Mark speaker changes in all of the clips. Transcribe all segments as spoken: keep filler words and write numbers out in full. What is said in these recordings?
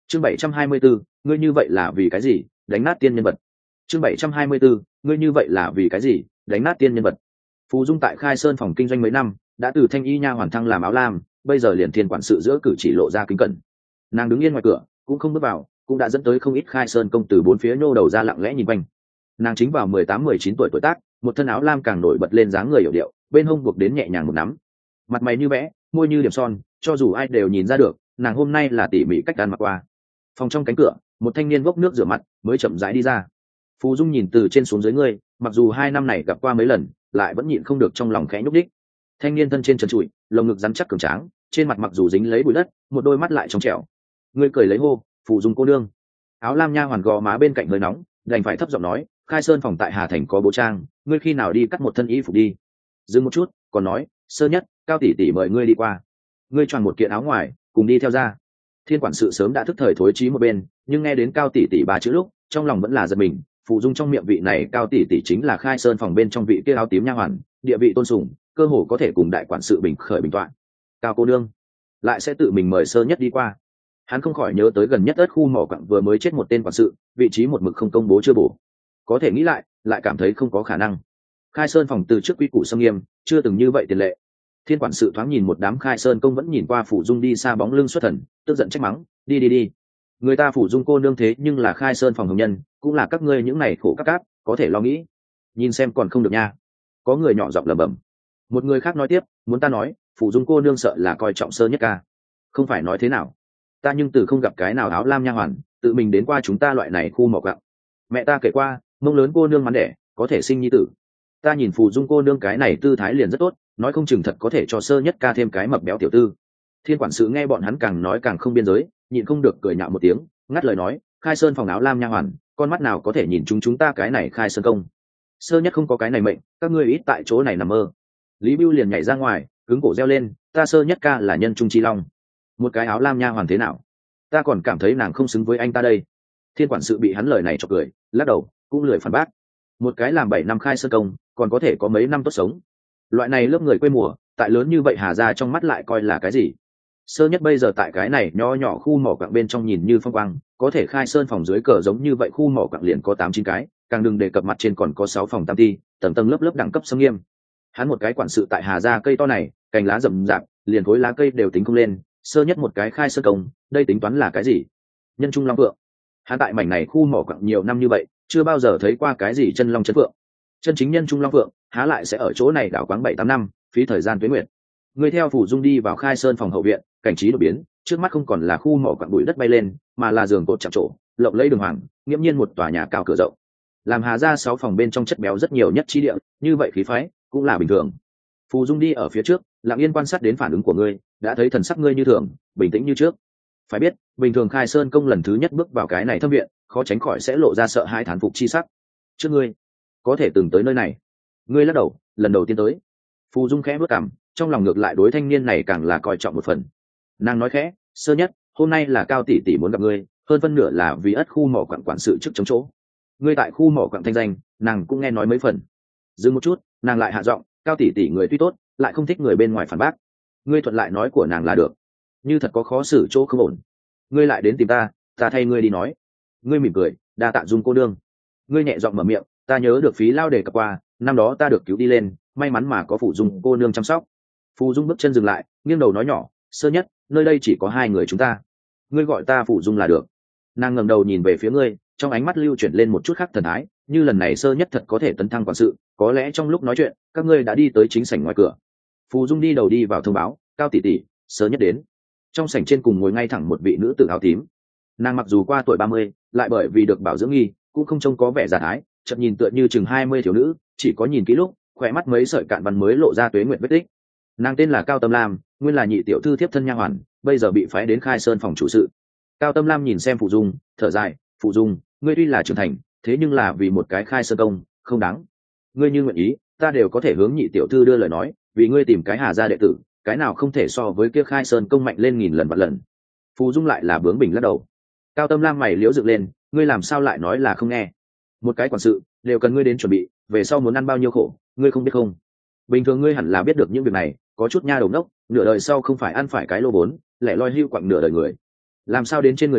Speaker 1: chương bảy trăm hai mươi bốn, ngươi như vậy là vì cái gì? Đánh nát tiên nhân vật. chương bảy trăm hai mươi bốn, ngươi như vậy là vì cái gì? Đánh nát tiên nhân vật. Phù Dung tại Khai Sơn phòng kinh doanh mấy năm, đã từ thanh y nha hoàn thăng làm áo lam, bây giờ liền thiên quản sự giữa cử chỉ lộ ra kính cẩn. Nàng đứng yên ngoài cửa, cũng không bước vào, cũng đã dẫn tới không ít Khai Sơn công tử bốn phía nhô đầu ra lặng lẽ nhìn quanh. Nàng chính vào mười tám mười chín tuổi tuổi tác, một thân áo lam càng nổi bật lên dáng người hiểu điệu, bên hông buộc đến nhẹ nhàng một nắm, mặt mày như vẽ, môi như điểm son, cho dù ai đều nhìn ra được, nàng hôm nay là tỉ mỉ cách ăn mặc qua. Phòng trong cánh cửa, một thanh niên vốc nước rửa mặt, mới chậm rãi đi ra. Phù Dung nhìn từ trên xuống dưới ngươi, mặc dù hai năm này gặp qua mấy lần, lại vẫn nhịn không được trong lòng khẽ nhúc đích. Thanh niên thân trên trần trụi, lồng ngực rắn chắc cường tráng, trên mặt mặc dù dính lấy bụi đất, một đôi mắt lại trong trẻo. Ngươi cười lấy hô, Phù Dung cô nương. Áo lam nha hoàn gò má bên cạnh hơi nóng, đành phải thấp giọng nói, Khai Sơn phòng tại Hà Thành có bố trang, ngươi khi nào đi cắt một thân y phục đi. Dừng một chút, còn nói, Sơ Nhất, Cao tỷ tỷ mời ngươi đi qua. Ngươi choàng một kiện áo ngoài, cùng đi theo ra. Thiên quản sự sớm đã thức thời thối trí một bên, nhưng nghe đến Cao tỷ tỷ ba chữ lúc, trong lòng vẫn là giật mình. Phù Dung trong miệng vị này Cao tỷ tỷ chính là Khai Sơn phòng bên trong vị kia áo tím nha hoàn, địa vị tôn sùng, cơ hồ có thể cùng đại quản sự bình khởi bình toạn. Cao cô nương lại sẽ tự mình mời Sơ Nhất đi qua. Hắn không khỏi nhớ tới gần nhất ớt khu mỏ quặng vừa mới chết một tên quản sự, vị trí một mực không công bố chưa bổ. Có thể nghĩ lại, lại cảm thấy không có khả năng. Khai Sơn phòng từ trước quy củ xâm nghiêm, chưa từng như vậy tiền lệ. Thiên quản sự thoáng nhìn một đám Khai Sơn công vẫn nhìn qua Phù Dung đi xa bóng lưng xuất thần, tức giận trách mắng, đi đi đi. Người ta Phù Dung cô nương thế nhưng là Khai Sơn phòng hồng nhân, cũng là các ngươi những này khổ các cáp, có thể lo nghĩ. Nhìn xem còn không được nha. Có người nhỏ giọng lẩm bẩm. Một người khác nói tiếp, muốn ta nói, Phù Dung cô nương sợ là coi trọng Sơ Nhất ca. Không phải nói thế nào? Ta nhưng từ không gặp cái nào áo lam nha hoàn, tự mình đến qua chúng ta loại này khu mỏ gạo. Mẹ ta kể qua, mông lớn cô nương mắn đẻ, có thể sinh nhi tử. Ta nhìn Phù Dung cô nương cái này tư thái liền rất tốt, nói không chừng thật có thể cho Sơ Nhất ca thêm cái mập béo tiểu tư. Thiên quản sự nghe bọn hắn càng nói càng không biên giới, nhịn không được cười nhạo một tiếng, ngắt lời nói, Khai Sơn phòng áo lam nha hoàn, con mắt nào có thể nhìn chúng chúng ta cái này Khai Sơn công. Sơ Nhất không có cái này mệnh, các ngươi ít tại chỗ này nằm mơ. Lý Bưu liền nhảy ra ngoài, cứng cổ reo lên, ta Sơ Nhất ca là nhân trung chi long. Một cái áo lam nha hoàn thế nào? Ta còn cảm thấy nàng không xứng với anh ta đây. Thiên quản sự bị hắn lời này chọc cười, lắc đầu, cũng lười phản bác. Một cái làm bảy năm Khai Sơn công, còn có thể có mấy năm tốt sống. Loại này lớp người quê mùa, tại lớn như vậy Hà gia trong mắt lại coi là cái gì? Sơ Nhất bây giờ tại cái này nho nhỏ khu mỏ quặng bên trong nhìn như phong quang, có thể Khai Sơn phòng dưới cờ giống như vậy khu mỏ quặng liền có tám chín cái, càng đừng đề cập mặt trên còn có sáu phòng tam ti, tầng tầng lớp lớp đẳng cấp xâm nghiêm. Hắn một cái quản sự tại Hà gia cây to này, cành lá rậm rạp, liền khối lá cây đều tính không lên, Sơ Nhất một cái Khai Sơn công, đây tính toán là cái gì? Nhân trung long phượng. Hắn tại mảnh này khu mỏ quặng nhiều năm như vậy, chưa bao giờ thấy qua cái gì chân long chân phượng. Chân chính nhân trung long phượng, há lại sẽ ở chỗ này đảo quáng bảy tám năm, phí thời gian tuế nguyệt. Người theo Phù Dung đi vào Khai Sơn phòng hậu viện, cảnh trí đột biến, trước mắt không còn là khu mỏ quặng bụi đất bay lên, mà là giường cột chạm trổ, lộng lẫy đường hoàng, nghiễm nhiên một tòa nhà cao cửa rộng. Làm Hà gia sáu phòng bên trong chất béo rất nhiều nhất chi địa, như vậy khí phái cũng là bình thường. Phù Dung đi ở phía trước, lặng yên quan sát đến phản ứng của ngươi, đã thấy thần sắc ngươi như thường, bình tĩnh như trước. Phải biết, bình thường Khai Sơn công lần thứ nhất bước vào cái này thâm viện, khó tránh khỏi sẽ lộ ra sợ hãi thán phục chi sắc. Trước ngươi, có thể từng tới nơi này. Ngươi lắc đầu, lần đầu tiên tới. Phù Dung khẽ bước cằm, trong lòng ngược lại đối thanh niên này càng là coi trọng một phần. Nàng nói khẽ, Sơ Nhất, hôm nay là Cao tỷ tỷ muốn gặp ngươi, hơn phân nửa là vì ất khu mỏ quặng quản sự trước chống chỗ. Ngươi tại khu mỏ quặng thanh danh, nàng cũng nghe nói mấy phần. Dừng một chút, nàng lại hạ giọng, Cao tỷ tỷ người tuy tốt, lại không thích người bên ngoài phản bác. Ngươi thuận lại nói của nàng là được. Như thật có khó xử chỗ không ổn, ngươi lại đến tìm ta, ta thay ngươi đi nói. Ngươi mỉm cười, đa tạ Dung cô đương. Ngươi nhẹ giọng mở miệng, ta nhớ được Phí lao đề cập qua, năm đó ta được cứu đi lên, may mắn mà có Phù Dung cô nương chăm sóc. Phù Dung bước chân dừng lại, nghiêng đầu nói nhỏ, Sơ Nhất, nơi đây chỉ có hai người chúng ta, ngươi gọi ta Phù Dung là được. Nàng ngẩng đầu nhìn về phía ngươi, trong ánh mắt lưu chuyển lên một chút khác thần thái, như lần này Sơ Nhất thật có thể tấn thăng quản sự, có lẽ trong lúc nói chuyện các ngươi đã đi tới chính sảnh ngoài cửa. Phù Dung đi đầu đi vào thông báo, Cao tỷ tỷ, Sơ Nhất đến. Trong sảnh trên cùng ngồi ngay thẳng một vị nữ tử áo tím. Nàng mặc dù qua tuổi ba mươi, lại bởi vì được bảo dưỡng nghi, cũng không trông có vẻ già thái, chợt nhìn tựa như chừng hai mươi thiếu nữ, chỉ có nhìn kỹ lúc, khỏe mắt mấy sợi cạn văn mới lộ ra tuế nguyệt vết tích. Nàng tên là Cao Tâm Lam, nguyên là nhị tiểu thư thiếp thân nha hoàn, bây giờ bị phái đến Khai Sơn phòng chủ sự. Cao Tâm Lam nhìn xem Phù Dung, thở dài, Phù Dung, ngươi tuy là trưởng thành, thế nhưng là vì một cái Khai Sơn công, không đáng. Ngươi như nguyện ý, ta đều có thể hướng nhị tiểu thư đưa lời nói, vì ngươi tìm cái Hà gia đệ tử, cái nào không thể so với kia Khai Sơn công mạnh lên nghìn lần vạn lần. Phù Dung lại là bướng bỉnh lắc đầu. Cao Tâm Lam mày liễu dựng lên, ngươi làm sao lại nói là không nghe? Một cái quản sự đều cần ngươi đến chuẩn bị, về sau muốn ăn bao nhiêu khổ, ngươi không biết không? Bình thường ngươi hẳn là biết được những việc này, có chút nha đầu nốc, nửa đời sau không phải ăn phải cái lô vốn, lẻ loi hưu quặng nửa đời người. Làm sao đến trên người ngươi,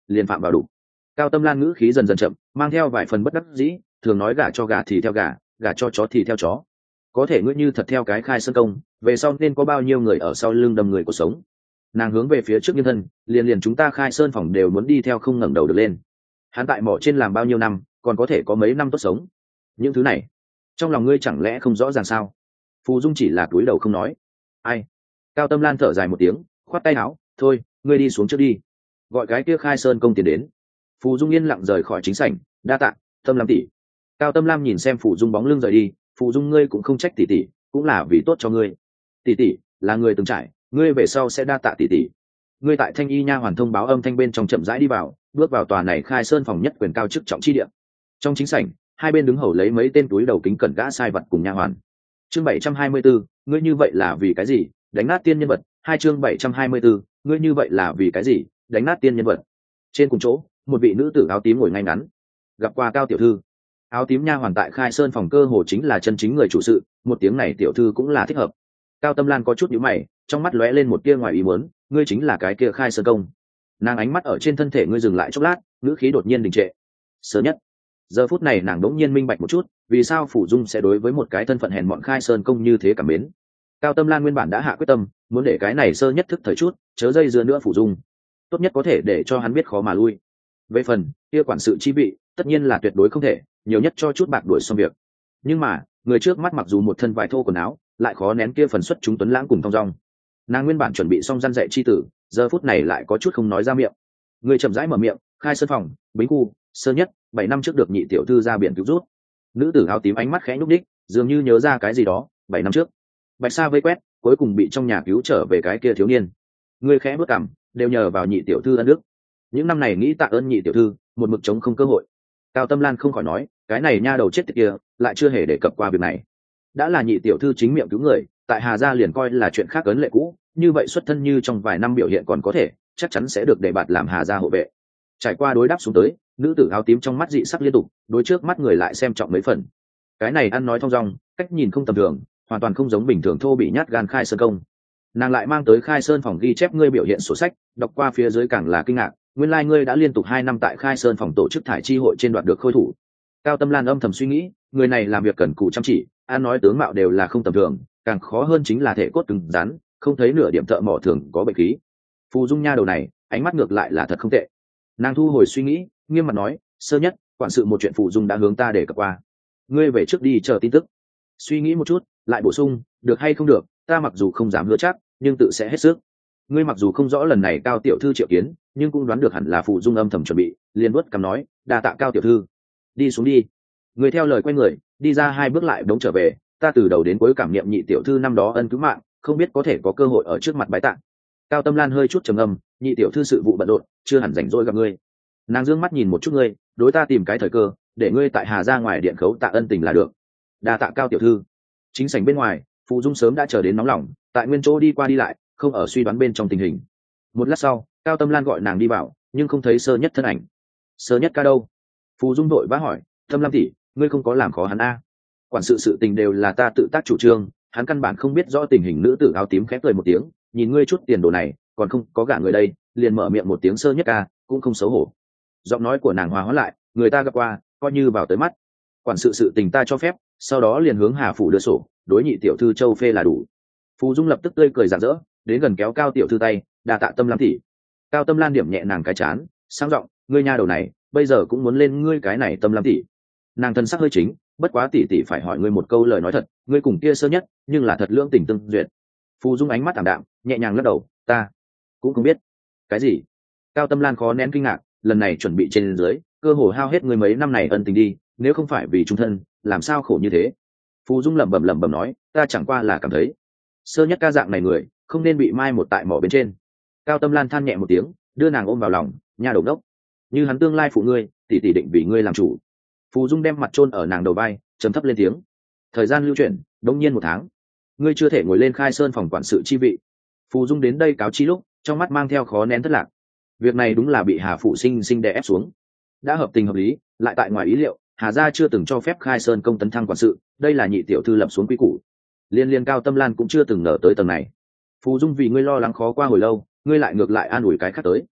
Speaker 1: liền phạm vào đủ. Cao Tâm Lan ngữ khí dần dần chậm, mang theo vài phần bất đắc dĩ, thường nói gả cho gà thì theo gà, gả cho chó thì theo chó. Có thể ngươi như thật theo cái khai sơn công, về sau nên có bao nhiêu người ở sau lưng đâm người cuộc sống. Nàng hướng về phía trước nhân thân, liền liền chúng ta khai sơn phòng đều muốn đi theo không ngẩng đầu được lên. Hắn tại mỏ trên làm bao nhiêu năm, còn có thể có mấy năm tốt sống. Những thứ này, trong lòng ngươi chẳng lẽ không rõ ràng sao? Phù Dung chỉ là cúi đầu không nói. Ai? Cao Tâm Lan thở dài một tiếng, khoát tay áo, thôi, ngươi đi xuống trước đi, gọi cái kia khai sơn công tiền đến. Phù Dung yên lặng rời khỏi chính sảnh, đa tạ Tâm Lam tỷ. Cao Tâm Lam nhìn xem Phù Dung bóng lưng rời đi, Phù Dung ngươi cũng không trách tỷ tỷ, cũng là vì tốt cho ngươi. Tỷ tỷ là người từng trải, ngươi về sau sẽ đa tạ tỷ tỷ. Ngươi tại Thanh Y nha hoàn thông báo âm thanh bên trong chậm rãi đi vào, bước vào tòa này khai sơn phòng nhất quyền cao chức trọng chi địa. Trong chính sảnh, hai bên đứng hầu lấy mấy tên túi đầu kính cẩn gã sai vật cùng nha hoàn. Chương bảy trăm hai mươi bốn, ngươi như vậy là vì cái gì? Đánh nát tiên nhân vật. Hai chương bảy trăm hai mươi bốn, ngươi như vậy là vì cái gì? Đánh nát tiên nhân vật. Trên cùng chỗ, một vị nữ tử áo tím ngồi ngay ngắn. Gặp qua Cao tiểu thư. Áo tím nha hoàn tại khai sơn phòng cơ hồ chính là chân chính người chủ sự, một tiếng này tiểu thư cũng là thích hợp. Cao Tâm Lan có chút nhíu mày, trong mắt lóe lên một tia ngoài ý muốn, ngươi chính là cái kia khai sơn công. Nàng ánh mắt ở trên thân thể ngươi dừng lại chốc lát, ngữ khí đột nhiên đình trệ. Sớm nhất, giờ phút này nàng đống nhiên minh bạch một chút, vì sao Phủ Dung sẽ đối với một cái thân phận hèn mọn khai sơn công như thế cảm mến. Cao Tâm Lan nguyên bản đã hạ quyết tâm, muốn để cái này sơ nhất thức thời chút, chớ dây dưa nữa Phủ Dung, tốt nhất có thể để cho hắn biết khó mà lui. Về phần kia quản sự chi vị, tất nhiên là tuyệt đối không thể, nhiều nhất cho chút bạc đuổi xong việc. Nhưng mà người trước mắt mặc dù một thân vải thô quần áo, lại khó nén kia phần xuất chúng tuấn lãng cùng thong dong. Nàng nguyên bản chuẩn bị xong răn dạy chi tử, giờ phút này lại có chút không nói ra miệng. Người chậm rãi mở miệng, khai sơn phòng, bính khu, sơ nhất, bảy năm trước được nhị tiểu thư ra biển cứu rút. Nữ tử áo tím ánh mắt khẽ nhúc đích, dường như nhớ ra cái gì đó. Bảy năm trước, bạch sa vây quét, cuối cùng bị trong nhà cứu trở về cái kia thiếu niên. Người khẽ bước cằm, đều nhờ vào nhị tiểu thư ân đức. Những năm này nghĩ tạ ơn nhị tiểu thư, một mực chống không cơ hội. Cao Tâm Lan không khỏi nói, cái này nha đầu chết tiệt kia, lại chưa hề đề cập qua việc này. Đã là nhị tiểu thư chính miệng cứu người, tại Hà gia liền coi là chuyện khác ấn lệ cũ, như vậy xuất thân như trong vài năm biểu hiện còn có thể, chắc chắn sẽ được đề bạt làm Hà gia hộ vệ. Trải qua đối đáp xuống tới, nữ tử áo tím trong mắt dị sắc liên tục, đối trước mắt người lại xem trọng mấy phần. Cái này ăn nói thong dong, cách nhìn không tầm thường, hoàn toàn không giống bình thường thô bị nhát gan khai sơn công. Nàng lại mang tới khai sơn phòng ghi chép ngươi biểu hiện sổ sách, đọc qua phía dưới càng là kinh ngạc, nguyên lai like ngươi đã liên tục hai năm tại khai sơn phòng tổ chức thải chi hội trên đoạt được khôi thủ. Cao Tâm Lan âm thầm suy nghĩ, người này làm việc cần cù chăm chỉ, ăn nói tướng mạo đều là không tầm thường, càng khó hơn chính là thể cốt cứng rắn, không thấy nửa điểm thợ mỏ thường có bệnh khí. Phù Dung nha đầu này, ánh mắt ngược lại là thật không tệ. Nàng thu hồi suy nghĩ, nghiêm mặt nói, sơ nhất, quản sự một chuyện Phù Dung đã hướng ta để cập qua, ngươi về trước đi chờ tin tức. Suy nghĩ một chút, lại bổ sung, được hay không được, ta mặc dù không dám hứa chắc, nhưng tự sẽ hết sức. Ngươi mặc dù không rõ lần này Cao tiểu thư triệu kiến, nhưng cũng đoán được hẳn là Phù Dung âm thầm chuẩn bị, liền vuốt cằm nói, đa tạ Cao tiểu thư. Đi xuống đi. Người theo lời quay người, đi ra hai bước lại đống trở về, ta từ đầu đến cuối cảm niệm nhị tiểu thư năm đó ân cứu mạng, không biết có thể có cơ hội ở trước mặt bái tạ. Cao Tâm Lan hơi chút trầm ngâm, nhị tiểu thư sự vụ bận rộn, chưa hẳn rảnh rỗi gặp ngươi. Nàng dương mắt nhìn một chút ngươi, đối ta tìm cái thời cơ, để ngươi tại Hà gia ngoài điện khấu tạ ân tình là được. Đa tạ Cao tiểu thư. Chính sảnh bên ngoài, Phù Dung sớm đã chờ đến nóng lòng, tại nguyên chỗ đi qua đi lại, không ở suy đoán bên trong tình hình. Một lát sau, Cao Tâm Lan gọi nàng đi vào, nhưng không thấy sơ nhất thân ảnh. Sơ nhất ca đâu? Phù Dung đội vã hỏi, Tâm Lam tỷ, ngươi không có làm khó hắn a? Quản sự sự tình đều là ta tự tác chủ trương, hắn căn bản không biết rõ tình hình. Nữ tử áo tím khép cười một tiếng, nhìn ngươi chút tiền đồ này, còn không có gả người đây, liền mở miệng một tiếng sơ nhất ca, cũng không xấu hổ. Giọng nói của nàng hòa hóa lại, người ta gặp qua, coi như vào tới mắt. Quản sự sự tình ta cho phép, sau đó liền hướng Hà phủ đưa sổ, đối nhị tiểu thư Châu phê là đủ. Phù Dung lập tức tươi cười rạng rỡ, đến gần kéo Cao tiểu thư tay, đà tạ Tâm Lam tỷ. Cao Tâm Lan điểm nhẹ nàng cái chán, sang giọng, ngươi nha đầu này, bây giờ cũng muốn lên ngươi cái này Tâm Lam tỷ. Nàng thân sắc hơi chính, bất quá tỷ tỷ phải hỏi ngươi một câu lời nói thật, ngươi cùng kia sơ nhất, nhưng là thật lưỡng tình tương duyệt. Phù Dung ánh mắt thảm đạm, nhẹ nhàng lắc đầu, ta cũng không biết. Cái gì? Cao Tâm Lan khó nén kinh ngạc, lần này chuẩn bị trên dưới, cơ hồ hao hết ngươi mấy năm này ân tình đi, nếu không phải vì trung thân, làm sao khổ như thế? Phù Dung lẩm bẩm lẩm bẩm nói, ta chẳng qua là cảm thấy, sơ nhất ca dạng này người, không nên bị mai một tại mỏ bên trên. Cao Tâm Lan than nhẹ một tiếng, đưa nàng ôm vào lòng, nha đầu đốc, như hắn tương lai phụ ngươi, tỷ tỷ định vì ngươi làm chủ. Phù Dung đem mặt chôn ở nàng đầu vai, trầm thấp lên tiếng. Thời gian lưu chuyển, đông nhiên một tháng, ngươi chưa thể ngồi lên khai sơn phòng quản sự chi vị. Phù Dung đến đây cáo chi lúc, trong mắt mang theo khó nén thất lạc. Việc này đúng là bị Hà phụ sinh sinh đè ép xuống. Đã hợp tình hợp lý, lại tại ngoài ý liệu, Hà gia chưa từng cho phép khai sơn công tấn thăng quản sự, đây là nhị tiểu thư lập xuống quy củ. Liên liên Cao Tâm Lan cũng chưa từng ngờ tới tầng này. Phù Dung vì ngươi lo lắng khó qua hồi lâu, ngươi lại ngược lại an ủi cái khác tới.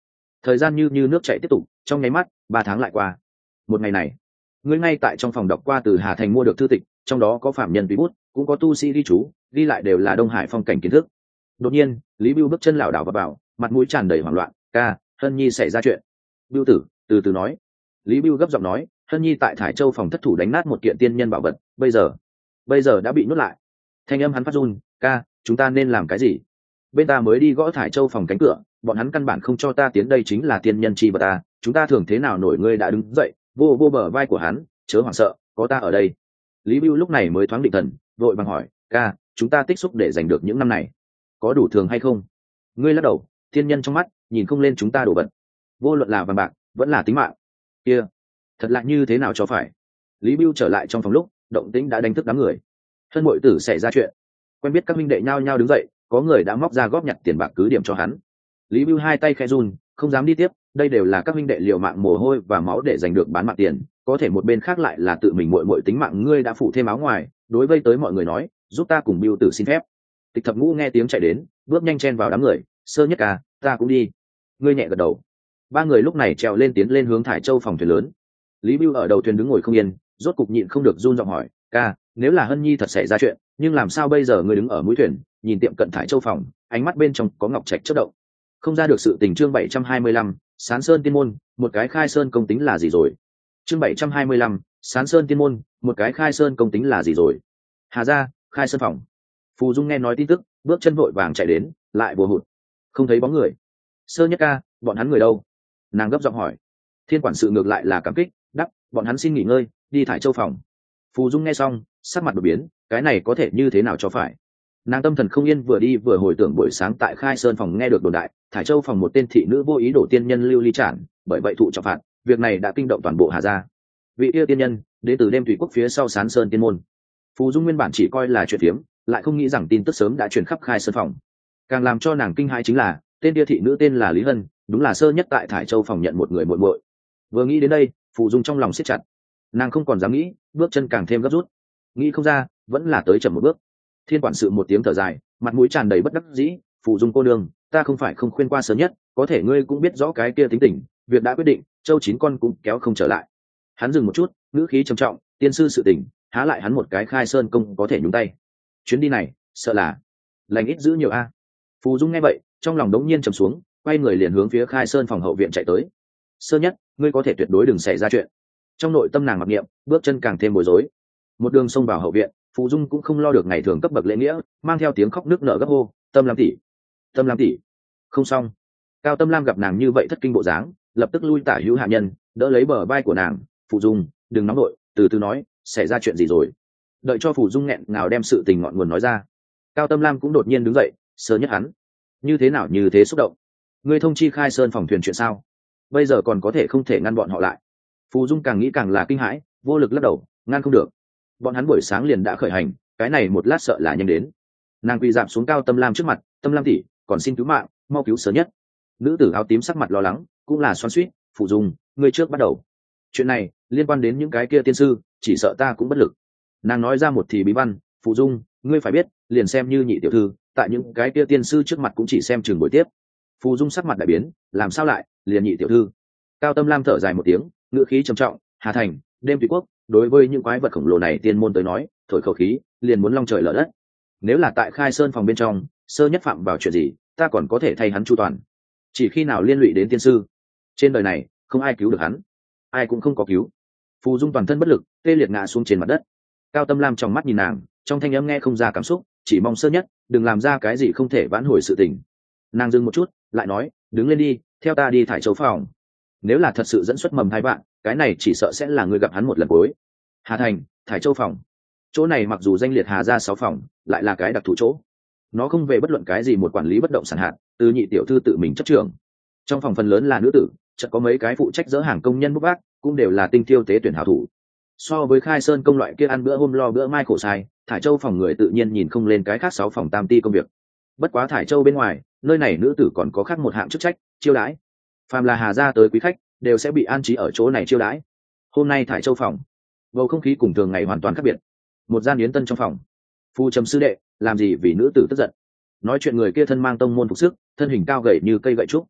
Speaker 1: thời gian như như nước chảy tiếp tục, trong nháy mắt ba tháng lại qua. Một ngày này, ngươi ngay tại trong phòng đọc qua từ Hà Thành mua được thư tịch, trong đó có phạm nhân tùy bút, cũng có tu sĩ ghi chú, ghi lại đều là Đông Hải phong cảnh kiến thức. Đột nhiên, Lý Bưu bước chân lảo đảo vào vào, mặt mũi tràn đầy hoảng loạn. Ca, Hân Nhi xảy ra chuyện. Bưu tử, từ từ nói. Lý Bưu gấp giọng nói, Hân Nhi tại Thải Châu phòng thất thủ đánh nát một kiện tiên nhân bảo vật, bây giờ, bây giờ đã bị nuốt lại. Thanh âm hắn phát run. Ca, chúng ta nên làm cái gì? Bên ta mới đi gõ Thải Châu phòng cánh cửa, bọn hắn căn bản không cho ta tiến, đây chính là tiên nhân chi vật ta, chúng ta thường thế nào nổi? Ngươi đã đứng dậy, vô vô bờ vai của hắn, chớ hoảng sợ, có ta ở đây. Lý Bưu lúc này mới thoáng định thần, vội vàng hỏi, ca, chúng ta tích xúc để giành được những năm này, có đủ thường hay không? Ngươi lắc đầu, tiên nhân trong mắt nhìn không lên chúng ta đổ vật, vô luận là vàng bạc vẫn là tính mạng kia, thật lạ như thế nào cho phải. Lý Bưu trở lại trong phòng lúc động tĩnh đã đánh thức đám người. Thân muội tử xảy ra chuyện, quen biết các minh đệ nhao nhao đứng dậy, có người đã móc ra góp nhặt tiền bạc cứ điểm cho hắn. Lý Bưu hai tay khẽ run, không dám đi tiếp, đây đều là các minh đệ liều mạng mồ hôi và máu để giành được bán mạng tiền, có thể một bên khác lại là tự mình muội muội tính mạng. Ngươi đã phụ thêm áo ngoài, đối vây tới mọi người nói, giúp ta cùng Bưu tử xin phép. Tịch Thập Ngũ nghe tiếng chạy đến, bước nhanh chen vào đám người. Sơ Nhất ca, ta cũng đi. Ngươi nhẹ gật đầu. Ba người lúc này trèo lên tiến lên hướng Thải Châu phòng thuyền lớn. Lý Bưu ở đầu thuyền đứng ngồi không yên, rốt cục nhịn không được run giọng hỏi, ca, nếu là Hân Nhi thật xảy ra chuyện, nhưng làm sao bây giờ? Ngươi đứng ở mũi thuyền, nhìn tiệm cận Thải Châu phòng, ánh mắt bên trong có ngọc trạch chớp động. Không ra được sự tình. Chương bảy trăm hai mươi lăm, Sán Sơn Tiên môn, một cái khai sơn công tính là gì rồi? Chương bảy trăm hai mươi lăm, Sán Sơn Tiên môn, một cái khai sơn công tính là gì rồi? Hà gia, khai sơn phòng. Phù Dung nghe nói tin tức, bước chân vội vàng chạy đến, lại bùa hụt, không thấy bóng người. Sơ Nhất ca, bọn hắn người đâu? Nàng gấp giọng hỏi. Thiên quản sự ngược lại là cảm kích, đáp, bọn hắn xin nghỉ ngơi, đi Thải Châu phòng. Phù Dung nghe xong, sắc mặt đột biến, cái này có thể như thế nào cho phải? Nàng tâm thần không yên, vừa đi vừa hồi tưởng buổi sáng tại khai sơn phòng nghe được đồn đại, Thải Châu phòng một tên thị nữ vô ý đổ tiên nhân lưu ly trản, bởi vậy thụ trọng phạt. Việc này đã kinh động toàn bộ Hà gia. Vị yêu tiên nhân đến từ đêm thủy quốc phía sau Sán Sơn Tiên môn. Phù Dung nguyên bản chỉ coi là chuyện phiếm, lại không nghĩ rằng tin tức sớm đã truyền khắp khai sơn phòng. Càng làm cho nàng kinh hãi chính là tên kia thị nữ tên là Lý Hân, đúng là Sơ Nhất tại Thải Châu phòng nhận một người muội muội. Vừa nghĩ đến đây, Phù Dung trong lòng siết chặt, nàng không còn dám nghĩ, bước chân càng thêm gấp rút. Nghĩ không ra, vẫn là tới chậm một bước. Thiên quản sự một tiếng thở dài, mặt mũi tràn đầy bất đắc dĩ, Phù Dung cô nương, ta không phải không khuyên qua Sơ Nhất, có thể ngươi cũng biết rõ cái kia tính tình, việc đã quyết định, châu chín con cũng kéo không trở lại. Hắn dừng một chút, ngữ khí trầm trọng, tiên sư sự tình, há lại hắn một cái khai sơn công có thể nhúng tay. Chuyến đi này, sợ là lành ít giữ nhiều a. Phù Dung nghe vậy, trong lòng đống nhiên trầm xuống, quay người liền hướng phía khai sơn phòng hậu viện chạy tới. Sơ Nhất, ngươi có thể tuyệt đối đừng xảy ra chuyện. Trong nội tâm nàng mặc niệm, bước chân càng thêm bối rối. Một đường xông vào hậu viện, Phù Dung cũng không lo được ngày thường cấp bậc lễ nghĩa, mang theo tiếng khóc nức nở gấp hô, Tâm Lam tỷ, Tâm Lam tỷ. Không xong. Cao Tâm Lam gặp nàng như vậy thất kinh bộ dáng, lập tức lui tả hữu hạ nhân, đỡ lấy bờ vai của nàng. Phù Dung, đừng nóng nội, từ từ nói, xảy ra chuyện gì rồi? Đợi cho Phù Dung nghẹn ngào đem sự tình ngọn nguồn nói ra. Cao Tâm Lam cũng đột nhiên đứng dậy. Sơ Nhất hắn như thế nào như thế xúc động? Ngươi thông chi khai sơn phòng thuyền chuyện sao? Bây giờ còn có thể không thể ngăn bọn họ lại? Phù Dung càng nghĩ càng là kinh hãi, vô lực lắc đầu, ngăn không được. Bọn hắn buổi sáng liền đã khởi hành, cái này một lát sợ là nhanh đến. Nàng quỳ dạp xuống Cao Tâm Lam trước mặt, Tâm Lam tỷ, còn xin cứu mạng, mau cứu Sơ Nhất. Nữ tử áo tím sắc mặt lo lắng, cũng là xoắn xuýt, Phù Dung, ngươi trước bắt đầu. Chuyện này liên quan đến những cái kia tiên sư, chỉ sợ ta cũng bất lực. Nàng nói ra một thì bí văn, Phù Dung, ngươi phải biết, liền xem như nhị tiểu thư, tại những cái kia tiên sư trước mặt cũng chỉ xem chừng buổi tiếp. Phù Dung sắc mặt đại biến, làm sao lại liền nhị tiểu thư? Cao Tâm Lam thở dài một tiếng, ngữ khí trầm trọng, Hà Thành, đêm thủy quốc, đối với những quái vật khổng lồ này tiên môn tới nói, thổi khẩu khí liền muốn long trời lở đất. Nếu là tại khai sơn phòng bên trong, Sơ Nhất phạm vào chuyện gì, ta còn có thể thay hắn chu toàn. Chỉ khi nào liên lụy đến tiên sư, trên đời này không ai cứu được hắn, ai cũng không có cứu. Phù Dung toàn thân bất lực, tê liệt ngã xuống trên mặt đất. Cao Tâm Lam trong mắt nhìn nàng, trong thanh âm nghe không ra cảm xúc, chỉ mong Sơ Nhất đừng làm ra cái gì không thể vãn hồi sự tình. Nàng dừng một chút, lại nói, đứng lên đi, theo ta đi Thải Châu phòng. Nếu là thật sự dẫn xuất mầm hai bạn, cái này chỉ sợ sẽ là người gặp hắn một lần cuối. Hà Thành, Thải Châu phòng, chỗ này mặc dù danh liệt Hà gia sáu phòng, lại là cái đặc thù chỗ. Nó không về bất luận cái gì một quản lý bất động sản hạt, từ nhị tiểu thư tự mình chấp trưởng. Trong phòng phần lớn là nữ tử, chợt có mấy cái phụ trách dỡ hàng công nhân bốc vác, cũng đều là tinh thiêu tế tuyển hảo thủ. So với khai sơn công loại kia ăn bữa hôm lo bữa mai khổ sai, Thải Châu phòng người tự nhiên nhìn không lên cái khác sáu phòng tam ti công việc. Bất quá Thải Châu bên ngoài, nơi này nữ tử còn có khác một hạng chức trách, chiêu đãi. Phàm là Hà gia tới quý khách, đều sẽ bị an trí ở chỗ này chiêu đãi. Hôm nay Thải Châu phòng, bầu không khí cùng thường ngày hoàn toàn khác biệt. Một gian yến tân trong phòng, Phu Trầm sư đệ, làm gì vì nữ tử tức giận? Nói chuyện người kia thân mang tông môn phục sức, thân hình cao gầy như cây gậy trúc.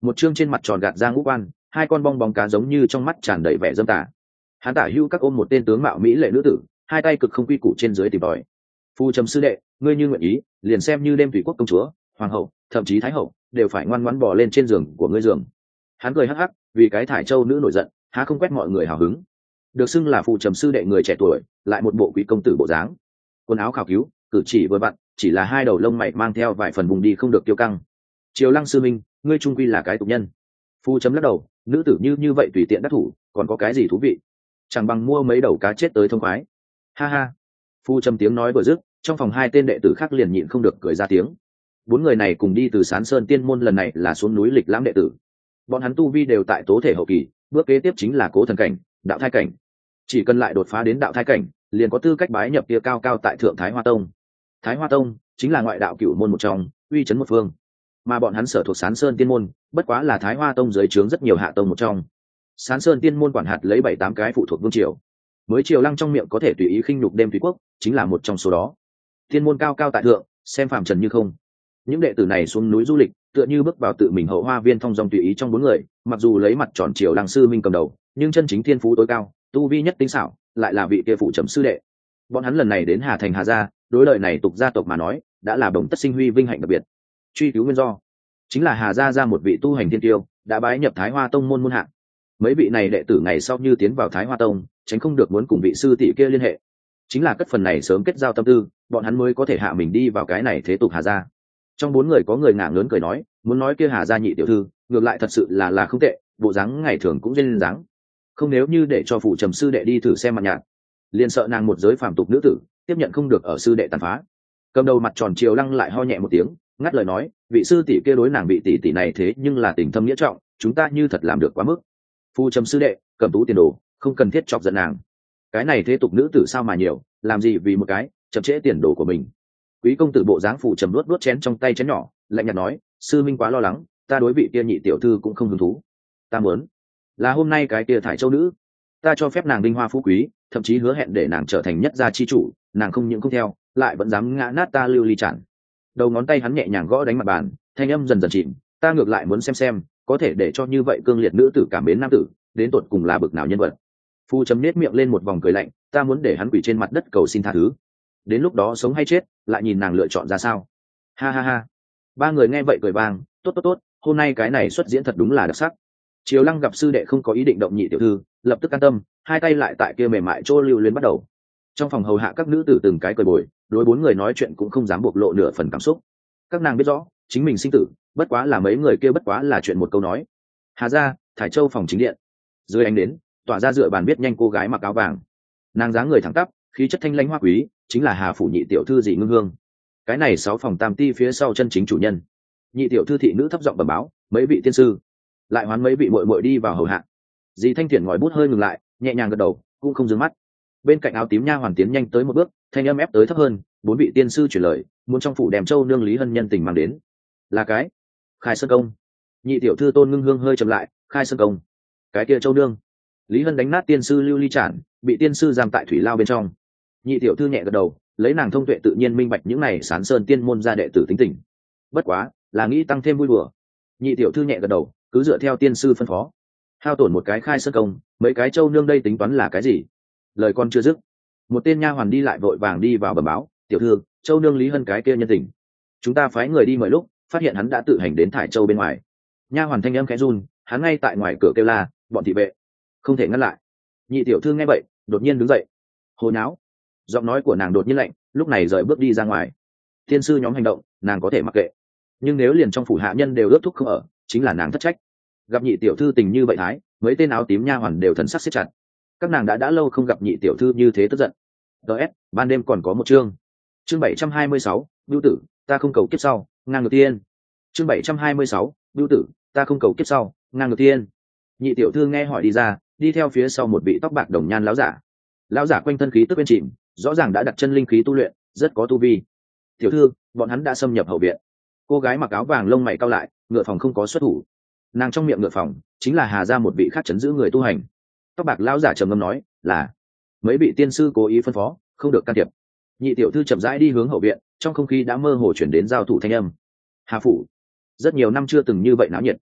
Speaker 1: một chương trên mặt tròn gạt ra ngũ quan, hai con bong bóng cá giống như trong mắt tràn đầy vẻ dâm tà. Hắn tả hữu các ôm một tên tướng mạo mỹ lệ nữ tử, hai tay cực không quy củ trên dưới tìm tòi. Phu trầm sư đệ, ngươi như nguyện ý, liền xem như đêm thủy quốc công chúa, hoàng hậu, thậm chí thái hậu, đều phải ngoan ngoãn bò lên trên giường của ngươi giường. Hắn cười hắc hắc, vì cái thải châu nữ nổi giận, há không quét mọi người hào hứng. Được xưng là phụ trầm sư đệ người trẻ tuổi, lại một bộ quý công tử bộ dáng, quần áo khảo cứu, cử chỉ vừa vặn, chỉ là hai đầu lông mày mang theo vài phần vùng đi không được tiêu căng. Triều Lăng sư minh, ngươi trung quy là cái tục nhân. Phu chấm lắc đầu, nữ tử như như vậy tùy tiện đắc thủ, còn có cái gì thú vị? Chẳng bằng mua mấy đầu cá chết tới thông khoái. Ha ha. Phu trầm tiếng nói vừa dứt, trong phòng hai tên đệ tử khác liền nhịn không được cười ra tiếng. Bốn người này cùng đi từ Sán Sơn Tiên môn lần này là xuống núi lịch lãm đệ tử. Bọn hắn tu vi đều tại tố thể hậu kỳ, bước kế tiếp chính là cố thần cảnh, đạo thai cảnh. Chỉ cần lại đột phá đến đạo thai cảnh, liền có tư cách bái nhập kia cao cao tại thượng Thái Hoa Tông. Thái Hoa Tông chính là ngoại đạo cửu môn một trong, uy chấn một phương. Mà bọn hắn sở thuộc Sán Sơn Tiên môn, bất quá là Thái Hoa Tông dưới trướng rất nhiều hạ tông một trong. Sán Sơn Tiên môn quản hạt lấy bảy tám cái phụ thuộc vương triều. Mới Triều Lăng trong miệng có thể tùy ý khinh nhục đêm thủy quốc, chính là một trong số đó. Tiên môn cao cao tại thượng, xem phàm trần như không. Những đệ tử này xuống núi du lịch, tựa như bước vào tự mình hậu hoa viên thông dong tùy ý trong bốn người, mặc dù lấy mặt tròn Triều Lăng sư minh cầm đầu, nhưng chân chính thiên phú tối cao, tu vi nhất tinh xảo, lại là vị kia phụ trầm sư đệ. Bọn hắn lần này đến Hà Thành Hà gia, đối lợi này tục gia tộc mà nói, đã là đồng tất sinh huy vinh hạnh đặc biệt. Truy cứu nguyên do, chính là Hà gia ra một vị tu hành thiên tiêu, đã bái nhập Thái Hoa Tông môn môn hạng. Mấy vị này đệ tử ngày sau như tiến vào Thái Hoa Tông, tránh không được muốn cùng vị sư tỷ kia liên hệ. Chính là cất phần này sớm kết giao tâm tư, bọn hắn mới có thể hạ mình đi vào cái này thế tục Hà gia. Trong bốn người có người ngả ngớn cười nói, muốn nói kia Hà gia nhị tiểu thư, ngược lại thật sự là là không tệ, bộ dáng ngày thường cũng duyên dáng. Không nếu như để cho phụ trầm sư đệ đi thử xem mặt nhạt, liền sợ nàng một giới phàm tục nữ tử, tiếp nhận không được ở sư đệ tàn phá. Cầm đầu mặt tròn Triều Lăng lại ho nhẹ một tiếng, ngắt lời nói, vị sư tỷ kia đối nàng vị tỷ tỷ này thế nhưng là tình thâm nghĩa trọng, chúng ta như thật làm được quá mức. Phu trầm sư đệ, cầm tú tiền đồ, không cần thiết chọc giận nàng. Cái này thế tục nữ tử sao mà nhiều, làm gì vì một cái chậm trễ tiền đồ của mình. Quý công tử bộ dáng phụ trầm luốt luốt chén trong tay chén nhỏ, lạnh nhạt nói, sư minh quá lo lắng, ta đối vị kia nhị tiểu thư cũng không hứng thú. Ta muốn là hôm nay cái kia thải châu nữ, ta cho phép nàng vinh hoa phú quý, thậm chí hứa hẹn để nàng trở thành nhất gia chi chủ, nàng không những không theo, lại vẫn dám ngã nát ta lưu ly chản. Đầu ngón tay hắn nhẹ nhàng gõ đánh mặt bàn, thanh âm dần dần chìm, ta ngược lại muốn xem xem, có thể để cho như vậy cương liệt nữ tử cảm mến nam tử, đến tột cùng là bực nào nhân vật. Phu chấm nết miệng lên một vòng cười lạnh, ta muốn để hắn quỳ trên mặt đất cầu xin tha thứ. Đến lúc đó sống hay chết, lại nhìn nàng lựa chọn ra sao. Ha ha ha. Ba người nghe vậy cười vang, tốt tốt tốt, hôm nay cái này xuất diễn thật đúng là đặc sắc. Triều Lăng gặp sư đệ không có ý định động nhị tiểu thư, lập tức an tâm, hai tay lại tại kia mềm mại chỗ lưu luyến bắt đầu. Trong phòng hầu hạ các nữ tử từng cái cười bồi, đối bốn người nói chuyện cũng không dám bộc lộ nửa phần cảm xúc. Các nàng biết rõ, chính mình sinh tử, bất quá là mấy người kia bất quá là chuyện một câu nói. Hà gia, Thải Châu phòng chính điện. Dưới ánh đến, tỏa ra dựa bàn biết nhanh cô gái mặc áo vàng. Nàng dáng người thẳng tắp, khí chất thanh lãnh hoa quý, chính là Hà phủ nhị tiểu thư Dị Ngưng Hương. Cái này sáu phòng tam ti phía sau chân chính chủ nhân. Nhị tiểu thư thị nữ thấp giọng bẩm báo, mấy vị tiên sư, lại hoán mấy vị muội muội đi vào hầu hạ. Dì Thanh Thiển ngòi bút hơi ngừng lại, nhẹ nhàng gật đầu, cũng không dừng mắt. Bên cạnh áo tím nha hoàn tiến nhanh tới một bước, thanh âm ép tới thấp hơn, bốn vị tiên sư chuyển lời, muốn trong phủ đem châu nương Lý Hân nhân tình mang đến. Là cái Khai Sơn công. Nhị tiểu thư Tôn Ngưng Hương hơi chậm lại, Khai Sơn công. Cái kia châu nương. Lý Hân đánh nát tiên sư Lưu Ly Trản, bị tiên sư giam tại thủy lao bên trong. Nhị tiểu thư nhẹ gật đầu, lấy nàng thông tuệ tự nhiên minh bạch những này Sán Sơn tiên môn gia đệ tử tính tình. Bất quá, là nghĩ tăng thêm vui đùa. Nhị tiểu thư nhẹ gật đầu, cứ dựa theo tiên sư phân phó. Hao tổn một cái Khai Sơn công, mấy cái châu nương đây tính toán là cái gì? Lời con chưa dứt, một tên nha hoàn đi lại vội vàng đi vào bẩm báo, tiểu thư, châu nương Lý Hân cái kia nhân tình, chúng ta phái người đi mời lúc, phát hiện hắn đã tự hành đến Thải Châu bên ngoài. Nha hoàn thanh âm khẽ run, hắn ngay tại ngoài cửa kêu la, bọn thị vệ không thể ngăn lại. Nhị tiểu thư nghe vậy, đột nhiên đứng dậy. Hồ nháo. Giọng nói của nàng đột nhiên lạnh, lúc này rời bước đi ra ngoài. Tiên sư nhóm hành động, nàng có thể mặc kệ, nhưng nếu liền trong phủ hạ nhân đều ước thúc không ở, chính là nàng thất trách. Gặp nhị tiểu thư tình như vậy thái, mấy tên áo tím nha hoàn đều thần sắc siết chặt. Các nàng đã đã lâu không gặp nhị tiểu thư như thế tức giận. ts ban đêm còn có một chương chương bảy trăm hai mươi sáu, bưu tử, ta không cầu kiếp sau, ngang ngược tiên. Chương bảy trăm hai mươi sáu, bưu tử, ta không cầu kiếp sau, ngang ngược tiên. Nhị tiểu thư nghe hỏi đi ra, đi theo phía sau một vị tóc bạc đồng nhan lão giả. Lão giả quanh thân khí tức bên chìm, rõ ràng đã đặt chân linh khí tu luyện, rất có tu vi. Tiểu thư, bọn hắn đã xâm nhập hậu viện. Cô gái mặc áo vàng lông mày cau lại, ngựa phòng không có xuất thủ. Nàng trong miệng ngựa phòng chính là Hà gia một vị khác chấn giữ người tu hành. Tóc bạc lão giả trầm ngâm nói, là mấy vị tiên sư cố ý phân phó, không được can thiệp. Nhị tiểu thư chậm rãi đi hướng hậu viện, trong không khí đã mơ hồ chuyển đến giao thủ thanh âm. Hà phủ rất nhiều năm chưa từng như vậy náo nhiệt.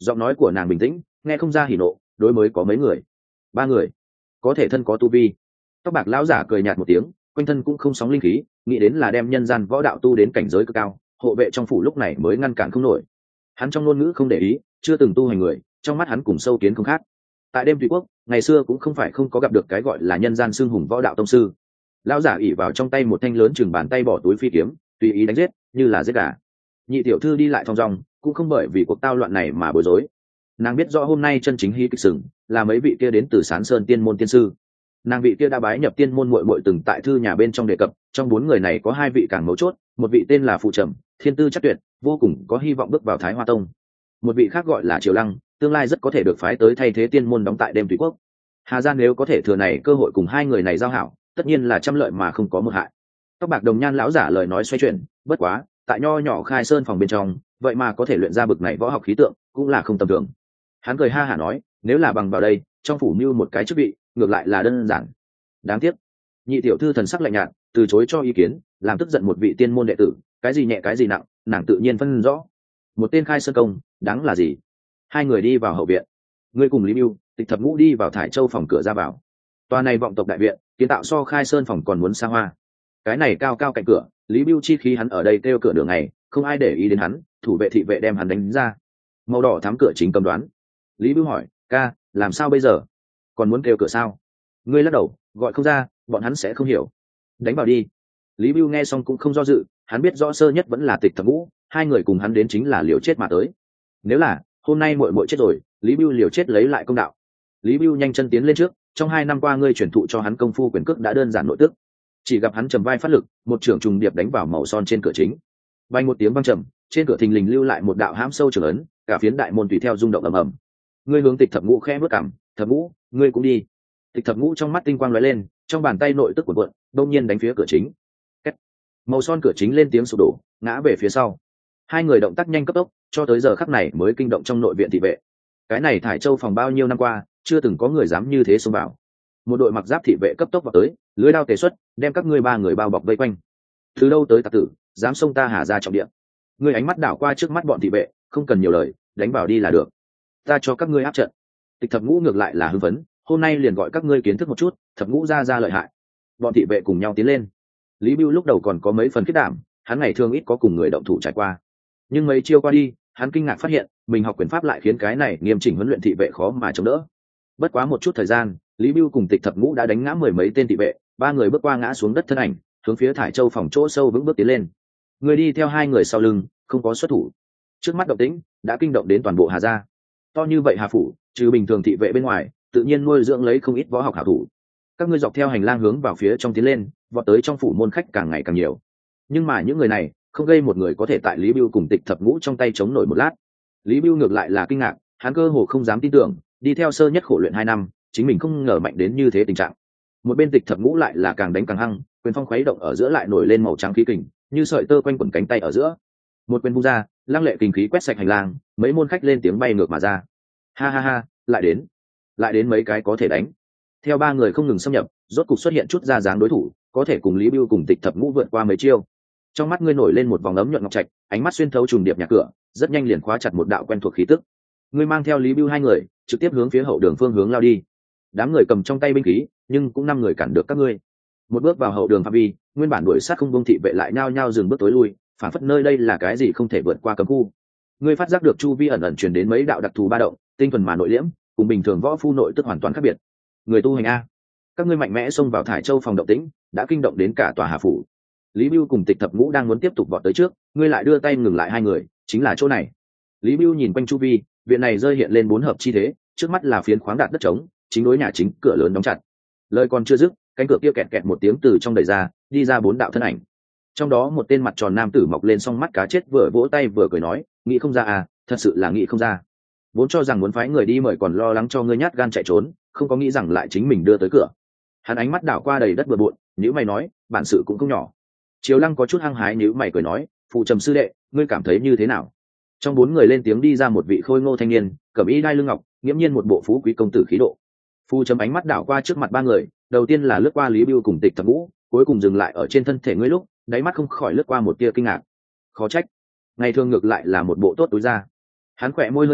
Speaker 1: giọng nói của nàng bình tĩnh, nghe không ra hỉ nộ. Đối mới có mấy người, ba người, có thể thân có tu vi. Tóc bạc lão giả cười nhạt một tiếng, quanh thân cũng không sóng linh khí, nghĩ đến là đem nhân gian võ đạo tu đến cảnh giới cực cao, hộ vệ trong phủ lúc này mới ngăn cản không nổi. Hắn trong ngôn ngữ không để ý, chưa từng tu hành người, trong mắt hắn cùng sâu kiến không khác. Tại đêm Thủy Quốc, ngày xưa cũng không phải không có gặp được cái gọi là nhân gian xưng hùng võ đạo tông sư. Lão giả ỉ vào trong tay một thanh lớn chừng bàn tay bỏ túi phi kiếm, tùy ý đánh giết, như là giết gà. Nhị tiểu thư đi lại thong dong, cũng không bởi vì cuộc tao loạn này mà bối rối. Nàng biết rõ hôm nay chân chính hí kịch sừng là mấy vị kia đến từ Sán Sơn Tiên môn tiên sư. Nàng vị kia đã bái nhập tiên môn muội muội từng tại thư nhà bên trong đề cập, trong bốn người này có hai vị càng mấu chốt, một vị tên là Phụ Trầm, thiên tư chắc tuyệt, vô cùng có hy vọng bước vào Thái Hoa Tông. Một vị khác gọi là Triều Lăng, tương lai rất có thể được phái tới thay thế tiên môn đóng tại đêm Thủy Quốc. Hà Giang nếu có thể thừa này cơ hội cùng hai người này giao hảo, tất nhiên là trăm lợi mà không có một hại. Tóc bạc đồng nhan lão giả lời nói xoay chuyển, bất quá, tại nho nhỏ Khai Sơn phòng bên trong, vậy mà có thể luyện ra bực này võ học khí tượng, cũng là không tầm thường. Hắn cười ha hả nói, nếu là bằng vào đây, trong phủ mưu một cái chức vị, ngược lại là đơn giản. Đáng tiếc, nhị tiểu thư thần sắc lạnh nhạt, từ chối cho ý kiến, làm tức giận một vị tiên môn đệ tử, cái gì nhẹ cái gì nặng, nàng tự nhiên phân rõ. Một tên Khai Sơn công, đáng là gì? Hai người đi vào hậu viện, ngươi cùng Lý Mưu, Tịch Thập Ngũ đi vào Thải Châu phòng cửa ra vào. Tòa này vọng tộc đại viện, kiến tạo so Khai Sơn phòng còn muốn xa hoa. Cái này cao cao cạnh cửa, Lý Mưu chi khí hắn ở đây kêu cửa đường này, không ai để ý đến hắn, thủ vệ thị vệ đem hắn đánh ra. Màu đỏ thắm cửa chính cầm đoán. Lý Mưu hỏi, ca, làm sao bây giờ? Còn muốn kêu cửa sao? Ngươi lắc đầu, gọi không ra, bọn hắn sẽ không hiểu. Đánh vào đi. Lý Mưu nghe xong cũng không do dự, hắn biết rõ sơ nhất vẫn là Tịch Thập Ngũ, hai người cùng hắn đến chính là liều chết mà tới. Nếu là hôm nay muội muội chết rồi, Lý Mưu liều chết lấy lại công đạo. Lý Mưu nhanh chân tiến lên trước, trong hai năm qua ngươi chuyển thụ cho hắn công phu quyền cước đã đơn giản nội tức. Chỉ gặp hắn trầm vai phát lực, một trường trùng điệp đánh vào màu son trên cửa chính. Vang một tiếng vang trầm, trên cửa thình lình lưu lại một đạo hãm sâu trường ấn, cả phiến đại môn tùy theo rung động ầm ầm. Ngươi hướng Tịch Thập Ngũ khẽ bước cằm, "Thập Ngũ, ngươi cũng đi." Tịch Thập Ngũ trong mắt tinh quang lóe lên, trong bàn tay nội tức cuộn cuộn, đột nhiên đánh phía cửa chính. Két. Màu son cửa chính lên tiếng sụp đổ, ngã về phía sau. Hai người động tác nhanh cấp tốc, cho tới giờ khắc này mới kinh động trong nội viện thị vệ. Cái này Thải Châu phòng bao nhiêu năm qua, chưa từng có người dám như thế xông vào. Một đội mặc giáp thị vệ cấp tốc vào tới, lưới đao tề xuất, đem các ngươi ba người bao bọc vây quanh. Từ đâu tới tặc tử, dám xông ta Hà ra trọng địa? Ngươi ánh mắt đảo qua trước mắt bọn thị vệ, không cần nhiều lời, đánh vào đi là được. Ta cho các ngươi áp trận. Tịch Thập Ngũ ngược lại là hưng phấn, hôm nay liền gọi các ngươi kiến thức một chút, Thập Ngũ ra ra lợi hại. Bọn thị vệ cùng nhau tiến lên. Lý Bưu lúc đầu còn có mấy phần khiết đảm, hắn ngày thường ít có cùng người động thủ trải qua. Nhưng mấy chiêu qua đi, hắn kinh ngạc phát hiện, mình học quyền pháp lại khiến cái này nghiêm chỉnh huấn luyện thị vệ khó mà chống đỡ. Bất quá một chút thời gian, Lý Bưu cùng Tịch Thập Ngũ đã đánh ngã mười mấy tên thị vệ, ba người bước qua ngã xuống đất thân ảnh, hướng phía Thải Châu phòng chỗ sâu vững bước tiến lên. Người đi theo hai người sau lưng, không có xuất thủ. Trước mắt động tĩnh đã kinh động đến toàn bộ Hà gia. To như vậy Hà phủ, trừ bình thường thị vệ bên ngoài, tự nhiên nuôi dưỡng lấy không ít võ học hảo thủ. Các ngươi dọc theo hành lang hướng vào phía trong tiến lên, vọt tới trong phủ môn khách càng ngày càng nhiều. Nhưng mà những người này không gây một người có thể tại Lý Bưu cùng Tịch Thập Ngũ trong tay chống nổi một lát. Lý Bưu ngược lại là kinh ngạc, hắn cơ hồ không dám tin tưởng, đi theo sơ nhất khổ luyện hai năm, chính mình không ngờ mạnh đến như thế tình trạng. Một bên Tịch Thập Ngũ lại là càng đánh càng hăng, quyền phong khuấy động ở giữa lại nổi lên màu trắng khí kình, như sợi tơ quanh quẩn cánh tay ở giữa. Một quyền vung ra, lăng lệ kinh khí quét sạch hành lang, mấy môn khách lên tiếng bay ngược mà ra. Ha ha ha, lại đến, lại đến mấy cái có thể đánh. Theo ba người không ngừng xâm nhập, rốt cục xuất hiện chút ra dáng đối thủ, có thể cùng Lý Bưu cùng Tịch Thập Ngũ vượt qua mấy chiêu. Trong mắt ngươi nổi lên một vòng ấm nhuận ngọc trạch, ánh mắt xuyên thấu trùng điệp nhà cửa, rất nhanh liền khóa chặt một đạo quen thuộc khí tức. Ngươi mang theo Lý Bưu hai người, trực tiếp hướng phía hậu đường phương hướng lao đi. Đám người cầm trong tay binh khí, nhưng cũng năm người cản được các ngươi. Một bước vào hậu đường phạm vi, nguyên bản đuổi sát không bông thị vệ lại nhao nhao dừng bước tối lui, phản phất nơi đây là cái gì không thể vượt qua cấm khu. Ngươi phát giác được chu vi ẩn ẩn truyền đến mấy đạo đặc thù ba động, tinh thuần mà nội liễm, cùng bình thường võ phu nội tức hoàn toàn khác biệt. Người tu hành a, các ngươi mạnh mẽ xông vào Thải Châu phòng động tĩnh, đã kinh động đến cả tòa Hà phủ. Lý Bưu cùng Tịch Thập Ngũ đang muốn tiếp tục vọt tới trước, ngươi lại đưa tay ngừng lại hai người, chính là chỗ này. Lý Bưu nhìn quanh chu vi, viện này rơi hiện lên bốn hợp chi thế, trước mắt là phiến khoáng đạt đất trống, chính đối nhà chính, cửa lớn đóng chặt. Lời còn chưa dứt, cánh cửa kia kẹt kẹt một tiếng từ trong đẩy ra, đi ra bốn đạo thân ảnh. Trong đó một tên mặt tròn nam tử mọc lên song mắt cá chết vừa vỗ tay vừa cười nói, nghĩ không ra à, thật sự là nghĩ không ra. Vốn cho rằng muốn phái người đi mời còn lo lắng cho ngươi nhát gan chạy trốn, không có nghĩ rằng lại chính mình đưa tới cửa. Hắn ánh mắt đảo qua đầy đất bừa bộn, nhíu mày nói, bản sự cũng không nhỏ. Triều Lăng có chút hăng hái nhíu mày cười nói, phụ Trầm sư đệ, ngươi cảm thấy như thế nào? Trong bốn người lên tiếng đi ra một vị khôi ngô thanh niên, cẩm y đai lưng ngọc, nghiễm nhiên một bộ phú quý công tử khí độ. Phụ Trầm ánh mắt đảo qua trước mặt ba người, đầu tiên là lướt qua Lý Bưu cùng Tịch Thập Ngũ, cuối cùng dừng lại ở trên thân thể ngươi lúc, đáy mắt không khỏi lướt qua một tia kinh ngạc. Khó trách, ngày thường ngược lại là một bộ tốt túi ra. Hắn khỏe môi hơi câu,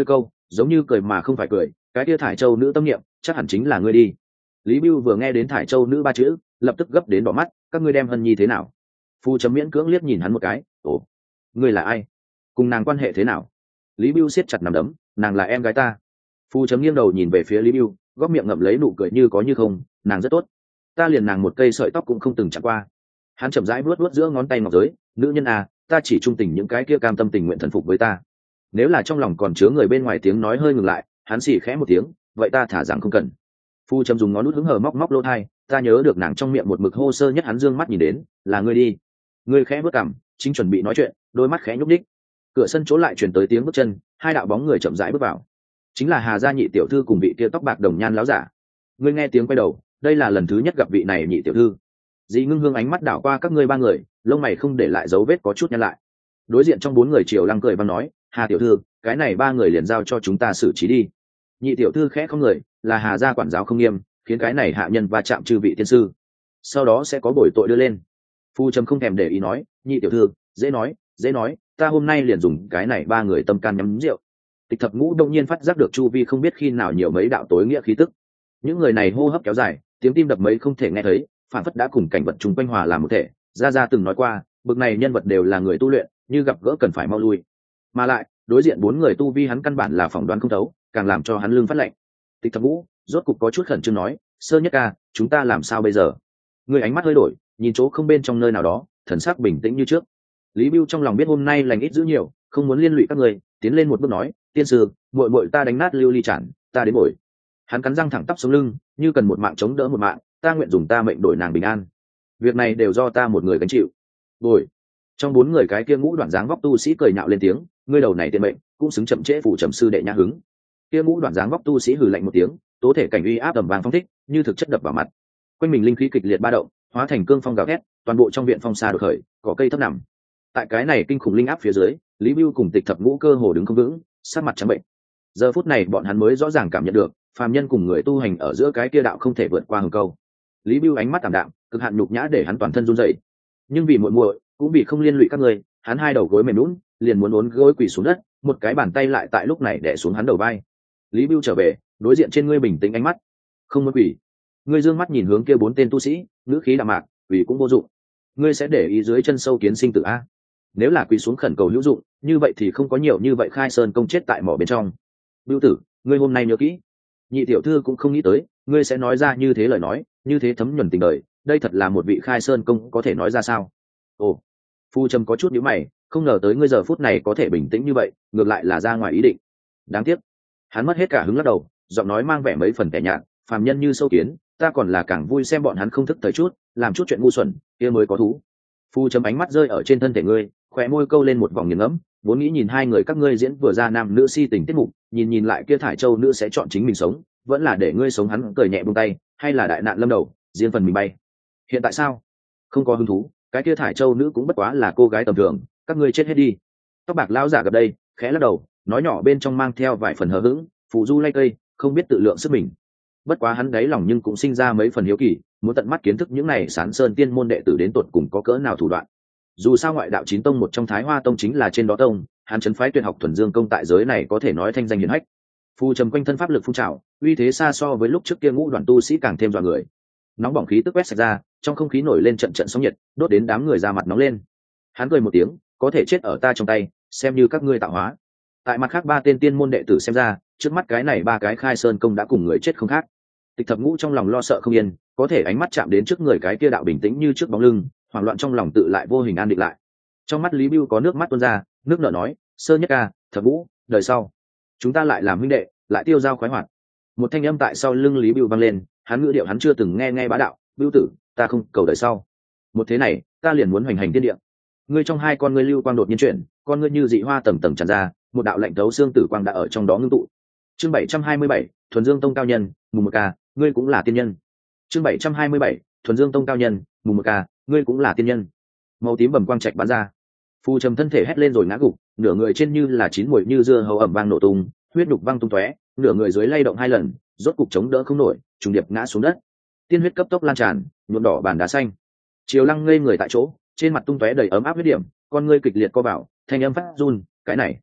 Speaker 1: giống như cười mà không phải cười, cái kia thải châu nữ tâm niệm chắc hẳn chính là ngươi đi. Lý Bưu vừa nghe đến thải châu nữ ba chữ lập tức gấp đến đỏ mắt. Các ngươi đem Hân Nhi thế nào? Phu chấm miễn cưỡng liếc nhìn hắn một cái. Ồ, ngươi là ai? Cùng nàng quan hệ thế nào? Lý Bưu siết chặt nắm đấm. Nàng là em gái ta. Phu chấm nghiêng đầu nhìn về phía Lý Bưu, góp miệng ngậm lấy nụ cười như có như không. Nàng rất tốt, ta liền nàng một cây sợi tóc cũng không từng chạm qua. Hắn chậm rãi vuốt vuốt giữa ngón tay ngọc giới. Nữ nhân à, ta chỉ trung tình những cái kia cam tâm tình nguyện thần phục với ta. Nếu là trong lòng còn chứa người bên ngoài tiếng nói hơi ngừng lại, hắn xì khẽ một tiếng. Vậy ta thả rằng không cần. Phu chấm dùng ngón út hứng hờ móc móc lỗ thai. Ta nhớ được nàng trong miệng một mực hô sơ nhất. Hắn dương mắt nhìn đến, là ngươi đi. Ngươi khẽ bước cằm, chính chuẩn bị nói chuyện, đôi mắt khẽ nhúc nhích. Cửa sân chỗ lại truyền tới tiếng bước chân, hai đạo bóng người chậm rãi bước vào. Chính là Hà gia nhị tiểu thư cùng vị kia tóc bạc đồng nhan láo giả. Ngươi nghe tiếng quay đầu, đây là lần thứ nhất gặp vị này nhị tiểu thư. Dì Ngưng Hương ánh mắt đảo qua các ngươi ba người, lông mày không để lại dấu vết có chút nhăn lại. Đối diện trong bốn người Triều Lăng cười văn nói, Hà tiểu thư, cái này ba người liền giao cho chúng ta xử trí đi. Nhị tiểu thư khẽ không người, là Hà gia quản giáo không nghiêm, khiến cái này hạ nhân va chạm chư vị tiên sư, sau đó sẽ có bồi tội đưa lên. Phu trầm không thèm để ý nói, nhị tiểu thư, dễ nói, dễ nói, ta hôm nay liền dùng cái này ba người tâm can nhắm rượu. Tịch Thập Ngũ đông nhiên phát giác được chu vi không biết khi nào nhiều mấy đạo tối nghĩa khí tức. Những người này hô hấp kéo dài, tiếng tim đập mấy không thể nghe thấy, phản phất đã cùng cảnh vật chung quanh hòa làm một thể. Gia Gia từng nói qua, bực này nhân vật đều là người tu luyện, như gặp gỡ cần phải mau lui. Mà lại, đối diện bốn người tu vi hắn căn bản là phỏng đoán không thấu, càng làm cho hắn lưng phát lạnh. Tịch Thập Ngũ rốt cục có chút khẩn trương nói, Sơ Nhất ca, chúng ta làm sao bây giờ? Người ánh mắt hơi đổi, nhìn chỗ không bên trong nơi nào đó, thần sắc bình tĩnh như trước. Lý Bưu trong lòng biết hôm nay lành ít dữ nhiều, không muốn liên lụy các người, tiến lên một bước nói, tiên sư, muội muội ta đánh nát lưu ly chản, ta đến bồi. Hắn cắn răng thẳng tắp sống lưng, như cần một mạng chống đỡ một mạng, ta nguyện dùng ta mệnh đổi nàng bình an. Việc này đều do ta một người gánh chịu. Bồi. Trong bốn người cái kia ngũ đoạn dáng vóc tu sĩ cười nhạo lên tiếng, ngươi đầu này tiên mệnh, cũng xứng chậm trễ phủ trầm sư đệ nhã hứng. Kia ngũ đoạn dáng vóc tu sĩ hừ lạnh một tiếng, tố thể cảnh uy áp tầm vàng phong thích, như thực chất đập vào mặt. Quanh mình linh khí kịch liệt ba động, hóa thành cương phong gào thét, toàn bộ trong viện phong xa đột khởi, cỏ cây thấp nằm. Tại cái này kinh khủng linh áp phía dưới, Lý Bưu cùng Tịch Thập Ngũ cơ hồ đứng không vững, sát mặt trắng bệnh. Giờ phút này bọn hắn mới rõ ràng cảm nhận được, phàm nhân cùng người tu hành ở giữa cái kia đạo không thể vượt qua hừng câu. Lý Bưu ánh mắt tạm đạm, cực hạn nhục nhã để hắn toàn thân run rẩy. Nhưng vì muội muội, cũng vì không liên lụy các người, hắn hai đầu gối mềm nhũn, liền muốn uốn gối quỳ xuống đất, một cái bàn tay lại tại lúc này đè xuống hắn đầu vai. Lý Bưu trở về, đối diện trên ngươi bình tĩnh ánh mắt, không muốn quỳ. Ngươi dương mắt nhìn hướng kia bốn tên tu sĩ, ngữ khí đạm mạc, quỳ cũng vô dụng. Ngươi sẽ để ý dưới chân sâu kiến sinh tử a? Nếu là quỳ xuống khẩn cầu hữu dụng, như vậy thì không có nhiều như vậy khai sơn công chết tại mỏ bên trong. Bưu tử, ngươi hôm nay nhớ kỹ. Nhị tiểu thư cũng không nghĩ tới, ngươi sẽ nói ra như thế lời nói, như thế thấm nhuần tình đời, đây thật là một vị khai sơn công có thể nói ra sao? Ồ, Phu Trầm có chút nhíu mày, không ngờ tới ngươi giờ phút này có thể bình tĩnh như vậy, ngược lại là ra ngoài ý định. Đáng tiếc. Hắn mất hết cả hứng lắc đầu, giọng nói mang vẻ mấy phần tẻ nhạt, phàm nhân như sâu kiến, ta còn là càng vui xem bọn hắn không thức thời chút, làm chút chuyện ngu xuẩn, kia mới có thú. Phu Trầm ánh mắt rơi ở trên thân thể ngươi, khóe môi câu lên một vòng nghiền ngẫm, vốn nghĩ nhìn hai người các ngươi diễn vừa ra nam nữ si tình tiết mục, nhìn nhìn lại kia thải châu nữ sẽ chọn chính mình sống, vẫn là để ngươi sống hắn cười nhẹ buông tay, hay là đại nạn lâm đầu, riêng phần mình bay. Hiện tại sao? Không có hứng thú, cái kia thải châu nữ cũng bất quá là cô gái tầm thường, các ngươi chết hết đi. Tóc bạc lão giả gặp đây, khẽ lắc đầu, nói nhỏ bên trong mang theo vài phần hờ hững, phụ du lay cây, không biết tự lượng sức mình. Bất quá hắn đáy lòng nhưng cũng sinh ra mấy phần hiếu kỳ, muốn tận mắt kiến thức những này Sán Sơn tiên môn đệ tử đến tột cùng có cỡ nào thủ đoạn. Dù sao ngoại đạo chín tông một trong Thái Hoa tông chính là trên đó tông, hắn trấn phái tuyệt học thuần dương công tại giới này có thể nói thanh danh hiển hách. Phu Trầm quanh thân pháp lực phun trào, uy thế xa so với lúc trước kia ngũ đoàn tu sĩ càng thêm dọa người. Nóng bỏng khí tức quét sạch ra, trong không khí nổi lên trận trận sóng nhiệt, đốt đến đám người ra mặt nóng lên. Hắn cười một tiếng, có thể chết ở ta trong tay, xem như các ngươi tạo hóa. Tại mặt khác ba tên tiên môn đệ tử xem ra, trước mắt cái này ba cái khai sơn công đã cùng người chết không khác. Tịch Thập Ngũ trong lòng lo sợ không yên, có thể ánh mắt chạm đến trước người cái kia đạo bình tĩnh như trước bóng lưng, hoảng loạn trong lòng tự lại vô hình an định lại. Trong mắt Lý Bưu có nước mắt tuôn ra, nước nở nói, Sơ Nhất ca, Thập Ngũ, đời sau chúng ta lại làm huynh đệ, lại tiêu giao khoái hoạt. Một thanh âm tại sau lưng Lý Bưu vang lên, hắn ngữ điệu hắn chưa từng nghe nghe bá đạo, Bưu tử, ta không cầu đời sau, một thế này ta liền muốn hoành hành thiên địa. Ngươi trong hai con ngươi lưu quang đột nhiên chuyển, con ngươi như dị hoa tầng tầng tràn ra, một đạo lạnh thấu xương tử quang đã ở trong đó ngưng tụ. Chương bảy trăm hai mươi bảy, thuần dương tông cao nhân, mùng một ca, ngươi cũng là tiên nhân. Chương bảy trăm hai mươi bảy, thuần dương tông cao nhân, mùng một ca, ngươi cũng là tiên nhân. Màu tím bầm quang trạch bắn ra, Phu Trầm thân thể hét lên rồi ngã gục, nửa người trên như là chín muồi như dưa hấu ẩm vang nổ tung, huyết đục văng tung tóe, nửa người dưới lay động hai lần, rốt cục chống đỡ không nổi, trùng điệp ngã xuống đất. Tiên huyết cấp tốc lan tràn, nhuộm đỏ bàn đá xanh. Triều Lăng ngây người tại chỗ, trên mặt tung tóe đầy ấm áp huyết điểm, con ngươi kịch liệt co vào, thanh âm phát run, cái này,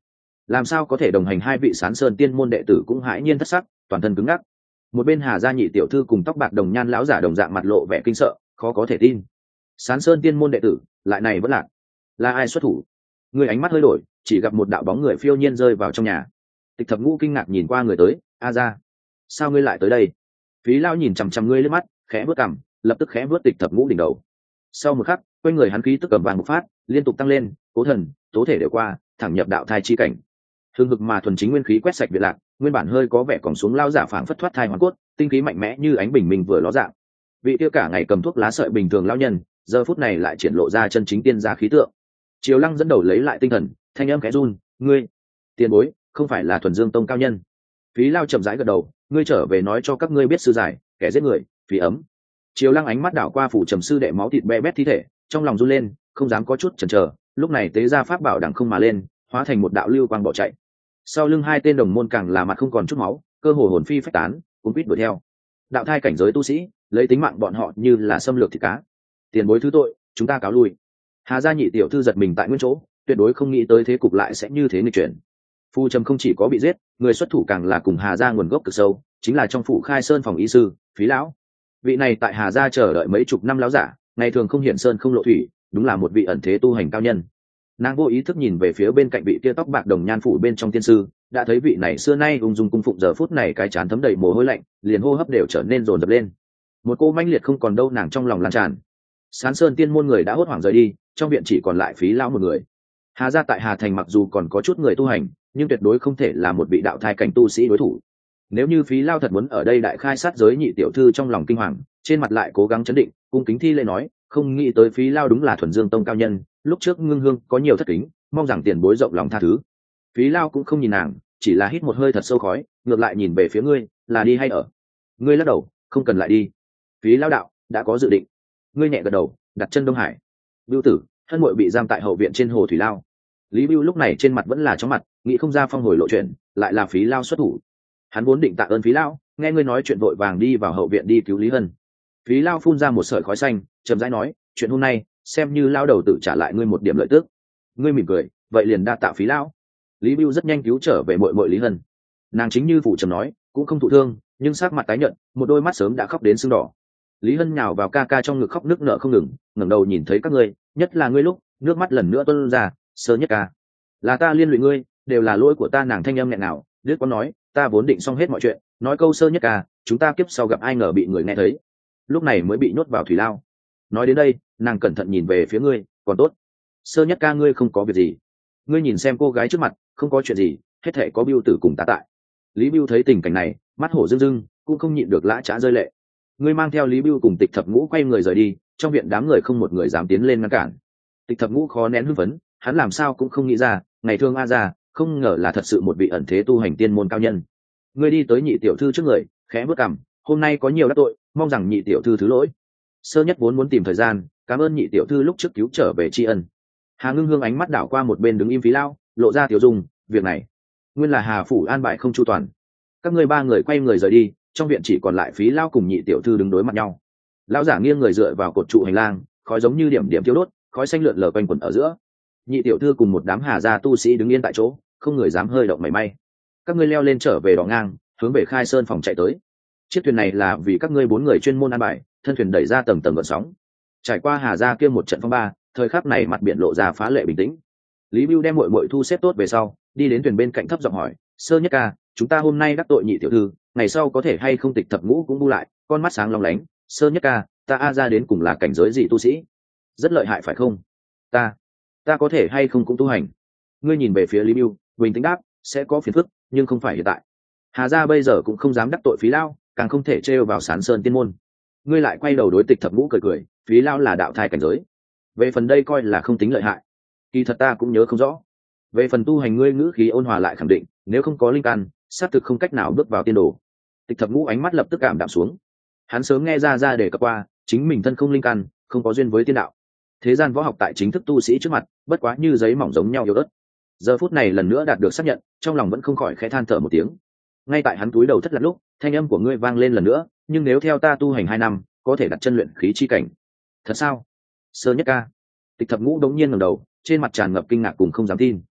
Speaker 1: làm sao có thể đồng hành? Hai vị Sán Sơn tiên môn đệ tử cũng hãi nhiên thất sắc, toàn thân cứng ngắc. Một bên Hà gia nhị tiểu thư cùng tóc bạc đồng nhan lão giả đồng dạng mặt lộ vẻ kinh sợ, khó có thể tin. Sán Sơn tiên môn đệ tử lại này vẫn lạc, là ai xuất thủ? Người ánh mắt hơi đổi, chỉ gặp một đạo bóng người phiêu nhiên rơi vào trong nhà. Tịch Thập Ngũ kinh ngạc nhìn qua người tới, a ra, sao ngươi lại tới đây? Phí Lao nhìn chằm chằm ngươi lên mắt, khẽ bước cằm, lập tức khẽ vớt Tịch Thập Ngũ đỉnh đầu. Sau một khắc, quanh người hắn khí tức cầm vàng một phát, liên tục tăng lên, cố thần, tố thể đều qua, thẳng nhập đạo thai chi cảnh. Hương hực mà thuần chính nguyên khí quét sạch việt lạc, nguyên bản hơi có vẻ còn xuống lao giả phảng phất thoát thai hoàn cốt, tinh khí mạnh mẽ như ánh bình minh vừa ló dạng. Vị kia cả ngày cầm thuốc lá sợi bình thường lão nhân, giờ phút này lại triển lộ ra chân chính tiên gia khí tượng. Triều Lăng dẫn đầu lấy lại tinh thần, thanh âm khẽ run, ngươi, tiền bối, không phải là Thuần Dương Tông cao nhân? Phí Lao chậm rãi gật đầu, ngươi trở về nói cho các ngươi biết sư giải, kẻ giết người, phí ấm. Triều Lăng ánh mắt đảo qua phủ trầm sư đệ máu thịt be bét thi thể, trong lòng run lên, không dám có chút chần chờ, lúc này tế ra pháp bảo đằng không mà lên, hóa thành một đạo lưu quang bỏ chạy. Sau lưng hai tên đồng môn càng là mặt không còn chút máu, cơ hồ hồn phi phách tán, cuốn quýt đuổi theo. Đạo thai cảnh giới tu sĩ, lấy tính mạng bọn họ như là xâm lược thịt cá. Tiền bối thứ tội, chúng ta cáo lui. Hà gia nhị tiểu thư giật mình tại nguyên chỗ, tuyệt đối không nghĩ tới thế cục lại sẽ như thế nghịch chuyển. Phu Trầm không chỉ có bị giết, người xuất thủ càng là cùng Hà gia nguồn gốc cực sâu, chính là trong phủ Khai Sơn phòng y sư, Phí lão. Vị này tại Hà gia chờ đợi mấy chục năm lão giả, ngày thường không hiện sơn không lộ thủy, đúng là một vị ẩn thế tu hành cao nhân. Nàng vô ý thức nhìn về phía bên cạnh vị kia tóc bạc đồng nhan phủ bên trong tiên sư, đã thấy vị này xưa nay ung dung cung phụng, giờ phút này cái trán thấm đầy mồ hôi lạnh, liền hô hấp đều trở nên dồn dập lên. Một cô manh liệt không còn đâu nàng trong lòng lan tràn. Sán Sơn tiên môn người đã hốt hoảng rời đi, trong viện chỉ còn lại Phí lão một người. Hà gia tại Hà thành mặc dù còn có chút người tu hành, nhưng tuyệt đối không thể là một vị đạo thai cảnh tu sĩ đối thủ. Nếu như Phí Lao thật muốn ở đây đại khai sát giới, nhị tiểu thư trong lòng kinh hoàng, trên mặt lại cố gắng chấn định, cung kính thi lễ nói, không nghĩ tới Phí Lao đúng là Thuần Dương Tông cao nhân, lúc trước ngưng hương có nhiều thất kính, mong rằng tiền bối rộng lòng tha thứ. Phí Lao cũng không nhìn nàng, chỉ là hít một hơi thật sâu khói, ngược lại nhìn về phía ngươi, là đi hay ở? Ngươi lắc đầu, không cần lại đi. Phí Lao đạo, đã có dự định. Ngươi nhẹ gật đầu, đặt chân Đông Hải. Bưu tử, thân muội bị giam tại hậu viện trên hồ thủy lao. Lý Bưu lúc này trên mặt vẫn là chóng mặt, nghĩ không ra phong hồi lộ chuyện, lại là Phí Lao xuất thủ. Hắn vốn định tạ ơn Phí Lao, nghe ngươi nói chuyện vội vàng đi vào hậu viện đi cứu Lý Hân. Phí Lao phun ra một sợi khói xanh, chậm rãi nói, chuyện hôm nay xem như Lao đầu tự trả lại ngươi một điểm lợi tức. Ngươi mỉm cười, vậy liền đa tạ Phí Lao. Lý Bưu rất nhanh cứu trở về muội muội Lý Hân. Nàng chính như phụ trầm nói, cũng không thụ thương, nhưng sắc mặt tái nhợt, một đôi mắt sớm đã khóc đến sưng đỏ. Lý Hân nhào vào ca ca trong ngực khóc nức nở không ngừng, ngẩng đầu nhìn thấy các ngươi, nhất là ngươi lúc, nước mắt lần nữa tuôn ra, Sơ Nhất ca, là ta liên lụy ngươi, đều là lỗi của ta. Nàng thanh âm nghẹn ngào, đứt quãng nói, ta vốn định xong hết mọi chuyện, nói câu Sơ Nhất ca, chúng ta kiếp sau gặp ai ngờ bị người nghe thấy, lúc này mới bị nhốt vào thủy lao. Nói đến đây, nàng cẩn thận nhìn về phía ngươi, còn tốt, Sơ Nhất ca ngươi không có việc gì. Ngươi nhìn xem cô gái trước mặt, không có chuyện gì, hết thể có Bưu tử cùng ta tại. Lý Bưu thấy tình cảnh này, mắt hổ rưng rưng, cũng không nhịn được lã chã rơi lệ. Ngươi mang theo Lý Bưu cùng Tịch Thập Ngũ quay người rời đi, trong viện đám người không một người dám tiến lên ngăn cản. Tịch Thập Ngũ khó nén hưng phấn, hắn làm sao cũng không nghĩ ra, ngày thương a ra, không ngờ là thật sự một vị ẩn thế tu hành tiên môn cao nhân. Ngươi đi tới nhị tiểu thư trước người, khẽ bước cằm, hôm nay có nhiều đắc tội, mong rằng nhị tiểu thư thứ lỗi. Sơ Nhất vốn muốn tìm thời gian, cảm ơn nhị tiểu thư lúc trước cứu trở về tri ân. Hà Ngưng Hương ánh mắt đảo qua một bên đứng im Phí Lao, lộ ra tiểu dung, việc này nguyên là Hà phủ an bài không chu toàn. Các ngươi ba người quay người rời đi, trong viện chỉ còn lại Phí Lao cùng nhị tiểu thư đứng đối mặt nhau. Lão giả nghiêng người dựa vào cột trụ hành lang, khói giống như điểm điểm thiêu đốt, khói xanh lượn lờ quanh quẩn ở giữa. Nhị tiểu thư cùng một đám Hà gia tu sĩ đứng yên tại chỗ, không người dám hơi động mảy may. Các ngươi leo lên trở về đỏ ngang, hướng về Khai Sơn phòng chạy tới. Chiếc thuyền này là vì các ngươi bốn người chuyên môn an bài, thân thuyền đẩy ra tầng tầng gợn sóng. Trải qua Hà gia kia một trận phong ba, thời khắc này mặt biển lộ ra phá lệ bình tĩnh. Lý Bưu đem muội muội thu xếp tốt về sau, đi đến thuyền bên cạnh thấp giọng hỏi, Sơ Nhất ca, chúng ta hôm nay đắc tội nhị tiểu thư, ngày sau có thể hay không Tịch Thập Ngũ cũng bu lại, con mắt sáng long lánh, Sơ Nhất ca, ta a ra đến cùng là cảnh giới gì tu sĩ? Rất lợi hại phải không? Ta, ta có thể hay không cũng tu hành? Ngươi nhìn về phía Lý Bưu, bình tĩnh đáp, sẽ có phiền phức, nhưng không phải hiện tại. Hà gia bây giờ cũng không dám đắc tội Phí Lao, càng không thể trêu vào Sán Sơn tiên môn. Ngươi lại quay đầu đối Tịch Thập Ngũ cười cười, Phí Lao là đạo thai cảnh giới, về phần đây coi là không tính lợi hại. Kỳ thật ta cũng nhớ không rõ. Về phần tu hành, ngươi ngữ khí ôn hòa lại khẳng định, nếu không có linh căn, xác thực không cách nào bước vào tiên đồ. Tịch Thập Ngũ ánh mắt lập tức cảm đạm xuống. Hắn sớm nghe ra ra để cập qua, chính mình thân không linh căn, không có duyên với tiên đạo. Thế gian võ học tại chính thức tu sĩ trước mặt, bất quá như giấy mỏng giống nhau yếu ớt. Giờ phút này lần nữa đạt được xác nhận, trong lòng vẫn không khỏi khẽ than thở một tiếng. Ngay tại hắn túi đầu thất lạc lúc, thanh âm của ngươi vang lên lần nữa, nhưng nếu theo ta tu hành hai năm, có thể đặt chân luyện khí chi cảnh. Thật sao? Sơ Nhất ca. Tịch Thập Ngũ đống nhiên ngẩng đầu, trên mặt tràn ngập kinh ngạc cùng không dám tin.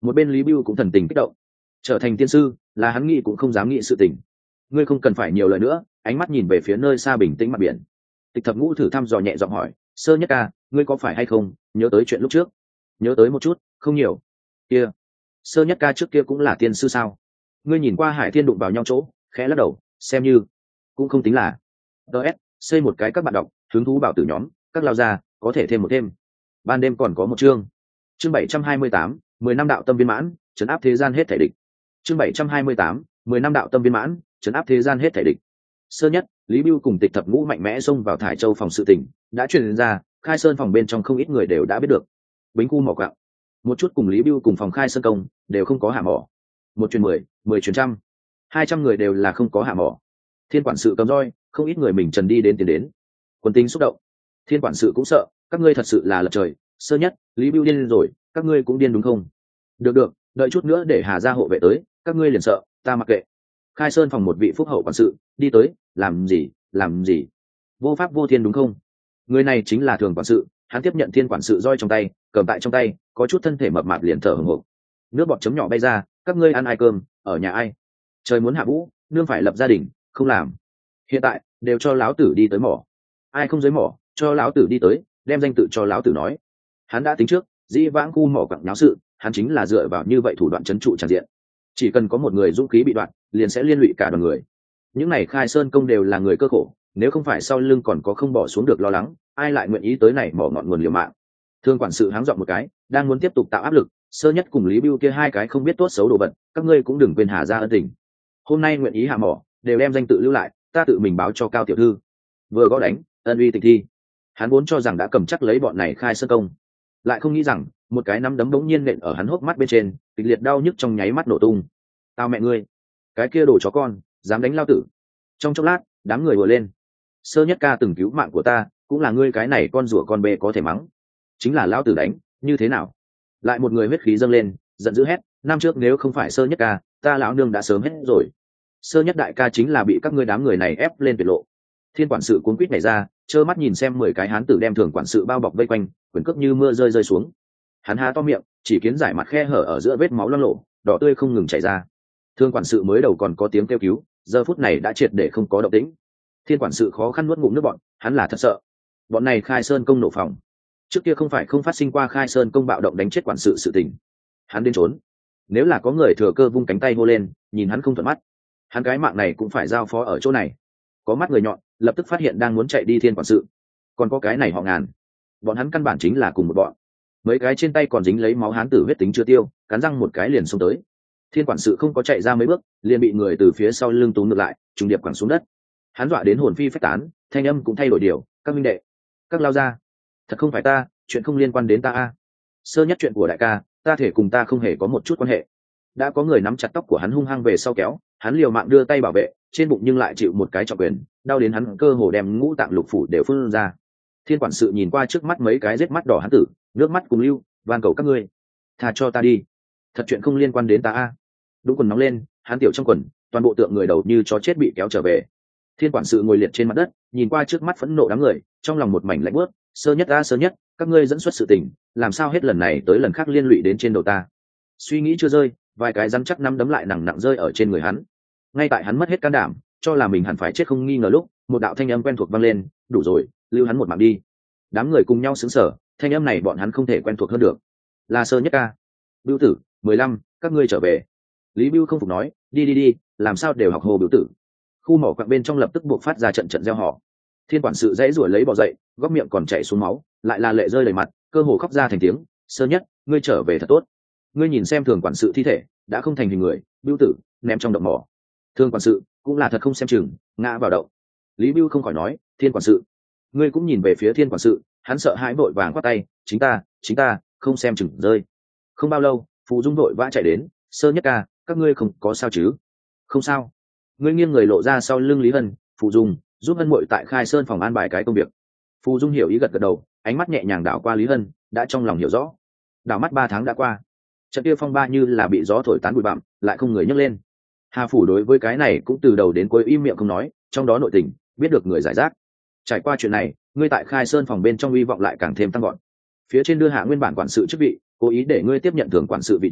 Speaker 1: Một bên Lý Bưu cũng thần tình kích động, trở thành tiên sư là hắn nghĩ cũng không dám nghĩ sự tình. Ngươi không cần phải nhiều lời nữa. Ánh mắt nhìn về phía nơi xa bình tĩnh mặt biển, Tịch Thập Ngũ thử thăm dò nhẹ giọng hỏi, Sơ Nhất ca, ngươi có phải hay không nhớ tới chuyện lúc trước? Nhớ tới một chút, không nhiều. Kia, Sơ Nhất ca trước kia cũng là tiên sư sao? Ngươi nhìn qua Hải Thiên đụng vào nhau chỗ, khẽ lắc đầu, xem như cũng không tính là. ds xây một cái các bạn đọc hứng thú bảo tử nhóm, các lao gia có thể thêm một thêm. Ban đêm còn có một chương. Chương bảy trăm hai mươi tám, mười năm đạo tâm viên mãn, trấn áp thế gian hết thể địch. Chương bảy trăm hai mươi tám, mười năm đạo tâm viên mãn, trấn áp thế gian hết thể địch. Sơ Nhất, Lý Bưu cùng Tịch Thập Ngũ mạnh mẽ xông vào Thải Châu phòng sự tỉnh, đã truyền ra, Khai Sơn phòng bên trong không ít người đều đã biết được. Bính khu mỏ quặng, một chút cùng Lý Bưu cùng phòng Khai Sơn công đều không có hạ mỏ. Một truyền mười, mười truyền trăm, hai trăm người đều là không có hạ mỏ. Thiên quản sự cầm roi, không ít người mình trần đi đến tiến đến. Quân tính xúc động, Thiên quản sự cũng sợ, các ngươi thật sự là lật trời. Sơ Nhất, Lý Bưu điên rồi, các ngươi cũng điên đúng không? Được được, đợi chút nữa để Hà gia hộ vệ tới, các ngươi liền sợ, ta mặc kệ. Khai Sơn phòng một vị phúc hậu quản sự đi tới, làm gì làm gì, vô pháp vô thiên đúng không? Người này chính là Thường quản sự, hắn tiếp nhận Thiên quản sự roi trong tay, cầm tại trong tay, có chút thân thể mập mạp liền thở hổn hộc. Nước bọt chấm nhỏ bay ra, các ngươi ăn ai cơm, ở nhà ai? Trời muốn hạ vũ, nương phải lập gia đình, không làm. Hiện tại đều cho lão tử đi tới mỏ, ai không dưới mỏ, cho lão tử đi tới, đem danh tự cho lão tử nói. Hắn đã tính trước, dĩ vãng khu mỏ quặng náo sự, hắn chính là dựa vào như vậy thủ đoạn trấn trụ tràn diện. Chỉ cần có một người dũng khí bị đoạn, liền sẽ liên lụy cả đoàn người. Những này Khai Sơn công đều là người cơ khổ, nếu không phải sau lưng còn có không bỏ xuống được lo lắng, ai lại nguyện ý tới này mỏ ngọn nguồn liều mạng. Thương quản sự háng dọn một cái, đang muốn tiếp tục tạo áp lực. Sơ Nhất cùng Lý Bưu kia hai cái không biết tốt xấu đồ vật, các ngươi cũng đừng quên Hà gia ân tình. Hôm nay nguyện ý hạ mỏ, đều đem danh tự lưu lại, ta tự mình báo cho Cao tiểu thư. Vừa gõ đánh, ân uy tịch thi. Hắn vốn cho rằng đã cầm chắc lấy bọn này Khai Sơn công, lại không nghĩ rằng một cái nắm đấm bỗng nhiên nện ở hắn hốc mắt bên trên, kịch liệt đau nhức trong nháy mắt nổ tung. Tao mẹ ngươi, cái kia đồ chó con, dám đánh lao tử! Trong chốc lát, đám người vừa lên. Sơ Nhất ca từng cứu mạng của ta, cũng là ngươi cái này con rủa con bê có thể mắng. Chính là lao tử đánh, như thế nào? Lại một người huyết khí dâng lên, giận dữ hét, năm trước nếu không phải Sơ Nhất ca, ta lão nương đã sớm hết rồi. Sơ Nhất đại ca chính là bị các ngươi đám người này ép lên tuyệt lộ. Thiên quản sự cuống quýt nhảy ra, trơ mắt nhìn xem mười cái hán tử đem Thường quản sự bao bọc vây quanh, quyền cước như mưa rơi rơi xuống. Hắn há to miệng, chỉ kiến giải mặt khe hở ở giữa vết máu loang lổ, đỏ tươi không ngừng chảy ra. Thương quản sự mới đầu còn có tiếng kêu cứu, giờ phút này đã triệt để không có động tĩnh. Thiên quản sự khó khăn nuốt ngụm nước bọn, hắn là thật sợ. Bọn này Khai Sơn công nổ phòng, trước kia không phải không phát sinh qua Khai Sơn công bạo động đánh chết quản sự sự tình. Hắn đến trốn, nếu là có người thừa cơ vung cánh tay hô lên, nhìn hắn không thuận mắt, hắn cái mạng này cũng phải giao phó ở chỗ này. Có mắt người nhọn, lập tức phát hiện đang muốn chạy đi Thiên quản sự, còn có cái này họ Ngàn, bọn hắn căn bản chính là cùng một bọn. Mấy cái trên tay còn dính lấy máu hán tử huyết tính chưa tiêu, cắn răng một cái liền xông tới. Thiên quản sự không có chạy ra mấy bước, liền bị người từ phía sau lưng túm ngược lại, trùng điệp quẳng xuống đất. Hắn dọa đến hồn phi phách tán, thanh âm cũng thay đổi điều, các minh đệ, các lao ra, thật không phải ta, chuyện không liên quan đến ta a. Sơ Nhất chuyện của đại ca, ta thể cùng ta không hề có một chút quan hệ. Đã có người nắm chặt tóc của hắn hung hăng về sau kéo, hắn liều mạng đưa tay bảo vệ, trên bụng nhưng lại chịu một cái trọng quyền, đau đến hắn cơ hồ đem ngũ tạng lục phủ đều phun ra. Thiên quản sự nhìn qua trước mắt mấy cái rết mắt đỏ hắn tử, nước mắt cùng lưu, van cầu các ngươi, tha cho ta đi, thật chuyện không liên quan đến ta a. Đúng quần nóng lên, hắn tiểu trong quần, toàn bộ tượng người đầu như chó chết bị kéo trở về. Thiên quản sự ngồi liệt trên mặt đất, nhìn qua trước mắt phẫn nộ đám người, trong lòng một mảnh lạnh buốt. Sơ Nhất a Sơ Nhất, các ngươi dẫn xuất sự tình, làm sao hết lần này tới lần khác liên lụy đến trên đầu ta. Suy nghĩ chưa rơi, vài cái rắn chắc năm đấm lại nặng nặng rơi ở trên người hắn. Ngay tại hắn mất hết can đảm, cho là mình hẳn phải chết không nghi ngờ lúc, một đạo thanh âm quen thuộc vang lên, đủ rồi, lưu hắn một mạng đi. Đám người cùng nhau sững sờ, thanh âm này bọn hắn không thể quen thuộc hơn được. Là Sơ Nhất ca. Bưu tử, mười lăm, các ngươi trở về. Lý Bưu không phục nói, đi đi đi, làm sao đều học hồ Bưu tử. Khu mỏ quặng bên trong lập tức buộc phát ra trận trận reo hò. Thiên quản sự dãy rủa lấy bò dậy, góc miệng còn chảy xuống máu, lại là lệ rơi đầy mặt, cơ hồ khóc ra thành tiếng. Sơ Nhất, ngươi trở về thật tốt. Ngươi nhìn xem Thường quản sự thi thể đã không thành hình người, Bưu tử ném trong động mỏ. Thường quản sự cũng là thật không xem chừng, ngã vào động. Lý Bưu không khỏi nói, Thiên quản sự, ngươi cũng nhìn về phía Thiên quản sự, hắn sợ hãi vội vàng quát tay, chính ta, chính ta, không xem chừng rơi. Không bao lâu, Phù Dung vội vã chạy đến, Sơ Nhất ca, các ngươi không có sao chứ? Không sao. Ngươi nghiêng người lộ ra sau lưng Lý Hân, Phù Dung giúp Hân muội tại Khai Sơn phòng an bài cái công việc. Phù Dung hiểu ý gật gật đầu, ánh mắt nhẹ nhàng đảo qua Lý Hân, đã trong lòng hiểu rõ. Đảo mắt ba tháng đã qua, trận kia phong ba như là bị gió thổi tán bụi bặm, lại không người nhấc lên. Hà phủ đối với cái này cũng từ đầu đến cuối im miệng không nói, trong đó nội tình biết được người giải rác. Trải qua chuyện này, ngươi tại Khai Sơn phòng bên trong hy vọng lại càng thêm tăng gọn. Phía trên đưa hạ nguyên bản quản sự chức vị, cố ý để ngươi tiếp nhận thường quản sự vị trí,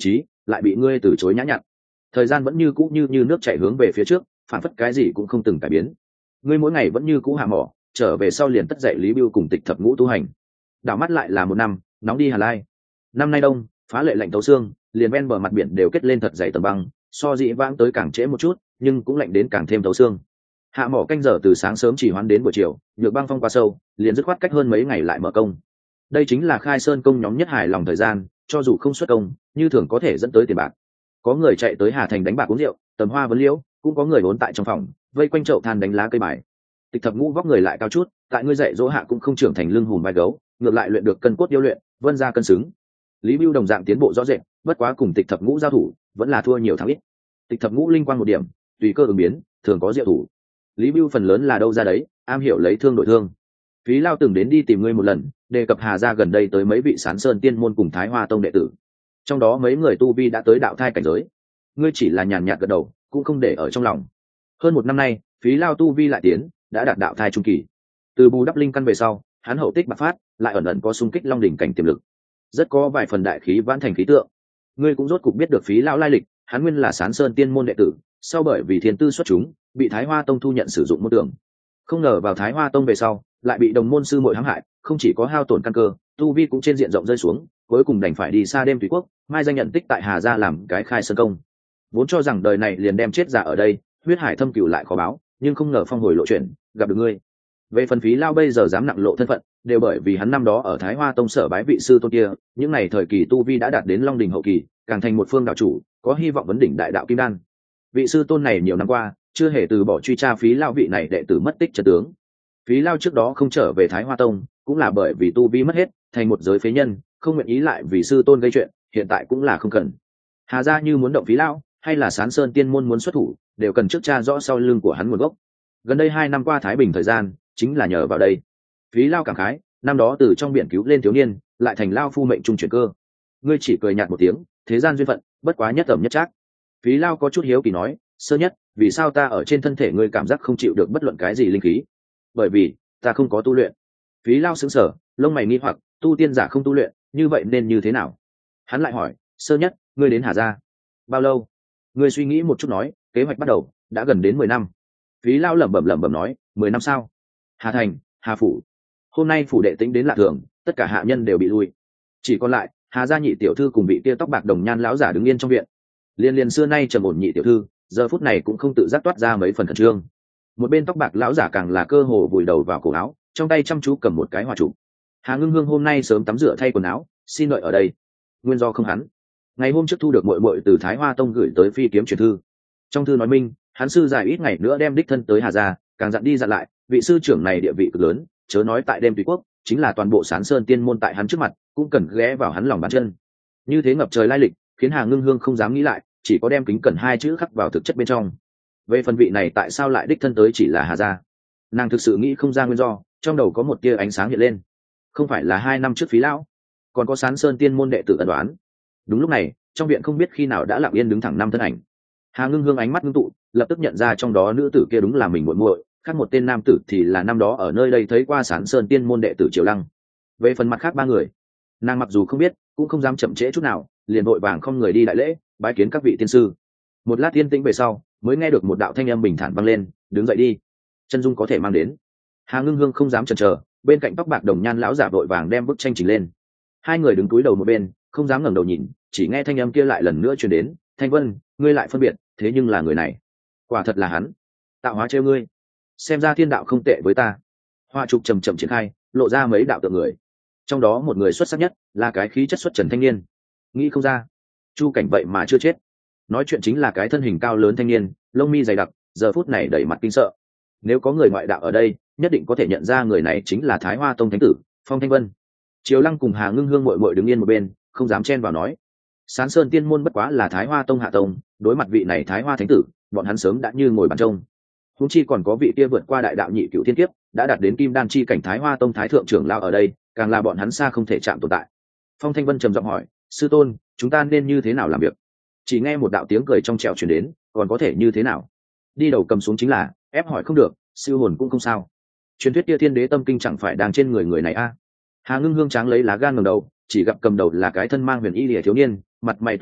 Speaker 1: lại bị ngươi từ chối nhã nhặn. Thời gian vẫn như cũ như như nước chảy hướng về phía trước, phản phất cái gì cũng không từng cải biến. Ngươi mỗi ngày vẫn như cũ hạ mỏ, trở về sau liền tất dậy Lý Bưu cùng Tịch Thập Ngũ tu hành. Đảo mắt lại là một năm, nóng đi Hà Lai. Năm nay đông, phá lệ lạnh thấu xương, liền ven bờ mặt biển đều kết lên thật dày tầng băng, so dĩ vãng tới càng trễ một chút, nhưng cũng lạnh đến càng thêm thấu xương. Hạ mỏ canh giờ từ sáng sớm chỉ hoán đến buổi chiều, nhược băng phong qua sâu, liền dứt khoát cách hơn mấy ngày lại mở công. Đây chính là khai sơn công nhóm nhất hài lòng thời gian, cho dù không xuất công, như thường có thể dẫn tới tiền bạc. Có người chạy tới Hà Thành đánh bạc uống rượu, tầm hoa vấn liễu, cũng có người vốn tại trong phòng, vây quanh chậu than đánh lá cây bài. Tịch Thập Ngũ vóc người lại cao chút, tại ngươi dạy dỗ hạ cũng không trưởng thành lưng hùm vai gấu, ngược lại luyện được cân cốt điêu luyện, vân ra cân xứng. Lý Bưu đồng dạng tiến bộ rõ rệt, bất quá cùng Tịch Thập Ngũ giao thủ, vẫn là thua nhiều thắng ít. Tịch Thập Ngũ linh quang một điểm, tùy cơ ứng biến, thường có diệu thủ. Lý Bưu phần lớn là đâu ra đấy, am hiểu lấy thương đổi thương. Phí Lao từng đến đi tìm ngươi một lần, đề cập Hà gia gần đây tới mấy vị Sán Sơn tiên môn cùng Thái Hoa tông đệ tử, trong đó mấy người tu vi đã tới đạo thai cảnh giới. Ngươi chỉ là nhàn nhạt gật đầu, cũng không để ở trong lòng. Hơn một năm nay, Phí Lao tu vi lại tiến, đã đạt đạo thai trung kỳ. Từ bù đắp linh căn về sau, hắn hậu tích bạc phát, lại ẩn ẩn có xung kích long đỉnh cảnh tiềm lực, rất có vài phần đại khí vãn thành khí tượng. Ngươi cũng rốt cục biết được Phí Lão lai lịch, hắn nguyên là Sán Sơn tiên môn đệ tử, sau bởi vì thiên tư xuất chúng, bị Thái Hoa tông thu nhận sử dụng môn đường. Không ngờ vào Thái Hoa tông về sau, lại bị đồng môn sư muội hãm hại, không chỉ có hao tổn căn cơ, tu vi cũng trên diện rộng rơi xuống, cuối cùng đành phải đi xa đêm Thủy Quốc, mai danh nhận tích tại Hà gia làm cái khai sơn công. Vốn cho rằng đời này liền đem chết giả ở đây, huyết hải thâm cửu lại khó báo, nhưng không ngờ phong hồi lộ chuyển, gặp được ngươi. Về phần Phí Lao bây giờ dám nặng lộ thân phận, đều bởi vì hắn năm đó ở Thái Hoa tông sở bái vị sư tôn kia, những ngày thời kỳ tu vi đã đạt đến long đỉnh hậu kỳ, càng thành một phương đạo chủ, có hy vọng vấn đỉnh đại đạo kim đan. Vị sư tôn này nhiều năm qua chưa hề từ bỏ truy tra Phí Lao vị này đệ tử mất tích chân tướng. Phí Lao trước đó không trở về Thái Hoa tông, cũng là bởi vì tu vi mất hết, thành một giới phế nhân, không nguyện ý lại vì sư tôn gây chuyện, hiện tại cũng là không cần. Hà gia như muốn động Phí Lao, hay là Sán Sơn tiên môn muốn xuất thủ, đều cần trước tra rõ sau lưng của hắn nguồn gốc. Gần đây hai năm qua thái bình thời gian, chính là nhờ vào đây. Phí Lao cảm khái, năm đó từ trong biển cứu lên thiếu niên, lại thành Lao phu mệnh trung chuyển cơ. Ngươi chỉ cười nhạt một tiếng, thế gian duyên phận, bất quá nhất tầm nhất trác. Phí Lao có chút hiếu kỳ nói, sơ nhất, vì sao ta ở trên thân thể ngươi cảm giác không chịu được bất luận cái gì linh khí? Bởi vì ta không có tu luyện. Phí Lao sững sờ, lông mày nghi hoặc, tu tiên giả không tu luyện, như vậy nên như thế nào? Hắn lại hỏi, sơ nhất, ngươi đến Hà gia bao lâu? Ngươi suy nghĩ một chút nói, kế hoạch bắt đầu đã gần đến mười năm. Phí Lao lẩm bẩm lẩm bẩm nói, mười năm sao? Hà Thành, Hà phủ. Hôm nay phủ đệ tính đến lạ thường, tất cả hạ nhân đều bị lui, chỉ còn lại Hà gia nhị tiểu thư cùng vị kia tóc bạc đồng nhan lão giả đứng yên trong viện. Liên liên xưa nay trầm ổn nhị tiểu thư, giờ phút này cũng không tự giác toát ra mấy phần khẩn trương. Một bên tóc bạc lão giả càng là cơ hồ vùi đầu vào cổ áo, trong tay chăm chú cầm một cái hòa trụ. Hà Ngưng Hương hôm nay sớm tắm rửa thay quần áo, xin đợi ở đây. Nguyên do không hắn. Ngày hôm trước thu được muội muội từ Thái Hoa tông gửi tới phi kiếm truyền thư. Trong thư nói minh, hắn sư dài ít ngày nữa đem đích thân tới Hà gia, càng dặn đi dặn lại, vị sư trưởng này địa vị cực lớn, chớ nói tại đêm Tùy Quốc, chính là toàn bộ Sán Sơn tiên môn tại hắn trước mặt, cũng cần ghé vào hắn lòng bàn chân. Như thế ngập trời lai lịch, khiến Hà Ngưng Hương không dám nghĩ lại, chỉ có đem kính cẩn hai chữ khắc vào thực chất bên trong. Về phần vị này tại sao lại đích thân tới chỉ là Hà gia, nàng thực sự nghĩ không ra nguyên do, trong đầu có một tia ánh sáng hiện lên. Không phải là hai năm trước Phí Lão, còn có Sán Sơn tiên môn đệ tử ẩn đoán. Đúng lúc này, trong viện không biết khi nào đã lặng yên đứng thẳng năm thân ảnh. Hà Ngưng Hương ánh mắt ngưng tụ, lập tức nhận ra trong đó nữ tử kia đúng là mình muội muội, khác một tên nam tử thì là năm đó ở nơi đây thấy qua Sán Sơn tiên môn đệ tử Triều Lăng. Về phần mặt khác ba người, nàng mặc dù không biết, cũng không dám chậm trễ chút nào, liền vội vàng không người đi đại lễ, bái kiến các vị tiên sư. Một lát yên tĩnh về sau, mới nghe được một đạo thanh âm bình thản vang lên, đứng dậy đi, chân dung có thể mang đến. Hà Ngưng Hương không dám chần chờ, bên cạnh tóc bạc đồng nhan lão giả vội vàng đem bức tranh chỉnh lên. Hai người đứng cúi đầu một bên, không dám ngẩng đầu nhìn, chỉ nghe thanh âm kia lại lần nữa truyền đến, Thanh Vân, ngươi lại phân biệt, thế nhưng là người này, quả thật là hắn, tạo hóa trêu ngươi, xem ra thiên đạo không tệ với ta. Hoa trục chầm chậm triển khai, lộ ra mấy đạo tượng người, trong đó một người xuất sắc nhất là cái khí chất xuất trần thanh niên. Nghĩ không ra, Chu Cảnh vậy mà chưa chết. Nói chuyện chính là cái thân hình cao lớn thanh niên, lông mi dày đặc, giờ phút này đầy mặt kinh sợ. Nếu có người ngoại đạo ở đây, nhất định có thể nhận ra người này chính là Thái Hoa tông thánh tử Phong Thanh Vân. Triều Lăng cùng Hà Ngưng Hương muội muội đứng yên một bên, không dám chen vào nói. Sán Sơn tiên môn bất quá là Thái Hoa tông hạ tông, đối mặt vị này Thái Hoa thánh tử, bọn hắn sớm đã như ngồi bàn trông. Huống chi còn có vị kia vượt qua đại đạo nhị cửu thiên kiếp, đã đạt đến kim đan chi cảnh Thái Hoa tông thái thượng trưởng lão ở đây, càng là bọn hắn xa không thể chạm tồn tại. Phong Thanh Vân trầm giọng hỏi, sư tôn, chúng ta nên như thế nào làm việc? Chỉ nghe một đạo tiếng cười trong trẻo truyền đến, còn có thể như thế nào? Đi đầu cầm xuống chính là, ép hỏi không được, siêu hồn cũng không sao. Truyền thuyết kia thiên đế tâm kinh chẳng phải đang trên người người này a? À? Hà Ngưng Hương tráng lấy lá gan ngẩng đầu, chỉ gặp cầm đầu là cái thân mang huyền y lìa thiếu niên, mặt mày tuấn tú,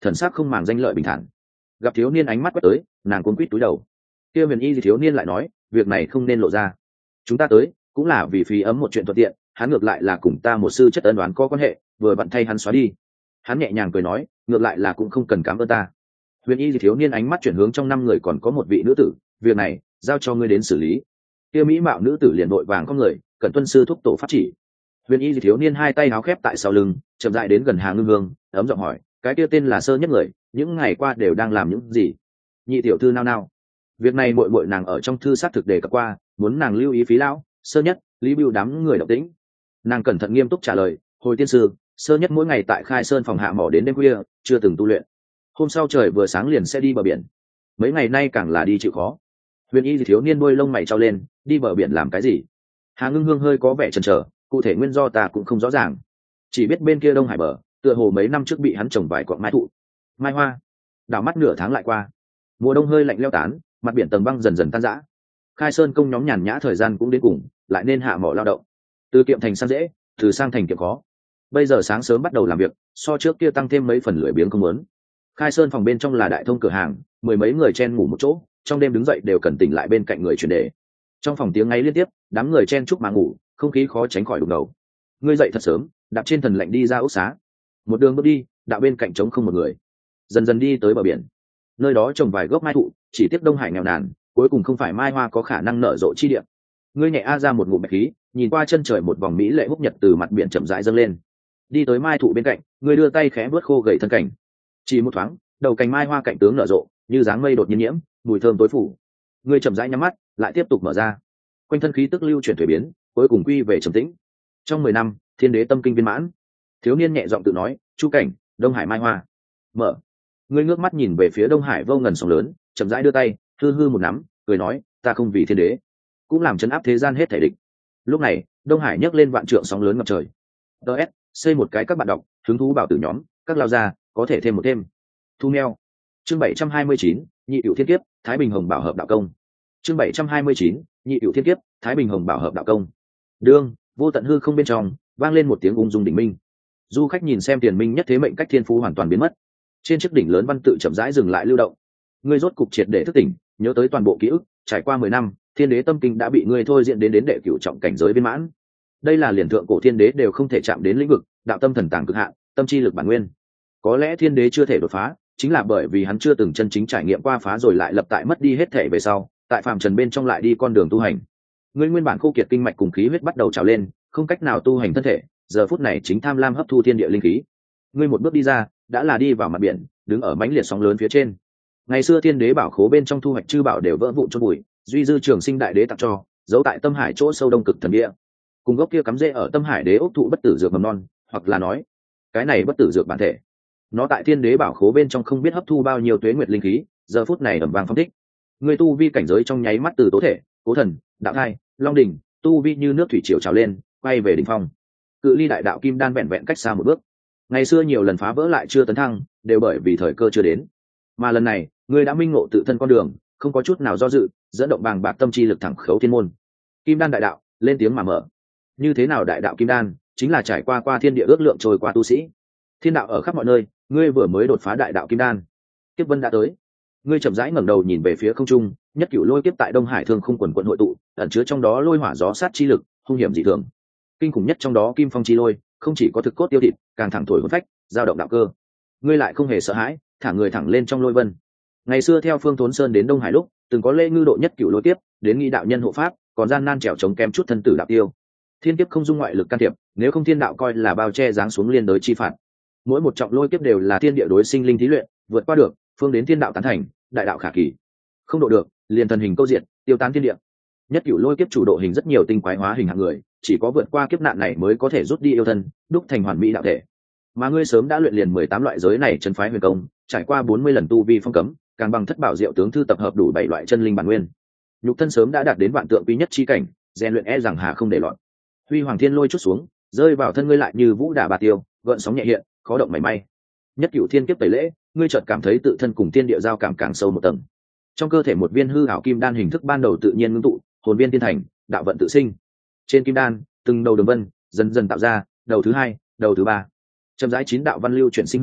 Speaker 1: thần sắc không màng danh lợi bình thản. Gặp thiếu niên ánh mắt quét tới, nàng cuống quýt túi đầu. Kia huyền y thì thiếu niên lại nói, việc này không nên lộ ra. Chúng ta tới cũng là vì phí ấm một chuyện thuận tiện, hắn ngược lại là cùng ta một sư chất ân đoán có quan hệ, vừa vặn thay hắn xóa đi. Hắn nhẹ nhàng cười nói, ngược lại là cũng không cần cảm ơn ta. Huyền y thì thiếu niên ánh mắt chuyển hướng trong năm người còn có một vị nữ tử, việc này giao cho ngươi đến xử lý. Kia mỹ mạo nữ tử liền đội vàng con người, cẩn tuân sư thúc tổ pháp chỉ. Huyền y thì thiếu niên hai tay áo khép tại sau lưng, chậm rãi đến gần Hà Ngưng Hương, ấm giọng hỏi, cái kia tên là Sơ Nhất người, những ngày qua đều đang làm những gì? Nhị tiểu thư nao nao. Việc này muội muội nàng ở trong thư sát thực đề cập qua, muốn nàng lưu ý phí lão, Sơ Nhất, Lý Bưu đám người động tĩnh. Nàng cẩn thận nghiêm túc trả lời, hồi tiên sư, Sơ Nhất mỗi ngày tại Khai Sơn phòng hạ mỏ đến đêm khuya, chưa từng tu luyện. Hôm sau trời vừa sáng liền sẽ đi bờ biển. Mấy ngày nay càng là đi chịu khó. Huyền y thì thiếu niên đuôi lông mày trao lên, đi bờ biển làm cái gì? Hà Ngưng Hương hơi có vẻ chần chờ, cụ thể nguyên do ta cũng không rõ ràng, chỉ biết bên kia Đông Hải bờ, tựa hồ mấy năm trước bị hắn trồng vài cọng mai thụ, mai hoa. Đảo mắt nửa tháng lại qua, mùa đông hơi lạnh leo tán, mặt biển tầng băng dần dần tan rã. Khai Sơn công nhóm nhàn nhã thời gian cũng đến cùng, lại nên hạ mỏ lao động. Từ kiệm thành sang dễ, từ sang thành kiệm khó. Bây giờ sáng sớm bắt đầu làm việc, so trước kia tăng thêm mấy phần lười biếng không muốn. Khai Sơn phòng bên trong là đại thông cửa hàng, mười mấy người chen ngủ một chỗ, trong đêm đứng dậy đều cần tỉnh lại bên cạnh người chuyển đề. Trong phòng tiếng ngáy liên tiếp, đám người chen chúc mà ngủ, không khí khó tránh khỏi đụng đầu. Ngươi dậy thật sớm, đạp trên thần lạnh đi ra ốc xá, một đường bước đi, đạo bên cạnh trống không một người, dần dần đi tới bờ biển. Nơi đó trồng vài gốc mai thụ, chỉ tiếc Đông Hải nghèo nàn, cuối cùng không phải mai hoa có khả năng nở rộ chi địa. Ngươi nhẹ a ra một ngụm bạch khí, nhìn qua chân trời một vòng mỹ lệ húc nhật từ mặt biển chậm rãi dâng lên. Đi tới mai thụ bên cạnh, ngươi đưa tay khẽ vớt khô gầy thân cảnh. Chỉ một thoáng, đầu cành mai hoa cạnh tướng nở rộ, như dáng mây đột nhiên nhiễm, mùi thơm tối phủ. Ngươi chậm rãi nhắm mắt, lại tiếp tục mở ra. Quanh thân khí tức lưu chuyển thủy biến, cuối cùng quy về trầm tĩnh. Trong mười năm, thiên đế tâm kinh viên mãn. Thiếu niên nhẹ giọng tự nói, chu cảnh, Đông Hải mai hoa. Mở. Ngươi ngước mắt nhìn về phía Đông Hải vô ngần sóng lớn, chậm rãi đưa tay, hư hư một nắm, cười nói, ta không vì thiên đế, cũng làm chấn áp thế gian hết thể địch. Lúc này, Đông Hải nhấc lên vạn trượng sóng lớn ngập trời. ds xây một cái các bạn đọc, hứng thú bảo tử nhóm, các lao gia có thể thêm một thêm. Thu neo. Chương bảy trăm hai mươi chín, nhị cửu thiên kiếp, Thái Bình Hồng bảo hợp đạo công. Chương bảy trăm hai mươi chín, nhị cửu thiên kiếp, Thái Bình Hồng bảo hợp đạo công. Đương, vô tận hư không bên trong, vang lên một tiếng ung dung đỉnh minh. Du khách nhìn xem tiền minh nhất thế mệnh cách thiên phú hoàn toàn biến mất. Trên chiếc đỉnh lớn văn tự chậm rãi dừng lại lưu động. Ngươi rốt cục triệt để thức tỉnh, nhớ tới toàn bộ ký ức, trải qua mười năm, thiên đế tâm kinh đã bị ngươi thôi diễn đến đến đệ cửu trọng cảnh giới viên mãn. Đây là liền thượng cổ thiên đế đều không thể chạm đến lĩnh vực, đạo tâm thần tàng cực hạn, tâm chi lực bản nguyên. Có lẽ thiên đế chưa thể đột phá, chính là bởi vì hắn chưa từng chân chính trải nghiệm qua phá rồi lại lập tại mất đi hết thể về sau, tại phàm trần bên trong lại đi con đường tu hành. Ngươi nguyên bản khô kiệt kinh mạch cùng khí huyết bắt đầu trào lên, không cách nào tu hành thân thể, giờ phút này chính tham lam hấp thu thiên địa linh khí. Ngươi một bước đi ra, đã là đi vào mặt biển, đứng ở mãnh liệt sóng lớn phía trên. Ngày xưa thiên đế bảo khố bên trong thu hoạch chư bảo đều vỡ vụn chôn bụi, duy dư trường sinh đại đế tặng cho, giấu tại tâm hải chỗ sâu đông cực thần địa. Cùng gốc kia cắm rễ ở tâm hải đế ốc thụ bất tử dược mầm non, hoặc là nói, cái này bất tử dược bản thể. Nó tại thiên đế bảo khố bên trong không biết hấp thu bao nhiêu tuế nguyệt linh khí, giờ phút này ầm vang phong thích. Ngươi tu vi cảnh giới trong nháy mắt từ tố thể, cố thần, đạo thai, long đỉnh, tu vi như nước thủy triều trào lên, quay về đỉnh phong. Cự ly đại đạo kim đan vẹn vẹn cách xa một bước. Ngày xưa nhiều lần phá vỡ lại chưa tấn thăng, đều bởi vì thời cơ chưa đến. Mà lần này, ngươi đã minh ngộ tự thân con đường, không có chút nào do dự, dẫn động bàng bạc tâm chi lực thẳng khấu thiên môn. Kim đan đại đạo, lên tiếng mà mở. Như thế nào đại đạo kim đan, chính là trải qua qua thiên địa ước lượng trôi qua tu sĩ. Thiên đạo ở khắp mọi nơi, ngươi vừa mới đột phá đại đạo kim đan. Kiếp vân đã tới. Ngươi chậm rãi ngẩng đầu nhìn về phía không trung, nhất cửu lôi kiếp tại Đông Hải thương không quần quận hội tụ, ẩn chứa trong đó lôi hỏa gió sát chi lực, hung hiểm dị thường. Kinh khủng nhất trong đó kim phong chi lôi, không chỉ có thực cốt tiêu thịt, càng thẳng thổi hồn phách, dao động đạo cơ. Ngươi lại không hề sợ hãi, thả người thẳng lên trong lôi vân. Ngày xưa theo Phương Thốn Sơn đến Đông Hải lúc, từng có lễ ngư độ nhất cửu lôi kiếp, đến nghi đạo nhân hộ pháp, còn gian nan trèo chống kém chút thân tử đạo tiêu. Thiên kiếp không dung ngoại lực can thiệp, nếu không thiên đạo coi là bao che giáng xuống liên đới chi phạt. Mỗi một trọng lôi kiếp đều là thiên địa đối sinh linh thí luyện, vượt qua được, phương đến thiên đạo tán thành, đại đạo khả kỳ. Không độ được, liền thần hình câu diện, tiêu tán thiên địa. Nhất cửu lôi kiếp chủ độ hình rất nhiều tinh quái hóa hình hạng người, chỉ có vượt qua kiếp nạn này mới có thể rút đi yêu thân, đúc thành hoàn mỹ đạo thể. Mà ngươi sớm đã luyện liền mười tám loại giới này chân phái huyền công, trải qua bốn mươi lần tu vi phong cấm, càng bằng thất bảo diệu tướng thư tập hợp đủ bảy loại chân linh bản nguyên. Nhục thân sớm đã đạt đến vạn tượng quý nhất chi cảnh, rèn luyện e rằng hà không để loạn. Huy hoàng thiên lôi chút xuống, rơi vào thân ngươi lại như vũ đả bà tiêu, gợn sóng nhẹ hiện, khó động mảy may. Nhất cửu thiên kiếp tẩy lễ, ngươi chợt cảm thấy tự thân cùng thiên địa giao cảm càng sâu một tầng. Trong cơ thể một viên hư ảo kim đan hình thức ban đầu tự nhiên ngưng tụ, hồn viên tiên thành, đạo vận tự sinh. Trên kim đan, từng đầu đường vân dần dần tạo ra, đầu thứ hai, đầu thứ ba. Chậm rãi chín đạo văn lưu chuyển sinh huy,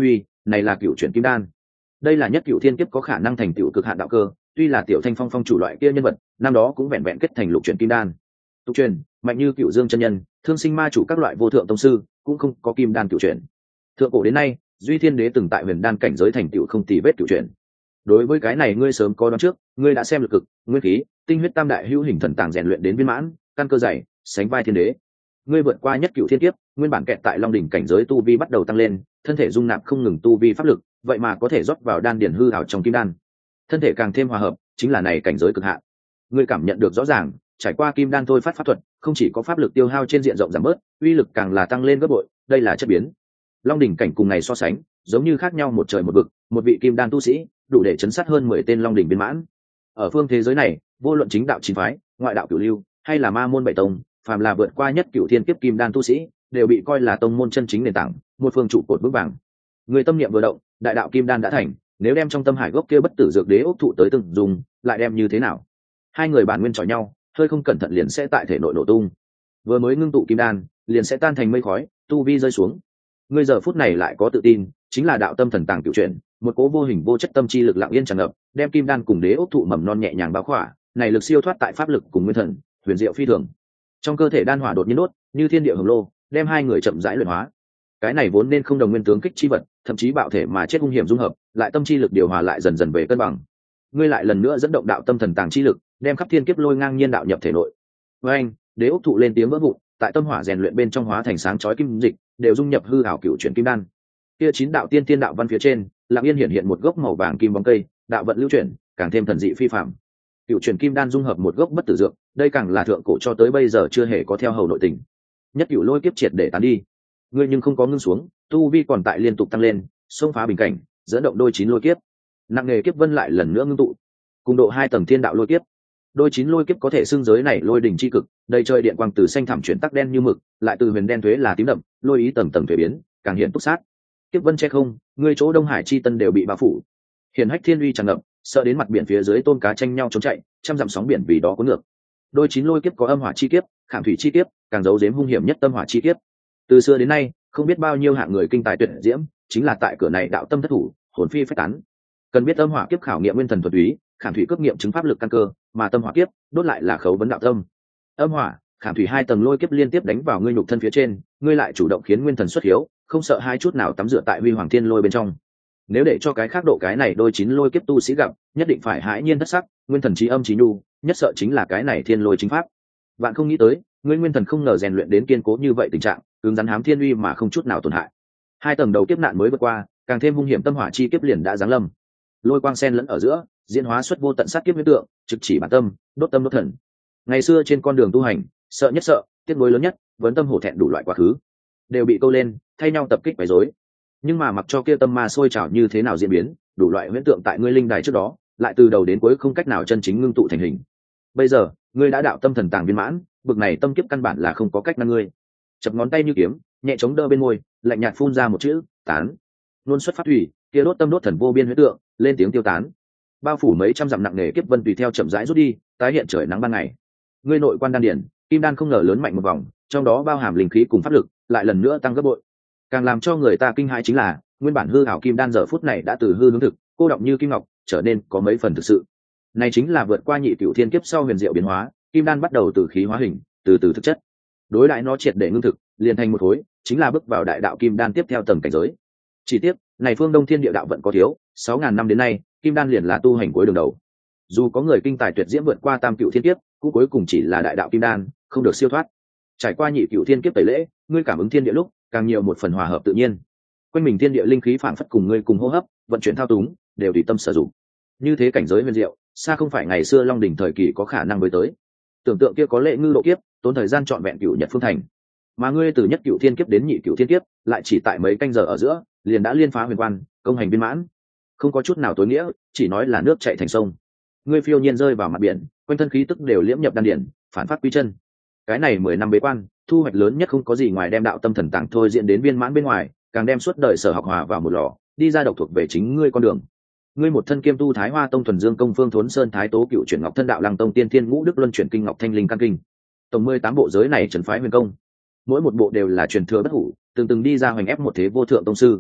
Speaker 1: này là cựu chuyển kim đan. Đây là nhất cựu thiên kiếp có khả năng thành tựu cực hạn đạo cơ, tuy là tiểu thanh phong phong chủ loại kia nhân vật năm đó cũng vẹn vẹn kết thành lục chuyển kim đan. Tục truyền mạnh như cựu dương chân nhân, thương sinh ma chủ các loại vô thượng tông sư cũng không có kim đan cựu chuyển. Thượng cổ đến nay duy thiên đế từng tại huyền đan cảnh giới thành tựu không tì vết cựu chuyển. Đối với cái này ngươi sớm có đoán trước, ngươi đã xem lực cực, nguyên khí, tinh huyết tam đại hữu hình thần tàng rèn luyện đến viên mãn, căn cơ dày, sánh vai thiên đế. Ngươi vượt qua nhất cựu thiên kiếp, nguyên bản kẹt tại long đỉnh cảnh giới tu vi bắt đầu tăng lên, thân thể dung nạp không ngừng tu vi pháp lực, vậy mà có thể rót vào đan điển hư ảo trong kim đan, thân thể càng thêm hòa hợp, chính là này cảnh giới cực hạn. Ngươi cảm nhận được rõ ràng, trải qua kim đan thôi phát pháp thuật, không chỉ có pháp lực tiêu hao trên diện rộng giảm bớt, uy lực càng là tăng lên gấp bội, đây là chất biến. Long đỉnh cảnh cùng ngày so sánh, giống như khác nhau một trời một vực, một vị kim đan tu sĩ đủ để chấn sát hơn mười tên long đỉnh viên mãn. Ở phương thế giới này, vô luận chính đạo chín phái, ngoại đạo cửu lưu, hay là ma môn bảy tông, phàm là vượt qua nhất cửu thiên kiếp kim đan tu sĩ, đều bị coi là tông môn chân chính nền tảng, một phương trụ cột vững vàng. Người tâm niệm vừa động, đại đạo kim đan đã thành, nếu đem trong tâm hải gốc kia bất tử dược đế ốc thụ tới từng dùng, lại đem như thế nào? Hai người bản nguyên chọi nhau, hơi không cẩn thận liền sẽ tại thể nội nổ tung. Vừa mới ngưng tụ kim đan, liền sẽ tan thành mây khói, tu vi rơi xuống. Ngươi giờ phút này lại có tự tin, chính là đạo tâm thần tàng cửu chuyển, một cố vô hình vô chất tâm chi lực lặng yên tràn ngập, đem kim đan cùng đế ốc thụ mầm non nhẹ nhàng bao khỏa, này lực siêu thoát tại pháp lực cùng nguyên thần, huyền diệu phi thường. Trong cơ thể đan hỏa đột nhiên đốt, như thiên địa hồng lô, đem hai người chậm rãi luyện hóa. Cái này vốn nên không đồng nguyên tướng kích chi vật, thậm chí bạo thể mà chết hung hiểm dung hợp, lại tâm chi lực điều hòa lại dần dần về cân bằng. Ngươi lại lần nữa dẫn động đạo tâm thần tàng chi lực, đem khắp thiên kiếp lôi ngang nhiên đạo nhập thể nội. Với anh, đế ốc thụ lên tiếng vỡ vụn, tại tâm hỏa rèn luyện bên trong hóa thành sáng chói kim dịch, đều dung nhập hư ảo cựu chuyển kim đan. Kia chín đạo tiên tiên đạo văn phía trên, lặng yên hiện hiện một gốc màu vàng kim bóng cây, đạo vận lưu chuyển, càng thêm thần dị phi phàm. Cựu chuyển kim đan dung hợp một gốc bất tử dược, đây càng là thượng cổ cho tới bây giờ chưa hề có theo hầu nội tình. Nhất cựu lôi kiếp triệt để tán đi. Ngươi nhưng không có ngưng xuống, tu vi còn tại liên tục tăng lên, xông phá bình cảnh, dẫn động đôi chín lôi kiếp. Nặng nghề kiếp vân lại lần nữa ngưng tụ, cùng độ hai tầng thiên đạo lôi kiếp. Đôi chín lôi kiếp có thể xưng giới này lôi đỉnh chi cực, đầy trời điện quang từ xanh thẳm chuyển tắc đen như mực, lại từ huyền đen thuế là tím đậm, lôi ý tầng tầng thuế biến, càng hiện túc sát. Kiếp vân che không, ngươi chỗ Đông Hải chi tân đều bị bao phủ. Hiển hách thiên uy tràn ngập, sợ đến mặt biển phía dưới tôm cá tranh nhau trốn chạy, trăm dặm sóng biển vì đó cuốn ngược. Đôi chín lôi kiếp có âm hỏa chi kiếp, khảm thủy chi kiếp, càng giấu giếm hung hiểm nhất tâm hỏa chi kiếp. Từ xưa đến nay, không biết bao nhiêu hạng người kinh tài tuyệt diễm, chính là tại cửa này đạo tâm thất thủ, hồn phi phách tán. Cần biết âm hỏa kiếp khảo nghiệm nguyên thần thuần túy, khảm thủy cướp nghiệm chứng pháp lực căn cơ, mà tâm hỏa kiếp đốt lại là khấu vấn đạo tâm. Âm hỏa, khảm thủy hai tầng lôi kiếp liên tiếp đánh vào ngươi nhục thân phía trên, ngươi lại chủ động khiến nguyên thần xuất hiếu, không sợ hai chút nào tắm rửa tại huy hoàng thiên lôi bên trong. Nếu để cho cái khác độ cái này đôi chín lôi kiếp tu sĩ gặp, nhất định phải hãi nhiên thất sắc, nguyên thần trí âm trí nhu, nhất sợ chính là cái này thiên lôi chính pháp. Bạn không nghĩ tới, ngươi nguyên thần không ngờ rèn luyện đến kiên cố như vậy tình trạng, cứng rắn hám thiên uy mà không chút nào tổn hại. Hai tầng đầu kiếp nạn mới vượt qua, càng thêm hung hiểm tâm hỏa chi kiếp liền đã giáng lâm. Lôi quang sen lẫn ở giữa, diễn hóa xuất vô tận sát kiếp huyết tượng, trực chỉ bản tâm, đốt tâm đốt thần. Ngày xưa trên con đường tu hành, sợ nhất sợ, tiếc nuối lớn nhất, vấn tâm hổ thẹn đủ loại quá khứ, đều bị câu lên, thay nhau tập kích quấy rối. Nhưng mà mặc cho kia tâm ma sôi trào như thế nào diễn biến, đủ loại huyễn tượng tại ngươi linh đài trước đó, lại từ đầu đến cuối không cách nào chân chính ngưng tụ thành hình. Bây giờ, ngươi đã đạo tâm thần tàng viên mãn, bực này tâm kiếp căn bản là không có cách ngăn ngươi. Chập ngón tay như kiếm, nhẹ chống đỡ bên môi, lạnh nhạt phun ra một chữ, tán. Luôn xuất phát thủy, kia đốt tâm đốt thần vô biên huyễn tượng, lên tiếng tiêu tán. Bao phủ mấy trăm dặm nặng nề kiếp vân tùy theo chậm rãi rút đi, tái hiện trời nắng ban ngày. Ngươi nội quan đan điển, kim đan không ngờ lớn mạnh một vòng, trong đó bao hàm linh khí cùng pháp lực, lại lần nữa tăng gấp bội. Càng làm cho người ta kinh hãi chính là, nguyên bản hư ảo kim đan giờ phút này đã từ hư hướng thực, cô động như kim ngọc, trở nên có mấy phần thực sự. Này chính là vượt qua nhị cửu thiên kiếp sau huyền diệu biến hóa, kim đan bắt đầu từ khí hóa hình, từ từ thực chất. Đối đại nó triệt để ngưng thực, liền thành một khối, chính là bước vào đại đạo kim đan tiếp theo tầng cảnh giới. Chỉ tiếc, này phương Đông Thiên Địa đạo vận có thiếu, sáu ngàn năm đến nay, kim đan liền là tu hành cuối đường đầu. Dù có người kinh tài tuyệt diễm vượt qua tam cửu thiên kiếp, cũng cuối cùng chỉ là đại đạo kim đan, không được siêu thoát. Trải qua nhị cửu thiên kiếp tẩy lễ, ngươi cảm ứng thiên địa lúc, càng nhiều một phần hòa hợp tự nhiên. Quanh mình thiên địa linh khí phảng phất cùng ngươi cùng hô hấp, vận chuyển thao túng, đều tùy tâm sử dụng. Như thế cảnh giới huyền diệu, xa không phải ngày xưa Long đỉnh thời kỳ có khả năng với tới. Tưởng tượng kia có lệ ngư độ kiếp, tốn thời gian trọn vẹn cửu nhật phương thành. Mà ngươi từ nhất cửu thiên kiếp đến nhị cửu thiên kiếp, lại chỉ tại mấy canh giờ ở giữa, liền đã liên phá huyền quan, công hành viên mãn. Không có chút nào tối nghĩa, chỉ nói là nước chảy thành sông. Ngươi phiêu nhiên rơi vào mặt biển, quanh thân khí tức đều liễm nhập đan điển, phản phát quy chân. Cái này mười năm bế quan, thu hoạch lớn nhất không có gì ngoài đem đạo tâm thần tàng thôi diễn đến viên mãn bên ngoài, càng đem suốt đời sở học hòa vào một lò, đi ra độc thuộc về chính ngươi con đường. Ngươi một thân kiêm tu Thái Hoa Tông thuần dương công phương thốn sơn thái tố cựu chuyển ngọc thân đạo lăng tông tiên thiên ngũ đức luân chuyển kinh ngọc thanh linh căn kinh. Tổng mười tám bộ giới này trấn phái huyền công, mỗi một bộ đều là truyền thừa bất hủ, từng từng đi ra hoành ép một thế vô thượng tông sư.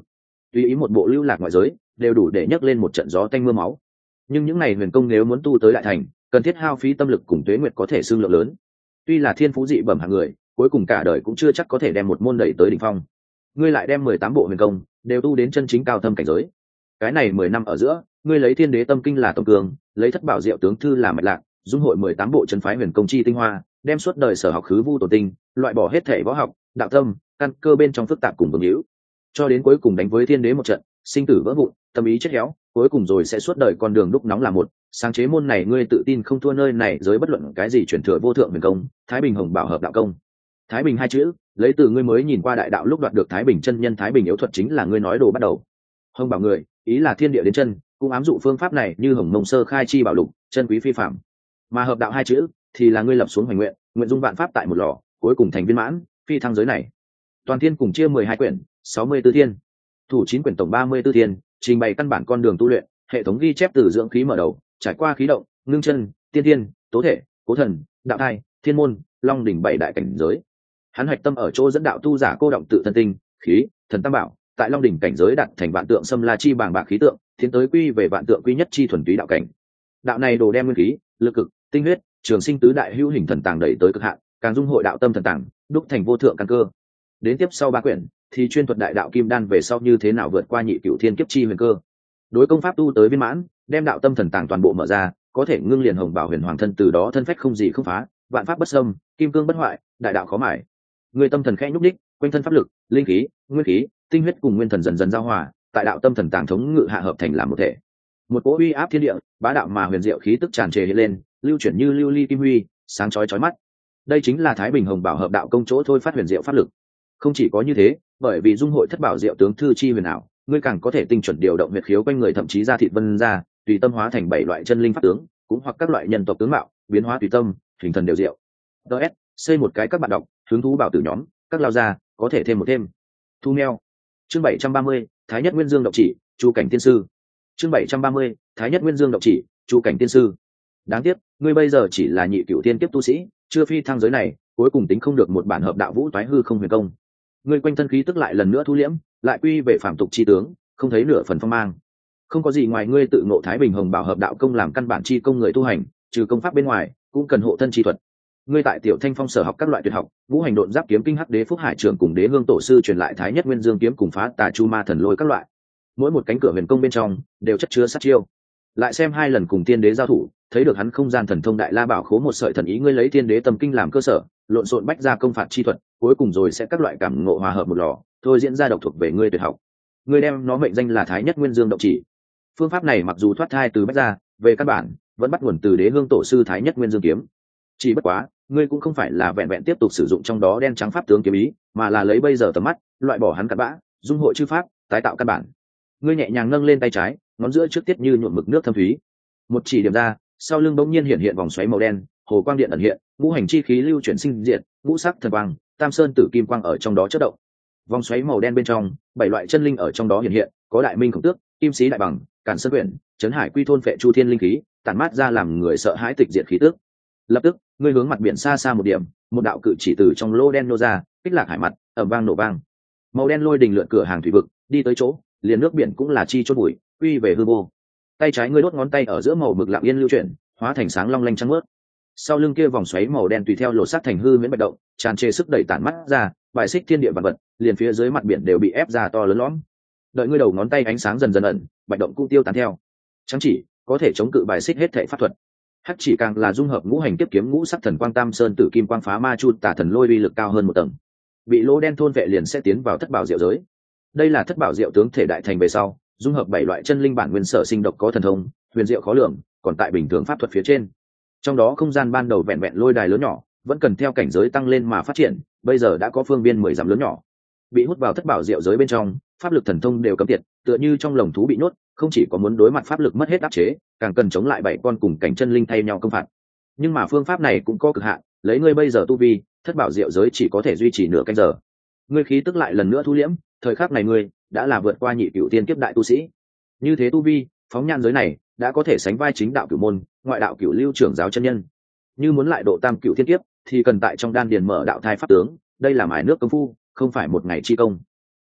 Speaker 1: tùy ý một bộ lưu lạc ngoại giới đều đủ để nhấc lên một trận gió tanh mưa máu. Nhưng những này huyền công nếu muốn tu tới đại thành, cần thiết hao phí tâm lực cùng tuế nguyệt có thể xương lượng lớn. Tuy là thiên phú dị bẩm hạng người, cuối cùng cả đời cũng chưa chắc có thể đem một môn đẩy tới đỉnh phong. Ngươi lại đem mười tám bộ huyền công đều tu đến chân chính cao thâm cảnh giới. Cái này mười năm ở giữa, ngươi lấy Thiên Đế Tâm Kinh là tổng cường, lấy Thất Bảo Diệu Tướng Thư là mạch lạc, dung hội mười tám bộ chân phái huyền công chi tinh hoa, đem suốt đời sở học khứ vu tổ tinh, loại bỏ hết thể võ học, đạo tâm, căn cơ bên trong phức tạp cùng vương hữu, cho đến cuối cùng đánh với Thiên Đế một trận, sinh tử vỡ vụn, tâm ý chết héo, cuối cùng rồi sẽ suốt đời con đường đúc nóng là một. Sáng chế môn này ngươi tự tin không thua nơi này giới bất luận cái gì truyền thừa vô thượng huyền công, Thái Bình Hồng Bảo Hợp Đạo Công. Thái Bình hai chữ, lấy từ ngươi mới nhìn qua đại đạo lúc đoạt được Thái Bình chân nhân Thái Bình yếu thuật chính là ngươi nói đồ bắt đầu. Hồng Bảo người, ý là thiên địa đến chân, cũng ám dụ phương pháp này như Hồng Mông Sơ khai chi bảo lục, chân quý phi phạm. Mà Hợp Đạo hai chữ thì là ngươi lập xuống hoành nguyện, nguyện dung vạn pháp tại một lò, cuối cùng thành viên mãn, phi thăng giới này. Toàn thiên cùng chia mười hai quyển, sáu mươi tư thiên, thủ chín quyển tổng ba mươi tư thiên, trình bày căn bản con đường tu luyện, hệ thống ghi chép từ dưỡng khí mở đầu, trải qua khí động, ngưng chân, tiên thiên, tố thể, cố thần, đạo thai, thiên môn, long đỉnh bảy đại cảnh giới. Hắn hoạch tâm ở chỗ dẫn đạo tu giả cô động tự thân tinh, khí, thần tam bảo, tại long đỉnh cảnh giới đạt thành vạn tượng xâm la chi bàng bạc khí tượng, tiến tới quy về vạn tượng quy nhất chi thuần túy đạo cảnh. Đạo này đồ đem nguyên khí, lực cực, tinh huyết, trường sinh tứ đại hữu hình thần tàng đẩy tới cực hạn, càng dung hội đạo tâm thần tàng, đúc thành vô thượng căn cơ. Đến tiếp sau ba quyển thì chuyên thuật đại đạo kim đan về sau như thế nào vượt qua nhị cửu thiên kiếp chi huyền cơ. Đối công pháp tu tới viên mãn, đem đạo tâm thần tàng toàn bộ mở ra, có thể ngưng liền Hồng Bảo huyền hoàng thân, từ đó thân phách không gì không phá, vạn pháp bất xâm, kim cương bất hoại, đại đạo khó mài. Người tâm thần khẽ nhúc đích, quanh thân pháp lực, linh khí, nguyên khí, tinh huyết cùng nguyên thần dần dần giao hòa, tại đạo tâm thần tàng thống ngự hạ hợp thành làm một thể. Một cỗ uy áp thiên địa, bá đạo mà huyền diệu khí tức tràn trề hiện lên, lưu chuyển như lưu ly kim huy, sáng chói chói mắt. Đây chính là Thái Bình Hồng Bảo Hợp Đạo Công chỗ thôi phát huyền diệu pháp lực. Không chỉ có như thế, bởi vì dung hội Thất Bảo Diệu Tướng Thư chi huyền ảo, ngươi càng có thể tinh chuẩn điều động huyệt khiếu quanh người, thậm chí ra thịt vân ra, tùy tâm hóa thành bảy loại chân linh pháp tướng, cũng hoặc các loại nhân tộc tướng mạo, biến hóa tùy tâm, hình thần đều diệu. ds xây một cái các bạn đọc, hứng thú bảo tử nhóm, các lao ra, có thể thêm một thêm. Thu neo. Chương bảy trăm ba mươi, Thái Nhất Nguyên Dương Độc Chỉ, Chu Cảnh Tiên Sư. Chương bảy trăm ba mươi, Thái Nhất Nguyên Dương Độc Chỉ, Chu Cảnh Tiên Sư. Đáng tiếc, ngươi bây giờ chỉ là nhị cửu tiên kiếp tu sĩ, chưa phi thăng giới này, cuối cùng tính không được một bản hợp đạo vũ toái hư không huyền công. Ngươi quanh thân khí tức lại lần nữa thu liễm, lại quy về phàm tục chi tướng, không thấy nửa phần phong mang. Không có gì ngoài ngươi tự ngộ Thái Bình Hồng Bảo Hợp Đạo Công làm căn bản chi công người tu hành, trừ công pháp bên ngoài, cũng cần hộ thân chi thuật. Ngươi tại Tiểu Thanh Phong sở học các loại tuyệt học, ngũ hành độn giáp kiếm kinh, hắc đế phúc hải trưởng cùng đế hương tổ sư truyền lại Thái Nhất Nguyên Dương kiếm cùng phá tà chu ma thần lôi các loại. Mỗi một cánh cửa huyền công bên trong đều chất chứa sát chiêu. Lại xem hai lần cùng tiên đế giao thủ, thấy được hắn không gian thần thông đại la bảo khố một sợi thần ý, ngươi lấy tiên đế tâm kinh làm cơ sở, lộn xộn bách ra công phạt chi thuật, cuối cùng rồi sẽ các loại cảm ngộ hòa hợp một lò, thôi diễn ra độc thuộc về ngươi tuyệt học. Ngươi đem nó mệnh danh là Thái Nhất Nguyên Dương Động Chỉ. Phương pháp này mặc dù thoát thai từ bách ra, về căn bản vẫn bắt nguồn từ đế hương tổ sư Thái Nhất Nguyên Dương kiếm. Chỉ bất quá, ngươi cũng không phải là vẹn vẹn tiếp tục sử dụng trong đó đen trắng pháp tướng kiếm ý, mà là lấy bây giờ tầm mắt, loại bỏ hắn cặn bã, dung hội chư pháp, tái tạo căn bản. Ngươi nhẹ nhàng nâng lên tay trái, ngón giữa trước tiết như nhuộm mực nước thâm thúy, một chỉ điểm ra, sau lưng bỗng nhiên hiện hiện vòng xoáy màu đen, hồ quang điện ẩn hiện, ngũ hành chi khí lưu chuyển sinh diệt, ngũ sắc thần quang, tam sơn tử kim quang ở trong đó chớp động. Vòng xoáy màu đen bên trong, bảy loại chân linh ở trong đó hiện hiện, có đại minh khổng tước, kim sĩ đại bằng, càn sơn quyển, chấn hải quy thôn phệ chu thiên linh khí, tản mát ra làm người sợ hãi tịch diệt khí tức. Lập tức, ngươi hướng mặt biển xa xa một điểm, một đạo cự chỉ từ trong lô đen nô ra, kích lạc hải mặt, ầm vang nổ vang. Màu đen lôi đình lượn cửa hàng thủy vực, đi tới chỗ, liền nước biển cũng là chi chốt bụi, quy về hư vô. Tay trái ngươi đốt ngón tay ở giữa màu mực lặng yên lưu chuyển, hóa thành sáng long lanh trắng mướt. Sau lưng kia vòng xoáy màu đen tùy theo lột xác thành hư miễn bạch động, tràn trề sức đẩy tản mắt ra, bài xích thiên địa vạn vật, liền phía dưới mặt biển đều bị ép ra to lớn lõm. Đợi ngươi đầu ngón tay ánh sáng dần dần ẩn, bạch động cũng tiêu tán theo. Trắng chỉ có thể chống cự bài xích hết thảy pháp thuật. Hắc chỉ càng là dung hợp ngũ hành tiếp kiếm ngũ sắc thần quang tam sơn tử kim quang phá ma chu tả thần lôi uy lực cao hơn một tầng. Bị lỗ đen thôn vệ liền sẽ tiến vào thất bảo diệu giới. Đây là thất bảo diệu tướng thể đại thành về sau, dung hợp bảy loại chân linh bản nguyên sở sinh độc có thần thông, huyền diệu khó lường, còn tại bình thường pháp thuật phía trên. Trong đó không gian ban đầu vẹn vẹn lôi đài lớn nhỏ, vẫn cần theo cảnh giới tăng lên mà phát triển, bây giờ đã có phương viên mười dặm lớn nhỏ. Bị hút vào thất bảo diệu giới bên trong, pháp lực thần thông đều cấm tiệt, tựa như trong lồng thú bị nhốt, không chỉ có muốn đối mặt pháp lực mất hết áp chế, càng cần chống lại bảy con cùng cảnh chân linh thay nhau công phạt. Nhưng mà phương pháp này cũng có cực hạn, lấy ngươi bây giờ tu vi, thất bảo diệu giới chỉ có thể duy trì nửa canh giờ. Ngươi khí tức lại lần nữa thu liễm, thời khắc này ngươi đã là vượt qua nhị cửu tiên kiếp đại tu sĩ. Như thế tu vi, phóng nhan giới này đã có thể sánh vai chính đạo cửu môn, ngoại đạo cửu lưu trưởng giáo chân nhân. Như muốn lại độ tam cửu thiên kiếp, thì cần tại trong đan điền mở đạo thai pháp tướng, đây là mài nước công phu, không phải một ngày chi công.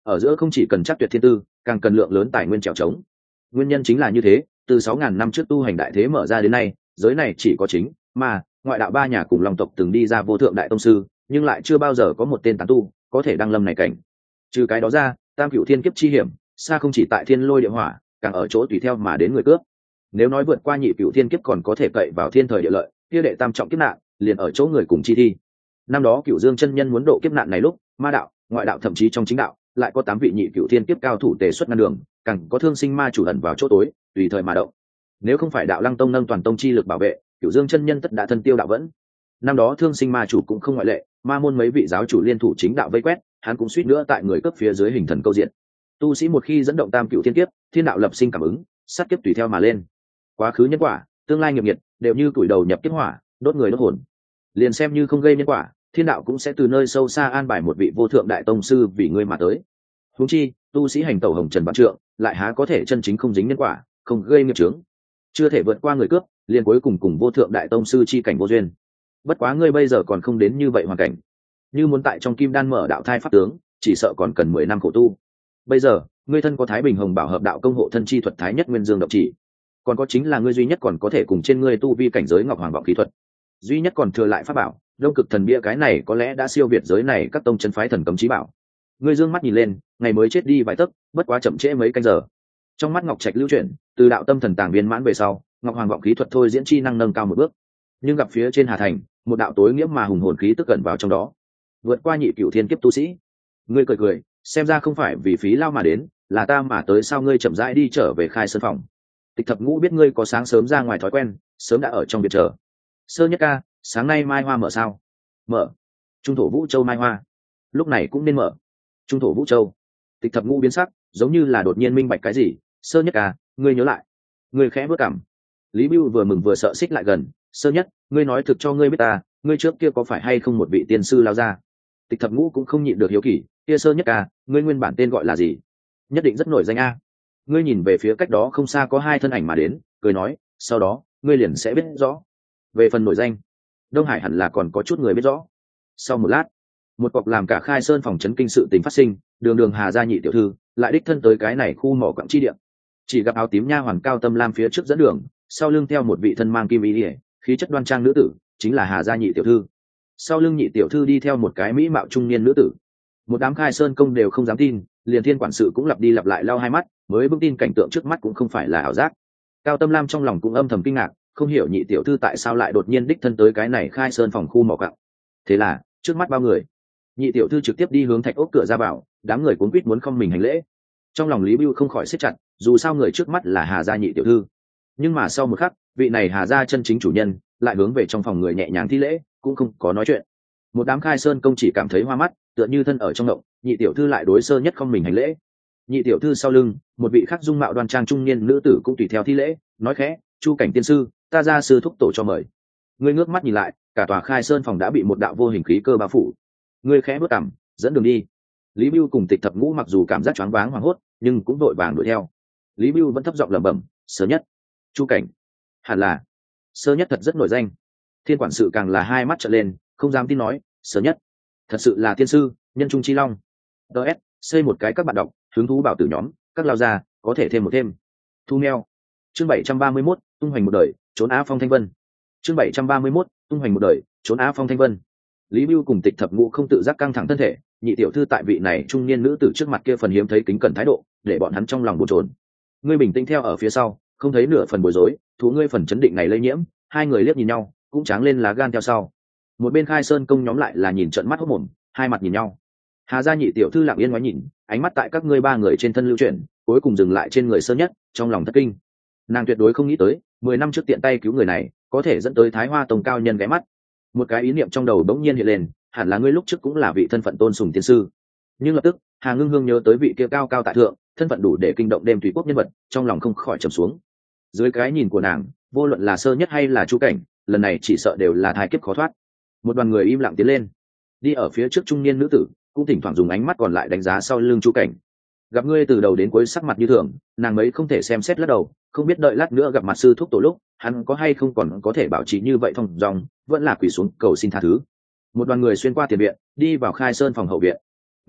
Speaker 1: ở giữa không chỉ cần chắc tuyệt thiên tư, càng cần lượng lớn tài nguyên trèo trống. Nguyên nhân chính là như thế, từ sáu ngàn năm trước tu hành đại thế mở ra đến nay, giới này chỉ có chính mà ngoại đạo ba nhà cùng long tộc từng đi ra vô thượng đại tông sư, nhưng lại chưa bao giờ có một tên tán tu có thể đăng lâm này cảnh. Trừ cái đó ra, tam cửu thiên kiếp chi hiểm xa không chỉ tại thiên lôi địa hỏa, càng ở chỗ tùy theo mà đến người cướp. Nếu nói vượt qua nhị cửu thiên kiếp còn có thể cậy vào thiên thời địa lợi, kia đệ tam trọng kiếp nạn liền ở chỗ người cùng chi thi. Năm đó Cửu Dương chân nhân muốn độ kiếp nạn này lúc, ma đạo, ngoại đạo thậm chí trong chính đạo lại có tám vị nhị cửu thiên kiếp cao thủ tề xuất ngăn đường, càng có thương sinh ma chủ ẩn vào chỗ tối, tùy thời mà động. Nếu không phải đạo Lăng Tông nâng toàn tông chi lực bảo vệ, Cửu Dương chân nhân tất đã thân tiêu đạo vẫn. Năm đó thương sinh ma chủ cũng không ngoại lệ, ma môn mấy vị giáo chủ liên thủ chính đạo vây quét, hắn cũng suýt nữa tại người cấp phía dưới hình thần câu diện. Tu sĩ một khi dẫn động tam cửu thiên kiếp, thiên đạo lập sinh cảm ứng, sát kiếp tùy theo mà lên. Quá khứ nhân quả, tương lai nghiệp nhiệt, đều như tuổi đầu nhập kiếp hỏa, đốt người đốt hồn. Liền xem như không gây nhân quả, thiên đạo cũng sẽ từ nơi sâu xa an bài một vị vô thượng đại tông sư vì ngươi mà tới. Huống chi, tu sĩ hành tẩu hồng trần vạn trượng, lại há có thể chân chính không dính nhân quả, không gây nghiệp chướng, chưa thể vượt qua người cướp, liền cuối cùng cùng vô thượng đại tông sư chi cảnh vô duyên. Bất quá ngươi bây giờ còn không đến như vậy hoàn cảnh, như muốn tại trong kim đan mở đạo thai pháp tướng, chỉ sợ còn cần mười năm khổ tu. Bây giờ, ngươi thân có Thái Bình Hồng Bảo Hợp Đạo công hộ thân chi thuật Thái Nhất Nguyên Dương động chỉ, còn có chính là ngươi duy nhất còn có thể cùng trên ngươi tu vi cảnh giới Ngọc Hoàng Vọng khí thuật, duy nhất còn thừa lại pháp bảo Đông Cực Thần Bia, cái này có lẽ đã siêu việt giới này các tông chân phái thần cấm chí bảo. Ngươi dương mắt nhìn lên, ngày mới chết đi vài tấc, bất quá chậm trễ mấy canh giờ. Trong mắt Ngọc Trạch lưu chuyển, từ đạo tâm thần tàng viên mãn về sau, Ngọc Hoàng Vọng khí thuật thôi diễn chi năng nâng cao một bước. Nhưng gặp phía trên Hà Thành, một đạo tối nghĩa mà hùng hồn khí tức cận vào trong đó, vượt qua nhị cửu thiên kiếp tu sĩ. Ngươi cười cười, xem ra không phải vì phí lao mà đến, là ta mà tới. Sao ngươi chậm rãi đi trở về Khai Sơn phòng? Tịch Thập Ngũ biết ngươi có sáng sớm ra ngoài thói quen, sớm đã ở trong biệt chờ. Sơ Nhất ca, sáng nay mai hoa mở sao? Mở. Trung thổ Vũ Châu mai hoa, lúc này cũng nên mở. Trung thổ Vũ Châu. Tịch Thập Ngũ biến sắc, giống như là đột nhiên minh bạch cái gì. Sơ Nhất ca, ngươi nhớ lại. Ngươi khẽ bước cảm. Lý Bưu vừa mừng vừa sợ xích lại gần. Sơ Nhất, ngươi nói thực cho ngươi biết ta, ngươi trước kia có phải hay không một vị tiên sư lao ra? Tịch Thập Ngũ cũng không nhịn được hiếu kỳ. Kia Sơ Nhất ca, ngươi nguyên bản tên gọi là gì? Nhất định rất nổi danh a. Ngươi nhìn về phía cách đó không xa có hai thân ảnh mà đến, cười nói, sau đó ngươi liền sẽ biết rõ. Về phần nổi danh, Đông Hải hẳn là còn có chút người biết rõ. Sau một lát, một cọc làm cả Khai Sơn phòng chấn kinh sự tình phát sinh, đường đường Hà gia nhị tiểu thư lại đích thân tới cái này khu mỏ quặng chi địa. Chỉ gặp áo tím nha hoàn Cao Tâm Lam phía trước dẫn đường, sau lưng theo một vị thân mang kim y liễu, khí chất đoan trang nữ tử, chính là Hà gia nhị tiểu thư. Sau lưng nhị tiểu thư đi theo một cái mỹ mạo trung niên nữ tử. Một đám Khai Sơn công đều không dám tin, liền thiên quản sự cũng lặp đi lặp lại lau hai mắt, mới vững tin cảnh tượng trước mắt cũng không phải là ảo giác. Cao Tâm Lam trong lòng cũng âm thầm kinh ngạc, không hiểu nhị tiểu thư tại sao lại đột nhiên đích thân tới cái này Khai Sơn phòng khu mỏ quặng. Thế là, trước mắt bao người, nhị tiểu thư trực tiếp đi hướng thạch ốc cửa ra vào, đám người cuống quýt muốn không mình hành lễ. Trong lòng Lý Bưu không khỏi siết chặt, dù sao người trước mắt là Hà gia nhị tiểu thư, nhưng mà sau một khắc, vị này Hà gia chân chính chủ nhân lại hướng về trong phòng người nhẹ nhàng thi lễ, cũng không có nói chuyện. Một đám Khai Sơn công chỉ cảm thấy hoa mắt, tựa như thân ở trong động, nhị tiểu thư lại đối Sơ Nhất không mình hành lễ. Nhị tiểu thư sau lưng, một vị khác dung mạo đoan trang trung niên nữ tử cũng tùy theo thi lễ, nói khẽ, Chu Cảnh tiên sư, ta gia sư thúc tổ cho mời. Ngươi ngước mắt nhìn lại, cả tòa Khai Sơn phòng đã bị một đạo vô hình khí cơ bao phủ. Ngươi khẽ bước cằm, dẫn đường đi. Lý Bưu cùng Tịch Thập Ngũ mặc dù cảm giác choáng váng hoảng hốt, nhưng cũng vội vàng đuổi theo. Lý Bưu vẫn thấp giọng lẩm bẩm, Sơ Nhất, Chu Cảnh, hẳn là. Sơ Nhất thật rất nổi danh. Thiên quản sự càng là hai mắt trợn lên, không dám tin nói, Sơ Nhất, thật sự là tiên sư, nhân trung chi long. ds xây một cái các bạn đọc, hứng thú bảo tử nhóm, các lao ra có thể thêm một thêm. Thu neo. Chương bảy trăm ba mươi mốt, tung hoành một đời, trốn Á Phong Thanh Vân. Chương bảy trăm ba mươi mốt, tung hoành một đời, trốn Á Phong Thanh Vân. Lý Bưu cùng Tịch Thập Ngũ không tự giác căng thẳng thân thể, nhị tiểu thư tại vị này trung niên nữ tử trước mặt kia phần hiếm thấy kính cẩn thái độ, để bọn hắn trong lòng bồn chồn. Ngươi bình tĩnh theo ở phía sau, không thấy nửa phần bối rối, thú ngươi phần chấn định này lây nhiễm. Hai người liếc nhìn nhau, cũng tráng lên lá gan theo sau. Một bên Khai Sơn công nhóm lại là nhìn trợn mắt hốt mồm, hai mặt nhìn nhau. Hà gia nhị tiểu thư lặng yên ngoái nhìn, ánh mắt tại các ngươi ba người trên thân lưu chuyển, cuối cùng dừng lại trên người Sơ Nhất, trong lòng thất kinh. Nàng tuyệt đối không nghĩ tới, mười năm trước tiện tay cứu người này, có thể dẫn tới Thái Hoa Tông cao nhân ghé mắt. Một cái ý niệm trong đầu bỗng nhiên hiện lên, hẳn là ngươi lúc trước cũng là vị thân phận tôn sùng tiên sư. Nhưng lập tức, Hà Ngưng Hương nhớ tới vị kia cao cao tại thượng, thân phận đủ để kinh động đêm thủy quốc nhân vật, trong lòng không khỏi trầm xuống. Dưới cái nhìn của nàng, vô luận là Sơ Nhất hay là Chu Cảnh, lần này chỉ sợ đều là thai kiếp khó thoát. Một đoàn người im lặng tiến lên, đi ở phía trước trung niên nữ tử cũng thỉnh thoảng dùng ánh mắt còn lại đánh giá sau lưng Chu Cảnh. Gặp ngươi từ đầu đến cuối sắc mặt như thường, nàng mấy không thể xem xét lắc đầu, không biết đợi lát nữa gặp mặt sư thúc tổ lúc, hắn có hay không còn có thể bảo trì như vậy thông dong, vẫn là quỳ xuống cầu xin tha thứ. Một đoàn người xuyên qua tiền viện, đi vào Khai Sơn phòng hậu viện.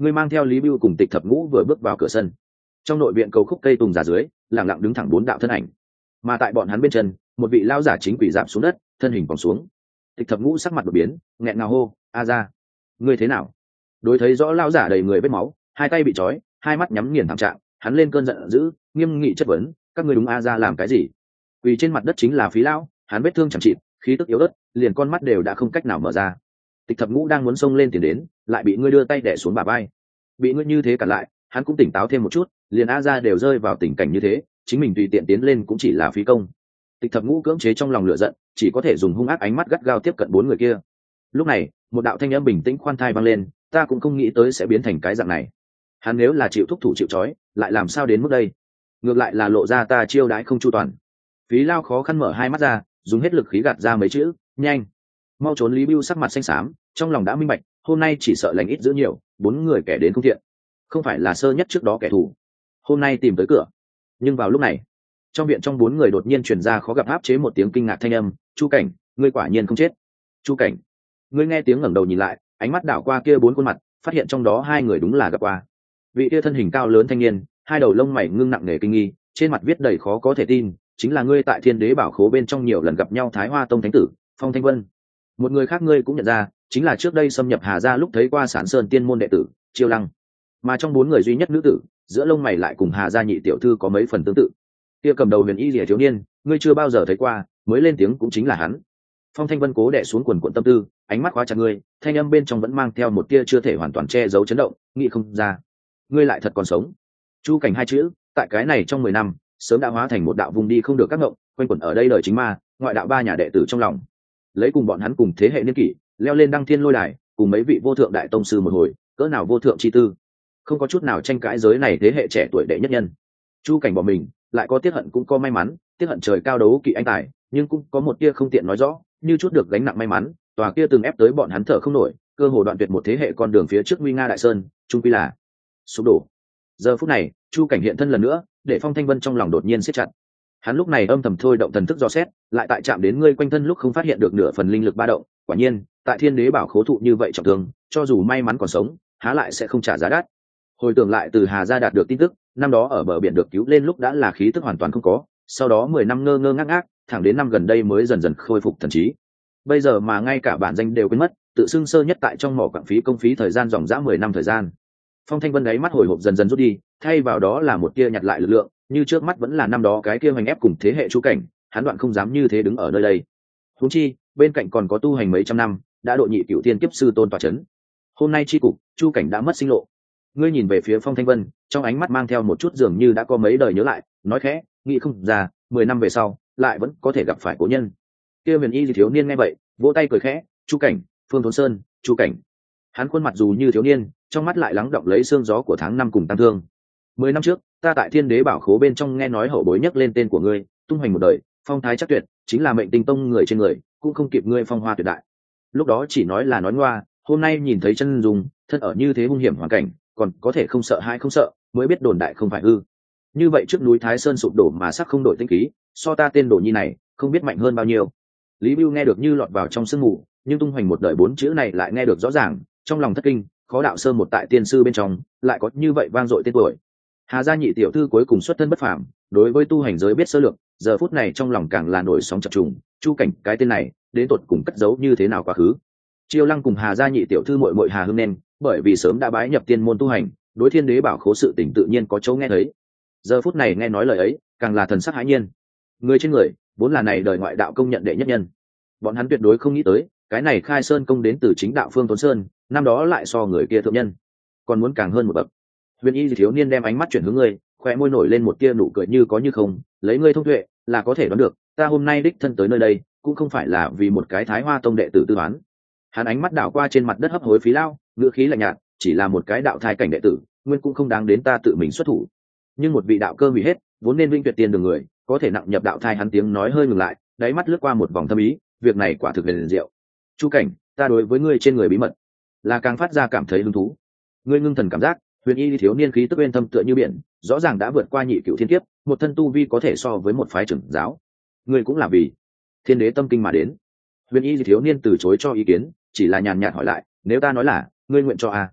Speaker 1: ngươi mang theo Lý Bưu cùng Tịch Thập Ngũ vừa bước vào cửa sân. Trong nội viện cầu khúc cây tùng giả dưới lặng lặng đứng thẳng bốn đạo thân ảnh, mà tại bọn hắn bên chân một vị lão giả chính quỷ giảm xuống đất, thân hình còng xuống. Tịch Thập Ngũ sắc mặt đột biến, nghẹn ngào hô: "A gia, ngươi thế nào?" Đối thấy rõ lão giả đầy người vết máu, hai tay bị trói, hai mắt nhắm nghiền thảm trạng, hắn lên cơn giận dữ, nghiêm nghị chất vấn: "Các ngươi đúng A gia làm cái gì?" Quỳ trên mặt đất chính là Phí lão, hắn vết thương chẳng chịt, khí tức yếu ớt, liền con mắt đều đã không cách nào mở ra. Tịch Thập Ngũ đang muốn xông lên tiền đến, lại bị ngươi đưa tay đè xuống bả vai. Bị ngươi như thế cản lại, hắn cũng tỉnh táo thêm một chút, liền A gia đều rơi vào tình cảnh như thế, chính mình tùy tiện tiến lên cũng chỉ là phí công. Tịch Thập Ngũ cưỡng chế trong lòng lửa giận, chỉ có thể dùng hung ác ánh mắt gắt gao tiếp cận bốn người kia. Lúc này, một đạo thanh âm bình tĩnh khoan thai vang lên, ta cũng không nghĩ tới sẽ biến thành cái dạng này. Hắn nếu là chịu thúc thủ chịu trói, lại làm sao đến mức đây? Ngược lại là lộ ra ta chiêu đãi không chu toàn. Phí Lao khó khăn mở hai mắt ra, dùng hết lực khí gạt ra mấy chữ, nhanh, mau trốn. Lý Bưu sắc mặt xanh xám, trong lòng đã minh bạch, hôm nay chỉ sợ lành ít giữ nhiều, bốn người kẻ đến không thiện, không phải là sơ nhất trước đó kẻ thù, hôm nay tìm tới cửa. Nhưng vào lúc này, trong viện trong bốn người đột nhiên truyền ra khó gặp áp chế một tiếng kinh ngạc thanh âm: Chu Cảnh, ngươi quả nhiên không chết. Chu Cảnh, ngươi nghe tiếng ngẩng đầu nhìn lại, ánh mắt đảo qua kia bốn khuôn mặt, phát hiện trong đó hai người đúng là gặp qua. Vị kia thân hình cao lớn thanh niên, hai đầu lông mày ngưng nặng nề kinh nghi, trên mặt viết đầy khó có thể tin, chính là ngươi tại Thiên Đế Bảo Khố bên trong nhiều lần gặp nhau Thái Hoa Tông thánh tử Phong Thanh Vân. Một người khác ngươi cũng nhận ra, chính là trước đây xâm nhập Hà gia lúc thấy qua Sản Sơn tiên môn đệ tử Chiêu Lăng. Mà trong bốn người duy nhất nữ tử, giữa lông mày lại cùng Hà gia nhị tiểu thư có mấy phần tương tự. Kia cầm đầu huyền y lìa thiếu niên, ngươi chưa bao giờ thấy qua, mới lên tiếng cũng chính là hắn. Phong Thanh Vân cố đè xuống quần quần tâm tư, ánh mắt khóa chặt ngươi, thanh âm bên trong vẫn mang theo một tia chưa thể hoàn toàn che giấu chấn động, nghĩ không ra, ngươi lại thật còn sống. Chu Cảnh hai chữ, tại cái này trong mười năm, sớm đã hóa thành một đạo vùng đi không được các ngộng, quanh quẩn ở đây lời chính ma, ngoại đạo ba nhà đệ tử trong lòng. Lấy cùng bọn hắn cùng thế hệ niên kỷ, leo lên đăng thiên lôi đài, cùng mấy vị vô thượng đại tông sư một hồi, cỡ nào vô thượng chi tư, không có chút nào tranh cãi giới này thế hệ trẻ tuổi đệ nhất nhân. Chu Cảnh bỏ mình, lại có tiếc hận cũng có may mắn, tiếc hận trời cao đấu kỵ anh tài, nhưng cũng có một tia không tiện nói rõ, như chút được gánh nặng may mắn, tòa kia từng ép tới bọn hắn thở không nổi, cơ hồ đoạn tuyệt một thế hệ con đường phía trước nguy nga đại sơn, trung quy là sụp đổ. Giờ phút này, Chu Cảnh hiện thân lần nữa, để Phong Thanh Vân trong lòng đột nhiên siết chặt. Hắn lúc này âm thầm thôi động thần thức dò xét, lại tại chạm đến ngươi quanh thân lúc không phát hiện được nửa phần linh lực ba động. Quả nhiên, tại Thiên Đế Bảo Khố thụ như vậy trọng thương, cho dù may mắn còn sống, há lại sẽ không trả giá đắt. Hồi tưởng lại từ Hà gia đạt được tin tức, năm đó ở bờ biển được cứu lên lúc đã là khí tức hoàn toàn không có, sau đó mười năm ngơ ngơ ngác ngác, thẳng đến năm gần đây mới dần dần khôi phục thần trí. Bây giờ mà ngay cả bản danh đều quên mất, tự xưng sơ nhất tại trong mỏ quặng phí công phí thời gian dòng dã mười năm thời gian. Phong Thanh Vân đáy mắt hồi hộp dần dần rút đi, thay vào đó là một tia nhặt lại lực lượng, như trước mắt vẫn là năm đó cái kia hoành ép cùng thế hệ Chu Cảnh, hắn đoạn không dám như thế đứng ở nơi đây. Huống chi, bên cạnh còn có tu hành mấy trăm năm, đã độ nhị cửu thiên kiếp sư tôn tọa chấn. Hôm nay chi cục, Chu Cảnh đã mất sinh lộ. Ngươi nhìn về phía Phong Thanh Vân, trong ánh mắt mang theo một chút dường như đã có mấy đời nhớ lại, nói khẽ, nghĩ không ra, mười năm về sau, lại vẫn có thể gặp phải cố nhân. Kia huyền y thiếu niên nghe vậy, vỗ tay cười khẽ, Chu Cảnh, Phương Thốn Sơn, Chu Cảnh. Hắn khuôn mặt dù như thiếu niên, trong mắt lại lắng động lấy sương gió của tháng năm cùng tăng thương. Mười năm trước, ta tại Thiên Đế Bảo Khố bên trong nghe nói hậu bối nhắc lên tên của ngươi, tung hoành một đời, phong thái chắc tuyệt, chính là mệnh tinh tông người trên người, cũng không kịp ngươi phong hoa tuyệt đại. Lúc đó chỉ nói là nói ngoa, hôm nay nhìn thấy chân dung, thân ở như thế hung hiểm hoàn cảnh, còn có thể không sợ hay không sợ, mới biết đồn đại không phải hư. Như vậy trước núi Thái Sơn sụp đổ mà sắc không đổi tinh khí, so ta tên đồ nhi này, không biết mạnh hơn bao nhiêu. Lý Bưu nghe được như lọt vào trong sương mù, nhưng tung hoành một đời bốn chữ này lại nghe được rõ ràng, trong lòng thất kinh, khó đạo sơ một tại tiên sư bên trong, lại có như vậy vang dội tên tuổi. Hà gia nhị tiểu thư cuối cùng xuất thân bất phàm, đối với tu hành giới biết sơ lược, giờ phút này trong lòng càng là nổi sóng chập trùng, Chu Cảnh cái tên này, đến tột cùng cất giấu như thế nào quá khứ. Chiêu Lăng cùng Hà gia nhị tiểu thư muội muội Hà Hương nên, bởi vì sớm đã bái nhập tiên môn tu hành, đối Thiên Đế Bảo Khố sự tình tự nhiên có chỗ nghe thấy. Giờ phút này nghe nói lời ấy, càng là thần sắc hãi nhiên. Người trên người, vốn là này đời ngoại đạo công nhận đệ nhất nhân. Bọn hắn tuyệt đối không nghĩ tới, cái này khai sơn công đến từ chính đạo Phương Tốn Sơn, năm đó lại so người kia thượng nhân, còn muốn càng hơn một bậc. Huyền y thiếu niên đem ánh mắt chuyển hướng ngươi, khoe môi nổi lên một tia nụ cười như có như không, lấy ngươi thông tuệ, là có thể đoán được, ta hôm nay đích thân tới nơi đây, cũng không phải là vì một cái Thái Hoa Tông đệ tử tư toán. Hắn ánh mắt đảo qua trên mặt đất hấp hối Phí Lao, ngữ khí lạnh nhạt, chỉ là một cái đạo thai cảnh đệ tử, nguyên cũng không đáng đến ta tự mình xuất thủ. Nhưng một vị đạo cơ hủy hết, vốn nên vinh tuyệt tiền đường người, có thể nặng nhập đạo thai. Hắn tiếng nói hơi ngừng lại, đáy mắt lướt qua một vòng thâm ý, việc này quả thực liền diệu. Chu Cảnh, ta đối với ngươi trên người bí mật, là càng phát ra cảm thấy hứng thú. Ngươi ngưng thần cảm giác, huyền y thiếu niên khí tức bên thâm tựa như biển, rõ ràng đã vượt qua nhị cửu thiên kiếp, một thân tu vi có thể so với một phái trưởng giáo. Ngươi cũng là vì Thiên Đế tâm kinh mà đến. Huyền y thiếu niên từ chối cho ý kiến, chỉ là nhàn nhạt hỏi lại, nếu ta nói là, ngươi nguyện cho a?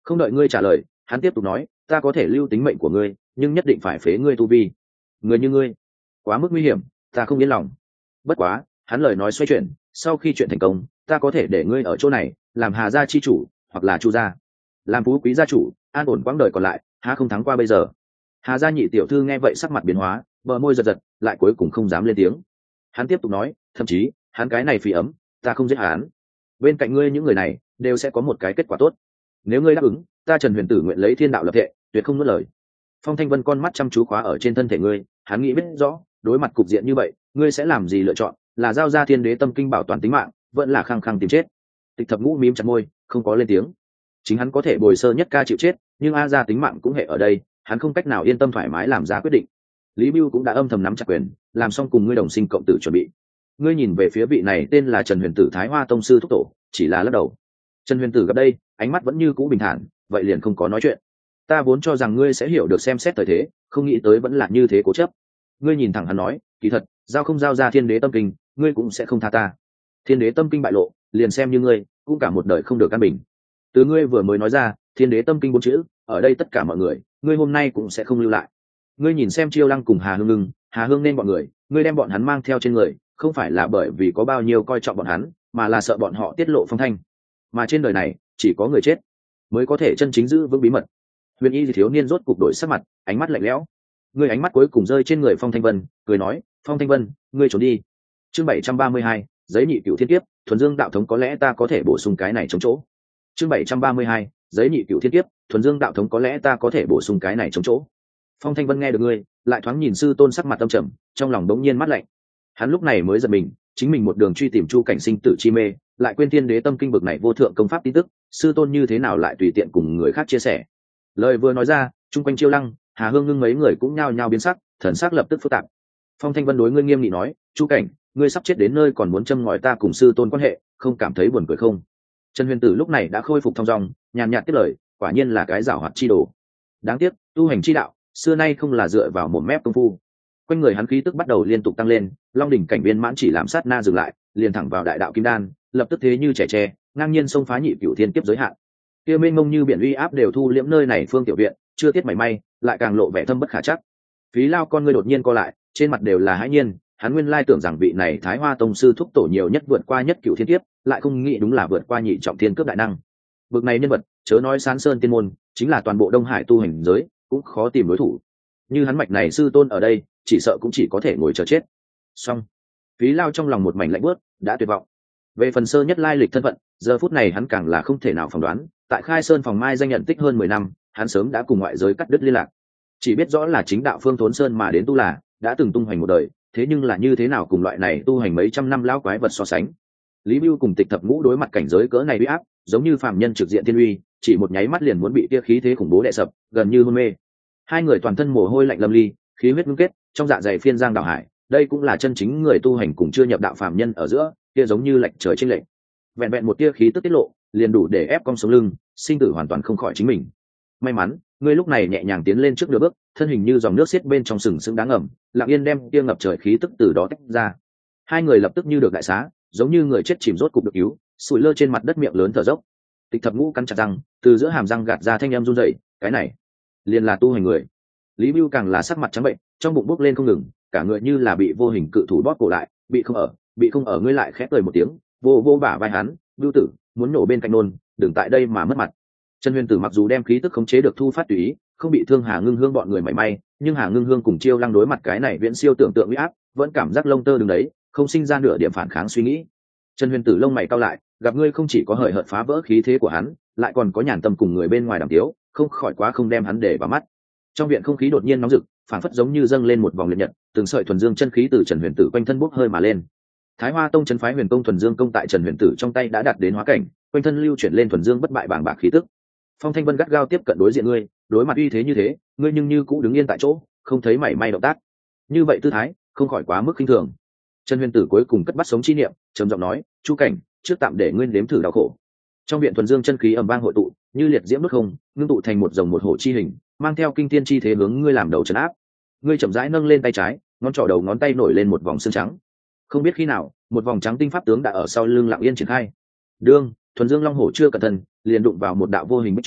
Speaker 1: Không đợi ngươi trả lời, hắn tiếp tục nói, ta có thể lưu tính mệnh của ngươi, nhưng nhất định phải phế ngươi tu vi. Người như ngươi quá mức nguy hiểm, ta không yên lòng. Bất quá, hắn lời nói xoay chuyển, sau khi chuyện thành công, ta có thể để ngươi ở chỗ này làm Hà gia chi chủ, hoặc là Chu gia làm phú quý gia chủ, an ổn quãng đời còn lại, há không thắng qua bây giờ. Hà gia nhị tiểu thư nghe vậy sắc mặt biến hóa, bờ môi giật giật, lại cuối cùng không dám lên tiếng. Hắn tiếp tục nói, thậm chí hắn cái này phỉ ấm, ta không giết hắn, bên cạnh ngươi những người này đều sẽ có một cái kết quả tốt. Nếu ngươi đáp ứng, ta Trần Huyền Tử nguyện lấy thiên đạo lập thệ, tuyệt không nuốt lời. Phong Thanh Vân con mắt chăm chú khóa ở trên thân thể ngươi, hắn nghĩ biết rõ, đối mặt cục diện như vậy, ngươi sẽ làm gì lựa chọn, là giao ra thiên đế tâm kinh bảo toàn tính mạng, vẫn là khăng khăng tìm chết. Tịch Thập Ngũ mím chặt môi, không có lên tiếng. Chính hắn có thể bồi sơ nhất ca chịu chết, nhưng a ra tính mạng cũng hệ ở đây, hắn không cách nào yên tâm thoải mái làm ra quyết định. Lý Bưu cũng đã âm thầm nắm chặt quyền, làm xong cùng ngươi đồng sinh cộng tử chuẩn bị. Ngươi nhìn về phía vị này tên là Trần Huyền Tử Thái Hoa tông sư thúc tổ, chỉ là lắc đầu. Trần Huyền Tử gặp đây, ánh mắt vẫn như cũ bình thản, vậy liền không có nói chuyện. Ta vốn cho rằng ngươi sẽ hiểu được xem xét thời thế, không nghĩ tới vẫn là như thế cố chấp. Ngươi nhìn thẳng hắn nói, kỳ thật, giao không giao ra thiên đế tâm kinh, ngươi cũng sẽ không tha ta. Thiên đế tâm kinh bại lộ, liền xem như ngươi, cũng cả một đời không được an bình. Từ ngươi vừa mới nói ra, thiên đế tâm kinh bốn chữ, ở đây tất cả mọi người, ngươi hôm nay cũng sẽ không lưu lại. Ngươi nhìn xem Chiêu Lăng cùng Hà Hương Ngưng, Hà Hương nên bọn người, ngươi đem bọn hắn mang theo trên người, không phải là bởi vì có bao nhiêu coi trọng bọn hắn, mà là sợ bọn họ tiết lộ phong thanh. Mà trên đời này, chỉ có người chết mới có thể chân chính giữ vững bí mật. Huyền Y thiếu niên rốt cục đổi sắc mặt, ánh mắt lạnh lẽo. Ngươi ánh mắt cuối cùng rơi trên người Phong Thanh Vân, cười nói, Phong Thanh Vân, ngươi trốn đi. Chương bảy trăm ba mươi hai, giấy nhị cửu thiên kiếp, thuần dương đạo thống có lẽ ta có thể bổ sung cái này chống chỗ. Chương bảy trăm ba mươi hai, giấy nhị cửu thiên kiếp, thuần dương đạo thống có lẽ ta có thể bổ sung cái này chống chỗ. Phong Thanh Vân nghe được ngươi, lại thoáng nhìn sư tôn sắc mặt tâm trầm, trong lòng đống nhiên mắt lạnh. Hắn lúc này mới giật mình, chính mình một đường truy tìm Chu Cảnh sinh tử chi mê, lại quên thiên đế tâm kinh bực này vô thượng công pháp tin tức, sư tôn như thế nào lại tùy tiện cùng người khác chia sẻ. Lời vừa nói ra, chung quanh Chiêu Lăng, Hà Hương Ngưng mấy người cũng nhao nhao biến sắc, thần sắc lập tức phức tạp. Phong Thanh Vân đối ngươi nghiêm nghị nói, Chu Cảnh, ngươi sắp chết đến nơi còn muốn châm ngòi ta cùng sư tôn quan hệ, không cảm thấy buồn cười không? Trần Huyền Tử lúc này đã khôi phục thong dong, nhàn nhạt tiếp lời, quả nhiên là cái giảo hoạt chi đồ. Đáng tiếc, tu hành chi đạo, xưa nay không là dựa vào một mép công phu. Quanh người hắn khí tức bắt đầu liên tục tăng lên, Long đỉnh cảnh viên mãn chỉ làm sát na dừng lại, liền thẳng vào đại đạo kim đan, lập tức thế như trẻ tre, ngang nhiên xông phá nhị cửu thiên kiếp giới hạn. Kia mênh mông như biển uy áp đều thu liễm nơi này phương tiểu viện, chưa tiết mảy may, lại càng lộ vẻ thâm bất khả chắc. Phí Lao con ngươi đột nhiên co lại, trên mặt đều là hãi nhiên, hắn nguyên lai tưởng rằng vị này Thái Hoa tông sư thúc tổ nhiều nhất vượt qua nhất cửu thiên kiếp, lại không nghĩ đúng là vượt qua nhị trọng thiên cướp đại năng. Bực này nhân vật, chớ nói Sán Sơn tiên môn, chính là toàn bộ Đông Hải tu hành giới, cũng khó tìm đối thủ. Như hắn mạch này sư tôn ở đây, chỉ sợ cũng chỉ có thể ngồi chờ chết. Xong, Phí Lao trong lòng một mảnh lạnh buốt, đã tuyệt vọng. Về phần sơ nhất lai lịch thân phận, giờ phút này hắn càng là không thể nào phỏng đoán. Tại Khai Sơn phòng mai danh nhận tích hơn mười năm, hắn sớm đã cùng ngoại giới cắt đứt liên lạc. Chỉ biết rõ là chính đạo Phương Thốn Sơn mà đến tu là đã từng tung hoành một đời, thế nhưng là như thế nào cùng loại này tu hành mấy trăm năm lão quái vật so sánh. Lý Bưu cùng Tịch Thập Ngũ đối mặt cảnh giới cỡ này uy áp, giống như phàm nhân trực diện thiên uy, chỉ một nháy mắt liền muốn bị kia khí thế khủng bố đè sập, gần như hôn mê. Hai người toàn thân mồ hôi lạnh lâm ly, khí huyết ngưng kết, trong dạ dày phiên giang đảo hải, đây cũng là chân chính người tu hành cùng chưa nhập đạo phàm nhân ở giữa, kia giống như lệch trời chênh lệch. Vẹn vẹn một tia khí tức tiết lộ, liền đủ để ép cong sống lưng, sinh tử hoàn toàn không khỏi chính mình. May mắn, ngươi lúc này nhẹ nhàng tiến lên trước nửa bước, thân hình như dòng nước xiết bên trong sừng sững đáng ngầm, lặng yên đem tia ngập trời khí tức từ đó tách ra. Hai người lập tức như được đại xá, giống như người chết chìm rốt cục được cứu, sủi lơ trên mặt đất miệng lớn thở dốc. Tịch Thập Ngũ cắn chặt răng, từ giữa hàm răng gạt ra thanh âm run rẩy, cái này liền là tu hành người. Lý Bưu càng là sắc mặt trắng bệnh, trong bụng bốc lên không ngừng, cả người như là bị vô hình cự thủ bóp cổ lại, bị không ở, bị không ở ngươi lại khẽ cười một tiếng, vô vô bả vai hắn, Bưu tử, muốn nổ bên cạnh nôn, đừng tại đây mà mất mặt. Trần Huyền Tử mặc dù đem khí tức khống chế được thu phát tùy ý, không bị thương Hà Ngưng Hương bọn người mảy may, nhưng Hà Ngưng Hương cùng Chiêu Lăng đối mặt cái này viễn siêu tưởng tượng uy áp, vẫn cảm giác lông tơ đứng đấy, không sinh ra nửa điểm phản kháng suy nghĩ. Trần Huyền Tử lông mày cau lại, gặp ngươi không chỉ có hời hợt phá vỡ khí thế của hắn, lại còn có nhàn tâm cùng người bên ngoài đàm tiếu, không khỏi quá không đem hắn để vào mắt. Trong viện không khí đột nhiên nóng rực, phản phất giống như dâng lên một vòng liệt nhật, từng sợi thuần dương chân khí từ Trần Huyền Tử quanh thân bốc hơi mà lên. Thái Hoa tông trấn phái huyền công thuần dương công tại Trần Huyền Tử trong tay đã đạt đến hóa cảnh, quanh thân lưu chuyển lên thuần dương bất bại bàng bạc khí tức. Phong Thanh Vân gắt gao tiếp cận đối diện ngươi, đối mặt uy thế như thế, ngươi nhưng như cũ đứng yên tại chỗ, không thấy mảy may động tác. Như vậy tư thái, không khỏi quá mức khinh thường. Trần Huyền Tử cuối cùng cất bắt sống chi niệm, trầm giọng nói, "Chu Cảnh, trước tạm để ngươi nếm thử đau khổ." Trong viện thuần dương chân khí ầm vang hội tụ, như liệt diễm đốt không, ngưng tụ thành một rồng một hổ chi hình, mang theo kinh thiên chi thế hướng ngươi làm đầu trấn áp. Ngươi chậm rãi nâng lên tay trái, ngón trỏ đầu ngón tay nổi lên một vòng xương trắng. Không biết khi nào, một vòng trắng tinh pháp tướng đã ở sau lưng lặng yên triển khai. Đương thuần dương long hổ chưa cẩn thận, liền đụng vào một đạo vô hình bích trướng,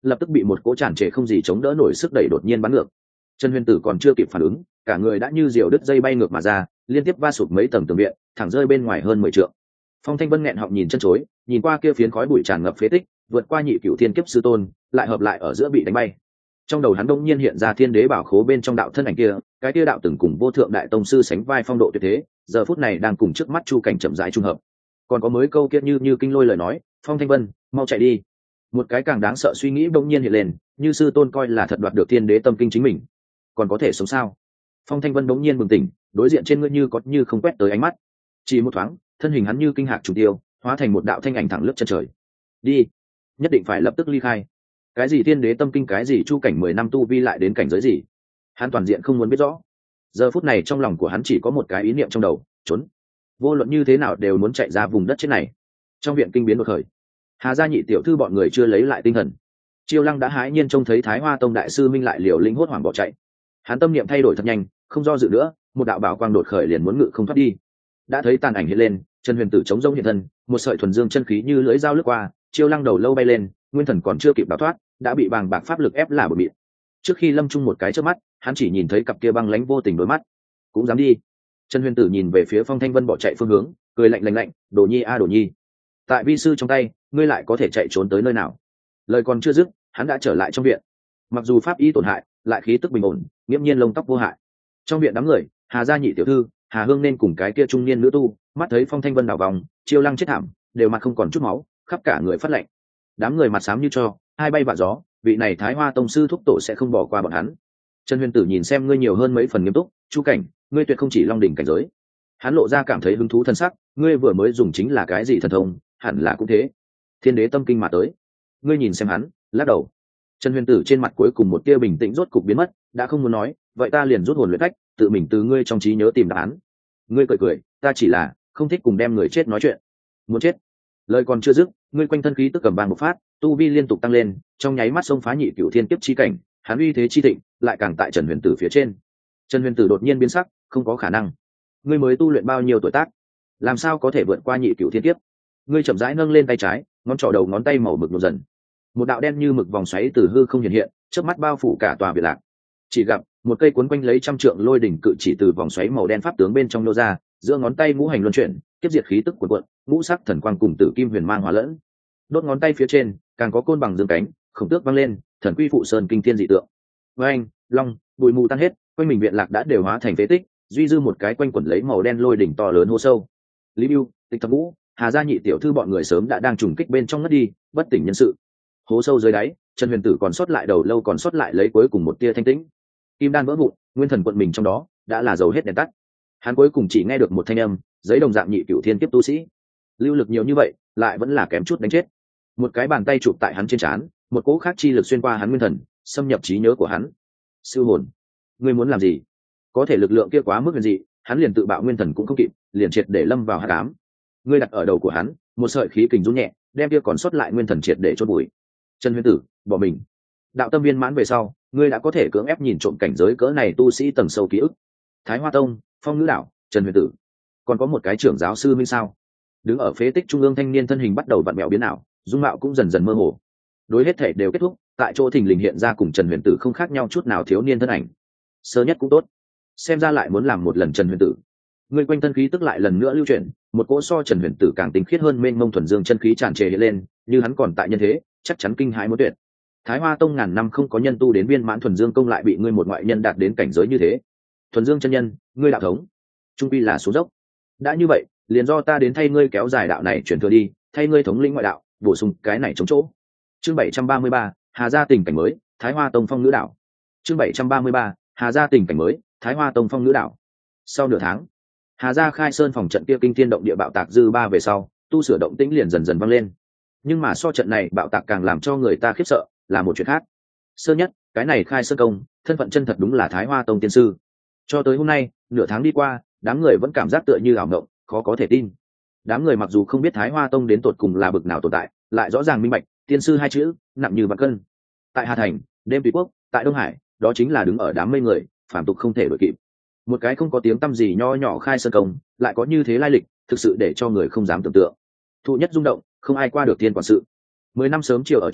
Speaker 1: lập tức bị một cỗ tràn trề không gì chống đỡ nổi sức đẩy đột nhiên bắn ngược. Trần Huyền Tử còn chưa kịp phản ứng, cả người đã như diều đứt dây bay ngược mà ra, liên tiếp va sụp mấy tầng tường viện, thẳng rơi bên ngoài hơn mười trượng. Phong Thanh Vân nghẹn họng nhìn chân chối, nhìn qua kia phiến khói bụi tràn ngập phế tích, vượt qua nhị cửu thiên kiếp sư tôn, lại hợp lại ở giữa bị đánh bay. Trong đầu hắn đông nhiên hiện ra thiên đế bảo khố bên trong đạo thân ảnh kia, cái kia đạo từng cùng vô thượng đại tông sư sánh vai phong độ tuyệt thế, giờ phút này đang cùng trước mắt chu cảnh chậm rãi trung hợp. Còn có mới câu kia như như kinh lôi lời nói, Phong Thanh Vân, mau chạy đi. Một cái càng đáng sợ suy nghĩ đông nhiên hiện lên, như sư tôn coi là thật đoạt được thiên đế tâm kinh chính mình, còn có thể sống sao? Phong Thanh Vân đống nhiên bừng tỉnh, đối diện trên ngươi như có như không quét tới ánh mắt, chỉ một thoáng, thân hình hắn như kinh hạc trùng tiêu, hóa thành một đạo thanh ảnh thẳng lướt chân trời. Đi, nhất định phải lập tức ly khai. Cái gì thiên đế tâm kinh, cái gì chu cảnh mười năm tu vi lại đến cảnh giới gì, hắn toàn diện không muốn biết rõ. Giờ phút này trong lòng của hắn chỉ có một cái ý niệm trong đầu, trốn. Vô luận như thế nào đều muốn chạy ra vùng đất chết này. Trong viện kinh biến đột khởi, Hà gia nhị tiểu thư bọn người chưa lấy lại tinh thần. Chiêu Lăng đã hãi nhiên trông thấy Thái Hoa tông đại sư Minh lại liều lĩnh hốt hoảng bỏ chạy. Hắn tâm niệm thay đổi thật nhanh, không do dự nữa, một đạo bảo quang đột khởi liền muốn ngự không thoát đi. Đã thấy tàn ảnh hiện lên, Trần Huyền Tử chống rông hiện thân, một sợi thuần dương chân khí như lưỡi dao lướt qua, Chiêu Lăng đầu lâu bay lên, nguyên thần còn chưa kịp đào thoát, đã bị bàng bạc pháp lực ép là bờ mịn. Trước khi lâm chung một cái chớp mắt, hắn chỉ nhìn thấy cặp kia băng lãnh vô tình đôi mắt. Cũng dám đi? Trần Huyền Tử nhìn về phía Phong Thanh Vân bỏ chạy phương hướng, cười lạnh lạnh lạnh, "Đồ Nhi a Đồ Nhi, tại vi sư trong tay, ngươi lại có thể chạy trốn tới nơi nào?" Lời còn chưa dứt, hắn đã trở lại trong viện. Mặc dù pháp y tổn hại, lại khí tức bình ổn, nghiễm nhiên lông tóc vô hại. Trong viện đám người, Hà gia nhị tiểu thư, Hà Hương nên cùng cái kia trung niên nữ tu, mắt thấy Phong Thanh Vân đảo vòng, Chiêu Lăng chết thảm, đều mặt không còn chút máu, khắp cả người phát lạnh. Đám người mặt xám như tro, hai bay vạ gió, vị này Thái Hoa tông sư thúc tổ sẽ không bỏ qua bọn hắn. Trần Huyền Tử nhìn xem ngươi nhiều hơn mấy phần nghiêm túc, "Chu cảnh, ngươi tuyệt không chỉ long đỉnh cảnh giới." Hắn lộ ra cảm thấy hứng thú thân sắc, "Ngươi vừa mới dùng chính là cái gì thần thông, hẳn là cũng thế. Thiên đế tâm kinh mà tới." Ngươi nhìn xem hắn, lắc đầu. Trần Huyền Tử trên mặt cuối cùng một tia bình tĩnh rốt cục biến mất, đã không muốn nói, "Vậy ta liền rút hồn luyện phách, tự mình từ ngươi trong trí nhớ tìm đáp án." Ngươi cười cười, "Ta chỉ là không thích cùng đem người chết nói chuyện." Muốn chết? Lời còn chưa dứt, ngươi quanh thân khí tức cầm bang một phát, tu vi liên tục tăng lên, trong nháy mắt xông phá nhị cửu thiên kiếp chi cảnh, hắn uy thế chi thịnh, lại càng tại Trần Huyền Tử phía trên. Trần Huyền Tử đột nhiên biến sắc, "Không có khả năng. Ngươi mới tu luyện bao nhiêu tuổi tác, làm sao có thể vượt qua nhị cửu thiên kiếp?" Ngươi chậm rãi nâng lên tay trái, ngón trỏ đầu ngón tay màu mực nhuộm dần. Một đạo đen như mực vòng xoáy từ hư không hiện hiện, chớp mắt bao phủ cả tòa biệt lạc. Chỉ gặp một cây cuốn quanh lấy trăm trượng lôi đỉnh cự chỉ từ vòng xoáy màu đen pháp tướng bên trong nô ra, giữa ngón tay ngũ hành luân chuyển, kiếp diệt khí tức cuồn cuộn, ngũ sắc thần quang cùng tử kim huyền mang hòa lẫn. Đốt ngón tay phía trên, càng có côn bằng dương cánh, khổng tước vang lên, thần quy phụ sơn kinh thiên dị tượng. Với anh, long, bụi mù tan hết, quanh mình viện lạc đã đều hóa thành phế tích, duy dư một cái quanh quẩn lấy màu đen lôi đỉnh to lớn hô sâu. Lý Bưu, Tịch Thập Vũ, Hà gia nhị tiểu thư bọn người sớm đã đang trùng kích bên trong ngất đi, bất tỉnh nhân sự. Hố sâu dưới đáy, Trần Huyền Tử còn sót lại đầu lâu còn sót lại lấy cuối cùng một tia thanh tĩnh. Kim đan vỡ vụn, nguyên thần quận mình trong đó, đã là dầu hết đèn tắt. Hắn cuối cùng chỉ nghe được một thanh âm, giấy đồng dạng nhị cửu thiên kiếp tu sĩ. Lưu lực nhiều như vậy, lại vẫn là kém chút đánh chết. Một cái bàn tay chụp tại hắn trên trán, một cỗ khác chi lực xuyên qua hắn nguyên thần, xâm nhập trí nhớ của hắn. Sư hồn, ngươi muốn làm gì? Có thể lực lượng kia quá mức huyền dị, hắn liền tự bạo nguyên thần cũng không kịp, liền triệt để lâm vào hắc ám. Ngươi đặt ở đầu của hắn, một sợi khí kình rung nhẹ, đem kia còn sót lại nguyên thần triệt để chôn bụi. Trần Huyền Tử, bỏ mình. Đạo tâm viên mãn về sau, ngươi đã có thể cưỡng ép nhìn trộm cảnh giới cỡ này tu sĩ tầng sâu ký ức. Thái Hoa tông, Phong Ngữ đạo, Trần Huyền Tử, còn có một cái trưởng giáo sư Minh sao? Đứng ở phế tích trung ương thanh niên thân hình bắt đầu vặn mèo biến ảo, dung mạo cũng dần dần mơ hồ. Đối hết thể đều kết thúc, tại chỗ thình lình hiện ra cùng Trần Huyền Tử không khác nhau chút nào thiếu niên thân ảnh. Sơ nhất cũng tốt, xem ra lại muốn làm một lần Trần Huyền Tử. Ngươi quanh thân khí tức lại lần nữa lưu chuyển, một cỗ so Trần Huyền Tử càng tinh khiết hơn mênh mông thuần dương chân khí tràn trề hiện lên, như hắn còn tại nhân thế, chắc chắn kinh hãi muốn tuyệt. Thái Hoa tông ngàn năm không có nhân tu đến viên mãn thuần dương công, lại bị ngươi một ngoại nhân đạt đến cảnh giới như thế. Thuần dương chân nhân, ngươi đạo thống, trung quy là xuống dốc. Đã như vậy, liền do ta đến thay ngươi kéo dài đạo này chuyển thừa đi, thay ngươi thống lĩnh ngoại đạo, bổ sung cái này chống chỗ. Chương bảy trăm ba mươi ba, Hà gia tình cảnh mới, Thái Hoa tông Phong Ngữ đạo. Chương bảy trăm ba mươi ba, Hà gia tình cảnh mới, Thái Hoa tông Phong Ngữ đạo. Sau nửa tháng, Hà gia khai sơn phòng trận kia kinh thiên động địa bạo tạc dư ba về sau, tu sửa động tĩnh liền dần dần vang lên. Nhưng mà so trận này bạo tạc càng làm cho người ta khiếp sợ là một chuyện khác. Sơ nhất, cái này khai sơn công, thân phận chân thật đúng là Thái Hoa tông tiên sư. Cho tới hôm nay, nửa tháng đi qua, đám người vẫn cảm giác tựa như ảo ngộng, khó có thể tin. Đám người mặc dù không biết Thái Hoa tông đến tột cùng là bực nào tồn tại, lại rõ ràng minh bạch, tiên sư hai chữ, nặng như vạn cân. Tại Hà thành, đêm tùy quốc, tại Đông Hải, đó chính là đứng ở đám mây người, phàm tục không thể đuổi kịp. Một cái không có tiếng tăm gì nho nhỏ khai sơn công, lại có như thế lai lịch, thực sự để cho người không dám tưởng tượng. Thụ nhất rung động, không ai qua được tiên quản sự. Mười năm sớm chiều ở chung,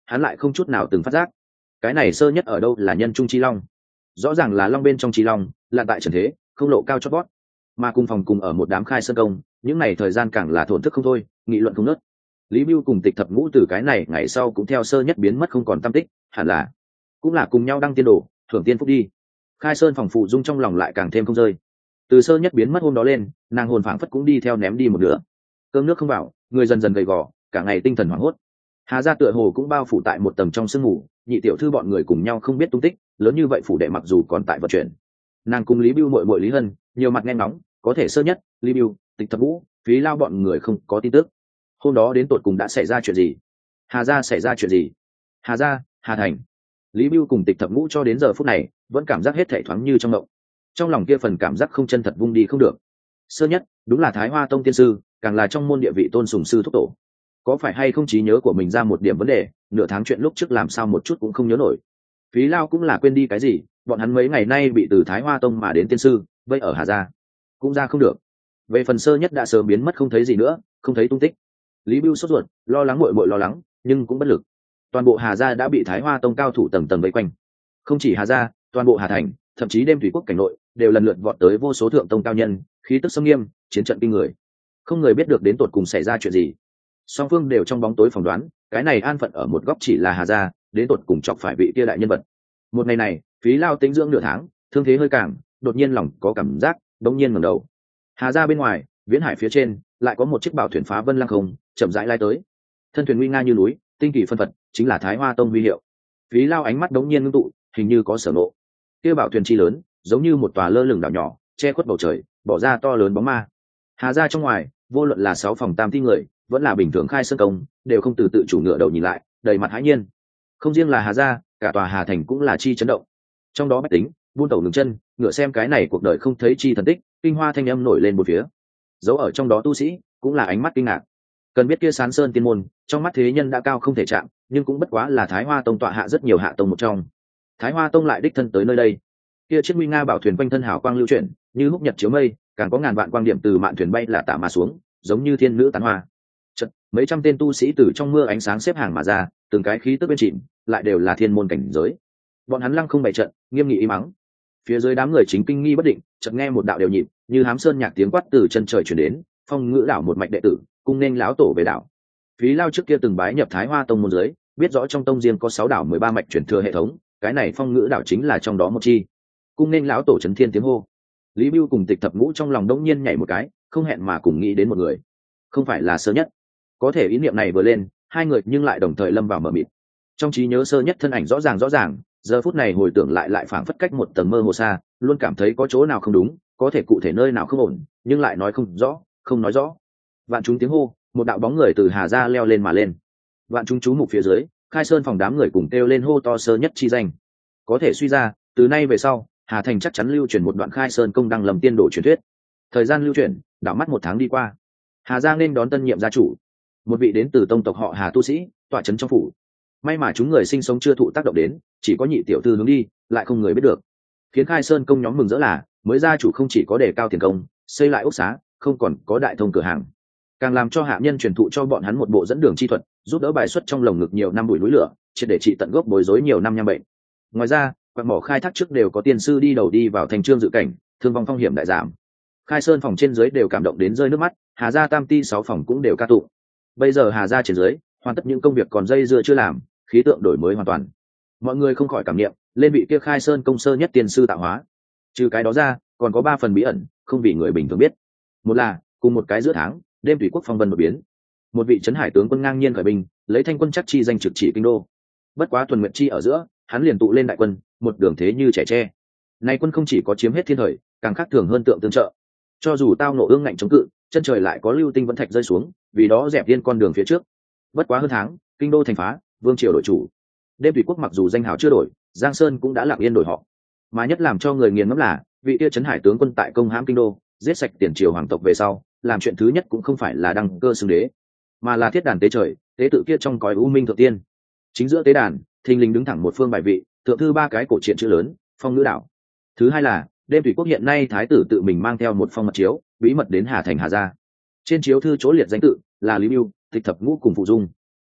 Speaker 1: hắn lại không chút nào từng phát giác cái này sơ nhất ở đâu là nhân trung chi long, rõ ràng là long bên trong chi long, là tại trần thế không lộ cao chót vót, mà cùng phòng cùng ở một đám khai sơn công, những ngày thời gian càng là thổn thức không thôi, nghị luận không nớt. Lý Bưu cùng Tịch Thập Ngũ từ cái này ngày sau cũng theo sơ nhất biến mất không còn tăm tích, hẳn là cũng là cùng nhau đăng tiên đồ, thưởng tiên phúc đi. Khai sơn phòng phụ dung trong lòng lại càng thêm không rơi. Từ sơ nhất biến mất hôm đó lên, nàng hồn phảng phất cũng đi theo ném đi một nửa. Cơm nước không vào, người dần dần gầy gò, cả ngày tinh thần hoảng hốt. Hà gia tựa hồ cũng bao phủ tại một tầng trong sương mù, nhị tiểu thư bọn người cùng nhau không biết tung tích, lớn như vậy phủ đệ mặc dù còn tại vận chuyển. Nàng cùng Lý Bưu muội muội Lý Hân, nhiều mặt nghe ngóng, có thể sơ nhất, Lý Bưu, Tịch Thập Ngũ, Phí Lao bọn người không có tin tức. Hôm đó đến tột cùng đã xảy ra chuyện gì? Hà gia xảy ra chuyện gì? Hà gia, Hà Thành. Lý Bưu cùng Tịch Thập Ngũ cho đến giờ phút này vẫn cảm giác hết thảy thoáng như trong mộng, trong lòng kia phần cảm giác không chân thật vung đi không được. Sơ nhất đúng là Thái Hoa Tông tiên sư, càng là trong môn địa vị tôn sùng sư thúc tổ, có phải hay không trí nhớ của mình ra một điểm vấn đề, nửa tháng chuyện lúc trước làm sao một chút cũng không nhớ nổi. Phí Lao cũng là quên đi cái gì, bọn hắn mấy ngày nay bị từ Thái Hoa Tông mà đến tiên sư vây ở Hà gia cũng ra không được. Về phần sơ nhất đã sớm biến mất không thấy gì nữa, không thấy tung tích. Lý Bưu sốt ruột, lo lắng muội muội lo lắng, nhưng cũng bất lực. Toàn bộ Hà gia đã bị Thái Hoa Tông cao thủ tầng tầng vây quanh. Không chỉ Hà gia, toàn bộ Hà Thành, thậm chí đêm thủy quốc cảnh nội đều lần lượt vọt tới vô số thượng tông cao nhân, khí tức sông nghiêm, chiến trận kinh người. Không người biết được đến tột cùng xảy ra chuyện gì. Song phương đều trong bóng tối phỏng đoán, cái này an phận ở một góc chỉ là Hà gia, đến tột cùng chọc phải vị kia đại nhân vật. Một ngày này, Phí Lao tĩnh dưỡng nửa tháng, thương thế hơi càng, đột nhiên lòng có cảm giác, đống nhiên ngẩng đầu. Hà gia bên ngoài, viễn hải phía trên, lại có một chiếc bảo thuyền phá vân lăng không, chậm rãi lai tới. Thân thuyền nguy nga như núi, tinh kỳ phân phật, chính là Thái Hoa Tông huy hiệu. Phí Lao ánh mắt đống nhiên ngưng tụ, hình như có sở nộ. Kia bảo thuyền chi lớn, giống như một tòa lơ lửng đảo nhỏ, che khuất bầu trời, bỏ ra to lớn bóng ma. Hà gia trong ngoài, vô luận là sáu phòng tam thi người, vẫn là bình thường khai sơn công, đều không từ tự chủ ngựa đầu nhìn lại, đầy mặt hãi nhiên. Không riêng là Hà gia, cả tòa Hà Thành cũng là chi chấn động. Trong đó bách tính, buôn tẩu ngừng chân, ngựa xem cái này cuộc đời không thấy chi thần tích, kinh hoa thanh âm nổi lên một phía. Dấu ở trong đó tu sĩ, cũng là ánh mắt kinh ngạc. Cần biết kia Sán Sơn tiên môn, trong mắt thế nhân đã cao không thể chạm, nhưng cũng bất quá là Thái Hoa Tông tọa hạ rất nhiều hạ tông một trong. Thái Hoa Tông lại đích thân tới nơi đây. Kia chiếc nguy nga bảo thuyền quanh thân hào quang lưu chuyển, như húc nhật chiếu mây, càng có ngàn vạn quang điểm từ mạn thuyền bay là tả mà xuống, giống như thiên nữ tán hoa. Chật, mấy trăm tên tu sĩ từ trong mưa ánh sáng xếp hàng mà ra, từng cái khí tức bên chìm, lại đều là thiên môn cảnh giới. Bọn hắn lăng không bày trận, nghiêm nghị im mắng. Phía dưới đám người chính kinh nghi bất định, chợt nghe một đạo đều nhịp, như hám sơn nhạc tiếng quát từ chân trời truyền đến, phong ngữ đảo một mạch đệ tử, cung nên lão tổ về đảo. Phí Lao trước kia từng bái nhập Thái Hoa Tông môn dưới, biết rõ trong tông riêng có sáu đảo mười ba mạch truyền thừa hệ thống, cái này phong ngữ đảo chính là trong đó một chi. Cung nên lão tổ trấn thiên tiếng hô. Lý Bưu cùng Tịch Thập Ngũ trong lòng đông nhiên nhảy một cái, không hẹn mà cùng nghĩ đến một người. Không phải là Sơ Nhất. Có thể ý niệm này vừa lên, hai người nhưng lại đồng thời lâm vào mờ mịt. Trong trí nhớ Sơ Nhất thân ảnh rõ ràng rõ ràng, giờ phút này hồi tưởng lại lại phảng phất cách một tầng mơ hồ xa, luôn cảm thấy có chỗ nào không đúng, có thể cụ thể nơi nào không ổn, nhưng lại nói không rõ, không nói rõ. Vạn chúng tiếng hô, một đạo bóng người từ Hà gia leo lên mà lên. Vạn chúng chú mục phía dưới, Khai Sơn phòng đám người cùng kêu lên hô to Sơ Nhất chi danh. Có thể suy ra, từ nay về sau, Hà Thành chắc chắn lưu truyền một đoạn Khai Sơn công đăng lầm tiên đồ truyền thuyết. Thời gian lưu truyền, đảo mắt một tháng đi qua. Hà gia nên đón tân nhiệm gia chủ, một vị đến từ tông tộc họ Hà tu sĩ, tọa trấn trong phủ. May mà chúng người sinh sống chưa thụ tác động đến, chỉ có nhị tiểu thư hướng đi, lại không người biết được. Khiến Khai Sơn công nhóm mừng rỡ là, mới gia chủ không chỉ có đề cao tiền công, xây lại ốc xá, không còn có đại thông cửa hàng, càng làm cho hạ nhân truyền thụ cho bọn hắn một bộ dẫn đường chi thuật, giúp đỡ bài xuất trong lồng ngực nhiều năm bụi núi lửa, triệt để trị tận gốc bối rối nhiều năm nham bệnh. Ngoài ra, quạt mỏ khai thác trước đều có tiên sư đi đầu đi vào thành trương dự cảnh, thương vong phong hiểm đại giảm. Khai Sơn phòng trên dưới đều cảm động đến rơi nước mắt, Hà gia tam ti sáu phòng cũng đều ca tụng. Bây giờ Hà gia trên dưới, hoàn tất những công việc còn dây dưa chưa làm, khí tượng đổi mới hoàn toàn. Mọi người không khỏi cảm niệm, lên vị kia Khai Sơn công Sơ Nhất tiên sư tạo hóa. Trừ cái đó ra, còn có ba phần bí ẩn, không vì người bình thường biết. Một là, cùng một cái giữa tháng, đêm thủy quốc phong vân một biến. Một vị trấn hải tướng quân ngang nhiên khởi binh, lấy thanh quân chắc chi danh trực chỉ kinh đô. Bất quá tuần nguyệt chi ở giữa, hắn liền tụ lên đại quân, một đường thế như trẻ tre. Nay quân không chỉ có chiếm hết thiên thời, càng khác thường hơn tượng tương trợ. Cho dù tao nộ ương ngạnh chống cự, chân trời lại có lưu tinh vẫn thạch rơi xuống, vì đó dẹp yên con đường phía trước. Bất quá hơn tháng, kinh đô thành phá, vương triều đổi chủ. Đêm thủy quốc mặc dù danh hào chưa đổi, Giang Sơn cũng đã lặng yên đổi họ. Mà nhất làm cho người nghiền ngẫm là, vị kia trấn hải tướng quân tại công hãm kinh đô, giết sạch tiền triều hoàng tộc về sau, làm chuyện thứ nhất cũng không phải là đăng cơ xưng đế, mà là thiết đàn tế trời, tế tự kia trong cõi u minh thượng tiên. Chính giữa tế đàn, thình lình đứng thẳng một phương bài vị, thượng thư ba cái cổ truyện chữ lớn, phong ngữ đảo. Thứ hai là, đêm thủy quốc hiện nay thái tử tự mình mang theo một phong mật chiếu, bí mật đến Hà Thành Hà gia. Trên chiếu thư chỗ liệt danh tự là Lý Bưu, Tịch Thập Ngũ cùng phụ dung.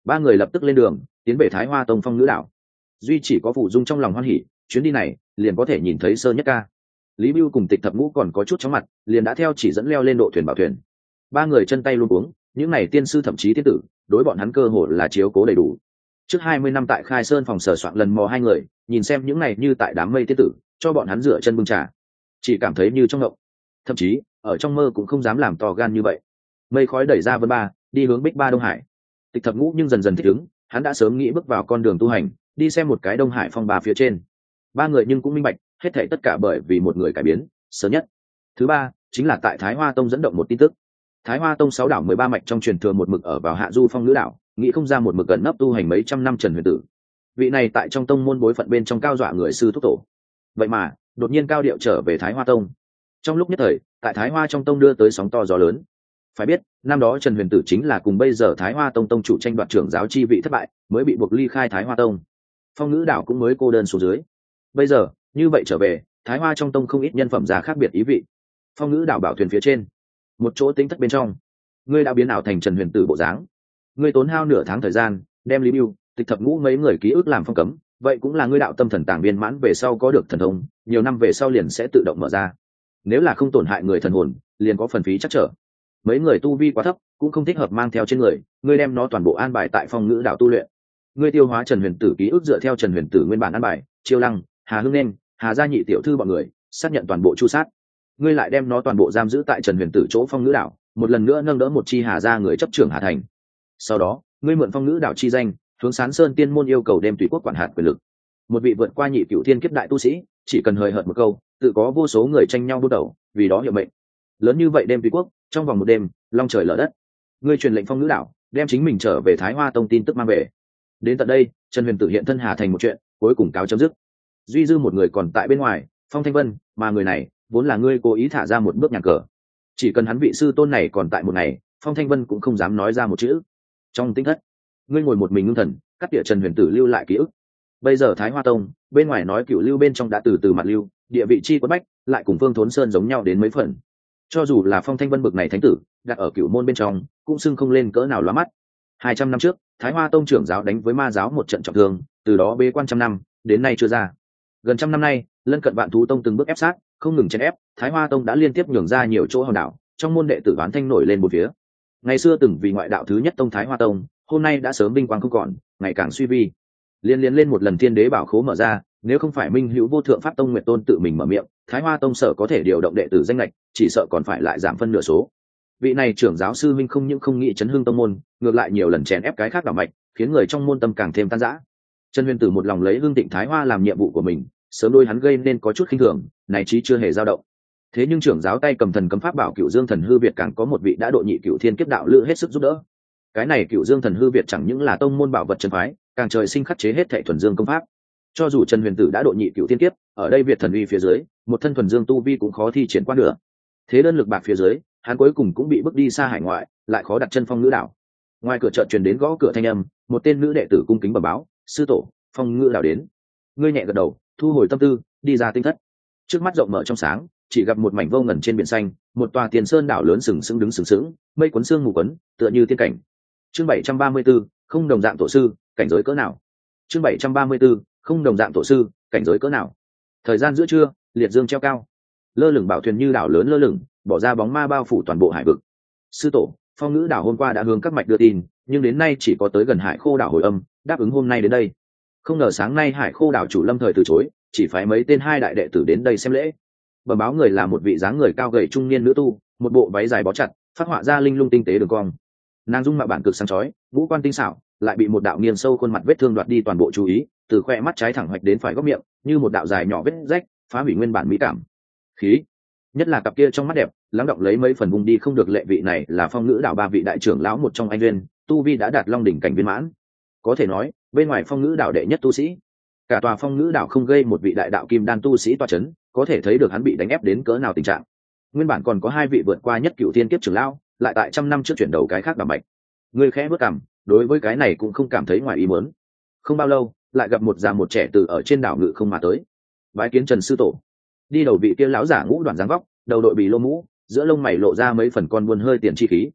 Speaker 1: ba người lập tức lên đường tiến về Thái Hoa Tông Phong Ngữ Đảo. Duy chỉ có Phủ Dung trong lòng hoan hỉ, chuyến đi này liền có thể nhìn thấy Sơ Nhất Ca. Lý Bưu cùng Tịch Thập Ngũ còn có chút chóng mặt, liền đã theo chỉ dẫn leo lên độ thuyền bảo thuyền. Ba người chân tay luôn uống, những này tiên sư thậm chí tiên tử, đối bọn hắn cơ hội là chiếu cố đầy đủ. Trước hai mươi năm tại Khai Sơn phòng sở soạn lần mò hai người, nhìn xem những này như tại đám mây tiên tử, cho bọn hắn rửa chân bưng trà, chỉ cảm thấy như trong ngộng. Thậm chí, ở trong mơ cũng không dám làm to gan như vậy. Mây khói đẩy ra Vân Ba, đi hướng Bích Ba Đông Hải. Tịch Thập Ngũ nhưng dần dần thích ứng, hắn đã sớm nghĩ bước vào con đường tu hành, đi xem một cái Đông Hải phong ba phía trên. Ba người nhưng cũng minh bạch, hết thảy tất cả bởi vì một người cải biến, sớm nhất. Thứ ba, chính là tại Thái Hoa Tông dẫn động một tin tức. Thái Hoa Tông sáu đảo mười ba mạch trong truyền thừa một mực ở vào Hạ Du Phong Ngữ Đảo, nghĩ không ra một mực gần nấp tu hành mấy trăm năm Trần Huyền Tử. Vị này tại trong tông môn bối phận bên trong cao dọa người sư thúc tổ. Vậy mà, đột nhiên cao điệu trở về Thái Hoa Tông. Trong lúc nhất thời, tại Thái Hoa trong tông đưa tới sóng to gió lớn. Phải biết, năm đó Trần Huyền Tử chính là cùng bây giờ Thái Hoa Tông tông chủ tranh đoạt trưởng giáo chi vị thất bại, mới bị buộc ly khai Thái Hoa Tông. Phong Ngữ Đảo cũng mới cô đơn xuống dưới. Bây giờ, như vậy trở về, Thái Hoa trong tông không ít nhân phẩm già khác biệt ý vị. Phong Ngữ Đảo bảo thuyền phía trên, một chỗ tính thất bên trong, ngươi đã biến ảo thành Trần Huyền Tử bộ dáng. Ngươi tốn hao nửa tháng thời gian, đem Lý Bưu, Tịch Thập Ngũ mấy người ký ức làm phong cấm, vậy cũng là ngươi đạo tâm thần tàng viên mãn về sau có được thần thông, nhiều năm về sau liền sẽ tự động mở ra. Nếu là không tổn hại người thần hồn, liền có phần phí chắc trở. Mấy người tu vi quá thấp, cũng không thích hợp mang theo trên người, ngươi đem nó toàn bộ an bài tại Phong Ngữ Đảo tu luyện. Ngươi tiêu hóa Trần Huyền Tử ký ức dựa theo Trần Huyền Tử nguyên bản an bài, Chiêu Lăng, Hà Hưng Nên, Hà Gia Nhị tiểu thư bọn người, xác nhận toàn bộ chu sát. Ngươi lại đem nó toàn bộ giam giữ tại Trần Huyền Tử chỗ Phong Ngữ Đảo, một lần nữa nâng đỡ một chi Hà Gia người chấp trưởng Hà Thành. Sau đó, ngươi mượn Phong Ngữ Đảo chi danh, hướng Sán Sơn Tiên môn yêu cầu đem tùy quốc quản hạt quyền lực. Một vị vượt qua nhị cửu thiên kiếp đại tu sĩ, chỉ cần hời hợt một câu, tự có vô số người tranh nhau bút đầu, vì đó hiệu mệnh. Lớn như vậy đem tùy quốc, trong vòng một đêm, long trời lở đất. Ngươi truyền lệnh Phong Ngữ Đảo, đem chính mình trở về Thái Hoa Tông tin tức mang về. Đến tận đây, Trần Huyền Tử hiện thân Hà Thành một chuyện, cuối cùng cáo chấm dứt. Duy dư một người còn tại bên ngoài, Phong Thanh Vân, mà người này vốn là ngươi cố ý thả ra một bước nhàn cờ. Chỉ cần hắn vị sư tôn này còn tại một ngày, Phong Thanh Vân cũng không dám nói ra một chữ. Trong tinh thất, ngươi ngồi một mình ngưng thần, cắt tỉa Trần Huyền Tử lưu lại ký ức. Bây giờ Thái Hoa Tông, bên ngoài nói cửu lưu bên trong đã từ từ mặt lưu, địa vị chi quất bách, lại cùng Phương Thốn Sơn giống nhau đến mấy phần. Cho dù là Phong Thanh Vân bực này thánh tử, đặt ở cửu môn bên trong, cũng xưng không lên cỡ nào lóa mắt. Hai trăm năm trước, Thái Hoa Tông trưởng giáo đánh với ma giáo một trận trọng thương, từ đó bế quan trăm năm, đến nay chưa ra. Gần trăm năm nay, lân cận Vạn Thú Tông từng bước ép sát, không ngừng chèn ép, Thái Hoa Tông đã liên tiếp nhường ra nhiều chỗ hòn đảo, trong môn đệ tử đoán thanh nổi lên một phía. Ngày xưa từng vì ngoại đạo thứ nhất tông Thái Hoa Tông, hôm nay đã sớm vinh quang không còn, ngày càng suy vi. Liên liên lên một lần thiên đế bảo khố mở ra, nếu không phải Minh Hữu Vô Thượng Pháp Tông Nguyệt Tôn tự mình mở miệng, Thái Hoa Tông sở có thể điều động đệ tử danh lệch, chỉ sợ còn phải lại giảm phân nửa số. Vị này trưởng giáo sư Minh không những không nghĩ chấn hương tông môn, ngược lại nhiều lần chèn ép cái khác đảo mạch, khiến người trong môn tâm càng thêm tan rã. Trần Huyền Tử một lòng lấy hương tịnh Thái Hoa làm nhiệm vụ của mình, sớm đôi hắn gây nên có chút khinh thường, này chí chưa hề dao động. Thế nhưng trưởng giáo tay cầm thần cấm pháp bảo Cựu Dương Thần Hư Việt càng có một vị đã độ nhị cựu thiên kiếp đạo lữ hết sức giúp đỡ. Cái này Cựu Dương Thần Hư Việt chẳng những là tông môn bảo vật chân phái, càng trời sinh khắc chế hết thảy thuần dương công pháp. Cho dù Trần Huyền Tử đã độ nhị cựu thiên kiếp, ở đây Việt thần uy phía dưới, một thân thuần dương tu vi cũng khó thi triển qua nữa. Thế đơn lực bạc phía dưới, hắn cuối cùng cũng bị bước đi xa hải ngoại, lại khó đặt chân Phong Ngữ Đảo. Ngoài cửa chợt truyền đến gõ cửa thanh âm, một tên nữ đệ tử cung kính bẩm báo, sư tổ, Phong Ngữ Đảo đến. Ngươi nhẹ gật đầu, thu hồi tâm tư, đi ra tinh thất. Trước mắt rộng mở trong sáng, chỉ gặp một mảnh vô ngần trên biển xanh, một tòa tiền sơn đảo lớn sừng sững đứng sừng sững, mây cuốn sương mù quấn, tựa như tiên cảnh. Chương bảy trăm ba mươi 74, không đồng dạng tổ sư, cảnh giới cỡ nào? Chương bảy trăm ba mươi 74, không đồng dạng tổ sư, cảnh giới cỡ nào? Thời gian giữa trưa, liệt dương treo cao, lơ lửng bảo thuyền như đảo lớn lơ lửng, bỏ ra bóng ma bao phủ toàn bộ hải vực. Sư tổ, Phong Ngữ Đảo hôm qua đã hướng các mạch đưa tin, nhưng đến nay chỉ có tới gần Hải Khô Đảo hồi âm, đáp ứng hôm nay đến đây. Không ngờ sáng nay Hải Khô Đảo chủ lâm thời từ chối, chỉ phái mấy tên hai đại đệ tử đến đây xem lễ. Bẩm báo người là một vị dáng người cao gầy trung niên nữ tu, một bộ váy dài bó chặt, phát họa ra linh lung tinh tế đường cong. Nàng dung mạo bản cực sáng chói, ngũ quan tinh xảo, lại bị một đạo nghiêng sâu khuôn mặt vết thương đoạt đi toàn bộ chú ý, từ khoe mắt trái thẳng hoạch đến phải góc miệng, như một đạo dài nhỏ vết rách, phá hủy nguyên bản mỹ cảm. Khí, nhất là cặp kia trong mắt đẹp, lắng động lấy mấy phần vùng đi không được lệ vị này là Phong Ngữ Đảo ba vị đại trưởng lão một trong anh nguyên, tu vi đã đạt long đỉnh cảnh viên mãn. Có thể nói, bên ngoài Phong Ngữ Đảo đệ nhất tu sĩ, cả tòa Phong Ngữ Đảo không gây một vị đại đạo kim đan tu sĩ tọa chấn, có thể thấy được hắn bị đánh ép đến cỡ nào tình trạng. Nguyên bản còn có hai vị vượt qua nhất cửu thiên kiếp trưởng lão, lại tại trăm năm trước chuyển đầu cái khác đảm mạch. Người khẽ bước cằm, đối với cái này cũng không cảm thấy ngoài ý muốn. Không bao lâu, lại gặp một già một trẻ từ ở trên đảo ngự không mà tới. Bái kiến Trần sư tổ. Đi đầu vị kia lão giả ngũ đoàn dáng vóc, đầu đội bì lô mũ, giữa lông mày lộ ra mấy phần con buôn hơi tiền chi khí.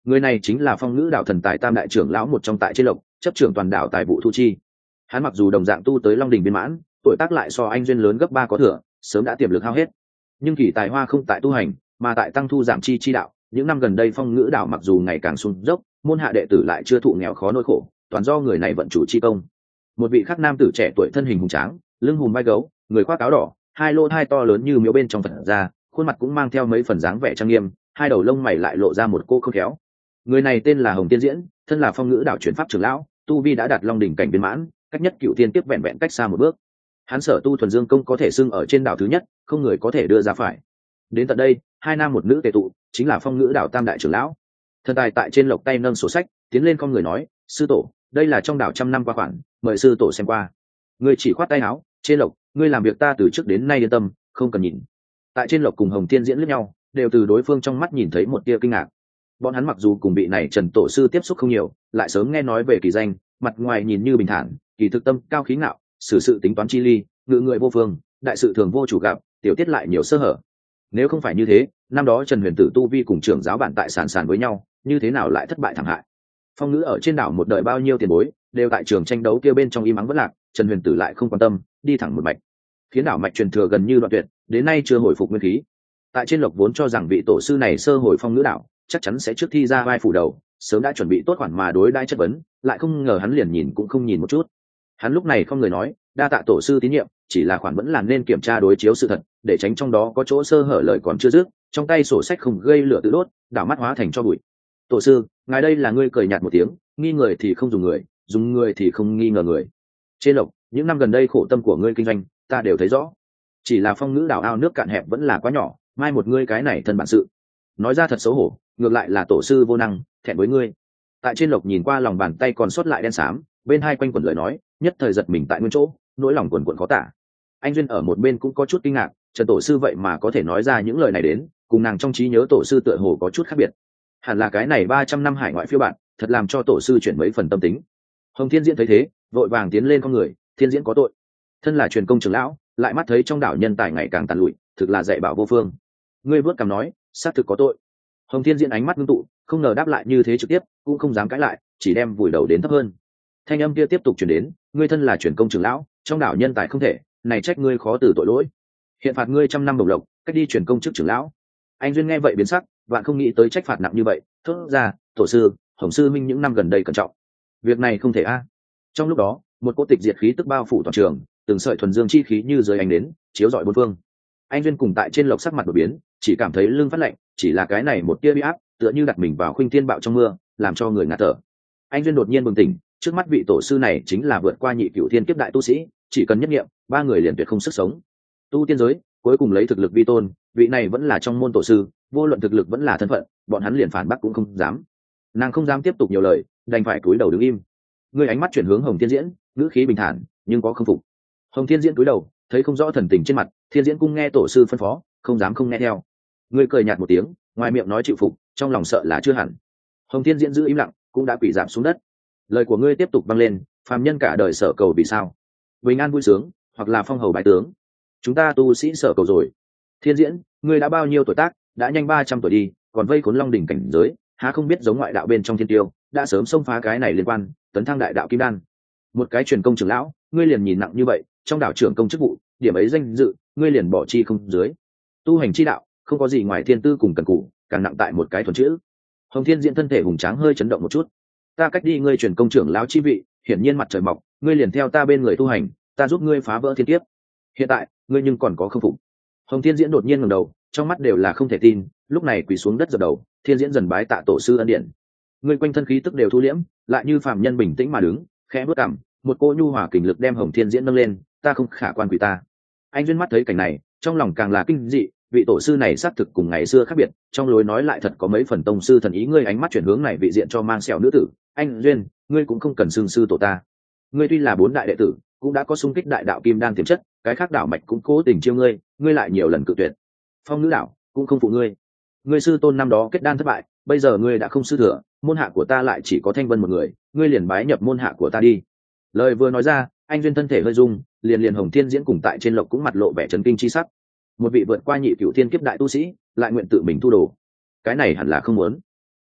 Speaker 1: Người này chính là Phong Ngữ Đảo thần tài tam đại trưởng lão một trong tại trên lộc, chấp trưởng toàn đảo tài vụ thu chi. Hắn mặc dù đồng dạng tu tới Long đỉnh viên mãn, tuổi tác lại so anh duyên lớn gấp ba có thừa, sớm đã tiềm lực hao hết. Nhưng kỳ tài hoa không tại tu hành, mà tại tăng thu giảm chi chi đạo. Những năm gần đây Phong Ngữ Đảo mặc dù ngày càng sung dốc, môn hạ đệ tử lại chưa thụ nghèo khó nỗi khổ, toàn do người này vận chủ chi công. Một vị khác nam tử trẻ tuổi thân hình hùng tráng, lưng hùm vai gấu, người khoác áo đỏ, hai lô hai to lớn như miếu bên trong Phật ra, khuôn mặt cũng mang theo mấy phần dáng vẻ trang nghiêm, hai đầu lông mày lại lộ ra một cô khôn khéo. Người này tên là Hồng Tiên Diễn, thân là Phong Ngữ Đảo chuyển pháp trưởng lão, tu vi đã đạt Long đỉnh cảnh viên mãn, cách nhất cựu tiên tiếp vẹn vẹn cách xa một bước. Hắn sở tu thuần dương công có thể xưng ở trên đảo thứ nhất, không người có thể đưa ra phải. Đến tận đây, hai nam một nữ tề tụ, chính là Phong Ngữ Đảo tam đại trưởng lão. Thần tài tại trên lộc tay nâng sổ sách, tiến lên con người nói: sư tổ, đây là trong đảo trăm năm qua khoản, mời sư tổ xem qua. Người chỉ khoát tay áo: trên lộc, ngươi làm việc ta từ trước đến nay yên tâm, không cần nhìn. Tại trên lộc cùng Hồng Tiên Diễn liếc nhau, đều từ đối phương trong mắt nhìn thấy một tia kinh ngạc. Bọn hắn mặc dù cùng vị này Trần tổ sư tiếp xúc không nhiều, lại sớm nghe nói về kỳ danh, mặt ngoài nhìn như bình thản, kỳ thực tâm cao khí ngạo, xử sự tính toán chi ly, ngự người vô phương, đại sự thường vô chủ gặp, tiểu tiết lại nhiều sơ hở. Nếu không phải như thế, năm đó Trần Huyền Tử tu vi cùng trưởng giáo bạn tại sàn sàn với nhau, như thế nào lại thất bại thảm hại? Phong Ngữ ở trên đảo một đời bao nhiêu tiền bối, đều tại trường tranh đấu kia bên trong im ắng vất lạc, Trần Huyền Tử lại không quan tâm, đi thẳng một mạch, khiến đảo mạch truyền thừa gần như đoạn tuyệt, đến nay chưa hồi phục nguyên khí. Tại trên lộc vốn cho rằng vị tổ sư này sơ hồi Phong Ngữ đảo, chắc chắn sẽ trước thi ra vai phủ đầu, sớm đã chuẩn bị tốt khoản mà đối đãi chất vấn, lại không ngờ hắn liền nhìn cũng không nhìn một chút. Hắn lúc này không người nói: đa tạ tổ sư tín nhiệm, chỉ là khoản vẫn là nên kiểm tra đối chiếu sự thật, để tránh trong đó có chỗ sơ hở lời còn chưa dứt, trong tay sổ sách không gây lửa tự đốt, đảo mắt hóa thành cho bụi. Tổ sư, ngài đây là ngươi cười nhạt một tiếng, nghi người thì không dùng người, dùng người thì không nghi ngờ người. Trên lộc, những năm gần đây khổ tâm của ngươi kinh doanh, ta đều thấy rõ. Chỉ là Phong Ngữ đảo ao nước cạn hẹp vẫn là quá nhỏ, mai một ngươi cái này thân bản sự. Nói ra thật xấu hổ, ngược lại là tổ sư vô năng, thẹn với ngươi. Tại trên lộc nhìn qua lòng bàn tay còn sót lại đen xám, bên hai quanh quẩn lời nói, nhất thời giật mình tại nguyên chỗ, nỗi lòng quần quần khó tả. Anh duyên ở một bên cũng có chút kinh ngạc, Trần tổ sư vậy mà có thể nói ra những lời này đến, cùng nàng trong trí nhớ tổ sư tựa hồ có chút khác biệt. Hẳn là cái này ba trăm năm hải ngoại phiêu bạn, thật làm cho tổ sư chuyển mấy phần tâm tính. Hồng Thiên Diễn thấy thế, vội vàng tiến lên con người: Thiên Diễn có tội. Thân là truyền công trưởng lão, lại mắt thấy trong đảo nhân tài ngày càng tàn lụi, thực là dạy bảo vô phương. Ngươi vớt cằm nói: xác thực có tội. Hồng Thiên Diễn ánh mắt ngưng tụ, không ngờ đáp lại như thế trực tiếp, cũng không dám cãi lại, chỉ đem vùi đầu đến thấp hơn. Thanh âm kia tiếp tục truyền đến: ngươi thân là truyền công trưởng lão, trong đảo nhân tài không thể, này trách ngươi khó từ tội lỗi. Hiện phạt ngươi trăm năm đồng lộc, cách đi truyền công chức trưởng lão. Anh duyên nghe vậy biến sắc, vạn không nghĩ tới trách phạt nặng như vậy, thốt ra: tổ sư, Hồng sư minh những năm gần đây cẩn trọng, việc này không thể a. Trong lúc đó, một cỗ tịch diệt khí tức bao phủ toàn trường, từng sợi thuần dương chi khí như rơi ánh đến, chiếu rọi bốn phương. Anh duyên cùng tại trên lộc sắc mặt đột biến, chỉ cảm thấy lưng phát lạnh, chỉ là cái này một tia uy áp, tựa như đặt mình vào khuynh thiên bạo trong mưa, làm cho người ngạt thở. Anh duyên đột nhiên bừng tỉnh, trước mắt vị tổ sư này chính là vượt qua nhị cửu thiên kiếp đại tu sĩ, chỉ cần nhất nghiệm, ba người liền tuyệt không sức sống. Tu tiên giới, cuối cùng lấy thực lực vi tôn, vị này vẫn là trong môn tổ sư, vô luận thực lực vẫn là thân phận, bọn hắn liền phản bác cũng không dám. Nàng không dám tiếp tục nhiều lời, đành phải cúi đầu đứng im. Người ánh mắt chuyển hướng Hồng Thiên Diễn, ngữ khí bình thản, nhưng có khâm phục. Hồng Thiên Diễn cúi đầu, thấy không rõ thần tình trên mặt, Thiên Diễn cung nghe tổ sư phân phó, không dám không nghe theo. Người cười nhạt một tiếng, ngoài miệng nói chịu phục, trong lòng sợ là chưa hẳn. Hồng Thiên Diễn giữ im lặng, cũng đã quỳ giảm xuống đất. Lời của ngươi tiếp tục vang lên: phàm nhân cả đời sở cầu vì sao? Bình an vui sướng, hoặc là phong hầu bái tướng. Chúng ta tu sĩ sở cầu rồi. Thiên Diễn, ngươi đã bao nhiêu tuổi tác, đã nhanh ba trăm tuổi đi, còn vây khốn Long đỉnh cảnh giới, há không biết giống ngoại đạo bên trong thiên tiêu, đã sớm xông phá cái này liên quan, tấn thăng đại đạo kim đan. Một cái truyền công trưởng lão, ngươi liền nhìn nặng như vậy, trong đảo trưởng công chức vụ, điểm ấy danh dự, ngươi liền bỏ chi không dưới. Tu hành chi đạo, không có gì ngoài thiên tư cùng cần cù, càng nặng tại một cái thuần chữ. Hồng Thiên Diễn thân thể hùng tráng hơi chấn động một chút. Ta cách đi ngươi truyền công trưởng lão chi vị, hiển nhiên mặt trời mọc, ngươi liền theo ta bên người tu hành, ta giúp ngươi phá vỡ thiên kiếp. Hiện tại, ngươi nhưng còn có không phục. Hồng Thiên Diễn đột nhiên ngẩng đầu, trong mắt đều là không thể tin, lúc này quỳ xuống đất dập đầu. Thiên Diễn dần bái tạ tổ sư ân điển. Ngươi quanh thân khí tức đều thu liễm, lại như phàm nhân bình tĩnh mà đứng, khẽ bước cằm, một cô nhu hòa kình lực đem Hồng Thiên Diễn nâng lên. Ta không khả quan quỳ ta. Anh duyên mắt thấy cảnh này, trong lòng càng là kinh dị, vị tổ sư này xác thực cùng ngày xưa khác biệt, trong lối nói lại thật có mấy phần tông sư thần ý. Ngươi ánh mắt chuyển hướng này vị diện cho mang sẹo nữ tử: anh duyên, ngươi cũng không cần xưng sư tổ ta. Ngươi tuy là bốn đại đệ tử, cũng đã có xung kích đại đạo kim đan tiềm chất, cái khác đảo mạch cũng cố tình chiêu ngươi, ngươi lại nhiều lần cự tuyệt. Phong Ngữ đảo cũng không phụ ngươi. Ngươi sư tôn năm đó kết đan thất bại, bây giờ ngươi đã không sư thừa, môn hạ của ta lại chỉ có Thanh Vân một người, ngươi liền bái nhập môn hạ của ta đi. Lời vừa nói ra, anh duyên thân thể hơi rung, liền liền Hồng Thiên Diễn cùng tại trên lộc cũng mặt lộ vẻ chấn kinh chi sắc. Một vị vượt qua nhị cửu thiên kiếp đại tu sĩ, lại nguyện tự mình thu đồ, cái này hẳn là không muốn.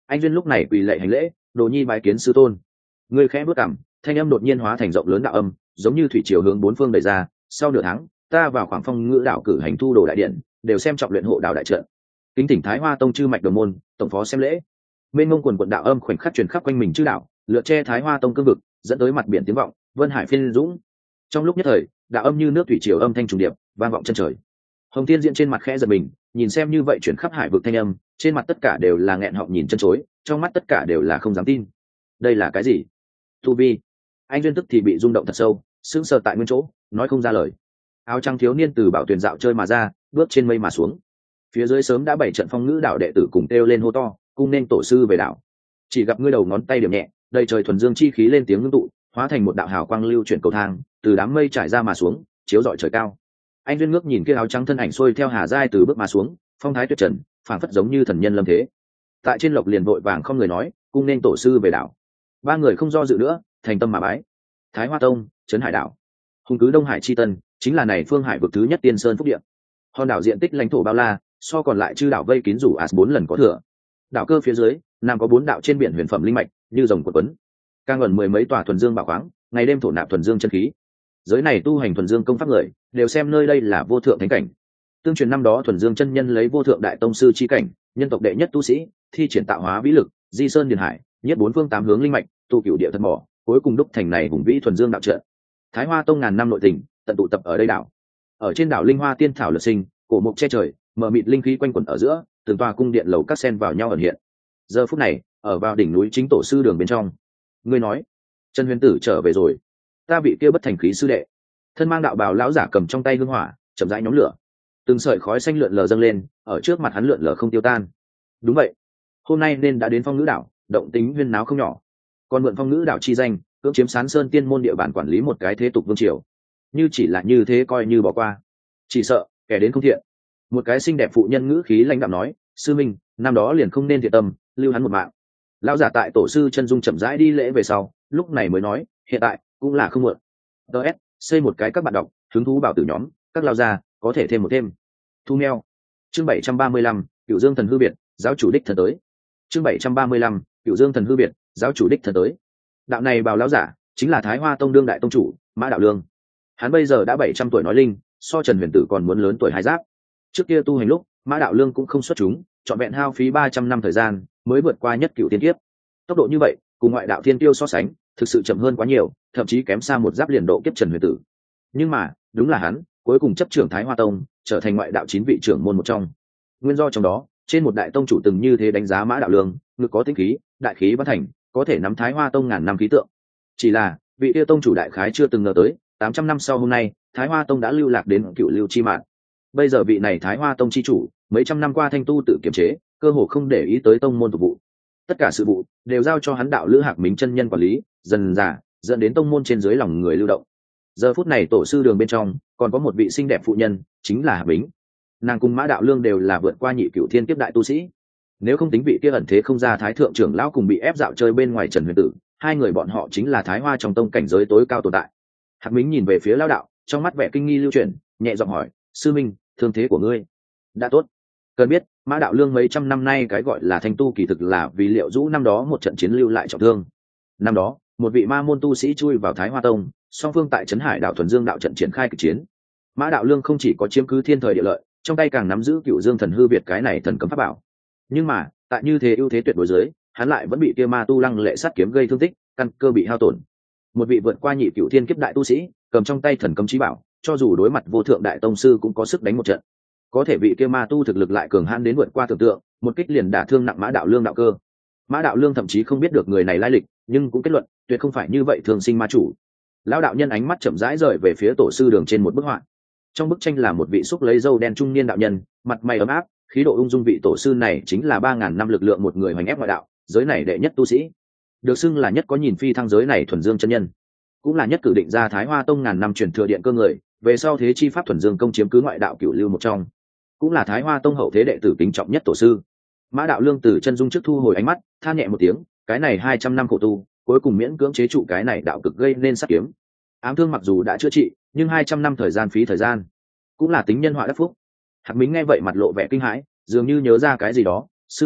Speaker 1: Anh Duyên lúc này quỳ lạy hành lễ, đồ nhi bái kiến sư tôn. Người khẽ bước cằm, thanh âm đột nhiên hóa thành rộng lớn đạo âm, giống như thủy triều hướng bốn phương đẩy ra. Sau nửa tháng, ta vào khoảng phong ngữ đạo cử hành thu đồ đại điện, đều xem trọng luyện hộ đạo đại trận. Kính thỉnh Thái Hoa tông chư mạch đồng môn, tổng phó xem lễ. Mênh mông quần quận đạo âm khoảnh khắc truyền khắp quanh mình chư đạo, lượt che Thái Hoa tông cương vực, dẫn tới mặt biển tiếng vọng, vân hải phiên dũng. Trong lúc nhất thời, đạo âm như nước thủy triều âm thanh trùng điệp, vang vọng chân trời. Hồng Thiên Diễn trên mặt khẽ giật mình, nhìn xem như vậy chuyển khắp hải vực thanh âm, trên mặt tất cả đều là nghẹn họng nhìn chân chối, trong mắt tất cả đều là không dám tin. Đây là cái gì? Tu vi. Anh Duyên tức thì bị rung động thật sâu, sững sờ tại nguyên chỗ, nói không ra lời. Áo trắng thiếu niên từ bảo thuyền dạo chơi mà ra, bước trên mây mà xuống. Phía dưới sớm đã bảy trận phong ngữ đạo đệ tử cùng kêu lên hô to, cung nên tổ sư về đảo. Chỉ gặp ngươi đầu ngón tay điểm nhẹ, đầy trời thuần dương chi khí lên tiếng ngưng tụ, hóa thành một đạo hào quang lưu chuyển cầu thang, từ đám mây trải ra mà xuống, chiếu rọi trời cao. Anh Duyên ngước nhìn kia áo trắng thân ảnh xuôi theo hà giai từ bước mà xuống, phong thái tuyệt trần, phảng phất giống như thần nhân lâm thế. Tại trên lộc liền vội vàng không người nói, cung nên tổ sư về đảo. Ba người không do dự nữa, thành tâm mà bái. Thái Hoa tông, trấn hải đảo, hùng cứ Đông Hải chi tân, chính là này phương hải vực thứ nhất tiên sơn phúc địa. Hòn đảo diện tích lãnh thổ bao la, so còn lại chư đảo vây kín rủ as bốn lần có thừa. Đảo cơ phía dưới, nằm có bốn đạo trên biển huyền phẩm linh mạch, như rồng quật quấn. Càng ẩn mười mấy tòa thuần dương bảo khoáng, ngày đêm thổ nạp thuần dương chân khí. Giới này tu hành thuần dương công pháp người, đều xem nơi đây là vô thượng thánh cảnh. Tương truyền năm đó thuần dương chân nhân lấy vô thượng đại tông sư chi cảnh, nhân tộc đệ nhất tu sĩ, thi triển tạo hóa vĩ lực, di sơn điền hải, nhất bốn phương tám hướng linh mạch, tu cửu địa thần mỏ, cuối cùng đúc thành này hùng vĩ thuần dương đạo trận. Thái Hoa tông ngàn năm nội tình, tận tụ tập ở đây đảo. Ở trên đảo linh hoa tiên thảo lượt sinh, cổ mục che trời, mở mịt linh khí quanh quẩn ở giữa, từng tòa cung điện lầu các sen vào nhau ẩn hiện. Giờ phút này, ở vào đỉnh núi chính tổ sư đường bên trong, ngươi nói, Trần Huyền Tử trở về rồi. Ta bị kia bất thành khí sư đệ, thân mang đạo bào lão giả cầm trong tay hương hỏa, chậm rãi nhóm lửa, từng sợi khói xanh lượn lờ dâng lên, ở trước mặt hắn lượn lờ không tiêu tan. Đúng vậy, hôm nay nên đã đến phong ngữ đảo, động tính huyên náo không nhỏ. Còn mượn phong ngữ đảo chi danh, cưỡng chiếm Sán Sơn tiên môn địa bàn quản lý một cái thế tục vương triều, như chỉ là như thế coi như bỏ qua, chỉ sợ kẻ đến không thiện. Một cái xinh đẹp phụ nhân ngữ khí lãnh đạm nói, sư minh, năm đó liền không nên thiện tâm, lưu hắn một mạng. Lão giả tại tổ sư chân dung chậm rãi đi lễ về sau, lúc này mới nói, hiện tại cũng là không muộn. ts xây một cái các bạn đọc hứng thú bảo tử nhóm, các lao gia có thể thêm một thêm. Thu neo. Chương bảy trăm ba mươi lăm, Cửu Dương thần hư biệt, giáo chủ đích thần tới. Chương bảy trăm ba mươi lăm, Cửu Dương thần hư biệt, giáo chủ đích thần tới. Đạo này bào lão giả chính là Thái Hoa tông đương đại tông chủ Mã Đạo Lương. Hắn bây giờ đã bảy trăm tuổi nói linh, so Trần Huyền Tử còn muốn lớn tuổi hai giáp. Trước kia tu hành lúc, Mã Đạo Lương cũng không xuất chúng, trọn vẹn hao phí ba trăm năm thời gian mới vượt qua nhất cửu tiên kiếp. Tốc độ như vậy, cùng ngoại đạo thiên tiêu so sánh, thực sự chậm hơn quá nhiều, thậm chí kém xa một giáp liền độ kiếp Trần Huyền Tử. Nhưng mà, đúng là hắn, cuối cùng chấp trưởng Thái Hoa tông, trở thành ngoại đạo chín vị trưởng môn một trong. Nguyên do trong đó, trên một đại tông chủ từng như thế đánh giá Mã Đạo Lương, ngực có tinh khí, đại khí văn thành, có thể nắm Thái Hoa tông ngàn năm khí tượng. Chỉ là, vị kia tông chủ đại khái chưa từng ngờ tới, tám trăm năm sau hôm nay, Thái Hoa tông đã lưu lạc đến cựu lưu chi mạng. Bây giờ vị này Thái Hoa tông chi chủ, mấy trăm năm qua thanh tu tự kiềm chế, cơ hồ không để ý tới tông môn phục vụ. Tất cả sự vụ đều giao cho hắn đạo Lữ Hạc Mính chân nhân quản lý, dần dà dẫn đến tông môn trên dưới lòng người lưu động. Giờ phút này tổ sư đường bên trong còn có một vị xinh đẹp phụ nhân, chính là Hạc Mính. Nàng cùng Mã Đạo Lương đều là vượt qua nhị cửu thiên kiếp đại tu sĩ. Nếu không tính vị kia ẩn thế không ra thái thượng trưởng lão cùng bị ép dạo chơi bên ngoài Trần Huyền Tử, hai người bọn họ chính là Thái Hoa trong tông cảnh giới tối cao tồn tại. Hạc Mính nhìn về phía lão đạo, trong mắt vẻ kinh nghi lưu chuyển, nhẹ giọng hỏi, sư minh, thương thế của ngươi đã tốt? Cần biết, Mã Đạo Lương mấy trăm năm nay cái gọi là thanh tu kỳ thực là vì Liệu Dũ năm đó một trận chiến lưu lại trọng thương. Năm đó, một vị ma môn tu sĩ chui vào Thái Hoa tông, song phương tại trấn Hải đạo thuần dương đạo trận triển khai kịch chiến. Mã Đạo Lương không chỉ có chiếm cứ thiên thời địa lợi, trong tay càng nắm giữ Cửu Dương thần hư biệt cái này thần cấm pháp bảo. Nhưng mà, tại như thế ưu thế tuyệt đối dưới, hắn lại vẫn bị kia ma tu lăng lệ sát kiếm gây thương tích, căn cơ bị hao tổn. Một vị vượt qua nhị cửu thiên kiếp đại tu sĩ, cầm trong tay thần cấm chí bảo, cho dù đối mặt vô thượng đại tông sư cũng có sức đánh một trận. Có thể vị kia ma tu thực lực lại cường hãn đến vượt qua tưởng tượng, một kích liền đả thương nặng Mã Đạo Lương đạo cơ. Mã Đạo Lương thậm chí không biết được người này lai lịch, nhưng cũng kết luận, tuyệt không phải như vậy thường sinh ma chủ. Lão đạo nhân ánh mắt chậm rãi rời về phía tổ sư đường trên một bức họa. Trong bức tranh là một vị xúc lấy râu đen trung niên đạo nhân, mặt mày ấm áp, khí độ ung dung. Vị tổ sư này chính là ba ngàn năm lực lượng một người hoành ép ngoại đạo, giới này đệ nhất tu sĩ, được xưng là nhất có nhìn phi thăng giới này thuần dương chân nhân, cũng là nhất cử định ra Thái Hoa tông ngàn năm truyền thừa điện cơ người, về sau thế chi pháp thuần dương công chiếm cứ ngoại đạo cửu lưu một trong, cũng là Thái Hoa tông hậu thế đệ tử kính trọng nhất tổ sư. Mã Đạo Lương từ chân dung trước thu hồi ánh mắt, than nhẹ một tiếng, cái này hai trăm năm khổ tu, cuối cùng miễn cưỡng chế trụ cái này đạo cực gây nên sát kiếm. Ám thương mặc dù đã chữa trị, nhưng hai trăm năm thời gian phí thời gian, cũng là tính nhân họa đắc phúc. Hạc Mính nghe vậy mặt lộ vẻ kinh hãi, dường như nhớ ra cái gì đó, sư minh,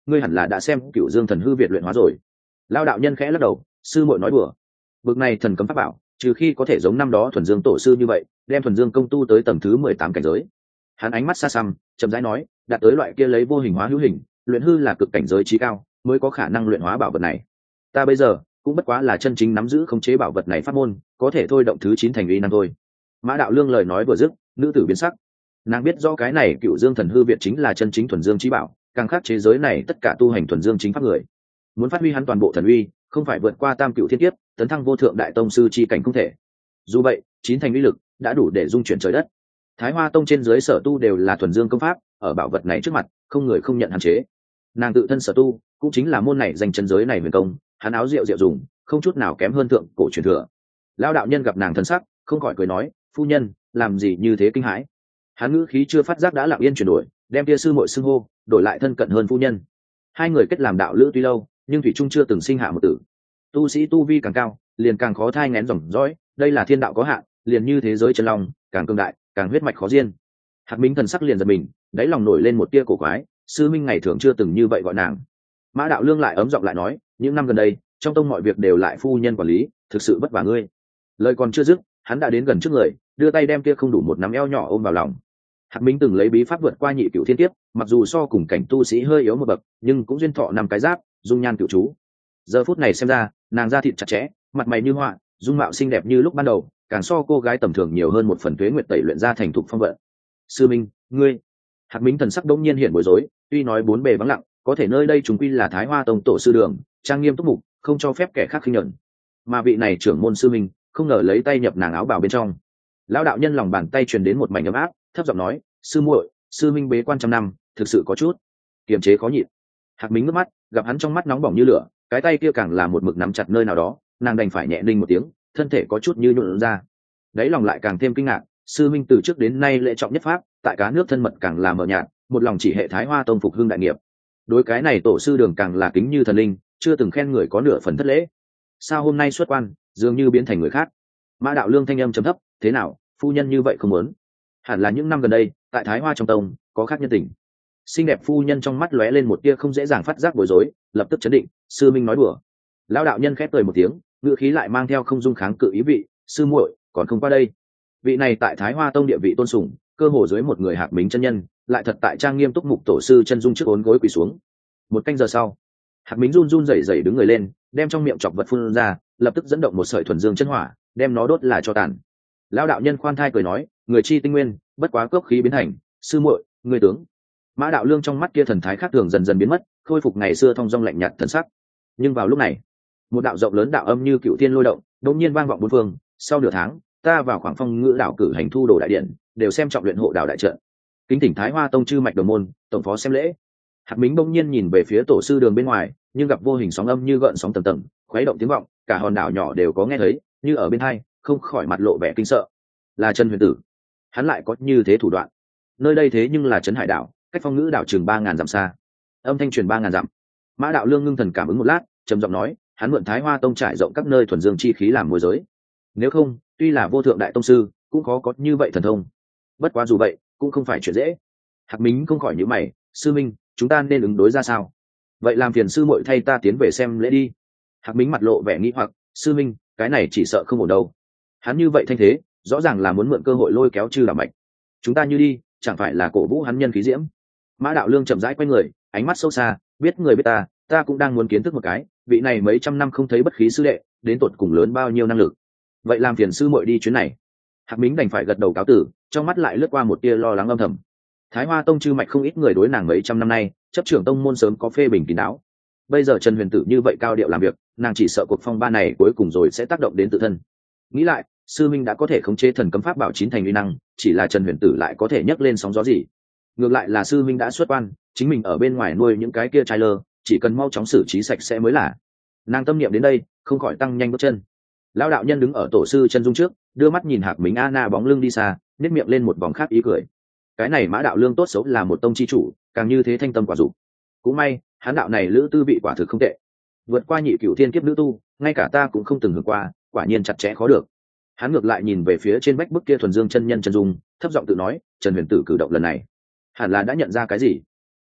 Speaker 1: ngươi hẳn là đã xem cựu dương thần hư việt luyện hóa rồi. Lao đạo nhân khẽ lắc đầu, sư muội nói đùa. Bực này thần cấm pháp bảo, trừ khi có thể giống năm đó thuần dương tổ sư như vậy, đem thuần dương công tu tới tầng thứ mười tám cảnh giới. Hắn ánh mắt xa xăm, chậm rãi nói, đạt tới loại kia lấy vô hình hóa hữu hình, luyện hư là cực cảnh giới trí cao, mới có khả năng luyện hóa bảo vật này. Ta bây giờ cũng bất quá là chân chính nắm giữ khống chế bảo vật này pháp môn, có thể thôi động thứ chín thành uy năng thôi. Mã Đạo Lương lời nói vừa dứt, nữ tử biến sắc. Nàng biết rõ cái này cựu dương thần hư việt chính là chân chính thuần dương trí bảo, càng khác chế giới này tất cả tu hành thuần dương chính pháp người. Muốn phát huy hắn toàn bộ thần uy, không phải vượt qua tam cựu thiên kiếp, tấn thăng vô thượng đại tông sư chi cảnh không thể. Dù vậy, chín thành uy lực đã đủ để dung chuyển trời đất. Thái Hoa tông trên dưới sở tu đều là thuần dương công pháp, ở bảo vật này trước mặt, không người không nhận hạn chế. Nàng tự thân sở tu, cũng chính là môn này dành chân giới này huyền công, hắn áo rượu rượu dùng, không chút nào kém hơn thượng cổ truyền thừa. Lão đạo nhân gặp nàng thân sắc, không khỏi cười nói, phu nhân, làm gì như thế kinh hãi? Hắn ngữ khí chưa phát giác đã lặng yên chuyển đổi, đem tia sư muội xưng hô, đổi lại thân cận hơn phu nhân. Hai người kết làm đạo lữ tuy lâu, nhưng thủy trung chưa từng sinh hạ một tử. Tu sĩ tu vi càng cao, liền càng khó thai nghén dòng dõi, đây là thiên đạo có hạn, liền như thế giới chân long, càng cương đại, càng huyết mạch khó diên. Hạc Minh thần sắc liền giật mình, đáy lòng nổi lên một tia cổ quái, sư minh ngày thường chưa từng như vậy gọi nàng. Mã Đạo Lương lại ấm giọng lại nói, những năm gần đây, trong tông mọi việc đều lại phu nhân quản lý, thực sự vất vả ngươi. Lời còn chưa dứt, hắn đã đến gần trước người, đưa tay đem kia không đủ một nắm eo nhỏ ôm vào lòng. Hạc Minh từng lấy bí pháp vượt qua nhị cửu thiên kiếp, mặc dù so cùng cảnh tu sĩ hơi yếu một bậc, nhưng cũng duyên thọ năm cái giáp, dung nhan cửu chú. Giờ phút này xem ra, nàng da thịt chặt chẽ, mặt mày như họa, dung mạo xinh đẹp như lúc ban đầu, càng so cô gái tầm thường nhiều hơn một phần tuế nguyệt tẩy luyện ra thành thục phong vận. Sư Minh, ngươi. Hạc Minh thần sắc đông nhiên hiện bối rối, tuy nói bốn bề vắng lặng, có thể nơi đây chúng quy là Thái Hoa tông tổ sư đường, trang nghiêm túc mục, không cho phép kẻ khác khinh nhẫn. Mà vị này trưởng môn sư Minh, không ngờ lấy tay nhập nàng áo bào bên trong. Lão đạo nhân lòng bàn tay truyền đến một mảnh ấm áp, thấp giọng nói, sư muội, sư Minh bế quan trăm năm, thực sự có chút kiềm chế khó nhịn. Hạc Minh ngước mắt, gặp hắn trong mắt nóng bỏng như lửa, cái tay kia càng là một mực nắm chặt nơi nào đó, nàng đành phải nhẹ ninh một tiếng, thân thể có chút như nhũn ra. Đấy lòng lại càng thêm kinh ngạc, sư Minh từ trước đến nay lễ trọng nhất pháp, tại cá nước thân mật càng là mờ nhạt, một lòng chỉ hệ Thái Hoa tông phục hưng đại nghiệp. Đối cái này tổ sư đường càng là kính như thần linh, chưa từng khen người có nửa phần thất lễ. Sao hôm nay xuất quan, dường như biến thành người khác? Mã Đạo Lương thanh âm trầm thấp, thế nào, phu nhân như vậy không muốn? Hẳn là những năm gần đây, tại Thái Hoa trong tông có khác nhân tình. Xinh đẹp phu nhân trong mắt lóe lên một tia không dễ dàng phát giác bối rối, lập tức chấn định, sư Minh nói đùa. Lão đạo nhân khép cười một tiếng, ngữ khí lại mang theo không dung kháng cự ý vị, sư muội, còn không qua đây. Vị này tại Thái Hoa tông địa vị tôn sùng, cơ hồ dưới một người Hạc Minh chân nhân, lại thật tại trang nghiêm túc mục tổ sư chân dung trước ốn gối quỳ xuống. Một canh giờ sau, Hạc Minh run run rẩy rẩy đứng người lên, đem trong miệng chọc vật phun ra, lập tức dẫn động một sợi thuần dương chân hỏa, đem nó đốt là cho tàn. Lão đạo nhân khoan thai cười nói, người chi tinh nguyên, bất quá cốc khí biến thành, sư muội, người tướng. Mã Đạo Lương trong mắt kia thần thái khác thường dần dần biến mất, khôi phục ngày xưa thong dong lạnh nhạt thần sắc. Nhưng vào lúc này, một đạo rộng lớn đạo âm như cựu thiên lôi động, đột nhiên vang vọng bốn phương. Sau nửa tháng, ta vào khoảng phong ngữ đạo cử hành thu đồ đại điện, đều xem trọng luyện hộ đạo đại trận. Kính thỉnh Thái Hoa tông chư mạch đồng môn, tổng phó xem lễ. Hạc Minh bỗng nhiên nhìn về phía tổ sư đường bên ngoài, nhưng gặp vô hình sóng âm như gợn sóng tầng tầng, khuấy động tiếng vọng, cả hòn đảo nhỏ đều có nghe thấy, như ở bên hai, không khỏi mặt lộ vẻ kinh sợ. Là Trần Huyền Tử, hắn lại có như thế thủ đoạn. Nơi đây thế nhưng là Trấn Hải đảo, cách phong ngữ đảo chừng ba ngàn dặm xa. Âm thanh truyền ba ngàn dặm. Mã Đạo Lương ngưng thần cảm ứng một lát, trầm giọng nói, hắn mượn Thái Hoa tông trải rộng các nơi thuần dương chi khí làm môi giới. Nếu không, tuy là vô thượng đại tông sư, cũng khó có như vậy thần thông. Bất quá dù vậy, cũng không phải chuyện dễ. Hạc Minh không khỏi nhíu mày, sư Minh, chúng ta nên ứng đối ra sao? Vậy làm phiền sư muội thay ta tiến về xem lễ đi. Hạc Minh mặt lộ vẻ nghi hoặc, sư Minh, cái này chỉ sợ không ổn đâu. Hắn như vậy thanh thế, rõ ràng là muốn mượn cơ hội lôi kéo Chư Đảo Mạch. Chúng ta như đi, chẳng phải là cổ vũ hắn nhân khí diễm? Mã Đạo Lương chậm rãi quay người, ánh mắt sâu xa, biết người biết ta, ta cũng đang muốn kiến thức một cái, vị này mấy trăm năm không thấy bất khí sư đệ, đến tột cùng lớn bao nhiêu năng lực. Vậy làm phiền sư muội đi chuyến này. Hạc Minh đành phải gật đầu cáo tử, trong mắt lại lướt qua một tia lo lắng âm thầm. Thái Hoa tông chư mạch không ít người đối nàng mấy trăm năm nay, chấp trưởng tông môn sớm có phê bình kín đáo. Bây giờ Trần Huyền Tử như vậy cao điệu làm việc, nàng chỉ sợ cuộc phong ba này cuối cùng rồi sẽ tác động đến tự thân. Nghĩ lại, sư minh đã có thể khống chế thần cấm pháp bảo chín thành uy năng, chỉ là Trần Huyền Tử lại có thể nhấc lên sóng gió gì? Ngược lại là sư minh đã xuất quan, chính mình ở bên ngoài nuôi những cái kia trai lơ, chỉ cần mau chóng xử trí sạch sẽ mới là. Nàng tâm niệm đến đây, không khỏi tăng nhanh bước chân. Lão đạo nhân đứng ở tổ sư chân dung trước, đưa mắt nhìn Hạc Minh Anna bóng lưng đi xa, nếp miệng lên một vòng khác ý cười. Cái này Mã Đạo Lương tốt xấu là một tông chi chủ, càng như thế thanh tâm quả dục. Cũng may, hắn đạo này lữ tư vị quả thực không tệ. Vượt qua nhị cửu thiên kiếp nữ tu, ngay cả ta cũng không từng hưởng qua, quả nhiên chặt chẽ khó được. Hắn ngược lại nhìn về phía trên vách bức kia thuần dương chân nhân chân dung, thấp giọng tự nói, Trần Huyền Tử cử động lần này, hẳn là đã nhận ra cái gì.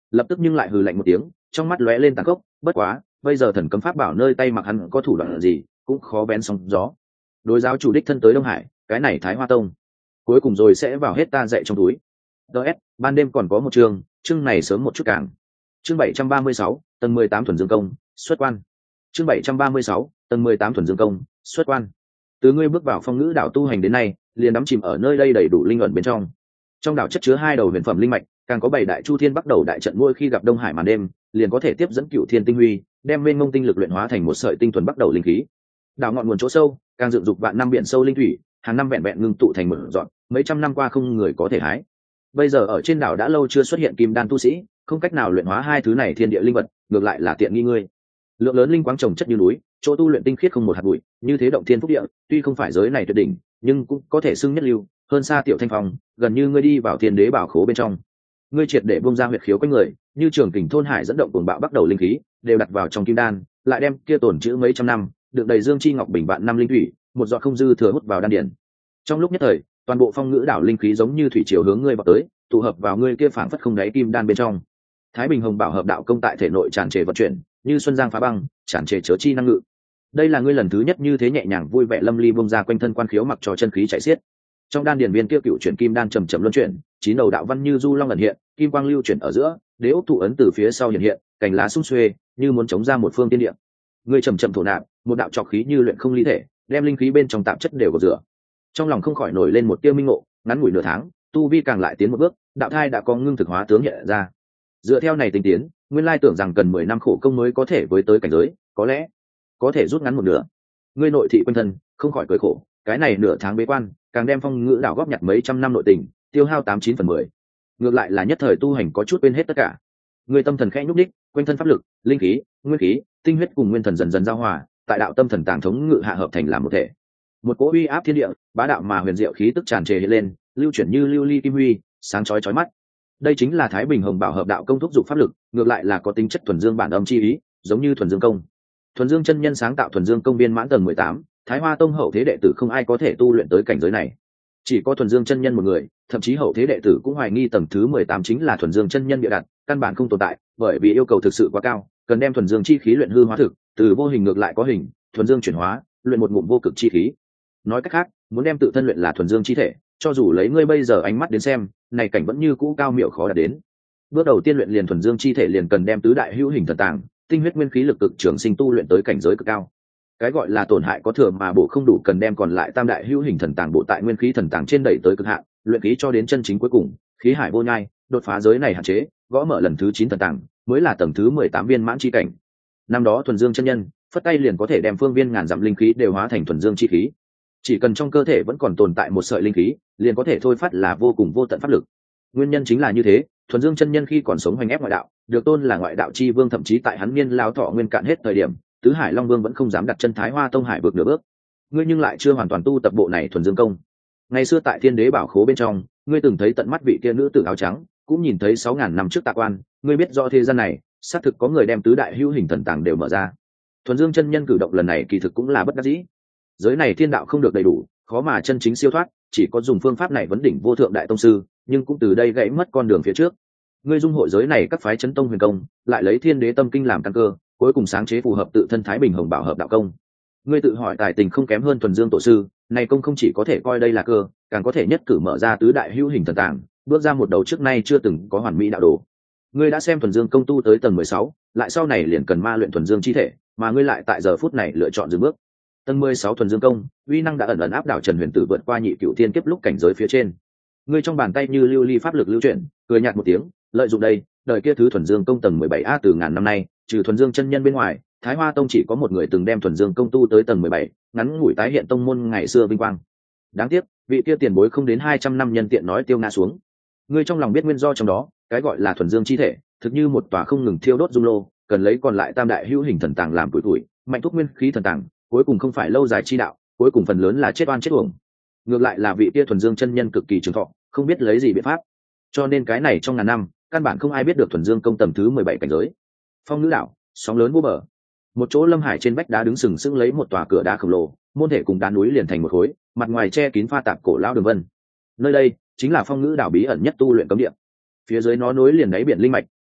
Speaker 1: lập tức nhưng lại hừ lạnh một tiếng, trong mắt lóe lên tàn khốc. Bất quá bây giờ thần cấm pháp bảo nơi tay mặc hắn có thủ đoạn gì cũng khó bén sóng gió. Đối giáo chủ đích thân tới Đông Hải, cái này Thái Hoa Tông cuối cùng rồi sẽ vào hết ta dạy trong túi. ds ban đêm còn có một chương, chương này sớm một chút càng. Chương bảy trăm ba mươi sáu, tầng mười tám thuần dương công xuất quan. Chương bảy trăm ba mươi sáu, tầng mười tám thuần dương công xuất quan. Từ ngươi bước vào Phong Ngữ đảo tu hành đến nay, liền đắm chìm ở nơi đây đầy đủ linh ẩn bên trong. Trong đảo chất chứa hai đầu huyền phẩm linh mạch, càng có bảy đại chu thiên bắt đầu đại trận, mỗi khi gặp Đông Hải màn đêm liền có thể tiếp dẫn cựu thiên tinh huy, đem mênh mông tinh lực luyện hóa thành một sợi tinh thuần bắt đầu linh khí. Đảo ngọn nguồn chỗ sâu, càng dựng dục vạn năm biển sâu linh thủy, hàng năm vẹn vẹn ngưng tụ thành một dọn, mấy trăm năm qua không người có thể hái. Bây giờ ở trên đảo đã lâu chưa xuất hiện kim đan tu sĩ, không cách nào luyện hóa hai thứ này thiên địa linh vật, ngược lại là tiện nghi ngươi. Lượng lớn linh quáng trồng chất như núi, chỗ tu luyện tinh khiết không một hạt bụi, như thế động thiên phúc địa, tuy không phải giới này tuyệt đỉnh, nhưng cũng có thể xưng nhất lưu, hơn xa tiểu thanh phong, gần như ngươi đi vào thiên đế bảo khố bên trong. Ngươi triệt để bung ra huyệt khiếu quanh người, như trường kình thôn hải dẫn động cuồng bạo bắt đầu linh khí, đều đặt vào trong kim đan, lại đem kia tổn chữ mấy trăm năm, được đầy dương chi ngọc bình vạn năm linh thủy, một giọt không dư thừa hút vào đan điển. Trong lúc nhất thời, toàn bộ Phong Ngữ đảo linh khí giống như thủy triều hướng ngươi vào tới, tụ hợp vào ngươi kia phảng phất không đáy kim đan bên trong. Thái Bình Hồng Bảo hợp đạo công tại thể nội tràn trề vận chuyển, như xuân giang phá băng, tràn trề chớ chi năng ngự. Đây là ngươi lần thứ nhất như thế nhẹ nhàng vui vẻ lâm ly bung ra quanh thân quan khiếu, mặc cho chân khí chạy xiết. Trong đan điển viên kia cựu chuyển kim đan trầm trầm luân chuyển, chín đầu đạo văn như du long ẩn hiện, kim quang lưu chuyển ở giữa, đế ốc thụ ấn từ phía sau hiện hiện, cành lá sum xuê, như muốn chống ra một phương tiên địa. Ngươi chậm chậm thổ nạp, một đạo trọc khí như luyện không ly thể, đem linh khí bên trong tạp chất đều gột rửa. Trong lòng không khỏi nổi lên một tia minh ngộ, ngắn ngủi nửa tháng, tu vi càng lại tiến một bước, đạo thai đã có ngưng thực hóa tướng hiện ra. Dựa theo này tính tiến, nguyên lai tưởng rằng cần mười năm khổ công mới có thể với tới cảnh giới, có lẽ có thể rút ngắn một nửa. Ngươi nội thị quanh thân, không khỏi cười khổ, cái này nửa tháng bế quan, càng đem Phong Ngữ đảo góp nhặt mấy trăm năm nội tình, tiêu hao tám chín phần mười. Ngược lại là nhất thời tu hành có chút quên hết tất cả. Ngươi tâm thần khẽ nhúc đích, quanh thân pháp lực, linh khí, nguyên khí, tinh huyết cùng nguyên thần dần dần giao hòa, tại đạo tâm thần tàng thống ngự hạ hợp thành làm một thể. Một cỗ uy áp thiên địa, bá đạo mà huyền diệu khí tức tràn trề hiện lên, lưu chuyển như lưu ly kim huy, sáng chói chói mắt. Đây chính là Thái Bình Hồng Bảo hợp đạo công thúc dục pháp lực, ngược lại là có tính chất thuần dương bản âm chi ý, giống như thuần dương công. Thuần dương chân nhân sáng tạo thuần dương công viên mãn tầng mười tám, Thái Hoa Tông hậu thế đệ tử không ai có thể tu luyện tới cảnh giới này. Chỉ có thuần dương chân nhân một người, thậm chí hậu thế đệ tử cũng hoài nghi tầng thứ mười tám chính là thuần dương chân nhân địa đặt, căn bản không tồn tại, bởi vì yêu cầu thực sự quá cao, cần đem thuần dương chi khí luyện hư hóa thực, từ vô hình ngược lại có hình, thuần dương chuyển hóa, luyện một ngụm vô cực chi khí. Nói cách khác, muốn đem tự thân luyện là thuần dương chi thể, cho dù lấy ngươi bây giờ ánh mắt đến xem, này cảnh vẫn như cũ cao miệu khó đạt đến. Bước đầu tiên luyện liền thuần dương chi thể liền cần đem tứ đại hữu hình thần tàng, tinh huyết nguyên khí lực cực trường sinh tu luyện tới cảnh giới cực cao. Cái gọi là tổn hại có thừa mà bổ không đủ, cần đem còn lại tam đại hữu hình thần tàng bộ tại nguyên khí thần tàng trên đẩy tới cực hạn, luyện khí cho đến chân chính cuối cùng, khí hải vô nhai, đột phá giới này hạn chế, gõ mở lần thứ chín thần tàng, mới là tầng thứ mười tám viên mãn chi cảnh. Năm đó thuần dương chân nhân, phất tay liền có thể đem phương viên ngàn dặm linh khí đều hóa thành thuần dương chi khí. Chỉ cần trong cơ thể vẫn còn tồn tại một sợi linh khí, liền có thể thôi phát là vô cùng vô tận pháp lực. Nguyên nhân chính là như thế, thuần dương chân nhân khi còn sống hoành ép ngoại đạo, được tôn là ngoại đạo chi vương, thậm chí tại hắn niên lao thọ nguyên cạn hết thời điểm, tứ hải long vương vẫn không dám đặt chân Thái Hoa Tông hải vực nửa bước. Ngươi nhưng lại chưa hoàn toàn tu tập bộ này thuần dương công. Ngày xưa tại thiên đế bảo khố bên trong, ngươi từng thấy tận mắt vị kia nữ tử áo trắng, cũng nhìn thấy sáu ngàn năm trước tạ quan, ngươi biết rõ thế gian này xác thực có người đem tứ đại hữu hình thần tàng đều mở ra. Thuần dương chân nhân cử động lần này kỳ thực cũng là bất đắc dĩ. Giới này thiên đạo không được đầy đủ, khó mà chân chính siêu thoát, chỉ có dùng phương pháp này vấn đỉnh vô thượng đại tông sư, nhưng cũng từ đây gãy mất con đường phía trước. Ngươi dung hội giới này các phái chấn tông huyền công, lại lấy thiên đế tâm kinh làm căn cơ, cuối cùng sáng chế phù hợp tự thân Thái Bình Hồng Bảo hợp đạo công. Ngươi tự hỏi tài tình không kém hơn thuần dương tổ sư, này công không chỉ có thể coi đây là cơ, càng có thể nhất cử mở ra tứ đại hữu hình thần tàng, bước ra một đầu trước nay chưa từng có hoàn mỹ đạo đồ. Ngươi đã xem thuần dương công tu tới tầng mười sáu, lại sau này liền cần ma luyện thuần dương chi thể, mà ngươi lại tại giờ phút này lựa chọn dừng bước. Tầng mười sáu thuần dương công, uy năng đã ẩn ẩn áp đảo Trần Huyền Tử vượt qua nhị cửu thiên kiếp lúc cảnh giới phía trên. Ngươi trong bàn tay như lưu ly pháp lực lưu chuyển, cười nhạt một tiếng, lợi dụng đây, đời kia thứ thuần dương công tầng mười bảy a từ ngàn năm nay, trừ thuần dương chân nhân bên ngoài, Thái Hoa Tông chỉ có một người từng đem thuần dương công tu tới tầng mười bảy, ngắn ngủi tái hiện tông môn ngày xưa vinh quang. Đáng tiếc, vị kia tiền bối không đến hai trăm năm nhân tiện nói tiêu ngã xuống. Ngươi trong lòng biết nguyên do trong đó, cái gọi là thuần dương chi thể, thực như một tòa không ngừng thiêu đốt dung lô, cần lấy còn lại tam đại hữu hình thần tàng làm tuổi tuổi, mạnh thúc nguyên khí thần tàng, cuối cùng không phải lâu dài chi đạo, cuối cùng phần lớn là chết oan chết uổng. Ngược lại là vị kia thuần dương chân nhân cực kỳ trường thọ, không biết lấy gì biện pháp, cho nên cái này trong ngàn năm, căn bản không ai biết được thuần dương công tầm thứ mười bảy cảnh giới. Phong Ngữ đảo, sóng lớn vô bờ. Một chỗ lâm hải trên vách đá đứng sừng sững lấy một tòa cửa đá khổng lồ, môn thể cùng đá núi liền thành một khối, mặt ngoài che kín pha tạp cổ lão đường vân. Nơi đây chính là Phong Ngữ đảo bí ẩn nhất tu luyện cấm địa. Phía dưới nó nối liền đáy biển linh mạch,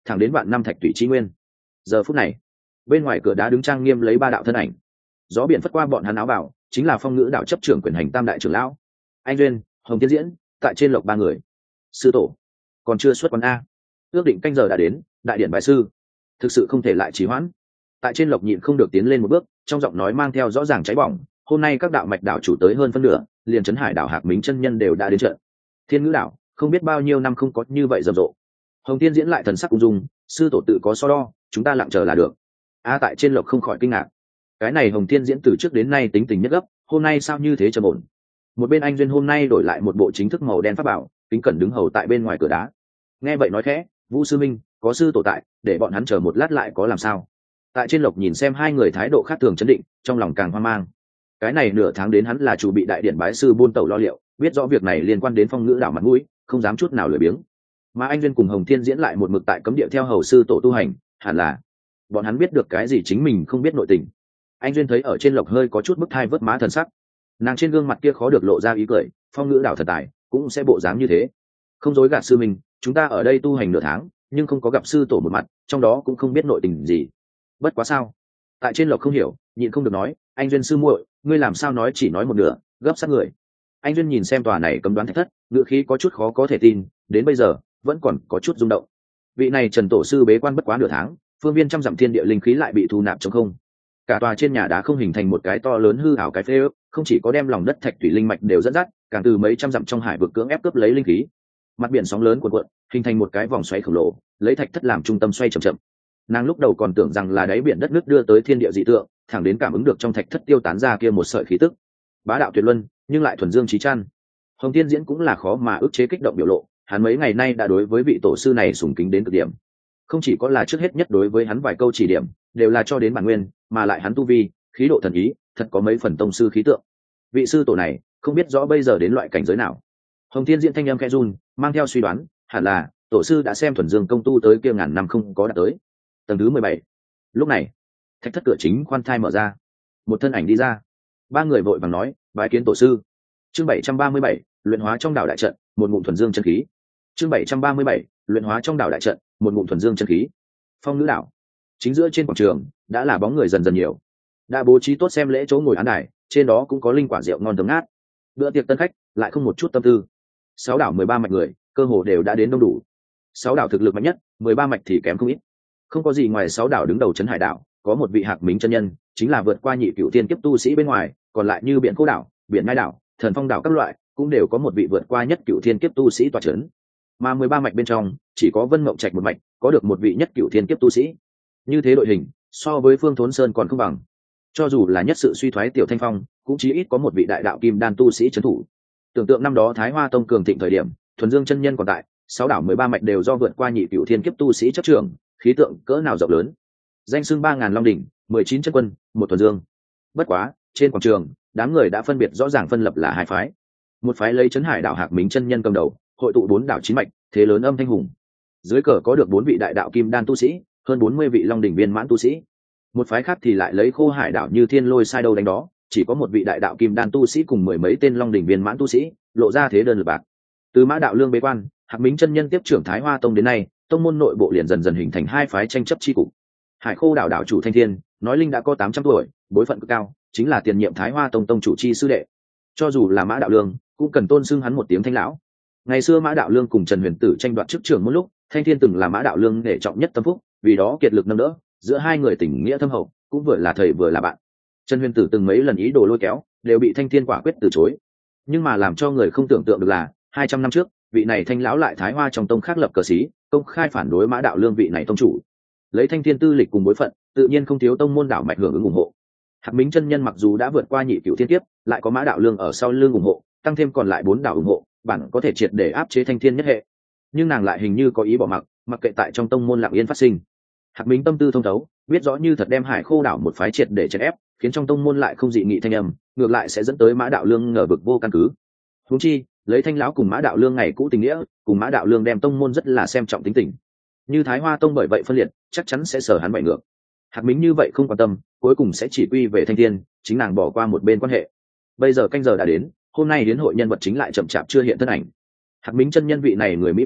Speaker 1: thẳng đến vạn năm thạch thủy chi nguyên. Giờ phút này bên ngoài cửa đá đứng trang nghiêm lấy ba đạo thân ảnh, gió biển phất qua bọn hắn áo bảo, chính là Phong Ngữ đạo chấp trưởng quyền hành tam đại trưởng lão anh Duyên, Hồng Tiên Diễn, tại trên lộc ba người. Sư tổ còn chưa xuất quán a, ước định canh giờ đã đến, đại điện bái sư, thực sự không thể lại trì hoãn. Tại trên lộc nhịn không được tiến lên một bước, trong giọng nói mang theo rõ ràng cháy bỏng. Hôm nay các đạo mạch đảo chủ tới hơn phân nửa, liền trấn hải đảo Hạc Mính chân nhân đều đã đến trận. Thiên Ngữ đảo không biết bao nhiêu năm không có như vậy rầm rộ. Hồng Tiên Diễn lại thần sắc ung dung, sư tổ tự có so đo, chúng ta lặng chờ là được. A tại trên lộc không khỏi kinh ngạc, cái này Hồng Tiên Diễn từ trước đến nay tính tình nhất gấp, hôm nay sao như thế trầm ổn. Một bên anh Duyên hôm nay đổi lại một bộ chính thức màu đen pháp bảo, kính cẩn đứng hầu tại bên ngoài cửa đá. Nghe vậy nói khẽ, Vũ sư minh, có sư tổ tại, để bọn hắn chờ một lát lại có làm sao. Tại trên lộc nhìn xem hai người thái độ khác thường chấn định, trong lòng càng hoang mang. Cái này nửa tháng đến hắn là chủ bị đại điện bái sư buôn tẩu lo liệu, biết rõ việc này liên quan đến Phong Ngữ đảo mặt mũi, không dám chút nào lười biếng. Mà anh Duyên cùng Hồng Thiên Diễn lại một mực tại cấm địa theo hầu sư tổ tu hành, hẳn là bọn hắn biết được cái gì chính mình không biết nội tình. Anh Duyên thấy ở trên lộc hơi có chút bức thai vớt má thần sắc, nàng trên gương mặt kia khó được lộ ra ý cười. Phong Ngữ đảo thần tài cũng sẽ bộ dáng như thế, không dối gạt sư mình, chúng ta ở đây tu hành nửa tháng nhưng không có gặp sư tổ một mặt, trong đó cũng không biết nội tình gì. Bất quá sao? Tại trên lộc không hiểu, nhịn không được nói, anh Duyên sư muội, ngươi làm sao nói chỉ nói một nửa, gấp sát người. Anh Duyên nhìn xem tòa này cấm đoán thạch thất, ngữ khí có chút khó có thể tin, đến bây giờ vẫn còn có chút rung động. Vị này Trần tổ sư bế quan bất quá nửa tháng, phương viên trăm dặm thiên địa linh khí lại bị thu nạp trong không. Cả tòa trên nhà đá không hình thành một cái to lớn hư ảo cái phế ước, không chỉ có đem lòng đất thạch thủy linh mạch đều dẫn dắt, càng từ mấy trăm dặm trong hải vực cưỡng ép cướp lấy linh khí. Mặt biển sóng lớn cuộn cuộn, hình thành một cái vòng xoáy khổng lồ, lấy thạch thất làm trung tâm xoay chậm chậm. Nàng lúc đầu còn tưởng rằng là đáy biển đất nước đưa tới thiên địa dị tượng, thẳng đến cảm ứng được trong thạch thất tiêu tán ra kia một sợi khí tức, bá đạo tuyệt luân, nhưng lại thuần dương trí chăn. Hồng Tiên Diễn cũng là khó mà ức chế kích động biểu lộ, hắn mấy ngày nay đã đối với vị tổ sư này sùng kính đến cực điểm. Không chỉ có là trước hết nhất đối với hắn vài câu chỉ điểm, đều là cho đến bản nguyên, mà lại hắn tu vi, khí độ thần ý, thật có mấy phần tông sư khí tượng. Vị sư tổ này, không biết rõ bây giờ đến loại cảnh giới nào. Hồng Tiên Diễn thanh âm khẽ run, mang theo suy đoán, hẳn là tổ sư đã xem thuần dương công tu tới kia ngàn năm không có đạt tới. Tầng thứ mười bảy. Lúc này, thạch thất cửa chính khoan thai mở ra, một thân ảnh đi ra. Ba người vội vàng nói, bái kiến tổ sư. Chương bảy trăm ba mươi bảy, luyện hóa trong đảo đại trận, một ngụm thuần dương chân khí. Chương bảy trăm ba mươi bảy, luyện hóa trong đảo đại trận, một ngụm thuần dương chân khí. Phong Ngữ đảo chính giữa trên quảng trường đã là bóng người dần dần nhiều, đã bố trí tốt xem lễ chỗ ngồi án đài, trên đó cũng có linh quả rượu ngon thơm ngát. Bữa tiệc tân khách lại không một chút tâm tư. Sáu đảo mười ba mạch người cơ hồ đều đã đến đông đủ. Sáu đảo thực lực mạnh nhất, mười ba mạch thì kém không ít. Không có gì ngoài sáu đảo đứng đầu trấn hải đảo có một vị Hạc Mính chân nhân, chính là vượt qua nhị cửu tiên kiếp tu sĩ bên ngoài, còn lại như biển Khô đảo, biển Ngai đảo, Thần Phong đảo các loại cũng đều có một vị vượt qua nhất cửu thiên kiếp tu sĩ tọa trấn. Mà mười ba mạch bên trong chỉ có Vân Mộng Trạch một mạch có được một vị nhất cửu thiên kiếp tu sĩ. Như thế đội hình so với Phương Thốn Sơn còn không bằng. Cho dù là nhất sự suy thoái Tiểu Thanh Phong, cũng chí ít có một vị đại đạo kim đan tu sĩ trấn thủ. Tưởng tượng năm đó Thái Hoa Tông cường thịnh thời điểm, thuần dương chân nhân còn tại, sáu đảo mười ba mạch đều do vượt qua nhị cửu thiên kiếp tu sĩ chấp trưởng, khí tượng cỡ nào rộng lớn. Danh xưng ba ngàn long đỉnh, mười chín chân quân, một thuần dương. Bất quá, trên quảng trường, đám người đã phân biệt rõ ràng phân lập là hai phái. Một phái lấy trấn hải đảo Hạc Mính chân nhân cầm đầu, hội tụ bốn đảo chín mạch, thế lớn âm thanh hùng. Dưới cờ có được bốn vị đại đạo kim đan tu sĩ, hơn bốn mươi vị long đỉnh viên mãn tu sĩ. Một phái khác thì lại lấy Khô Hải đảo Như Thiên Lôi sai đâu đánh đó, chỉ có một vị đại đạo kim đan tu sĩ cùng mười mấy tên long đỉnh viên mãn tu sĩ, lộ ra thế đơn lực bạc. Từ Mã đạo lương bế quan, Hạc Mính chân nhân tiếp trưởng Thái Hoa Tông đến nay, tông môn nội bộ liền dần dần hình thành hai phái tranh chấp chi cục. Hải Khô đảo đảo chủ Thanh Thiên, nói linh đã có tám trăm tuổi, bối phận cực cao, chính là tiền nhiệm Thái Hoa Tông tông chủ chi sư đệ. Cho dù là Mã đạo lương, cũng cần tôn xưng hắn một tiếng Thanh lão. Ngày xưa Mã đạo lương cùng Trần Huyền Tử tranh đoạt chức trưởng một lúc, Thanh Thiên từng là Mã đạo lương để trọng nhất tâm phúc, vì đó kiệt lực nâng đỡ, giữa hai người tình nghĩa thâm hậu, cũng vừa là thầy vừa là bạn. Trần Huyền Tử từng mấy lần ý đồ lôi kéo, đều bị Thanh Thiên quả quyết từ chối. Nhưng mà làm cho người không tưởng tượng được là, hai trăm năm trước, vị này Thanh lão lại Thái Hoa trong tông khác lập cờ sĩ, công khai phản đối Mã đạo lương vị này tông chủ. Lấy Thanh Thiên tư lịch cùng bối phận, tự nhiên không thiếu tông môn đảo mạch hưởng ứng ủng hộ. Hạc Mính chân nhân mặc dù đã vượt qua nhị cửu thiên kiếp, lại có Mã đạo lương ở sau lưng ủng hộ, tăng thêm còn lại bốn đảo ủng hộ, bản có thể triệt để áp chế Thanh Thiên nhất hệ. Nhưng nàng lại hình như có ý bỏ mặc, mặc kệ tại trong tông môn lặng yên phát sinh. Hạc Mính tâm tư thông thấu, biết rõ như thật đem Hải Khô đảo một phái triệt để chèn ép, khiến trong tông môn lại không dị nghị thanh âm, ngược lại sẽ dẫn tới Mã đạo lương ngờ vực vô căn cứ. Huống chi, lấy Thanh lão cùng Mã đạo lương ngày cũ tình nghĩa, cùng Mã đạo lương đem tông môn rất là xem trọng tính tình. Như Thái Hoa tông bởi vậy phân liệt, chắc chắn sẽ sở hắn bại ngược. Hạc Mính như vậy không quan tâm, cuối cùng sẽ chỉ quy về Thanh Thiên, chính nàng bỏ qua một bên quan hệ. Bây giờ canh giờ đã đến, hôm nay đến hội nhân vật chính lại chậm chạp chưa hiện thân ảnh. Hạc Mính chân nhân vị này người mỹ phụ,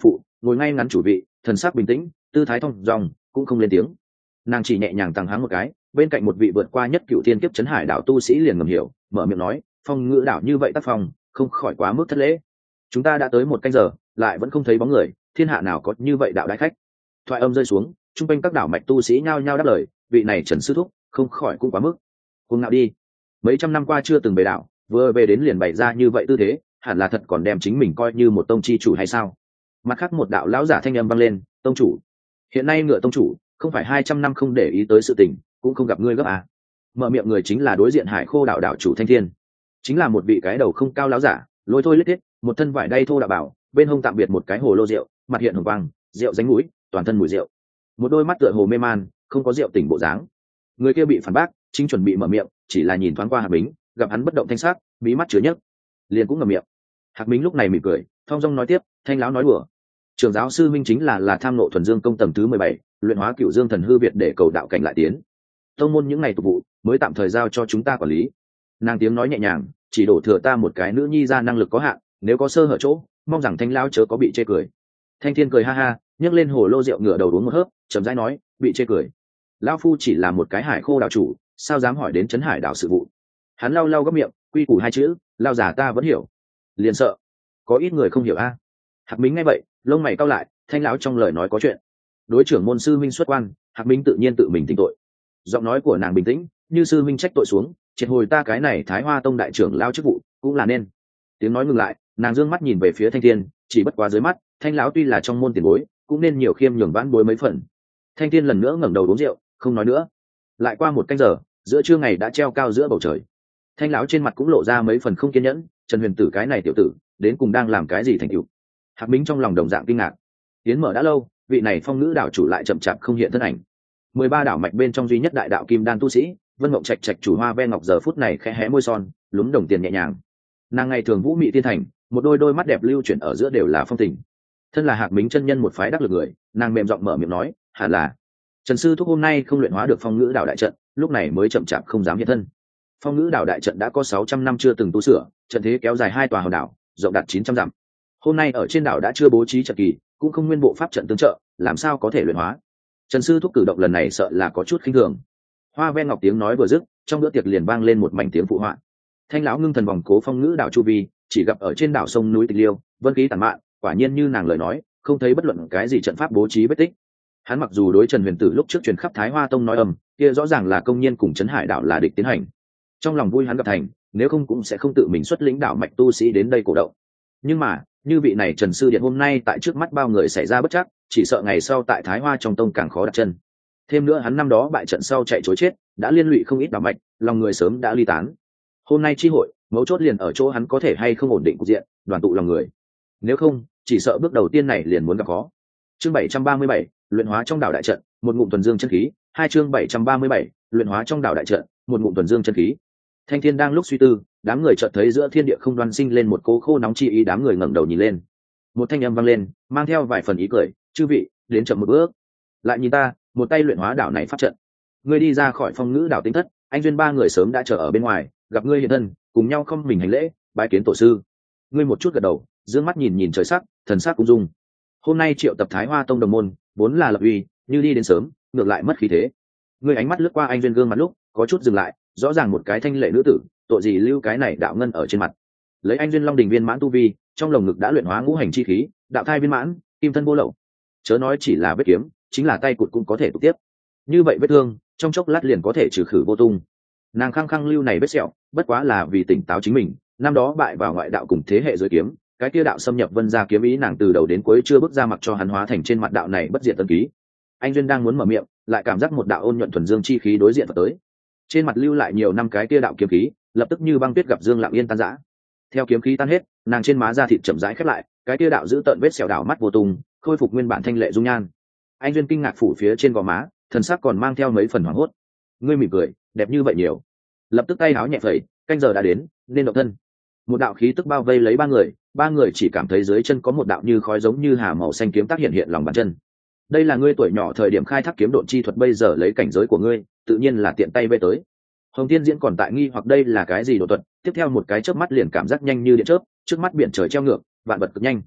Speaker 1: ngồi ngay ngắn chủ vị, thần sắc bình tĩnh, tư thái thong dong, cũng không lên tiếng. Nàng chỉ nhẹ nhàng tăng háng một cái, bên cạnh một vị vượt qua nhất cựu thiên kiếp chấn hải đạo tu sĩ liền ngầm hiểu, mở miệng nói, phong ngữ đạo như vậy tác phong không khỏi quá mức thất lễ. Chúng ta đã tới một canh giờ lại vẫn không thấy bóng người, thiên hạ nào có như vậy đạo đại khách. Thoại âm rơi xuống, trung quanh các đảo mạch tu sĩ nhao nhao đáp lời, vị này Trần sư thúc không khỏi cũng quá mức cuồng ngạo đi. Mấy trăm năm qua chưa từng về đạo, vừa về đến liền bày ra như vậy tư thế, hẳn là thật còn đem chính mình coi như một tông chi chủ hay sao? Mặt khác một đạo lão giả thanh âm vang lên, tông chủ, hiện nay ngựa tông chủ không phải hai trăm năm không để ý tới sự tình, cũng không gặp ngươi gấp à? Mở miệng người chính là đối diện Hải Khô đạo đạo chủ Thanh Thiên, chính là một vị cái đầu không cao lão giả, lôi thôi lết thiết, một thân vải đay thô đạo bảo, bên hông tạm biệt một cái hồ lô rượu, mặt hiện hồng quang, rượu dánh mũi, toàn thân mùi rượu, một đôi mắt tựa hồ mê man, không có rượu tỉnh bộ dáng. Người kia bị phản bác, chính chuẩn bị mở miệng, chỉ là nhìn thoáng qua Hạc Bính, gặp hắn bất động thanh sắc, mí mắt chứa nhấc, liền cũng ngậm miệng. Hạc Bính lúc này mỉm cười, thong dong nói tiếp, Thanh lão nói đùa, trưởng giáo sư minh chính là là tham nộ thuần dương công tầng thứ mười bảy, luyện hóa cựu dương thần hư việt để cầu đạo cảnh lại tiến. Tông môn những ngày tục vụ mới tạm thời giao cho chúng ta quản lý. Nàng tiếng nói nhẹ nhàng, chỉ đổ thừa ta một cái nữ nhi ra năng lực có hạn, nếu có sơ hở chỗ, mong rằng Thanh lão chớ có bị chê cười. Thanh Thiên cười ha ha, nhấc lên hồ lô rượu ngửa đầu uống một hớp, chậm rãi nói, bị chê cười. Lão phu chỉ là một cái Hải Khô đạo chủ, sao dám hỏi đến trấn hải đạo sự vụ. Hắn lau lau gấp miệng, quy củ hai chữ, lao giả ta vẫn hiểu. Liền sợ có ít người không hiểu a. Hạc Bính nghe vậy, lông mày cau lại, Thanh lão trong lời nói có chuyện. Đối trưởng môn sư minh xuất quan, Hạc Bính tự nhiên tự mình tính tội. Giọng nói của nàng bình tĩnh, như sư minh trách tội xuống, triệt hồi ta cái này Thái Hoa tông đại trưởng lao chức vụ, cũng là nên. Tiếng nói ngừng lại, nàng dương mắt nhìn về phía Thanh Thiên, chỉ bất quá dưới mắt, Thanh lão tuy là trong môn tiền bối, cũng nên nhiều khiêm nhường vãn bối mấy phần. Thanh Thiên lần nữa ngẩng đầu uống rượu, không nói nữa. Lại qua một canh giờ, giữa trưa ngày đã treo cao giữa bầu trời. Thanh lão trên mặt cũng lộ ra mấy phần không kiên nhẫn, Trần Huyền Tử cái này tiểu tử, đến cùng đang làm cái gì thành tựu? Hạc Bính trong lòng đồng dạng kinh ngạc. Tiến mở đã lâu, vị này phong ngữ đảo chủ lại chậm chạp không hiện thân ảnh. Mười ba đảo mạch bên trong duy nhất đại đạo kim đan tu sĩ, Vân Mộng Trạch Trạch chủ Hoa Ve Ngọc giờ phút này khẽ hé môi son, lúm đồng tiền nhẹ nhàng. Nàng ngày thường vũ mị thiên thành, một đôi đôi mắt đẹp lưu chuyển ở giữa đều là phong tình. Thân là Hạc Bính chân nhân một phái đắc lực người, nàng mềm giọng mở miệng nói, hẳn là Trần sư thúc hôm nay không luyện hóa được phong ngữ đảo đại trận, lúc này mới chậm chạp không dám hiện thân. Phong ngữ đảo đại trận đã có sáu trăm năm chưa từng tu sửa, trận thế kéo dài hai tòa hòn đảo, rộng đạt chín trăm dặm. Hôm nay ở trên đảo đã chưa bố trí trận kỳ, cũng không nguyên bộ pháp trận tương trợ, làm sao có thể luyện hóa? Trần sư thúc cử động lần này sợ là có chút khinh thường. Hoa Ve Ngọc tiếng nói vừa dứt, trong bữa tiệc liền vang lên một mảnh tiếng phụ họa. Thanh lão ngưng thần vòng cố phong ngữ đảo chu vi, chỉ gặp ở trên đảo sông núi Tịch Liêu, vân khí tản mạn, quả nhiên như nàng lời nói, không thấy bất luận cái gì trận pháp bố trí vết tích. Hắn mặc dù đối Trần Huyền Tử lúc trước truyền khắp Thái Hoa tông nói ầm, kia rõ ràng là công nhân cùng trấn hải đảo là địch tiến hành. Trong lòng vui hắn gặp thành, nếu không cũng sẽ không tự mình xuất lĩnh đảo mạch tu sĩ đến đây cổ động. Nhưng mà, như vị này Trần sư điện hôm nay tại trước mắt bao người xảy ra bất trắc, chỉ sợ ngày sau tại Thái Hoa trong tông càng khó đặt chân. Thêm nữa hắn năm đó bại trận sau chạy trối chết, đã liên lụy không ít đảo mạch, lòng người sớm đã ly tán. Hôm nay chi hội, mấu chốt liền ở chỗ hắn có thể hay không ổn định cục diện, đoàn tụ lòng người. Nếu không, chỉ sợ bước đầu tiên này liền muốn gặp khó. Chương bảy trăm ba mươi bảy, luyện hóa trong đảo đại trận, một ngụm thuần dương chân khí. Hai chương bảy trăm ba mươi bảy, luyện hóa trong đảo đại trận, một ngụm thuần dương chân khí. Thanh Thiên đang lúc suy tư, đám người chợt thấy giữa thiên địa không đoan sinh lên một cỗ khô nóng chi ý, đám người ngẩng đầu nhìn lên. Một thanh âm vang lên, mang theo vài phần ý cười, "Chư vị, đến chậm một bước." Lại nhìn ta, một tay luyện hóa đảo này pháp trận. Ngươi đi ra khỏi phong ngữ đảo tinh thất, anh duyên ba người sớm đã chờ ở bên ngoài, gặp ngươi hiện thân, cùng nhau không mình hành lễ, bái kiến tổ sư. Ngươi một chút gật đầu, dương mắt nhìn nhìn trời sắc, thần sắc cũng dung. Hôm nay triệu tập Thái Hoa tông đồng môn, vốn là lập uy, như đi đến sớm, ngược lại mất khí thế. Ngươi ánh mắt lướt qua anh duyên gương mặt lúc, có chút dừng lại, rõ ràng một cái thanh lệ nữ tử, tội gì lưu cái này đạo ngân ở trên mặt. Lấy anh duyên long đình viên mãn tu vi, trong lồng ngực đã luyện hóa ngũ hành chi khí, đạo thai viên mãn, kim thân vô lậu. Chớ nói chỉ là vết kiếm, chính là tay cụt cũng có thể tục tiếp. Như vậy vết thương, trong chốc lát liền có thể trừ khử vô tung. Nàng khăng khăng lưu này vết sẹo, bất quá là vì tỉnh táo chính mình, năm đó bại vào ngoại đạo cùng thế hệ dưới kiếm, cái kia đạo xâm nhập vân gia kiếm ý nàng từ đầu đến cuối chưa bước ra mặc cho hắn hóa thành trên mặt đạo này bất diệt tân ký. Anh duyên đang muốn mở miệng, lại cảm giác một đạo ôn nhuận thuần dương chi khí đối diện vào tới. Trên mặt lưu lại nhiều năm cái kia đạo kiếm khí, lập tức như băng tuyết gặp dương lặng yên tan rã. Theo kiếm khí tan hết, nàng trên má da thịt chậm rãi khép lại, cái kia đạo giữ tận vết sẹo đảo mắt vô tung, khôi phục nguyên bản thanh lệ dung nhan. Anh duyên kinh ngạc phủ phía trên gò má, thần sắc còn mang theo mấy phần hoảng hốt. Ngươi mỉm cười, đẹp như vậy nhiều. Lập tức tay áo nhẹ phẩy, canh giờ đã đến, nên động thân. Một đạo khí tức bao vây lấy ba người, ba người chỉ cảm thấy dưới chân có một đạo như khói giống như hà màu xanh kiếm tác hiện hiện lòng bàn chân. Đây là ngươi tuổi nhỏ thời điểm khai thác kiếm độn chi thuật, bây giờ lấy cảnh giới của ngươi, tự nhiên là tiện tay vây tới. Hồng Tiên Diễn còn tại nghi hoặc đây là cái gì độ thuật, tiếp theo một cái chớp mắt liền cảm giác nhanh như điện chớp, trước mắt biển trời treo ngược, vạn vật cực nhanh.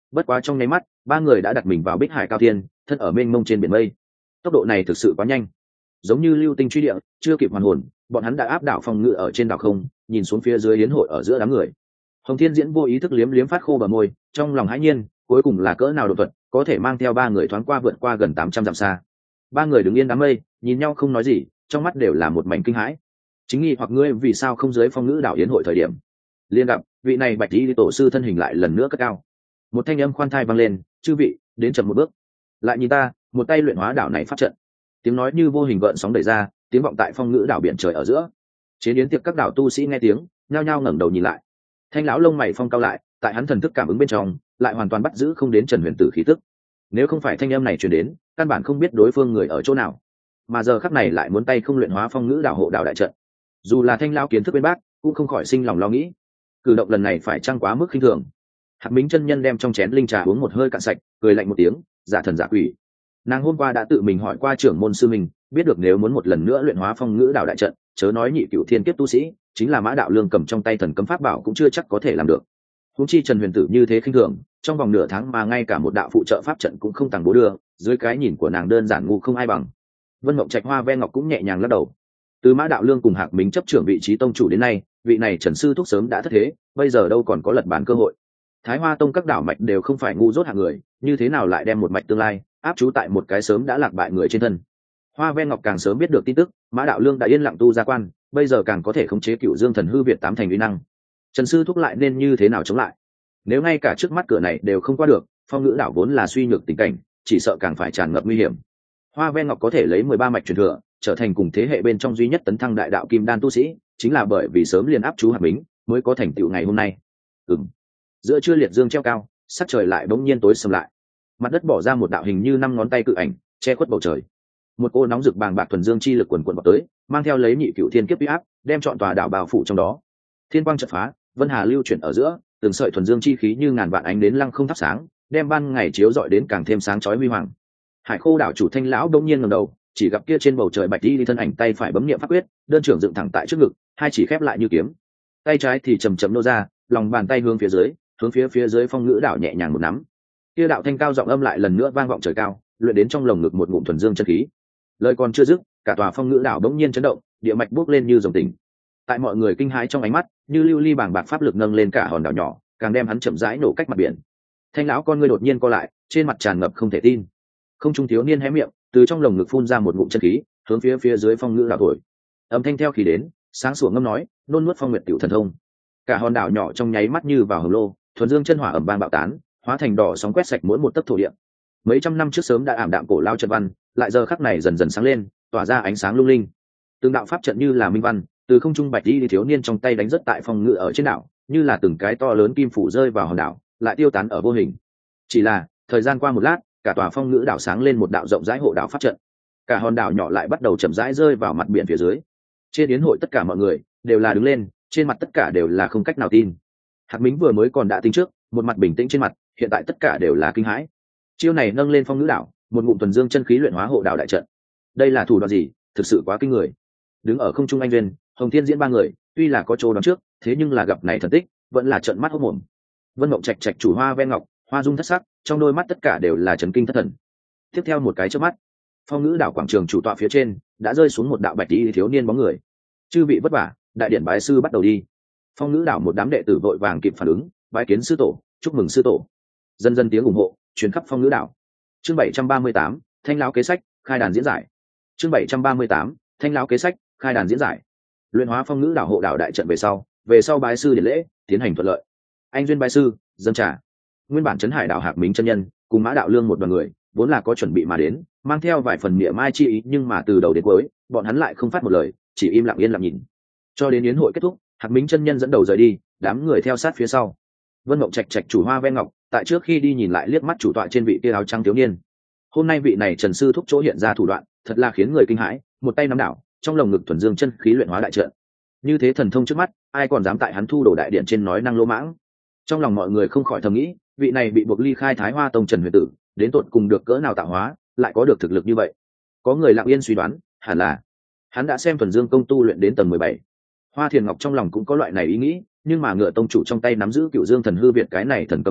Speaker 1: bất quá trong nháy mắt ba người đã đặt mình vào bích hải cao thiên, thân ở mênh mông trên biển mây. Tốc độ này thực sự quá nhanh, giống như lưu tinh truy địa, chưa kịp hoàn hồn bọn hắn đã áp đảo phòng ngự ở trên đảo không, nhìn xuống phía dưới yến hội ở giữa đám người. Hồng Thiên Diễn vô ý thức liếm liếm phát khô bờ môi, trong lòng hãi nhiên, cuối cùng là cỡ nào độ thuật có thể mang theo ba người thoáng qua vượt qua gần tám trăm dặm xa. Ba người đứng yên đám mây, nhìn nhau không nói gì, trong mắt đều là một mảnh kinh hãi. Chính nghi hoặc ngươi vì sao không dưới phong ngữ đảo yến hội thời điểm liên gặp vị này bạch lý tổ sư thân hình lại lần nữa cất cao. Một thanh âm khoan thai vang lên, chư vị đến chậm một bước, lại nhìn ta một tay luyện hóa đảo này pháp trận. Tiếng nói như vô hình gợn sóng đẩy ra, tiếng vọng tại phong ngữ đảo biển trời ở giữa. Chế biến tiệc các đảo tu sĩ nghe tiếng nhao nhao ngẩng đầu nhìn lại. Thanh lão lông mày phong cao lại, tại hắn thần thức cảm ứng bên trong lại hoàn toàn bắt giữ không đến Trần Huyền Tử khí tức. Nếu không phải thanh âm này truyền đến, căn bản không biết đối phương người ở chỗ nào, mà giờ khắc này lại muốn tay không luyện hóa phong ngữ đảo hộ đảo đại trận. Dù là thanh lão kiến thức bên bác cũng không khỏi sinh lòng lo nghĩ, cử động lần này phải chăng quá mức khinh thường. Hạc Mính chân nhân đem trong chén linh trà uống một hơi cạn sạch, cười lạnh một tiếng, giả thần giả quỷ. Nàng hôm qua đã tự mình hỏi qua trưởng môn sư mình, biết được nếu muốn một lần nữa luyện hóa phong ngữ đảo đại trận, chớ nói nhị cửu thiên kiếp tu sĩ, chính là Mã Đạo Lương cầm trong tay thần cấm pháp bảo cũng chưa chắc có thể làm được. Huống chi Trần Huyền Tử như thế khinh thường, trong vòng nửa tháng mà ngay cả một đạo phụ trợ pháp trận cũng không tàng bố đưa, dưới cái nhìn của nàng đơn giản ngu không ai bằng. Vân Mộng Trạch Hoa Ve Ngọc cũng nhẹ nhàng lắc đầu. Từ Mã Đạo Lương cùng Hạc Mính chấp trưởng vị trí tông chủ đến nay, vị này Trần sư thúc sớm đã thất thế, bây giờ đâu còn có lật bàn cơ hội. Thái Hoa tông các đảo mạch đều không phải ngu dốt hạng người, như thế nào lại đem một mạch tương lai áp trú tại một cái sớm đã lạc bại người trên thân. Hoa Ve Ngọc càng sớm biết được tin tức, Mã Đạo Lương đã yên lặng tu gia quan, bây giờ càng có thể khống chế Cựu Dương Thần Hư Việt tám thành uy năng. Trần sư thúc lại nên như thế nào chống lại? Nếu ngay cả trước mắt cửa này đều không qua được, phong ngữ đảo vốn là suy nhược tình cảnh, chỉ sợ càng phải tràn ngập nguy hiểm. Hoa Ve Ngọc có thể lấy mười ba mạch truyền thừa, trở thành cùng thế hệ bên trong duy nhất tấn thăng đại đạo kim đan tu sĩ, chính là bởi vì sớm liền áp chú Hạc Mính, mới có thành tựu ngày hôm nay. Ừm. Giữa trưa liệt dương treo cao, sắc trời lại bỗng nhiên tối sầm lại. Mặt đất bỏ ra một đạo hình như năm ngón tay cự ảnh, che khuất bầu trời. Một cô nóng rực bàng bạc thuần dương chi lực quần quần vào tới, mang theo lấy nhị cửu thiên kiếp uy áp, đem trọn tòa đảo bao phủ trong đó. Thiên quang chợt phá, vân hà lưu chuyển ở giữa, từng sợi thuần dương chi khí như ngàn vạn ánh đến lăng không thắp sáng, đem ban ngày chiếu rọi đến càng thêm sáng chói huy hoàng. Hải Khô đảo chủ Thanh lão đông nhiên ngẩng đầu, chỉ gặp kia trên bầu trời bạch đi thân ảnh tay phải bấm niệm pháp quyết, đơn trưởng dựng thẳng tại trước ngực, hai chỉ khép lại như kiếm. Tay trái thì chầm chậm nô ra, lòng bàn tay hướng phía dưới, hướng phía phía dưới phong ngữ đảo nhẹ nhàng một nắm. Kia đạo thanh cao giọng âm lại lần nữa vang vọng trời cao, luyện đến trong lồng ngực một ngụm thuần dương chân khí. Lời còn chưa dứt, cả tòa phong ngữ đảo bỗng nhiên chấn động, địa mạch bốc lên như dòng tỉnh. Tại mọi người kinh hãi trong ánh mắt, như lưu ly bàng bạc pháp lực nâng lên cả hòn đảo nhỏ, càng đem hắn chậm rãi nổ cách mặt biển. Thanh lão con ngươi đột nhiên co lại, trên mặt tràn ngập không thể tin. Không trung thiếu niên hé miệng, từ trong lồng ngực phun ra một ngụm chân khí, hướng phía phía dưới phong ngữ đảo thổi. Âm thanh theo khí đến, sáng sủa ngâm nói, nôn nuốt phong nguyệt tiểu thần thông. Cả hòn đảo nhỏ trong nháy mắt như vào hầm lô, thuần dương chân hỏa ầm vang bạo tán, hóa thành đỏ sóng quét sạch mỗi một tấc thổ địa. Mấy trăm năm trước sớm đã ảm đạm cổ lao trận văn, lại giờ khắc này dần dần sáng lên, tỏa ra ánh sáng lung linh. Từng đạo pháp trận như là minh văn, từ không trung bạch đi thiếu niên trong tay đánh rất tại phong ngự ở trên đảo, như là từng cái to lớn kim phủ rơi vào hòn đảo, lại tiêu tán ở vô hình. Chỉ là thời gian qua một lát, cả tòa phong ngự đảo sáng lên một đạo rộng rãi hộ đảo pháp trận, cả hòn đảo nhỏ lại bắt đầu chậm rãi rơi vào mặt biển phía dưới. Trên yến hội tất cả mọi người đều là đứng lên, trên mặt tất cả đều là không cách nào tin. Hạc Mính vừa mới còn đã tính trước, một mặt bình tĩnh trên mặt, hiện tại tất cả đều là kinh hãi. Chiêu này nâng lên phong ngữ đảo, một ngụm thuần dương chân khí luyện hóa hộ đảo đại trận. Đây là thủ đoạn gì, thực sự quá kinh người. Đứng ở không trung anh Duyên, Hồng Thiên Diễn ba người, tuy là có chỗ đoán trước, thế nhưng là gặp này thần tích, vẫn là trợn mắt hốt mồm. Vân Mộng Trạch Trạch chủ Hoa Ve Ngọc, Hoa Dung thất sắc, trong đôi mắt tất cả đều là chấn kinh thất thần. Tiếp theo một cái chớp mắt, phong ngữ đảo quảng trường chủ tọa phía trên đã rơi xuống một đạo bạch y thiếu niên bóng người. Chư vị vất vả, đại điện bái sư bắt đầu đi. Phong ngữ đảo một đám đệ tử vội vàng kịp phản ứng, bái kiến sư tổ, chúc mừng sư tổ. Dần dần tiếng ủng hộ truyền khắp phong ngữ đảo. Chương bảy trăm ba mươi tám, Thanh lão kế sách, khai đàn diễn giải. Chương bảy trăm ba mươi tám, Thanh lão kế sách, khai đàn diễn giải. Luyện hóa phong ngữ đảo hộ đảo đại trận về sau, về sau bái sư điển lễ tiến hành thuận lợi. Anh Duyên bái sư, dân trà. Nguyên bản trấn hải đảo Hạc Mính chân nhân cùng Mã Đạo Lương một đoàn người vốn là có chuẩn bị mà đến, mang theo vài phần niệm mai chi ý, nhưng mà từ đầu đến cuối bọn hắn lại không phát một lời, chỉ im lặng yên lặng nhìn. Cho đến yến hội kết thúc, Hạc Mính chân nhân dẫn đầu rời đi, đám người theo sát phía sau. Vân Mộng Trạch Trạch chủ Hoa Ve Ngọc tại trước khi đi nhìn lại liếc mắt chủ tọa trên vị kia áo trắng thiếu niên. Hôm nay vị này Trần sư thúc chỗ hiện ra thủ đoạn, thật là khiến người kinh hãi, một tay nắm đảo, trong lồng ngực thuần dương chân khí luyện hóa đại trận. Như thế thần thông trước mắt, ai còn dám tại hắn thu đồ đại điện trên nói năng lỗ mãng. Trong lòng mọi người không khỏi thầm nghĩ, vị này bị buộc ly khai Thái Hoa tông Trần Huyền Tử, đến tột cùng được cỡ nào tạo hóa, lại có được thực lực như vậy. Có người lặng yên suy đoán, hẳn là hắn đã xem thuần dương công tu luyện đến tầng mười bảy. Hoa Thiền Ngọc trong lòng cũng có loại này ý nghĩ, nhưng mà Ngựa tông chủ trong tay nắm giữ Cựu Dương Thần Hư Việt cái này thần cấm pháp bảo,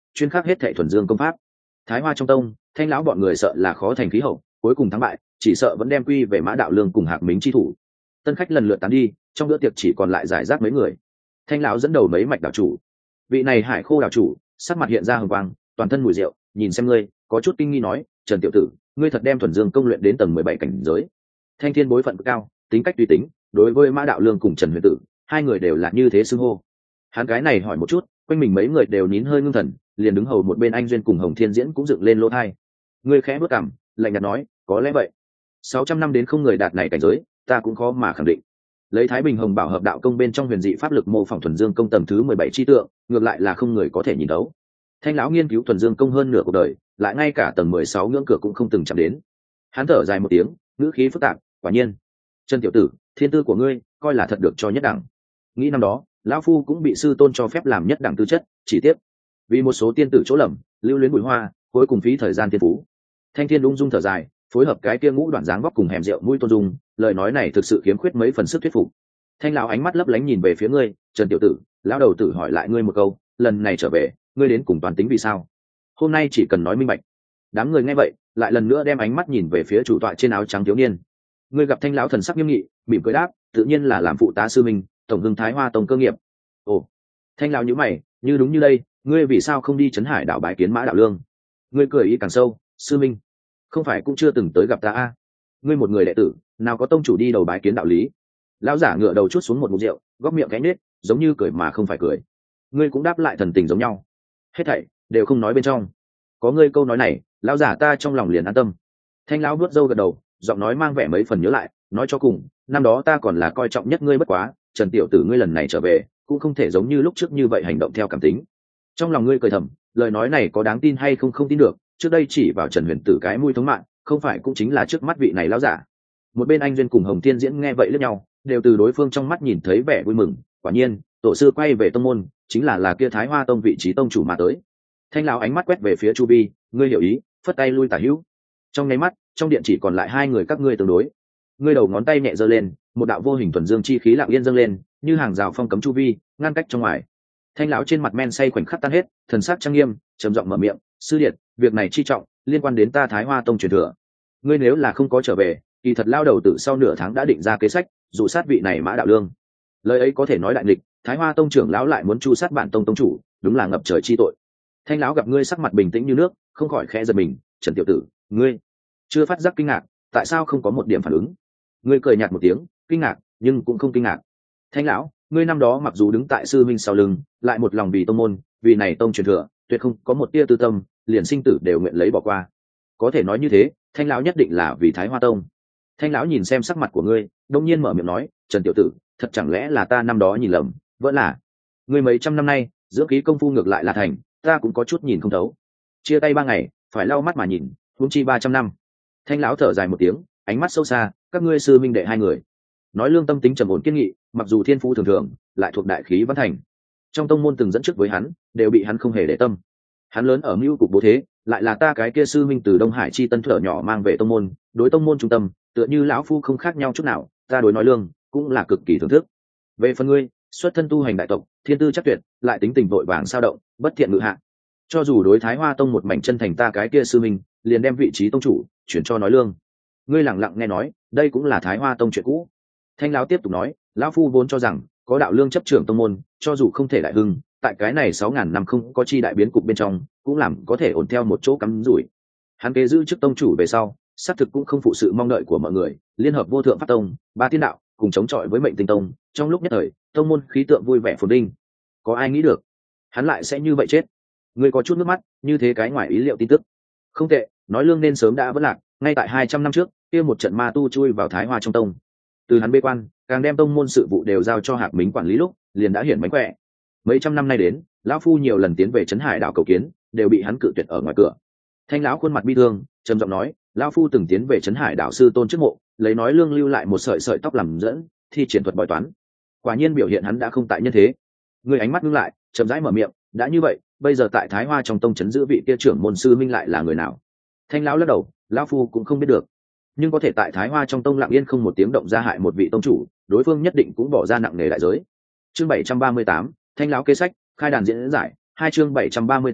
Speaker 1: chuyên khắc hết thệ thuần dương công pháp. Thái Hoa trong tông, Thanh lão bọn người sợ là khó thành khí hậu, cuối cùng thắng bại chỉ sợ vẫn đem quy về Mã Đạo Lương cùng Hạc Mính chi thủ. Tân khách lần lượt tán đi, trong bữa tiệc chỉ còn lại giải rác mấy người. Thanh lão dẫn đầu mấy mạch đạo chủ. Vị này Hải Khô đạo chủ, sắc mặt hiện ra hừng quang, toàn thân mùi rượu, nhìn xem ngươi, có chút kinh nghi nói, Trần tiểu tử, ngươi thật đem thuần dương công luyện đến tầng mười bảy cảnh giới. Thanh thiên bối phận cao, tính cách tùy tính, đối với Mã Đạo Lương cùng Trần Huyền Tử, hai người đều là như thế xưng hô. Hắn cái này hỏi một chút, quanh mình mấy người đều nín hơi ngưng thần, liền đứng hầu một bên anh duyên cùng Hồng Thiên Diễn cũng dựng lên lỗ tai. Ngươi khẽ bước cằm, lạnh nhạt nói, có lẽ vậy. Sáu trăm năm đến không người đạt này cảnh giới, ta cũng khó mà khẳng định. Lấy Thái Bình Hồng Bảo hợp đạo công bên trong huyền dị pháp lực mô phỏng thuần dương công tầng thứ mười bảy chi tượng, ngược lại là không người có thể nhìn đấu. Thanh lão nghiên cứu thuần dương công hơn nửa cuộc đời, lại ngay cả tầng mười sáu ngưỡng cửa cũng không từng chạm đến. Hắn thở dài một tiếng, ngữ khí phức tạp, quả nhiên, Trần tiểu tử, thiên tư của ngươi coi là thật được cho nhất đẳng. Nghĩ năm đó, lão phu cũng bị sư tôn cho phép làm nhất đẳng tư chất, chỉ tiếc vì một số tiên tử chỗ lầm, lưu luyến bụi hoa, cuối cùng phí thời gian tiên phú. Thanh thiên ung dung thở dài, phối hợp cái kia ngũ đoạn dáng vóc cùng hẻm rượu mũi tôn dung, lời nói này thực sự khiếm khuyết mấy phần sức thuyết phục. Thanh lão ánh mắt lấp lánh nhìn về phía ngươi, Trần tiểu tử, lão đầu tử hỏi lại ngươi một câu, lần này trở về, ngươi đến cùng toàn tính vì sao? Hôm nay chỉ cần nói minh bạch. Đám người nghe vậy, lại lần nữa đem ánh mắt nhìn về phía chủ tọa trên áo trắng thiếu niên. Ngươi gặp Thanh lão thần sắc nghiêm nghị, mỉm cười đáp, tự nhiên là làm phụ tá sư minh, tổng hưng Thái Hoa tông cơ nghiệp. Ồ, Thanh lão nhíu mày, như đúng như đây, ngươi vì sao không đi trấn hải đảo bái kiến Mã Đạo Lương? Ngươi cười ý càng sâu, sư minh, không phải cũng chưa từng tới gặp ta a? Ngươi một người đệ tử, nào có tông chủ đi đầu bái kiến đạo lý? Lão giả ngựa đầu chút xuống một ngụm rượu, góc miệng cánh nết, giống như cười mà không phải cười. Ngươi cũng đáp lại thần tình giống nhau. Hết thảy đều không nói bên trong. Có ngươi câu nói này, lão giả ta trong lòng liền an tâm. Thanh lão vuốt râu gật đầu, giọng nói mang vẻ mấy phần nhớ lại, nói cho cùng, năm đó ta còn là coi trọng nhất ngươi bất quá, Trần tiểu tử ngươi lần này trở về, cũng không thể giống như lúc trước như vậy hành động theo cảm tính. Trong lòng ngươi cười thầm, lời nói này có đáng tin hay không không tin được, trước đây chỉ vào Trần Huyền Tử cái mũi thống mạng, không phải cũng chính là trước mắt vị này lão giả. Một bên anh duyên cùng Hồng Thiên Diễn nghe vậy lẫn nhau, đều từ đối phương trong mắt nhìn thấy vẻ vui mừng, quả nhiên, tổ sư quay về tông môn, chính là là kia Thái Hoa tông vị trí tông chủ mà tới. Thanh lão ánh mắt quét về phía chu vi, ngươi hiểu ý, phất tay lui tả hữu. Trong nháy mắt, trong điện chỉ còn lại hai người các ngươi tương đối. Ngươi đầu ngón tay nhẹ giơ lên, một đạo vô hình thuần dương chi khí lặng yên dâng lên, như hàng rào phong cấm chu vi, ngăn cách trong ngoài. Thanh lão trên mặt men say khoảnh khắc tan hết, thần sắc trang nghiêm, trầm giọng mở miệng, sư điện, việc này chi trọng, liên quan đến ta Thái Hoa tông truyền thừa. Ngươi nếu là không có trở về, kỳ thật lao đầu tử sau nửa tháng đã định ra kế sách, dụ sát vị này Mã Đạo Lương. Lời ấy có thể nói đại nghịch, Thái Hoa tông trưởng lão lại muốn chu sát bản tông tông chủ, đúng là ngập trời chi tội. Thanh lão gặp ngươi sắc mặt bình tĩnh như nước, không khỏi khẽ giật mình, Trần tiểu tử, ngươi chưa phát giác kinh ngạc, tại sao không có một điểm phản ứng? Ngươi cười nhạt một tiếng, kinh ngạc, nhưng cũng không kinh ngạc. Thanh lão, ngươi năm đó mặc dù đứng tại sư minh sau lưng, lại một lòng vì tông môn, vì này tông truyền thừa, tuyệt không có một tia tư tâm, liền sinh tử đều nguyện lấy bỏ qua. Có thể nói như thế, Thanh lão nhất định là vì Thái Hoa tông. Thanh lão nhìn xem sắc mặt của ngươi, đông nhiên mở miệng nói, Trần tiểu tử, thật chẳng lẽ là ta năm đó nhìn lầm, vẫn là ngươi mấy trăm năm nay dưỡng khí công phu ngược lại là thành, ta cũng có chút nhìn không thấu. Chia tay ba ngày, phải lau mắt mà nhìn, huống chi ba trăm năm. Thanh lão thở dài một tiếng, ánh mắt sâu xa, các ngươi sư minh đệ hai người, nói lương tâm tính trầm ổn kiên nghị, mặc dù thiên phú thường thường, lại thuộc đại khí văn thành. Trong tông môn từng dẫn trước với hắn, đều bị hắn không hề để tâm. Hắn lớn ở mưu cục bố thế, lại là ta cái kia sư minh từ Đông Hải chi tân thở nhỏ mang về tông môn, đối tông môn trung tâm, tựa như lão phu không khác nhau chút nào, ta đối nói lương cũng là cực kỳ thưởng thức. Về phần ngươi, xuất thân tu hành đại tộc, thiên tư chắc tuyệt, lại tính tình vội vàng sao động, bất thiện ngự hạ. Cho dù đối Thái Hoa tông một mảnh chân thành, ta cái kia sư minh liền đem vị trí tông chủ chuyển cho nói lương. Ngươi lặng lặng nghe nói, đây cũng là Thái Hoa tông chuyện cũ. Thanh lão tiếp tục nói, lão phu vốn cho rằng có đạo lương chấp trưởng tông môn, cho dù không thể đại hưng, tại cái này sáu ngàn năm không có chi đại biến cục bên trong, cũng làm có thể ổn theo một chỗ cắm rủi. Hắn kế giữ chức tông chủ về sau, xác thực cũng không phụ sự mong đợi của mọi người, liên hợp vô thượng pháp tông, ba thiên đạo cùng chống chọi với mệnh tinh tông, trong lúc nhất thời tông môn khí tượng vui vẻ phồn vinh. Có ai nghĩ được hắn lại sẽ như vậy chết? Ngươi có chút nước mắt, như thế cái ngoài ý liệu tin tức. Không tệ, nói lương nên sớm đã vỡ lạc, ngay tại hai trăm năm trước kia một trận ma tu chui vào Thái Hoa trong tông, từ hắn bế quan, càng đem tông môn sự vụ đều giao cho Hạc Mính quản lý lúc, liền đã hiển mánh khỏe. Mấy trăm năm nay đến, lão phu nhiều lần tiến về trấn hải đảo cầu kiến, đều bị hắn cự tuyệt ở ngoài cửa. Thanh lão khuôn mặt bi thương, trầm giọng nói, lão phu từng tiến về trấn hải đảo sư tôn trước mộ, lấy nói lương lưu lại một sợi sợi tóc làm dẫn, thi triển thuật bói toán. Quả nhiên biểu hiện hắn đã không tại nhân thế. Người ánh mắt ngưng lại, chậm rãi mở miệng, đã như vậy, bây giờ tại Thái Hoa trong tông trấn giữ vị kia trưởng môn sư minh lại là người nào? Thanh lão lắc đầu, lão phu cũng không biết được, nhưng có thể tại Thái Hoa trong tông lặng yên không một tiếng động ra hại một vị tông chủ, đối phương nhất định cũng bỏ ra nặng nề đại giới. Chương bảy trăm ba mươi tám, Thanh lão kế sách, khai đàn diễn giải, hai chương bảy trăm ba mươi tám,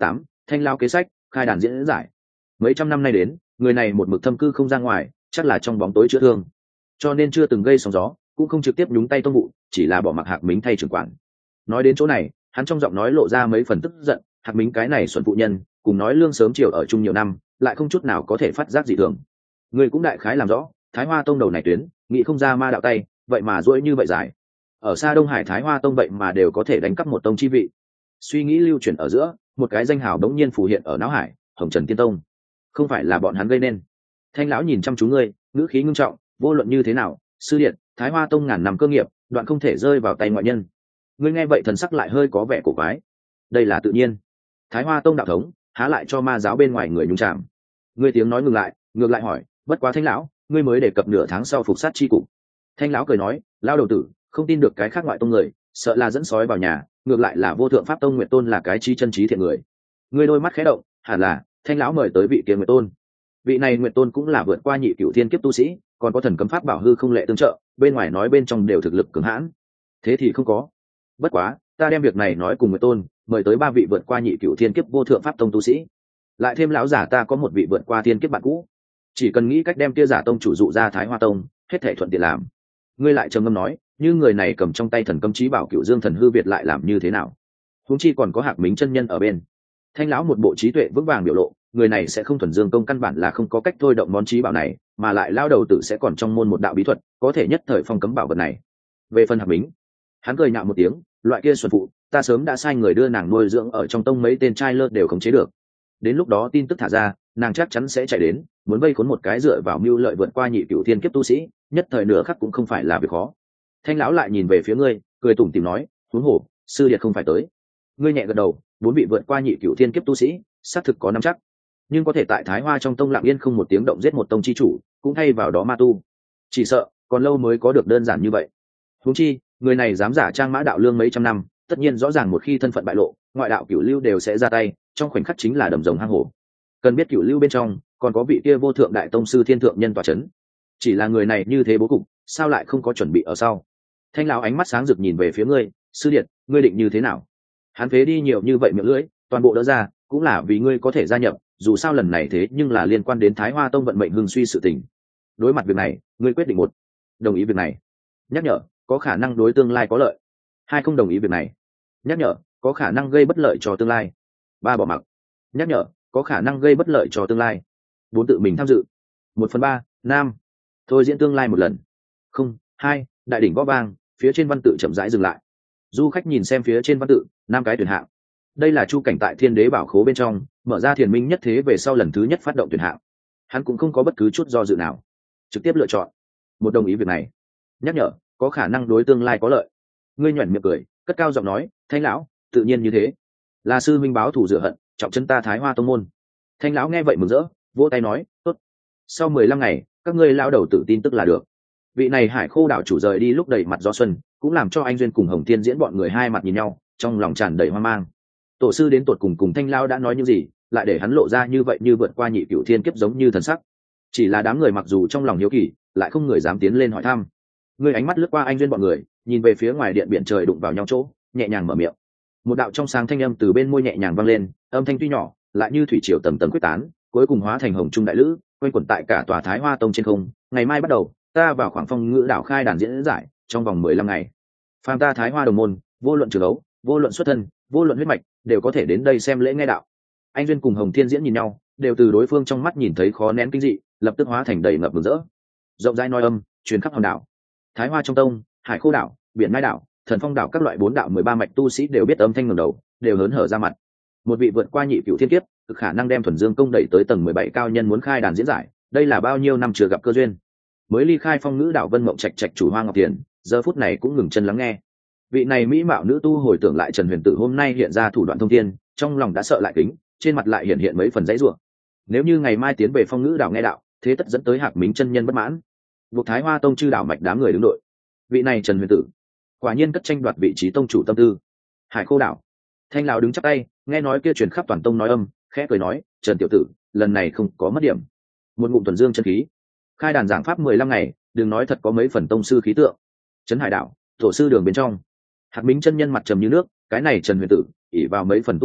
Speaker 1: Thanh lão kế sách, khai đàn diễn giải. Mấy trăm năm nay đến, người này một mực thâm cư không ra ngoài, chắc là trong bóng tối chữa thương, cho nên chưa từng gây sóng gió, cũng không trực tiếp nhúng tay tông vụ, chỉ là bỏ mặc Hạc Mính thay trưởng quản. Nói đến chỗ này, hắn trong giọng nói lộ ra mấy phần tức giận. Hạc Mính cái này xuẩn phụ nhân, cùng nói lương sớm chiều ở chung nhiều năm, lại không chút nào có thể phát giác dị thường. Người cũng đại khái làm rõ, Thái Hoa tông đầu này tuyến, nghĩ không ra ma đạo tay, vậy mà duỗi như vậy dài. Ở xa Đông Hải Thái Hoa tông vậy mà đều có thể đánh cắp một tông chi vị. Suy nghĩ lưu chuyển ở giữa, một cái danh hào đống nhiên phù hiện ở não hải, Hồng Trần Tiên Tông. Không phải là bọn hắn gây nên. Thanh lão nhìn chăm chú ngươi, ngữ khí ngưng trọng, vô luận như thế nào, sư điện, Thái Hoa tông ngàn năm cơ nghiệp, đoạn không thể rơi vào tay ngoại nhân. Ngươi nghe vậy thần sắc lại hơi có vẻ cổ quái. Đây là tự nhiên. Thái Hoa tông đạo thống, há lại cho ma giáo bên ngoài người nhúng chạm. Ngươi tiếng nói ngừng lại, ngược lại hỏi, bất quá Thanh lão, ngươi mới đề cập nửa tháng sau phục sát chi cục. Thanh lão cười nói, lao đầu tử, không tin được cái khác ngoại tông người, sợ là dẫn sói vào nhà, ngược lại là vô thượng pháp tông Nguyệt Tôn là cái chi chân trí thiện người. Ngươi đôi mắt khẽ động, hẳn là Thanh lão mời tới vị kia Nguyệt Tôn. Vị này Nguyệt Tôn cũng là vượt qua nhị cửu thiên kiếp tu sĩ, còn có thần cấm pháp bảo hư không lệ tương trợ, bên ngoài nói bên trong đều thực lực cường hãn. Thế thì không có. Bất quá, ta đem việc này nói cùng Nguyệt Tôn, mời tới ba vị vượt qua nhị cửu thiên kiếp vô thượng pháp tông tu sĩ, lại thêm lão giả ta có một vị vượt qua thiên kiếp bạn cũ, chỉ cần nghĩ cách đem kia giả tông chủ dụ ra Thái Hoa tông, hết thảy thuận tiện làm. Ngươi lại trầm ngâm nói, như người này cầm trong tay thần cấm chí bảo Cửu Dương thần hư việt lại làm như thế nào? Huống chi còn có Hạc Mính chân nhân ở bên. Thanh lão một bộ trí tuệ vững vàng biểu lộ, người này sẽ không thuần dương công, căn bản là không có cách thôi động món chí bảo này, mà lại lao đầu tử sẽ còn trong môn một đạo bí thuật, có thể nhất thời phong cấm bảo vật này. Về phần Hạc Mính, hắn cười nhạo một tiếng, loại kia xuân phụ, ta sớm đã sai người đưa nàng nuôi dưỡng ở trong tông, mấy tên trai lơ đều khống chế được. Đến lúc đó tin tức thả ra, nàng chắc chắn sẽ chạy đến, muốn vây khốn một cái dựa vào mưu lợi vượt qua nhị cửu thiên kiếp tu sĩ, nhất thời nửa khắc cũng không phải là việc khó. Thanh lão lại nhìn về phía ngươi, cười tủm tỉm nói, huống hồ, sư điệt không phải tới. Ngươi nhẹ gật đầu, bốn vị vượt qua nhị cửu thiên kiếp tu sĩ, xác thực có nắm chắc, nhưng có thể tại Thái Hoa trong tông lặng yên không một tiếng động giết một tông chi chủ, cũng thay vào đó ma tu, chỉ sợ còn lâu mới có được đơn giản như vậy. Huống chi, người này dám giả trang Mã Đạo Lương mấy trăm năm, tất nhiên rõ ràng một khi thân phận bại lộ, ngoại đạo cửu lưu đều sẽ ra tay, trong khoảnh khắc chính là đầm rồng hang hổ. Cần biết cửu lưu bên trong còn có vị kia vô thượng đại tông sư thiên thượng nhân tọa chấn, chỉ là người này như thế bố cục, sao lại không có chuẩn bị ở sau? Thanh lão ánh mắt sáng rực nhìn về phía ngươi, sư điện, ngươi định như thế nào? Hắn phế đi nhiều như vậy miệng lưỡi, toàn bộ đỡ ra, cũng là vì ngươi có thể gia nhập, dù sao lần này thế nhưng là liên quan đến Thái Hoa tông vận mệnh hưng suy sự tình. Đối mặt việc này, ngươi quyết định: một, đồng ý việc này, nhắc nhở, có khả năng đối tương lai có lợi; hai, không đồng ý việc này, nhắc nhở, có khả năng gây bất lợi cho tương lai; ba, bỏ mặc, nhắc nhở, có khả năng gây bất lợi cho tương lai; bốn, tự mình tham dự. Một phần ba, nam, thôi diễn tương lai một lần. Không, hai, đại đỉnh gõ vang, phía trên văn tự chậm rãi dừng lại. Du khách nhìn xem phía trên văn tự, năm cái tuyển hạng. Đây là chu cảnh tại Thiên Đế Bảo Khố bên trong mở ra thiền minh nhất thế về sau lần thứ nhất phát động tuyển hạng. Hắn cũng không có bất cứ chút do dự nào, trực tiếp lựa chọn một, đồng ý việc này, nhắc nhở, có khả năng đối tương lai có lợi. Ngươi nhoẻn miệng cười, cất cao giọng nói, Thanh lão, tự nhiên như thế, là sư minh báo thù rửa hận, trọng chân ta Thái Hoa tông môn. Thanh lão nghe vậy mừng rỡ, vỗ tay nói, tốt. Sau mười lăm ngày, các ngươi lão đầu tự tin tức là được. Vị này Hải Khô đảo chủ rời đi lúc đầy mặt gió xuân, cũng làm cho anh Duyên cùng Hồng Thiên diễn bọn người hai mặt nhìn nhau, trong lòng tràn đầy hoang mang. Tổ sư đến tột cùng cùng Thanh lão đã nói những gì, lại để hắn lộ ra như vậy, như vượt qua nhị cửu thiên kiếp giống như thần sắc. Chỉ là đám người mặc dù trong lòng hiếu kỳ, lại không người dám tiến lên hỏi thăm. Người ánh mắt lướt qua anh Duyên bọn người, nhìn về phía ngoài điện biển trời đụng vào nhau chỗ, nhẹ nhàng mở miệng. Một đạo trong sáng thanh âm từ bên môi nhẹ nhàng vang lên, âm thanh tuy nhỏ, lại như thủy triều tầm tầm quyết tán, cuối cùng hóa thành hồng trung đại lữ, quanh quẩn tại cả tòa Thái Hoa tông trên không. Ngày mai bắt đầu, ta vào khoảng phong ngữ đảo khai đàn diễn giải, trong vòng mười lăm ngày, phàm ta Thái Hoa đồng môn, vô luận trường ấu, vô luận xuất thân, vô luận huyết mạch, đều có thể đến đây xem lễ nghe đạo. Anh Duyên cùng Hồng Thiên diễn nhìn nhau, đều từ đối phương trong mắt nhìn thấy khó nén kinh dị, lập tức hóa thành đầy ngập mừng rỡ. Rộng rãi nói âm truyền khắp hòn đảo. Thái Hoa trong tông, Hải Khô đảo, Biển Mai đảo, Thần Phong đảo các loại bốn đạo mười ba mạch tu sĩ đều biết âm thanh ngẩng đầu, đều hớn hở ra mặt. Một vị vượt qua nhị cửu thiên kiếp, cực khả năng đem thuần dương công đẩy tới tầng mười bảy cao nhân muốn khai đàn diễn giải, đây là bao nhiêu năm chưa gặp cơ duyên. Mới ly khai phong ngữ đảo Vân Mộng Trạch Trạch chủ Hoa Ngọc Tiền, giờ phút này cũng ngừng chân lắng nghe. Vị này mỹ mạo nữ tu hồi tưởng lại Trần Huyền Tử hôm nay hiện ra thủ đoạn thông thiên, trong lòng đã sợ lại kính, trên mặt lại hiện hiện mấy phần dãy rủa. Nếu như ngày mai tiến về phong ngữ đảo nghe đạo, thế tất dẫn tới Hạc Mính chân nhân bất mãn, buộc Thái Hoa tông chư đảo mạch đám người đứng đội. Vị này Trần Huyền Tử, quả nhiên cất tranh đoạt vị trí tông chủ tâm tư. Hải Khô đảo, Thanh lão đứng chắp tay, nghe nói kia truyền khắp toàn tông nói âm, khẽ cười nói, Trần tiểu tử, lần này không có mất điểm. Một ngụm thuần dương chân khí, khai đàn giảng pháp mười lăm ngày, đừng nói thật có mấy phần tông sư khí tượng. Trấn Hải đảo, tổ sư đường bên trong, Hạc Mính chân nhân mặt trầm như nước, cái này Trần Huyền Tử, ỷ vào mấy phần tu vi,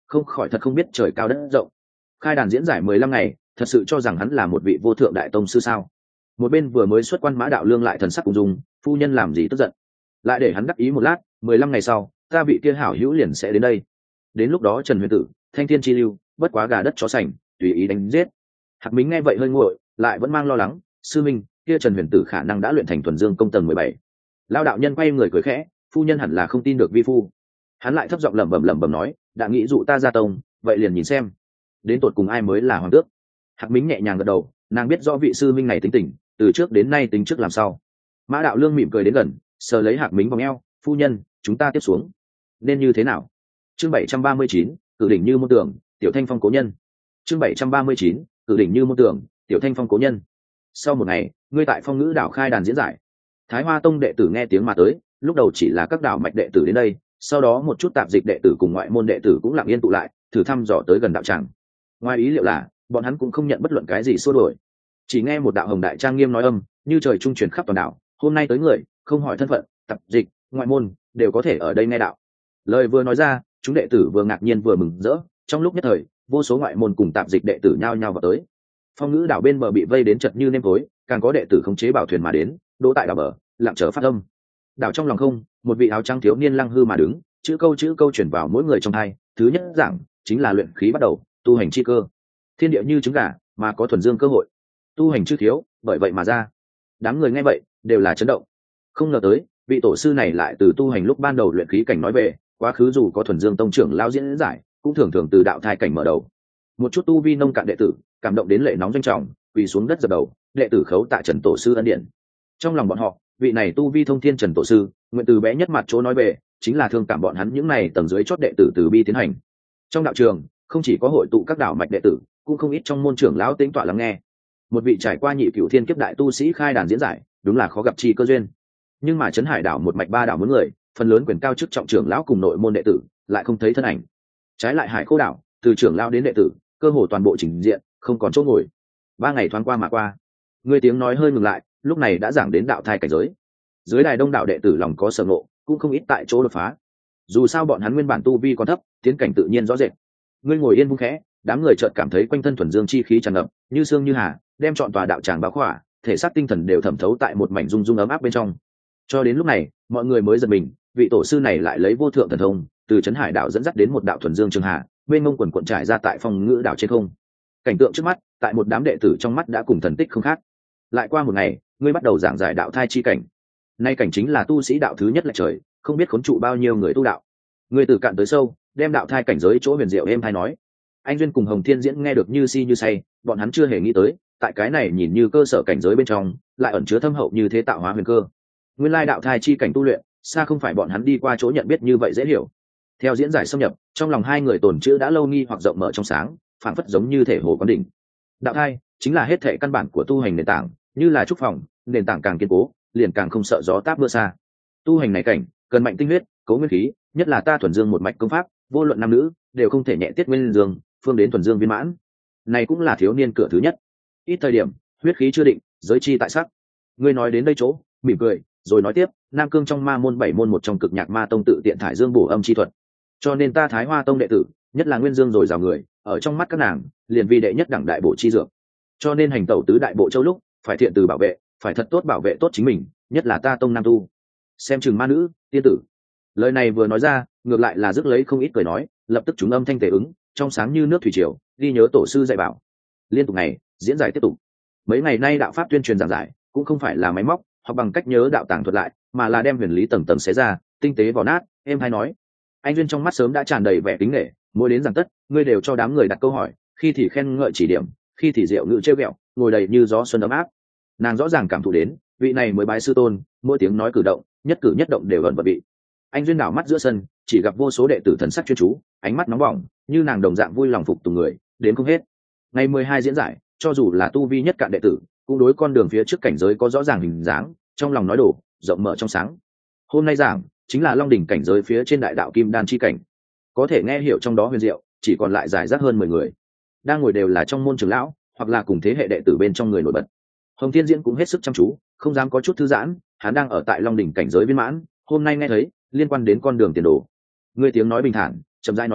Speaker 1: không khỏi thật không biết trời cao đất rộng. Khai đàn diễn giải mười lăm ngày, thật sự cho rằng hắn là một vị vô thượng đại tông sư sao? Một bên vừa mới xuất quan Mã Đạo Lương lại thần sắc ung dung, phu nhân làm gì tức giận? Lại để hắn đắc ý một lát, mười lăm ngày sau, ta vị kia hảo hữu liền sẽ đến đây. Đến lúc đó Trần Huyền Tử, Thanh Thiên Chi Lưu, bất quá gà đất chó sành, tùy ý đánh giết. Hạc Mính nghe vậy hơi nguội, lại vẫn mang lo lắng, sư minh, kia Trần Huyền Tử khả năng đã luyện thành thuần dương công tầng mười bảy. Lao đạo nhân quay người cười khẽ, phu nhân hẳn là không tin được vi phu. Hắn lại thấp giọng lẩm bẩm lẩm bẩm nói, đã nghĩ dụ ta ra tông, vậy liền nhìn xem, đến tột cùng ai mới là hoàng tước. Hạc Mính nhẹ nhàng gật đầu, nàng biết rõ vị sư minh này tính tình, từ trước đến nay tính trước làm sao. Mã Đạo Lương mỉm cười đến gần, sờ lấy Hạc Mính vòng eo, phu nhân, chúng ta tiếp xuống nên như thế nào? Chương bảy trăm ba mươi chín, cử đỉnh như môn tưởng, tiểu thanh phong cố nhân. Chương bảy trăm ba mươi chín, cử đỉnh như môn tưởng, tiểu thanh phong cố nhân. Sau một ngày, ngươi tại Phong Ngữ đảo khai đàn diễn giải. Thái Hoa tông đệ tử nghe tiếng mà tới, lúc đầu chỉ là các đảo mạch đệ tử đến đây, sau đó một chút tạp dịch đệ tử cùng ngoại môn đệ tử cũng lặng yên tụ lại, thử thăm dò tới gần đạo tràng. Ngoài ý liệu là, bọn hắn cũng không nhận bất luận cái gì xua đuổi, chỉ nghe một đạo hồng đại trang nghiêm nói âm, như trời trung truyền khắp toàn đảo, hôm nay tới người, không hỏi thân phận, tạp dịch, ngoại môn đều có thể ở đây nghe đạo. Lời vừa nói ra, chúng đệ tử vừa ngạc nhiên vừa mừng rỡ, trong lúc nhất thời, vô số ngoại môn cùng tạp dịch đệ tử nhao nhao vào tới. Phong Ngữ đảo bên bờ bị vây đến chật như nêm tối, càng có đệ tử khống chế bảo thuyền mà đến, đỗ tại đảo bờ, lặng chờ phát âm. Đảo trong lòng không, một vị áo trắng thiếu niên lăng hư mà đứng, chữ câu chữ câu truyền vào mỗi người trong hai. Thứ nhất giảng chính là luyện khí bắt đầu, tu hành chi cơ. Thiên địa như trứng gà, mà có thuần dương cơ hội. Tu hành chưa thiếu, bởi vậy mà ra. Đám người nghe vậy đều là chấn động. Không ngờ tới, vị tổ sư này lại từ tu hành lúc ban đầu luyện khí cảnh nói về, quá khứ dù có thuần dương tông trưởng lao diễn giải, cũng thường thường từ đạo thai cảnh mở đầu. Một chút tu vi nông cạn đệ tử, cảm động đến lệ nóng doanh trọng, quỳ xuống đất dập đầu, đệ tử khấu tạ Trần tổ sư ân điển. Trong lòng bọn họ, vị này tu vi thông thiên Trần tổ sư, nguyện từ bé nhất mặt chỗ nói về, chính là thương cảm bọn hắn những này tầng dưới chót đệ tử từ bi tiến hành. Trong đạo trường, không chỉ có hội tụ các đạo mạch đệ tử, cũng không ít trong môn trưởng lão tĩnh tọa lắng nghe. Một vị trải qua nhị cửu thiên kiếp đại tu sĩ khai đàn diễn giải, đúng là khó gặp chi cơ duyên. Nhưng mà Trấn Hải đảo một mạch ba đảo muốn người, phần lớn quyền cao chức trọng trưởng lão cùng nội môn đệ tử lại không thấy thân ảnh. Trái lại Hải Khô đảo, từ trưởng lão đến đệ tử, cơ hồ toàn bộ trình diện, không còn chỗ ngồi. Ba ngày thoáng qua mà qua, người tiếng nói hơi ngừng lại, lúc này đã giảng đến đạo thai cảnh giới. Dưới đài đông đảo đệ tử lòng có sở ngộ, cũng không ít tại chỗ đột phá. Dù sao bọn hắn nguyên bản tu vi còn thấp, tiến cảnh tự nhiên rõ rệt. Ngươi ngồi yên vung khẽ, đám người chợt cảm thấy quanh thân thuần dương chi khí tràn ngập, như sương như hà, đem trọn tòa đạo tràng bao khỏa, thể xác tinh thần đều thẩm thấu tại một mảnh rung rung ấm áp bên trong. Cho đến lúc này, mọi người mới giật mình, vị tổ sư này lại lấy vô thượng thần thông, từ Trấn Hải đảo dẫn dắt đến một đạo thuần dương trường hà, bên mông quần cuộn trải ra tại Phong Ngữ đảo trên không. Cảnh tượng trước mắt, tại một đám đệ tử trong mắt đã cùng thần tích không khác. Lại qua một ngày, ngươi bắt đầu giảng giải đạo thai chi cảnh. Nay cảnh chính là tu sĩ đạo thứ nhất là trời, không biết khốn trụ bao nhiêu người tu đạo. Ngươi từ cạn tới sâu, đem đạo thai cảnh giới chỗ huyền diệu êm thai nói. Anh Duyên cùng Hồng Thiên Diễn nghe được như si như say, bọn hắn chưa hề nghĩ tới, tại cái này nhìn như cơ sở cảnh giới bên trong, lại ẩn chứa thâm hậu như thế tạo hóa huyền cơ. Nguyên lai đạo thai chi cảnh tu luyện, xa không phải bọn hắn đi qua chỗ nhận biết như vậy dễ hiểu. Theo diễn giải xâm nhập, trong lòng hai người tồn chữ đã lâu nghi hoặc rộng mở trong sáng, phảng phất giống như thể hồ quán đỉnh. Đạo thai chính là hết thể căn bản của tu hành nền tảng, như là trúc phòng, nền tảng càng kiên cố, liền càng không sợ gió táp mưa xa. Tu hành này cảnh, cần mạnh tinh huyết, cấu nguyên khí, nhất là ta thuần dương một mạch công pháp, vô luận nam nữ, đều không thể nhẹ tiết nguyên dương, phương đến thuần dương viên mãn. Này cũng là thiếu niên cửa thứ nhất. Ít thời điểm, huyết khí chưa định, giới chi tại sắc. Ngươi nói đến đây chỗ, mỉm cười, rồi nói tiếp, Nam Cương trong ma môn bảy môn một trong cực nhạc ma tông tự tiện thải dương bổ âm chi thuật. Cho nên ta Thái Hoa tông đệ tử, nhất là nguyên dương rồi rào người, ở trong mắt các nàng, liền vi đệ nhất đẳng đại bộ chi dược. Cho nên hành tẩu tứ đại bộ châu lúc, phải thiện từ bảo vệ, phải thật tốt bảo vệ tốt chính mình, nhất là ta tông nam tu. Xem chừng ma nữ, tiên tử. Lời này vừa nói ra, ngược lại là rước lấy không ít cười nói, lập tức chúng âm thanh tề ứng, trong sáng như nước thủy triều, ghi nhớ tổ sư dạy bảo. Liên tục ngày, diễn giải tiếp tục. Mấy ngày nay đạo pháp tuyên truyền giảng giải, cũng không phải là máy móc, hoặc bằng cách nhớ đạo tàng thuật lại, mà là đem huyền lý tầng tầng xé ra, tinh tế vò nát, em hay nói. Anh Duyên trong mắt sớm đã tràn đầy vẻ kính nể, mỗi đến giảng tất, ngươi đều cho đám người đặt câu hỏi, khi thì khen ngợi chỉ điểm, khi thì diệu ngữ trêu ghẹo, ngồi đầy như gió xuân ấm áp. Nàng rõ ràng cảm thụ đến, vị này mới bái sư tôn, mỗi tiếng nói cử động, nhất cử nhất động đều gần vật vị. Anh Duyên đảo mắt giữa sân, chỉ gặp vô số đệ tử thần sắc chuyên chú, ánh mắt nóng bỏng, như nàng đồng dạng vui lòng phục tùng người, đến không hết. Ngày mười hai diễn giải, cho dù là tu vi nhất cạn đệ tử, cũng đối con đường phía trước cảnh giới có rõ ràng hình dáng, trong lòng nói đổ, rộng mở trong sáng. Hôm nay giảng chính là Long đỉnh cảnh giới phía trên đại đạo kim đan chi cảnh, có thể nghe hiểu trong đó huyền diệu, chỉ còn lại giải rác hơn mười người. Đang ngồi đều là trong môn trưởng lão, hoặc là cùng thế hệ đệ tử bên trong người nổi bật. Hồng Thiên Diễn cũng hết sức chăm chú, không dám có chút thư giãn, hắn đang ở tại Long đỉnh cảnh giới viên mãn, hôm nay nghe thấy liên quan đến con đường tiền đồ. Ngươi tiếng nói bình thản, chậm rãi nói đến,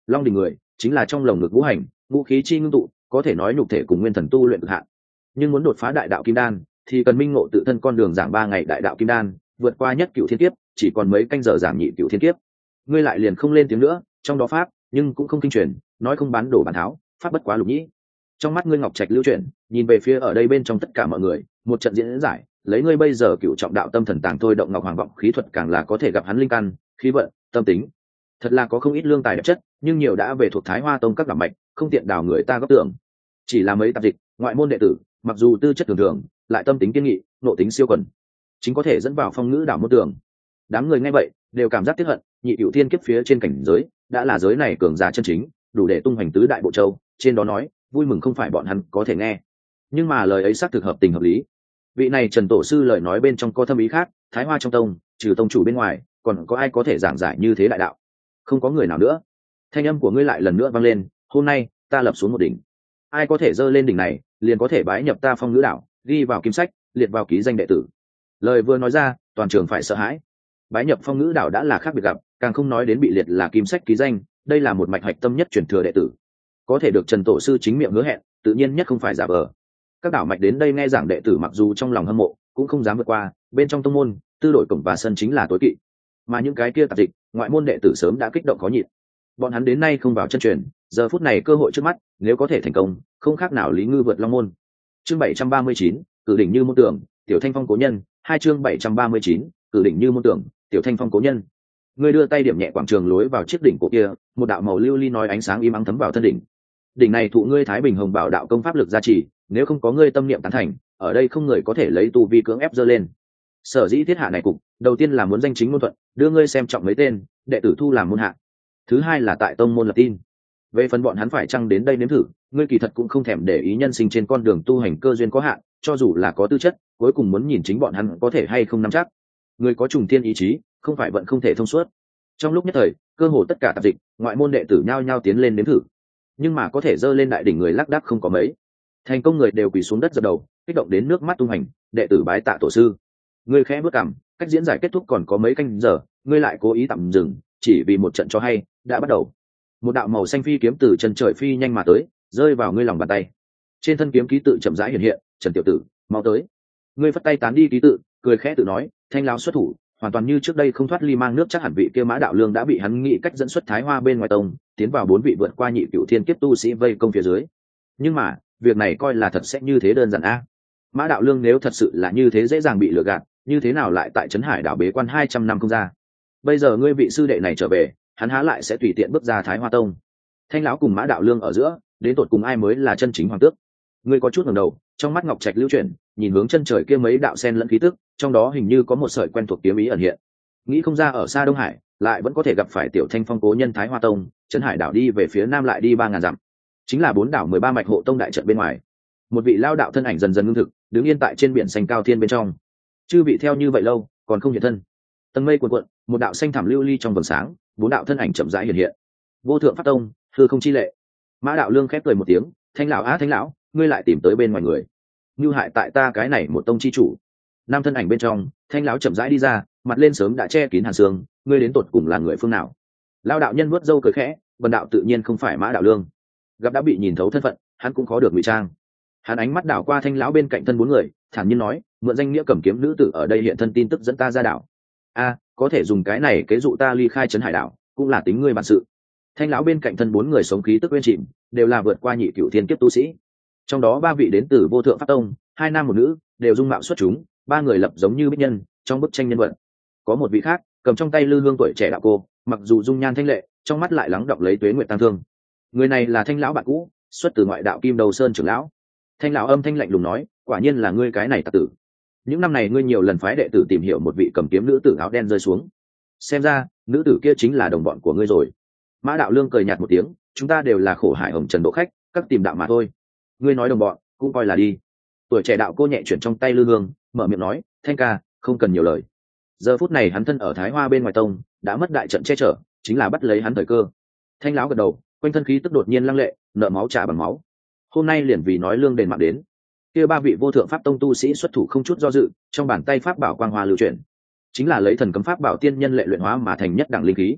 Speaker 1: Long đỉnh người chính là trong lồng ngực ngũ hành ngũ khí chi ngưng tụ, có thể nói nhục thể cùng nguyên thần tu luyện cực hạn. Nhưng muốn đột phá đại đạo kim đan thì cần minh ngộ tự thân con đường giảng ba ngày đại đạo kim đan, vượt qua nhất cựu thiên kiếp, chỉ còn mấy canh giờ giảng nhị cựu thiên kiếp. Ngươi lại liền không lên tiếng nữa, trong đó pháp nhưng cũng không kinh truyền, nói không bán đổ bán tháo, pháp bất quá lục nhĩ. Trong mắt ngươi ngọc trạch lưu chuyển, nhìn về phía ở đây bên trong tất cả mọi người, một trận diễn giải, lấy ngươi bây giờ cựu trọng đạo tâm thần tàng thôi động ngọc hoàng vọng khí thuật, càng là có thể gặp hắn linh căn, khí vận, tâm tính. Thật là có không ít lương tài đẹp chất, nhưng nhiều đã về thuộc Thái Hoa tông các đảm mạch, không tiện đào người ta góp tưởng. Chỉ là mấy tạp dịch, ngoại môn đệ tử, mặc dù tư chất thường thường, lại tâm tính kiên nghị, nội tính siêu quần, chính có thể dẫn vào phong ngữ đảo môn tưởng. Đám người nghe vậy đều cảm giác tiếc hận, nhị cựu thiên kiếp phía trên cảnh giới đã là giới này cường giả chân chính, đủ để tung hoành tứ đại bộ châu. Trên đó nói vui mừng không phải bọn hắn có thể nghe, nhưng mà lời ấy xác thực hợp tình hợp lý. Vị này Trần tổ sư lời nói bên trong có thâm ý khác, Thái Hoa trong tông trừ tông chủ bên ngoài còn có ai có thể giảng giải như thế đại đạo? Không có người nào nữa. Thanh âm của ngươi lại lần nữa vang lên, hôm nay ta lập xuống một đỉnh, ai có thể dơ lên đỉnh này liền có thể bái nhập ta phong ngữ đảo, ghi vào kim sách, liệt vào ký danh đệ tử. Lời vừa nói ra, toàn trường phải sợ hãi. Bái nhập phong ngữ đảo đã là khác biệt gặp, càng không nói đến bị liệt là kim sách ký danh, đây là một mạch hạch tâm nhất truyền thừa đệ tử, có thể được Trần tổ sư chính miệng hứa hẹn, tự nhiên nhất không phải giả vờ. Các đảo mạch đến đây nghe giảng đệ tử mặc dù trong lòng hâm mộ, cũng không dám vượt qua, bên trong tông môn tư đội cổng và sân chính là tối kỵ. Mà những cái kia tạp dịch, ngoại môn đệ tử sớm đã kích động khó nhịn. Bọn hắn đến nay không vào chân truyền, giờ phút này cơ hội trước mắt, nếu có thể thành công, không khác nào lý ngư vượt long môn. Chương bảy trăm ba mươi chín, cử đỉnh như môn tưởng, tiểu thanh phong cố nhân. Hai chương bảy trăm ba mươi chín, cử đỉnh như môn tưởng, tiểu thanh phong cố nhân. Người đưa tay điểm nhẹ quảng trường lối vào chiếc đỉnh cổ kia, một đạo màu lưu ly nói ánh sáng im ắng thấm vào thân đỉnh. Đỉnh này thụ ngươi Thái Bình Hồng Bảo đạo công pháp lực gia trì, nếu không có ngươi tâm niệm tán thành, ở đây không người có thể lấy tu vi cưỡng ép dơ lên. Sở dĩ thiết hạ này cục, đầu tiên là muốn danh chính ngôn thuận, đưa ngươi xem trọng mấy tên đệ tử thu làm môn hạ. Thứ hai là tại tông môn lập tin. Về phần bọn hắn phải chăng đến đây nếm thử, ngươi kỳ thật cũng không thèm để ý nhân sinh trên con đường tu hành cơ duyên có hạn, cho dù là có tư chất, cuối cùng muốn nhìn chính bọn hắn có thể hay không nắm chắc. Người có trùng thiên ý chí, không phải vận không thể thông suốt. Trong lúc nhất thời, cơ hồ tất cả tạp dịch, ngoại môn đệ tử nhao nhao tiến lên nếm thử, nhưng mà có thể dơ lên đại đỉnh người lác đác không có mấy. Thành công người đều quỳ xuống đất dập đầu, kích động đến nước mắt tung hành, đệ tử bái tạ tổ sư. Ngươi khẽ bước cằm, cách diễn giải kết thúc còn có mấy canh giờ, ngươi lại cố ý tạm dừng, chỉ vì một trận cho hay đã bắt đầu. Một đạo màu xanh phi kiếm từ chân trời phi nhanh mà tới, rơi vào ngươi lòng bàn tay. Trên thân kiếm ký tự chậm rãi hiện hiện, Trần tiểu tử, mau tới. Ngươi phất tay tán đi ký tự, cười khẽ tự nói, thanh lão xuất thủ, hoàn toàn như trước đây không thoát ly mang nước, chắc hẳn vị kia Mã đạo lương đã bị hắn nghĩ cách dẫn xuất Thái Hoa bên ngoài tông, tiến vào bốn vị vượt qua nhị cửu thiên kiếp tu sĩ vây công phía dưới. Nhưng mà việc này coi là thật sẽ như thế đơn giản a? Mã đạo lương nếu thật sự là như thế dễ dàng bị lừa gạt, như thế nào lại tại trấn Hải đảo bế quan hai trăm năm không ra? Bây giờ ngươi vị sư đệ này trở về, hắn há lại sẽ tùy tiện bước ra Thái Hoa tông? Thanh lão cùng Mã đạo lương ở giữa, đến tột cùng ai mới là chân chính hoàng tước? Ngươi có chút ngẩng đầu, trong mắt ngọc trạch lưu chuyển, nhìn hướng chân trời kia mấy đạo sen lẫn khí tức, trong đó hình như có một sợi quen thuộc kiếm ý ẩn hiện. Nghĩ không ra ở xa Đông Hải lại vẫn có thể gặp phải tiểu thanh phong cố nhân Thái Hoa tông. Trấn Hải đảo đi về phía nam lại đi ba ngàn dặm, chính là bốn đảo mười ba mạch hộ tông đại trận bên ngoài. Một vị lao đạo thân ảnh dần dần ngưng thực, đứng yên tại trên biển xanh cao thiên bên trong. Chư vị theo như vậy lâu còn không hiện thân. Tầng mây cuộn cuộn, một đạo xanh thảm lưu ly trong vầng sáng, bốn đạo thân ảnh chậm rãi hiện hiện. Vô thượng pháp tông, hư không chi lệ. Mã đạo lương khép cười một tiếng, thanh lão á thanh lão, ngươi lại tìm tới bên ngoài người, như hại tại ta cái này một tông chi chủ. Năm thân ảnh bên trong, thanh lão chậm rãi đi ra, mặt lên sớm đã che kín hàn xương, ngươi đến tột cùng là người phương nào? Lao đạo nhân vuốt râu cười khẽ, vần đạo tự nhiên không phải Mã đạo lương. Gặp đã bị nhìn thấu thân phận, hắn cũng khó được ngụy trang. Hắn ánh mắt đảo qua thanh lão bên cạnh thân bốn người, thản nhiên nói, mượn danh nghĩa cầm kiếm nữ tử ở đây hiện thân tin tức dẫn ta ra đảo. A, có thể dùng cái này kế dụ ta ly khai trấn Hải đảo, cũng là tính ngươi bản sự. Thanh lão bên cạnh thân bốn người sống khí tức bên chìm, đều là vượt qua nhị cửu thiên kiếp tu sĩ. Trong đó ba vị đến từ vô thượng pháp tông, hai nam một nữ, đều dung mạo xuất chúng, ba người lập giống như bích nhân trong bức tranh nhân vật. Có một vị khác cầm trong tay lư hương tuổi trẻ đạo cô, mặc dù dung nhan thanh lệ, trong mắt lại lắng đọng lấy tuế nguyệt tăng thương. Người này là thanh lão bạn cũ, xuất từ ngoại đạo Kim Đầu Sơn trưởng lão. Thanh lão âm thanh lạnh lùng nói, quả nhiên là ngươi cái này tặc tử. Những năm này ngươi nhiều lần phái đệ tử tìm hiểu một vị cầm kiếm nữ tử áo đen rơi xuống, xem ra nữ tử kia chính là đồng bọn của ngươi rồi. Mã đạo lương cười nhạt một tiếng, chúng ta đều là khổ hải hồng trần độ khách, các tìm đạo mà thôi. Ngươi nói đồng bọn cũng coi là đi. Tuổi trẻ đạo cô nhẹ chuyển trong tay lư hương, mở miệng nói, thanh ca không cần nhiều lời. Giờ phút này hắn thân ở Thái Hoa bên ngoài tông, đã mất đại trận che chở, chính là bắt lấy hắn thời cơ. Thanh lão gật đầu, quanh thân khí tức đột nhiên lăng lệ, nợ máu trả bằng máu. Hôm nay liền vì nói lương đền mạng đến. Kia ba vị vô thượng pháp tông tu sĩ xuất thủ không chút do dự, trong bàn tay pháp bảo quang hoa lưu chuyển, chính là lấy thần cấm pháp bảo tiên nhân lệ luyện hóa mà thành nhất đẳng linh khí.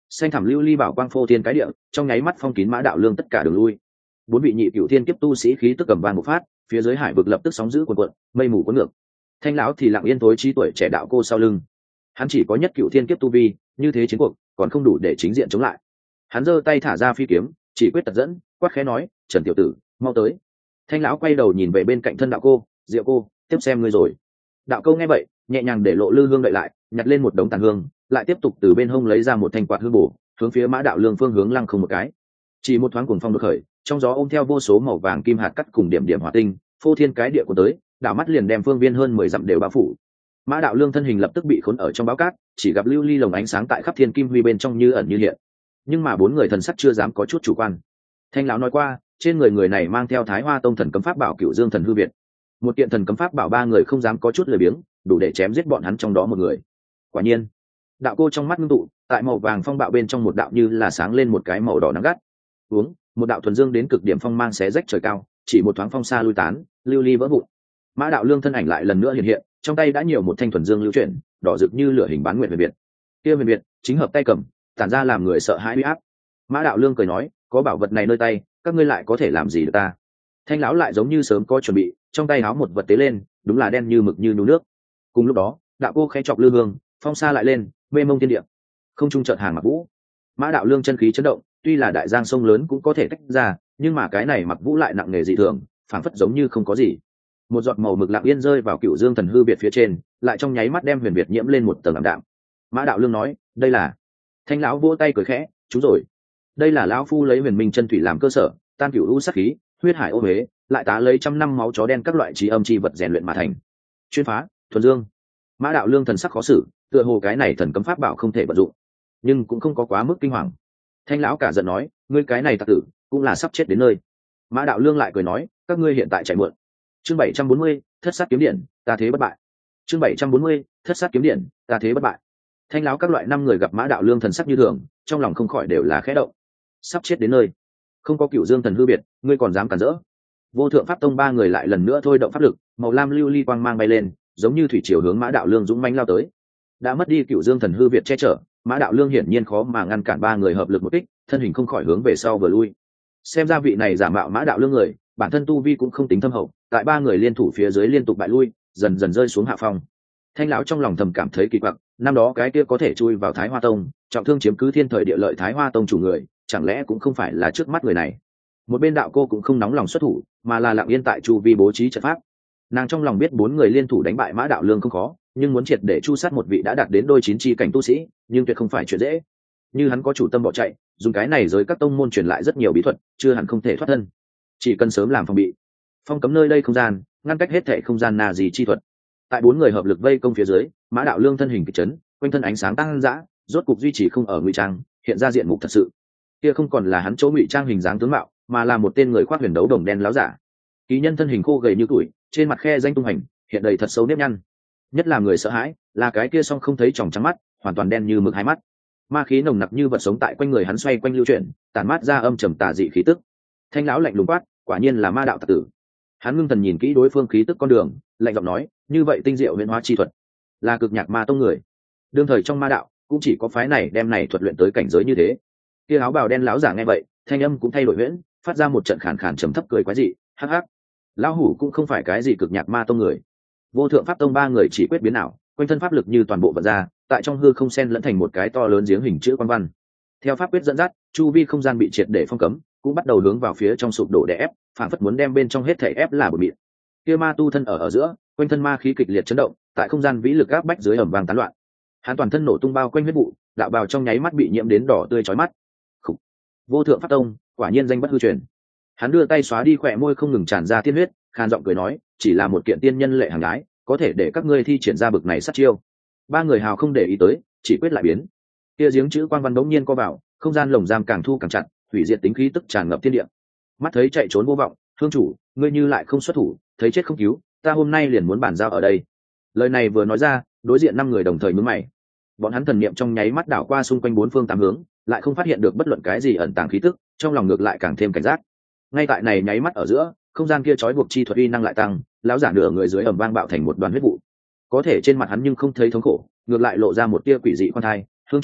Speaker 1: xanh thẳm lưu ly bảo quang phô thiên cái địa, trong nháy mắt phong kín Mã Đạo Lương tất cả đường lui. Bốn vị nhị cựu thiên kiếp tu sĩ khí tức cầm vang một phát, phía dưới hải vực lập tức sóng dữ cuồn cuộn, mây mù cuốn ngược. Thanh lão thì lặng yên tối trí tuổi trẻ đạo cô sau lưng. Hắn chỉ có nhất cựu thiên kiếp tu vi, như thế chiến cuộc còn không đủ để chính diện chống lại. Hắn giơ tay thả ra phi kiếm, chỉ quyết tật dẫn, quát khẽ nói, Trần tiểu tử, mau tới. Thanh lão quay đầu nhìn về bên cạnh thân đạo cô, Diệu cô, tiếp xem ngươi rồi. Đạo cô nghe vậy, nhẹ nhàng để lộ lư hương đợi lại, nhặt lên một đống tàn hương, lại tiếp tục từ bên hông lấy ra một thanh quạt hương bổ, hướng phía Mã Đạo Lương phương hướng lăng không một cái. Chỉ một thoáng cuồng phong đột khởi, trong gió ôm theo vô số màu vàng kim hạt cắt cùng điểm điểm hỏa tinh, phô thiên cái địa của tới, đảo mắt liền đem phương viên hơn mười dặm đều bao phủ. Mã Đạo Lương thân hình lập tức bị khốn ở trong báo cát, chỉ gặp lưu ly lồng ánh sáng tại khắp thiên kim huy bên trong như ẩn như hiện. Nhưng mà bốn người thần sắc chưa dám có chút chủ quan. Thanh lão nói qua, trên người người này mang theo Thái Hoa Tông thần cấm pháp bảo Cửu Dương Thần Hư Việt. Một kiện thần cấm pháp bảo ba người không dám có chút lười biếng, đủ để chém giết bọn hắn trong đó một người. Quả nhiên, đạo cô trong mắt ngưng tụ, tại màu vàng phong bạo bên trong một đạo như là sáng lên một cái màu đỏ nắng gắt. Uống, một đạo thuần dương đến cực điểm phong mang xé rách trời cao, chỉ một thoáng phong xa lui tán, lưu ly vỡ vụn. Mã Đạo Lương thân ảnh lại lần nữa hiện hiện, trong tay đã nhiều một thanh thuần dương lưu chuyển, đỏ rực như lửa hình bán nguyện huyền biệt. Kia huyền biệt chính hợp tay cầm, tản ra làm người sợ hãi uy áp. Mã Đạo Lương cười nói, có bảo vật này nơi tay, các ngươi lại có thể làm gì được ta? Thanh lão lại giống như sớm có chuẩn bị, trong tay háo một vật tế lên, đúng là đen như mực như nú nước. Cùng lúc đó, đạo cô khẽ chọc lư hương, phong xa lại lên, mê mông thiên địa. Không trung chợt hàng mặc vũ. Mã Đạo Lương chân khí chấn động, tuy là đại giang sông lớn cũng có thể tách ra, nhưng mà cái này mặc vũ lại nặng nề dị thường, phảng phất giống như không có gì. Một giọt màu mực lặng yên rơi vào Cửu Dương Thần Hư Việt phía trên, lại trong nháy mắt đem huyền việt nhiễm lên một tầng ảm đạm. Mã Đạo Lương nói, đây là. Thanh lão vỗ tay cười khẽ, chúng rồi. Đây là lão phu lấy huyền minh chân thủy làm cơ sở, tan cửu u sát khí, huyết hải ô huế, lại tá lấy trăm năm máu chó đen các loại trí âm chi vật rèn luyện mà thành. Chuyên phá, thuần dương. Mã Đạo Lương thần sắc khó xử, tựa hồ cái này thần cấm pháp bảo không thể vận dụng, nhưng cũng không có quá mức kinh hoàng. Thanh lão cả giận nói, ngươi cái này tặc tử, cũng là sắp chết đến nơi. Mã Đạo Lương lại cười nói, các ngươi hiện tại chạy muộn. Chương bảy trăm bốn mươi, thất sát kiếm điện, ta thế bất bại. Chương bảy trăm bốn mươi, thất sát kiếm điện, ta thế bất bại. Thanh lão các loại năm người gặp Mã Đạo Lương thần sắc như thường, trong lòng không khỏi đều là khẽ động. Sắp chết đến nơi, không có Cửu Dương Thần Hư Biệt, ngươi còn dám cản rỡ? Vô Thượng Pháp Tông ba người lại lần nữa thôi động pháp lực, màu lam lưu ly quang mang bay lên, giống như thủy triều hướng Mã Đạo Lương dũng mãnh lao tới. Đã mất đi Cửu Dương Thần Hư Việt che chở, Mã Đạo Lương hiển nhiên khó mà ngăn cản ba người hợp lực một kích, thân hình không khỏi hướng về sau vừa lui. Xem ra vị này giả mạo Mã Đạo Lương người, bản thân tu vi cũng không tính thâm hậu, tại ba người liên thủ phía dưới liên tục bại lui, dần dần rơi xuống hạ phong. Thanh lão trong lòng thầm cảm thấy kỳ quặc, năm đó cái kia có thể chui vào Thái Hoa Tông, trọng thương chiếm cứ thiên thời địa lợi Thái Hoa Tông chủ người, chẳng lẽ cũng không phải là trước mắt người này? Một bên đạo cô cũng không nóng lòng xuất thủ, mà là lặng yên tại chu vi bố trí trận pháp. Nàng trong lòng biết bốn người liên thủ đánh bại Mã Đạo Lương không khó, nhưng muốn triệt để chu sát một vị đã đạt đến đôi chín chi cảnh tu sĩ, nhưng tuyệt không phải chuyện dễ. Như hắn có chủ tâm bỏ chạy, dùng cái này giới các tông môn truyền lại rất nhiều bí thuật, chưa hẳn không thể thoát thân. Chỉ cần sớm làm phòng bị, phong cấm nơi đây không gian, ngăn cách hết thảy không gian na gì chi thuật. Tại bốn người hợp lực vây công phía dưới, Mã Đạo Lương thân hình kịch chấn, quanh thân ánh sáng tăng dã, rốt cục duy trì không ở ngụy trang, hiện ra diện mục thật sự. Kia không còn là hắn chỗ ngụy trang hình dáng tướng mạo, mà là một tên người khoác huyền đấu đồng đen láo giả. Ký nhân thân hình khô gầy như tuổi, trên mặt khe danh tung hành, hiện đầy thật sâu nếp nhăn. Nhất là người sợ hãi, là cái kia song không thấy tròng trắng mắt, hoàn toàn đen như mực hai mắt. Ma khí nồng nặc như vật sống tại quanh người hắn xoay quanh lưu chuyển, tản mát ra âm trầm tà dị khí tức. Thanh lão lạnh lùng quát, quả nhiên là ma đạo tặc tử. Hắn ngưng thần nhìn kỹ đối phương khí tức con đường, lạnh giọng nói, như vậy tinh diệu huyền hóa chi thuật, là cực nhạc ma tông người. Đương thời trong ma đạo, cũng chỉ có phái này đem này thuật luyện tới cảnh giới như thế. Kia áo bào đen lão giả nghe vậy, thanh âm cũng thay đổi huyễn, phát ra một trận khàn khàn trầm thấp cười quái dị, hắc hắc. Lão hủ cũng không phải cái gì cực nhạc ma tông người. Vô Thượng Pháp Tông ba người chỉ quyết biến ảo, quanh thân pháp lực như toàn bộ vận ra, tại trong hư không xen lẫn thành một cái to lớn giếng hình chữ quan văn. Theo pháp quyết dẫn dắt, chu vi không gian bị triệt để phong cấm, cũng bắt đầu hướng vào phía trong sụp đổ để ép, phản phất muốn đem bên trong hết thể ép là bột mịn. Kia ma tu thân ở ở giữa, quanh thân ma khí kịch liệt chấn động, tại không gian vĩ lực áp bách dưới ẩm vàng tán loạn. Hắn toàn thân nổ tung bao quanh huyết vụ, đạo bào trong nháy mắt bị nhiễm đến đỏ tươi chói mắt. Khủ. Vô Thượng Pháp Tông, quả nhiên danh bất hư truyền. Hắn đưa tay xóa đi khỏe môi không ngừng tràn ra tiên huyết, khan giọng cười nói, chỉ là một kiện tiên nhân lệ hàng gái, có thể để các ngươi thi triển ra bực này sát chiêu. Ba người hào không để ý tới, chỉ quyết lại biến. Kia giếng chữ quang văn đống nhiên co vào, không gian lồng giam càng thu càng chặt, hủy diệt tính khí tức tràn ngập thiên địa. Mắt thấy chạy trốn vô vọng, thương chủ, ngươi như lại không xuất thủ, thấy chết không cứu, ta hôm nay liền muốn bàn giao ở đây. Lời này vừa nói ra, đối diện năm người đồng thời nhướng mày. Bọn hắn thần niệm trong nháy mắt đảo qua xung quanh bốn phương tám hướng, lại không phát hiện được bất luận cái gì ẩn tàng khí tức, trong lòng ngược lại càng thêm cảnh giác. Ngay tại này nháy mắt ở giữa, không gian kia trói buộc chi thuật uy năng lại tăng, lão giả nửa người dưới ầm vang bạo thành một đoàn huyết vụ. Có thể trên mặt hắn nhưng không thấy thống khổ, ngược lại lộ ra một tia quỷ dị khoan thai, thương chủ,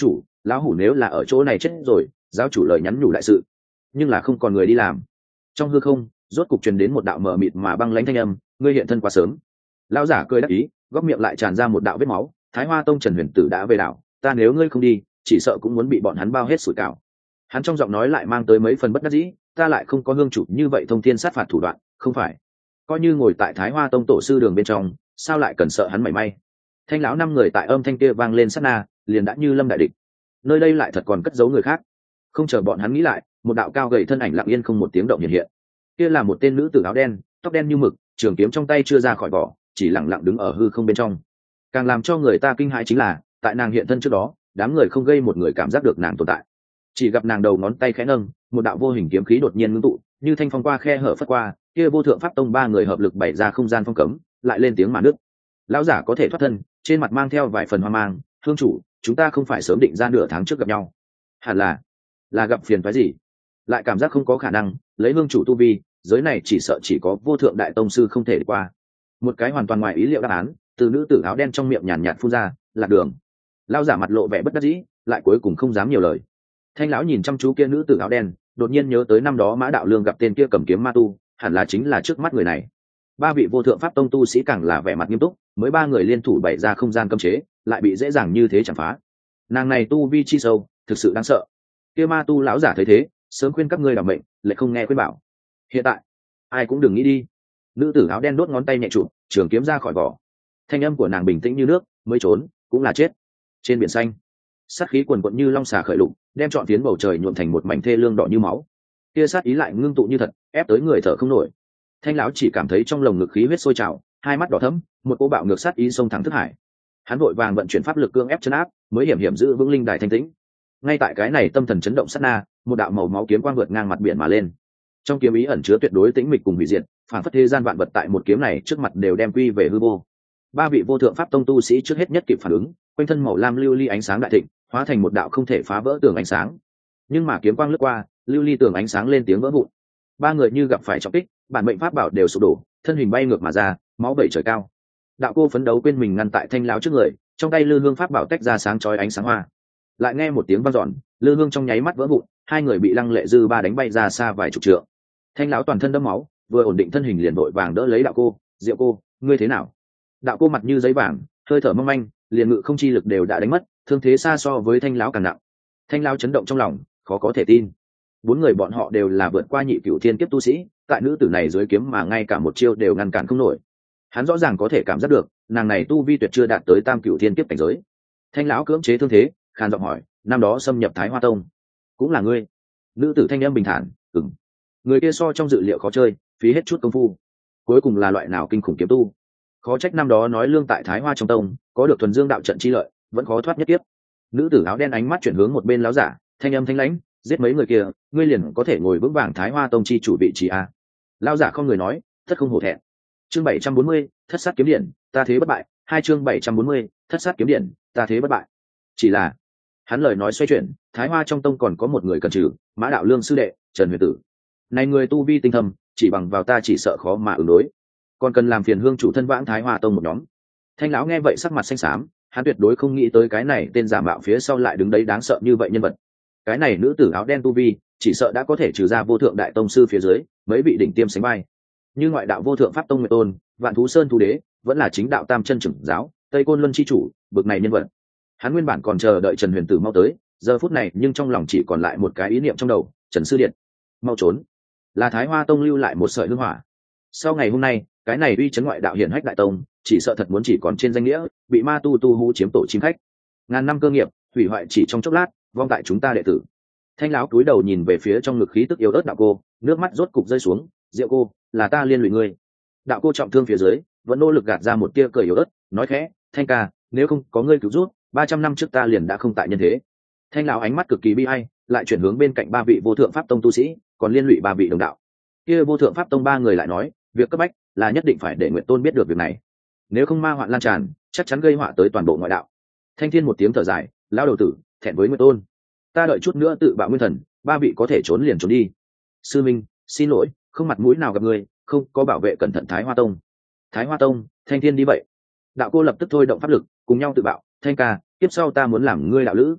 Speaker 1: lão hủ nếu là ở chỗ này chết rồi, giáo chủ lời nhắn nhủ đại sự, nhưng là không còn người đi làm. Trong hư không rốt cục truyền đến một đạo mờ mịt mà băng lãnh thanh âm, ngươi hiện thân quá sớm. Lão giả cười đắc ý, góc miệng lại tràn ra một đạo vết máu. Thái Hoa Tông Trần Huyền Tử đã về đảo, ta nếu ngươi không đi, chỉ sợ cũng muốn bị bọn hắn bao hết sủi cảo. Hắn trong giọng nói lại mang tới mấy phần bất đắc dĩ, ta lại không có hương chủ như vậy thông thiên sát phạt thủ đoạn, không phải coi như ngồi tại Thái Hoa Tông tổ sư đường bên trong, sao lại cần sợ hắn mảy may. Thanh lão năm người tại âm thanh kia vang lên sát na, liền đã như lâm đại địch. Nơi đây lại thật còn cất giấu người khác. Không chờ bọn hắn nghĩ lại, một đạo cao gầy thân ảnh lặng yên không một tiếng động hiện hiện. Kia là một tên nữ tử áo đen, tóc đen như mực, trường kiếm trong tay chưa ra khỏi vỏ, chỉ lặng lặng đứng ở hư không bên trong. Càng làm cho người ta kinh hãi chính là, tại nàng hiện thân trước đó, đám người không gây một người cảm giác được nàng tồn tại. Chỉ gặp nàng đầu ngón tay khẽ nâng, một đạo vô hình kiếm khí đột nhiên ngưng tụ, như thanh phong qua khe hở phất qua, kia vô thượng pháp tông ba người hợp lực bày ra không gian phong cấm, lại lên tiếng mà nước. Lão giả có thể thoát thân, trên mặt mang theo vài phần hoang mang, hương chủ, chúng ta không phải sớm định ra nửa tháng trước gặp nhau, hẳn là là gặp phiền phái gì? Lại cảm giác không có khả năng, lấy hương chủ tu vi, giới này chỉ sợ chỉ có vô thượng đại tông sư không thể đi qua. Một cái hoàn toàn ngoài ý liệu đáp án từ nữ tử áo đen trong miệng nhàn nhạt phun ra, lạc đường. Lão giả mặt lộ vẻ bất đắc dĩ, lại cuối cùng không dám nhiều lời. Thanh lão nhìn chăm chú kia nữ tử áo đen, đột nhiên nhớ tới năm đó Mã Đạo Lương gặp tên kia cầm kiếm ma tu, hẳn là chính là trước mắt người này. Ba vị vô thượng pháp tông tu sĩ càng là vẻ mặt nghiêm túc, mới ba người liên thủ bày ra không gian cấm chế, lại bị dễ dàng như thế chẳng phá. Nàng này tu vi chi sâu, thực sự đáng sợ. Kia ma tu lão giả thấy thế, sớm khuyên các ngươi đảm mệnh, lại không nghe khuyên bảo. Hiện tại, ai cũng đừng nghĩ đi. Nữ tử áo đen đốt ngón tay nhẹ chụp, trường kiếm ra khỏi vỏ. Thanh âm của nàng bình tĩnh như nước, mới trốn cũng là chết. Trên biển xanh, sát khí quần quật như long xà khởi lục, đem trọn phiến bầu trời nhuộm thành một mảnh thê lương đỏ như máu. Kia sát ý lại ngưng tụ như thật, ép tới người thở không nổi. Thanh lão chỉ cảm thấy trong lồng ngực khí huyết sôi trào, hai mắt đỏ thẫm, một cỗ bạo ngược sát ý xông thẳng thức hải. Hắn vội vàng vận chuyển pháp lực cương ép chân áp, mới hiểm hiểm giữ vững linh đài thanh tĩnh. Ngay tại cái này tâm thần chấn động sát na, một đạo màu máu kiếm quang vượt ngang mặt biển mà lên. Trong kiếm ý ẩn chứa tuyệt đối tĩnh mịch cùng hủy diệt, phản phất thế gian vạn vật tại một kiếm này trước mặt đều đem quy về hư vô. Ba vị vô thượng pháp tông tu sĩ trước hết nhất kịp phản ứng, quanh thân màu lam lưu ly ánh sáng đại thịnh, hóa thành một đạo không thể phá vỡ tường ánh sáng. Nhưng mà kiếm quang lướt qua, lưu ly tường ánh sáng lên tiếng vỡ vụn. Ba người như gặp phải trọng kích, bản mệnh pháp bảo đều sụp đổ, thân hình bay ngược mà ra, máu vẩy trời cao. Đạo cô phấn đấu quên mình ngăn tại thanh lão trước người, trong tay lư hương pháp bảo tách ra sáng chói ánh sáng hoa. Lại nghe một tiếng vang dọn, lư hương trong nháy mắt vỡ vụn, hai người bị lăng lệ dư ba đánh bay ra xa vài chục trượng. Thanh lão toàn thân đẫm máu, vừa ổn định thân hình liền vội vàng đỡ lấy đạo cô, "Diệu cô, ngươi thế nào?" Đạo cô mặt như giấy vàng, hơi thở mong manh, liền ngự không chi lực đều đã đánh mất, thương thế xa so với thanh lão càng nặng. Thanh lão chấn động trong lòng, khó có thể tin. Bốn người bọn họ đều là vượt qua nhị cửu thiên kiếp tu sĩ, tại nữ tử này dưới kiếm mà ngay cả một chiêu đều ngăn cản không nổi. Hắn rõ ràng có thể cảm giác được, nàng này tu vi tuyệt chưa đạt tới tam cửu thiên kiếp cảnh giới. Thanh lão cưỡng chế thương thế, khàn giọng hỏi, năm đó xâm nhập Thái Hoa Tông, cũng là ngươi? Nữ tử thanh âm bình thản, ừm. Người kia so trong dự liệu khó chơi, phí hết chút công phu. Cuối cùng là loại nào kinh khủng kiếm tu? Khó trách năm đó nói lương tại Thái Hoa trong tông, có được thuần dương đạo trận chi lợi, vẫn khó thoát nhất kiếp. Nữ tử áo đen ánh mắt chuyển hướng một bên lão giả, thanh âm thanh lãnh, giết mấy người kia, ngươi liền có thể ngồi vững vàng Thái Hoa tông chi chủ vị trí a. Lão giả không người nói, thất không hổ thẹn. Chương bảy trăm bốn mươi, thất sát kiếm điện, ta thế bất bại. Hai chương bảy trăm bốn mươi, thất sát kiếm điện, ta thế bất bại. Chỉ là, hắn lời nói xoay chuyển, Thái Hoa trong tông còn có một người cần trừ, Mã Đạo Lương sư đệ, Trần Huyền Tử. Này người tu vi tinh thâm, chỉ bằng vào ta chỉ sợ khó mà ứng đối, còn cần làm phiền hương chủ thân vãng Thái Hoa tông một nhóm. Thanh lão nghe vậy sắc mặt xanh xám, hắn tuyệt đối không nghĩ tới cái này tên giả mạo phía sau lại đứng đấy đáng sợ như vậy nhân vật. Cái này nữ tử áo đen tu vi, chỉ sợ đã có thể trừ ra vô thượng đại tông sư phía dưới mấy vị đỉnh tiêm sánh vai, như ngoại đạo vô thượng pháp tông Nguyệt Tôn, Vạn Thú Sơn Thú Đế, vẫn là chính đạo Tam Chân Trưởng giáo, Tây Côn Luân chi chủ, bực này nhân vật. Hắn nguyên bản còn chờ đợi Trần Huyền Tử mau tới, giờ phút này nhưng trong lòng chỉ còn lại một cái ý niệm trong đầu, Trần sư điện, mau trốn. Là Thái Hoa tông lưu lại một sợi hương hỏa. Sau ngày hôm nay, cái này uy chấn ngoại đạo hiển hách đại tông, chỉ sợ thật muốn chỉ còn trên danh nghĩa, bị ma tu tu hú chiếm tổ chim khách. Ngàn năm cơ nghiệp, hủy hoại chỉ trong chốc lát, vong tại chúng ta đệ tử. Thanh lão cúi đầu nhìn về phía trong ngực khí tức yếu ớt đạo cô, nước mắt rốt cục rơi xuống, "Diệu cô, là ta liên lụy ngươi." Đạo cô trọng thương phía dưới, vẫn nỗ lực gạt ra một tia cười yếu ớt, nói khẽ, "Thanh ca, nếu không có ngươi cứu giúp, ba trăm năm trước ta liền đã không tại nhân thế." Thanh lão ánh mắt cực kỳ bi ai, lại chuyển hướng bên cạnh ba vị vô thượng pháp tông tu sĩ, còn liên lụy ba vị đồng đạo. Kia vô thượng pháp tông ba người lại nói, việc cấp bách là nhất định phải để Nguyệt Tôn biết được việc này, nếu không ma hoạn lan tràn, chắc chắn gây họa tới toàn bộ ngoại đạo. Thanh Thiên một tiếng thở dài, lão đầu tử, thẹn với Nguyệt Tôn, ta đợi chút nữa tự bạo nguyên thần, ba vị có thể trốn liền trốn đi. Sư minh, xin lỗi, không mặt mũi nào gặp người, không có bảo vệ cẩn thận Thái Hoa tông. Thái Hoa tông, Thanh Thiên đi vậy. Đạo cô lập tức thôi động pháp lực, cùng nhau tự bạo, Thanh ca, tiếp sau ta muốn làm ngươi đạo lữ.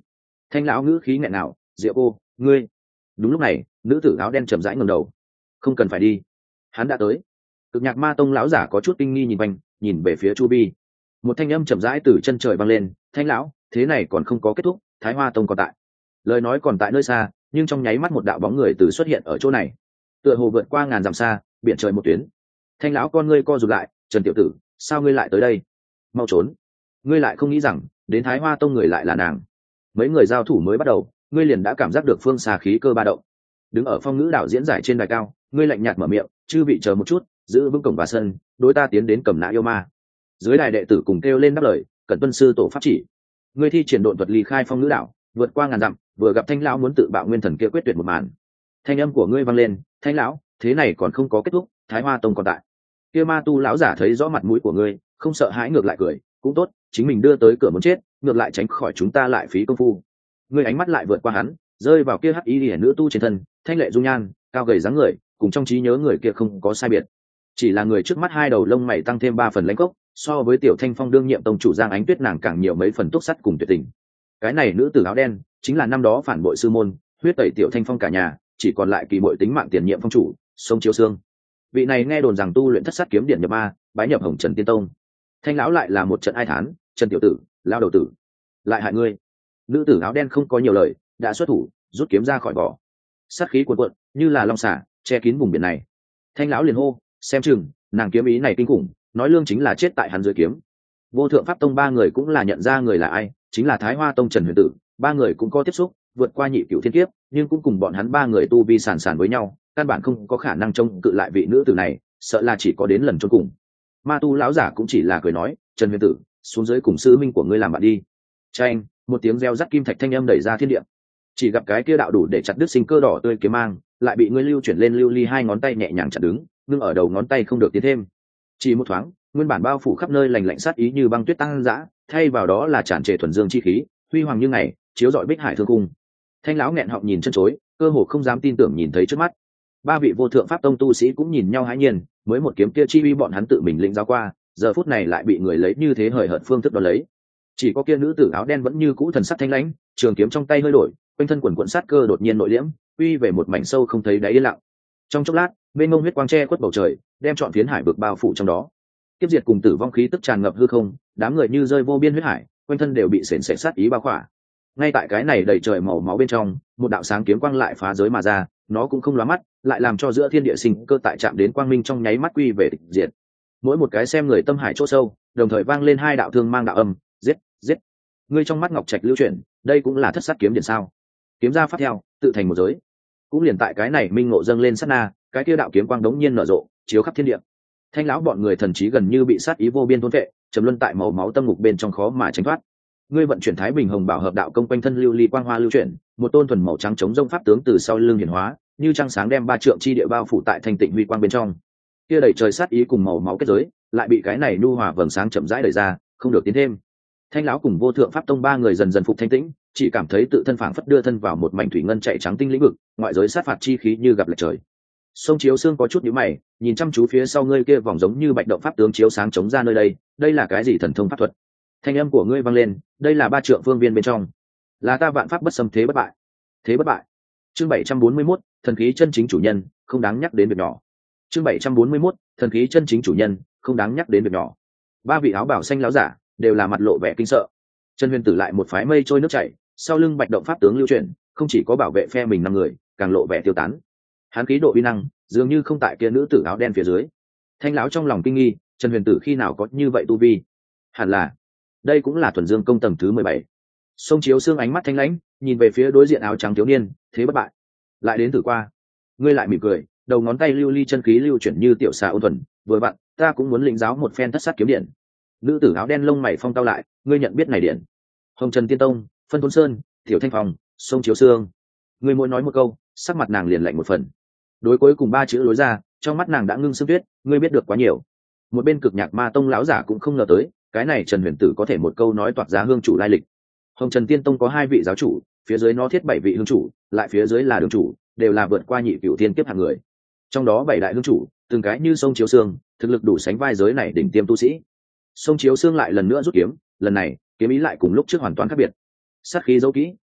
Speaker 1: Thanh lão ngữ khí nghẹn nào, Diệu cô, ngươi. Đúng lúc này, nữ tử áo đen chậm rãi ngẩng đầu. Không cần phải đi, hắn đã tới. Cực nhạc ma tông lão giả có chút kinh nghi nhìn quanh, nhìn về phía chu vi. Một thanh âm chậm rãi từ chân trời vang lên, Thanh lão, thế này còn không có kết thúc, Thái Hoa tông còn tại. Lời nói còn tại nơi xa, nhưng trong nháy mắt một đạo bóng người từ xuất hiện ở chỗ này, tựa hồ vượt qua ngàn dặm xa, biển trời một tuyến. Thanh lão con ngươi co rụt lại, Trần tiểu tử, sao ngươi lại tới đây? Mau trốn! Ngươi lại không nghĩ rằng đến Thái Hoa tông người lại là nàng. Mấy người giao thủ mới bắt đầu, ngươi liền đã cảm giác được phương xa khí cơ ba động. Đứng ở phong ngữ đạo diễn giải trên đài cao, ngươi lạnh nhạt mở miệng, chư vị chờ một chút, giữ vững cổng và sân, đối ta tiến đến cầm nã yêu ma. Dưới đài đệ tử cùng kêu lên đáp lời, cẩn tuân sư tổ pháp chỉ. Ngươi thi triển độn thuật ly khai phong ngữ đạo, vượt qua ngàn dặm, vừa gặp Thanh lão muốn tự bạo nguyên thần kia quyết tuyệt một màn. Thanh âm của ngươi vang lên, Thanh lão, thế này còn không có kết thúc, Thái Hoa tông còn tại. Kia ma tu lão giả thấy rõ mặt mũi của ngươi, không sợ hãi ngược lại cười, cũng tốt, chính mình đưa tới cửa muốn chết, ngược lại tránh khỏi chúng ta lại phí công phu. Ngươi ánh mắt lại vượt qua hắn, rơi vào kia hắc y liễu nữ tu trên thân, thanh lệ dung nhan, cao gầy dáng người, cùng trong trí nhớ người kia không có sai biệt. Chỉ là người trước mắt hai đầu lông mày tăng thêm ba phần lãnh cốc, so với tiểu Thanh Phong đương nhiệm tông chủ Giang Ánh Tuyết nàng càng nhiều mấy phần túc sắt cùng tuyệt tình. Cái này nữ tử áo đen, chính là năm đó phản bội sư môn, huyết tẩy tiểu Thanh Phong cả nhà, chỉ còn lại kỳ bội tính mạng tiền nhiệm phong chủ, sông Chiếu Sương. Vị này nghe đồn rằng tu luyện thất sát kiếm điện nhập ma, bái nhập Hồng Trần Tiên Tông. Thanh lão lại là một trận ai thán, Trần tiểu tử, lao đầu tử, lại hại ngươi. Nữ tử áo đen không có nhiều lời, đã xuất thủ, rút kiếm ra khỏi vỏ. Sát khí cuồn cuộn, như là long xả, che kín vùng biển này. Thanh lão liền hô, xem chừng, nàng kiếm ý này kinh khủng, nói lương chính là chết tại hắn dưới kiếm. Vô Thượng Pháp Tông ba người cũng là nhận ra người là ai, chính là Thái Hoa Tông Trần Huyền Tử, ba người cũng có tiếp xúc, vượt qua nhị cửu thiên kiếp, nhưng cũng cùng bọn hắn ba người tu vi sàn sàn với nhau, căn bản không có khả năng trông cự lại vị nữ tử này, sợ là chỉ có đến lần chôn cùng. Ma tu lão giả cũng chỉ là cười nói, Trần Huyền Tử, xuống dưới cùng sư minh của ngươi làm bạn đi. Chanh, một tiếng reo rắt kim thạch thanh âm đẩy ra thiên địa. Chỉ gặp cái kia đạo đủ để chặt đứt sinh cơ đỏ tươi kiếm mang, lại bị ngươi lưu chuyển lên lưu ly hai ngón tay nhẹ nhàng chặt đứng, ngưng ở đầu ngón tay không được tiến thêm. Chỉ một thoáng, nguyên bản bao phủ khắp nơi lạnh lạnh sát ý như băng tuyết tăng dã, thay vào đó là tràn trề thuần dương chi khí, huy hoàng như ngày, chiếu rọi bích hải thương cung. Thanh lão nghẹn họng nhìn chân chối, cơ hồ không dám tin tưởng nhìn thấy trước mắt. Ba vị Vô Thượng Pháp Tông tu sĩ cũng nhìn nhau hãi nhiên, mới một kiếm kia chi uy bọn hắn tự mình lĩnh giáo qua, giờ phút này lại bị người lấy như thế hời hợt phương thức đó lấy. Chỉ có kia nữ tử áo đen vẫn như cũ thần sắc thanh lãnh, trường kiếm trong tay hơi đổi, quanh thân quần quần sát cơ đột nhiên nội liễm, uy về một mảnh sâu không thấy đáy yên lặng. Trong chốc lát, bên ngông huyết quang che khuất bầu trời, đem trọn phiến hải vực bao phủ trong đó. Kiếp diệt cùng tử vong khí tức tràn ngập hư không, đám người như rơi vô biên huyết hải, quanh thân đều bị sền sệt sát ý bao khỏa. Ngay tại cái này đầy trời màu máu bên trong, một đạo sáng kiếm quang lại phá giới mà ra, nó cũng không lóa mắt, lại làm cho giữa thiên địa sinh cơ tại chạm đến quang minh trong nháy mắt quy về tịch diệt. Mỗi một cái xem người tâm hải chỗ sâu, đồng thời vang lên hai đạo thương mang đạo âm, giết, giết. Ngươi trong mắt ngọc trạch lưu chuyển, đây cũng là thất sát kiếm điện sao? Kiếm ra phát theo, tự thành một giới. Cũng liền tại cái này minh ngộ dâng lên sát na, cái kia đạo kiếm quang đống nhiên nở rộ, chiếu khắp thiên địa. Thanh lão bọn người thần trí gần như bị sát ý vô biên thôn vệ, trầm luân tại màu máu tâm ngục bên trong khó mà tránh thoát. Ngươi vận chuyển Thái Bình Hồng Bảo hợp đạo công quanh thân lưu ly quang hoa lưu chuyển, một tôn thuần màu trắng chống rông pháp tướng từ sau lưng hiển hóa, như trăng sáng đem ba trượng chi địa bao phủ tại thanh tịnh huy quang bên trong. Kia đầy trời sát ý cùng màu máu kết giới, lại bị cái này nhu hòa vầng sáng chậm rãi đẩy ra, không được tiến thêm. Thanh lão cùng Vô Thượng Pháp Tông ba người dần dần phục thanh tĩnh, chỉ cảm thấy tự thân phảng phất đưa thân vào một mảnh thủy ngân chạy trắng tinh lĩnh vực, ngoại giới sát phạt chi khí như gặp lệch trời. Sông Chiếu Sương có chút nhíu mày, nhìn chăm chú phía sau ngươi kia vòng giống như bạch động pháp tướng chiếu sáng chống ra nơi đây, đây là cái gì thần thông pháp thuật? Thanh âm của ngươi vang lên, đây là ba trượng phương viên bên trong, là ta vạn pháp bất xâm thế bất bại. Thế bất bại. Chương bảy trăm bốn mươi mốt, thần khí chân chính chủ nhân, không đáng nhắc đến việc nhỏ. Chương bảy trăm bốn mươi mốt, thần khí chân chính chủ nhân, không đáng nhắc đến việc nhỏ. Ba vị áo bảo xanh láo giả đều là mặt lộ vẻ kinh sợ. Trần Huyền Tử lại một phái mây trôi nước chảy, sau lưng bạch động pháp tướng lưu chuyển, không chỉ có bảo vệ phe mình năm người, càng lộ vẻ tiêu tán. Hắn khí độ uy năng, dường như không tại kia nữ tử áo đen phía dưới. Thanh lão trong lòng kinh nghi, Trần Huyền Tử khi nào có như vậy tu vi? Hẳn là, đây cũng là thuần dương công tầng thứ mười bảy. Sông Chiếu Sương ánh mắt thanh lãnh, nhìn về phía đối diện áo trắng thiếu niên, thế bất bại. Lại đến thử qua. Ngươi lại mỉm cười, đầu ngón tay lưu ly chân khí lưu chuyển như tiểu xà ôn thuần, vừa vặn, ta cũng muốn lĩnh giáo một phen thất sát kiếm điện. Nữ tử áo đen lông mày phong cao lại, ngươi nhận biết này điện. Hồng Trần Tiên Tông, Phân Thôn Sơn, Tiểu Thanh Phong, Sông Chiếu Sương. Ngươi mỗi nói một câu, sắc mặt nàng liền lạnh một phần. Đối cuối cùng ba chữ lối ra, trong mắt nàng đã ngưng sương tuyết, ngươi biết được quá nhiều. Một bên Cực Nhạc Ma Tông lão giả cũng không ngờ tới, cái này Trần Huyền Tử có thể một câu nói toạc giá hương chủ lai lịch. Hồng Trần Tiên Tông có hai vị giáo chủ, phía dưới nó thiết bảy vị hương chủ, lại phía dưới là đường chủ, đều là vượt qua nhị cửu thiên kiếp hạng người. Trong đó bảy đại hương chủ, từng cái như Sông Chiếu Sương, thực lực đủ sánh vai giới này đỉnh tiêm tu sĩ. Sông Chiếu Sương lại lần nữa rút kiếm, lần này kiếm ý lại cùng lúc trước hoàn toàn khác biệt. Sát khí dấu kỹ,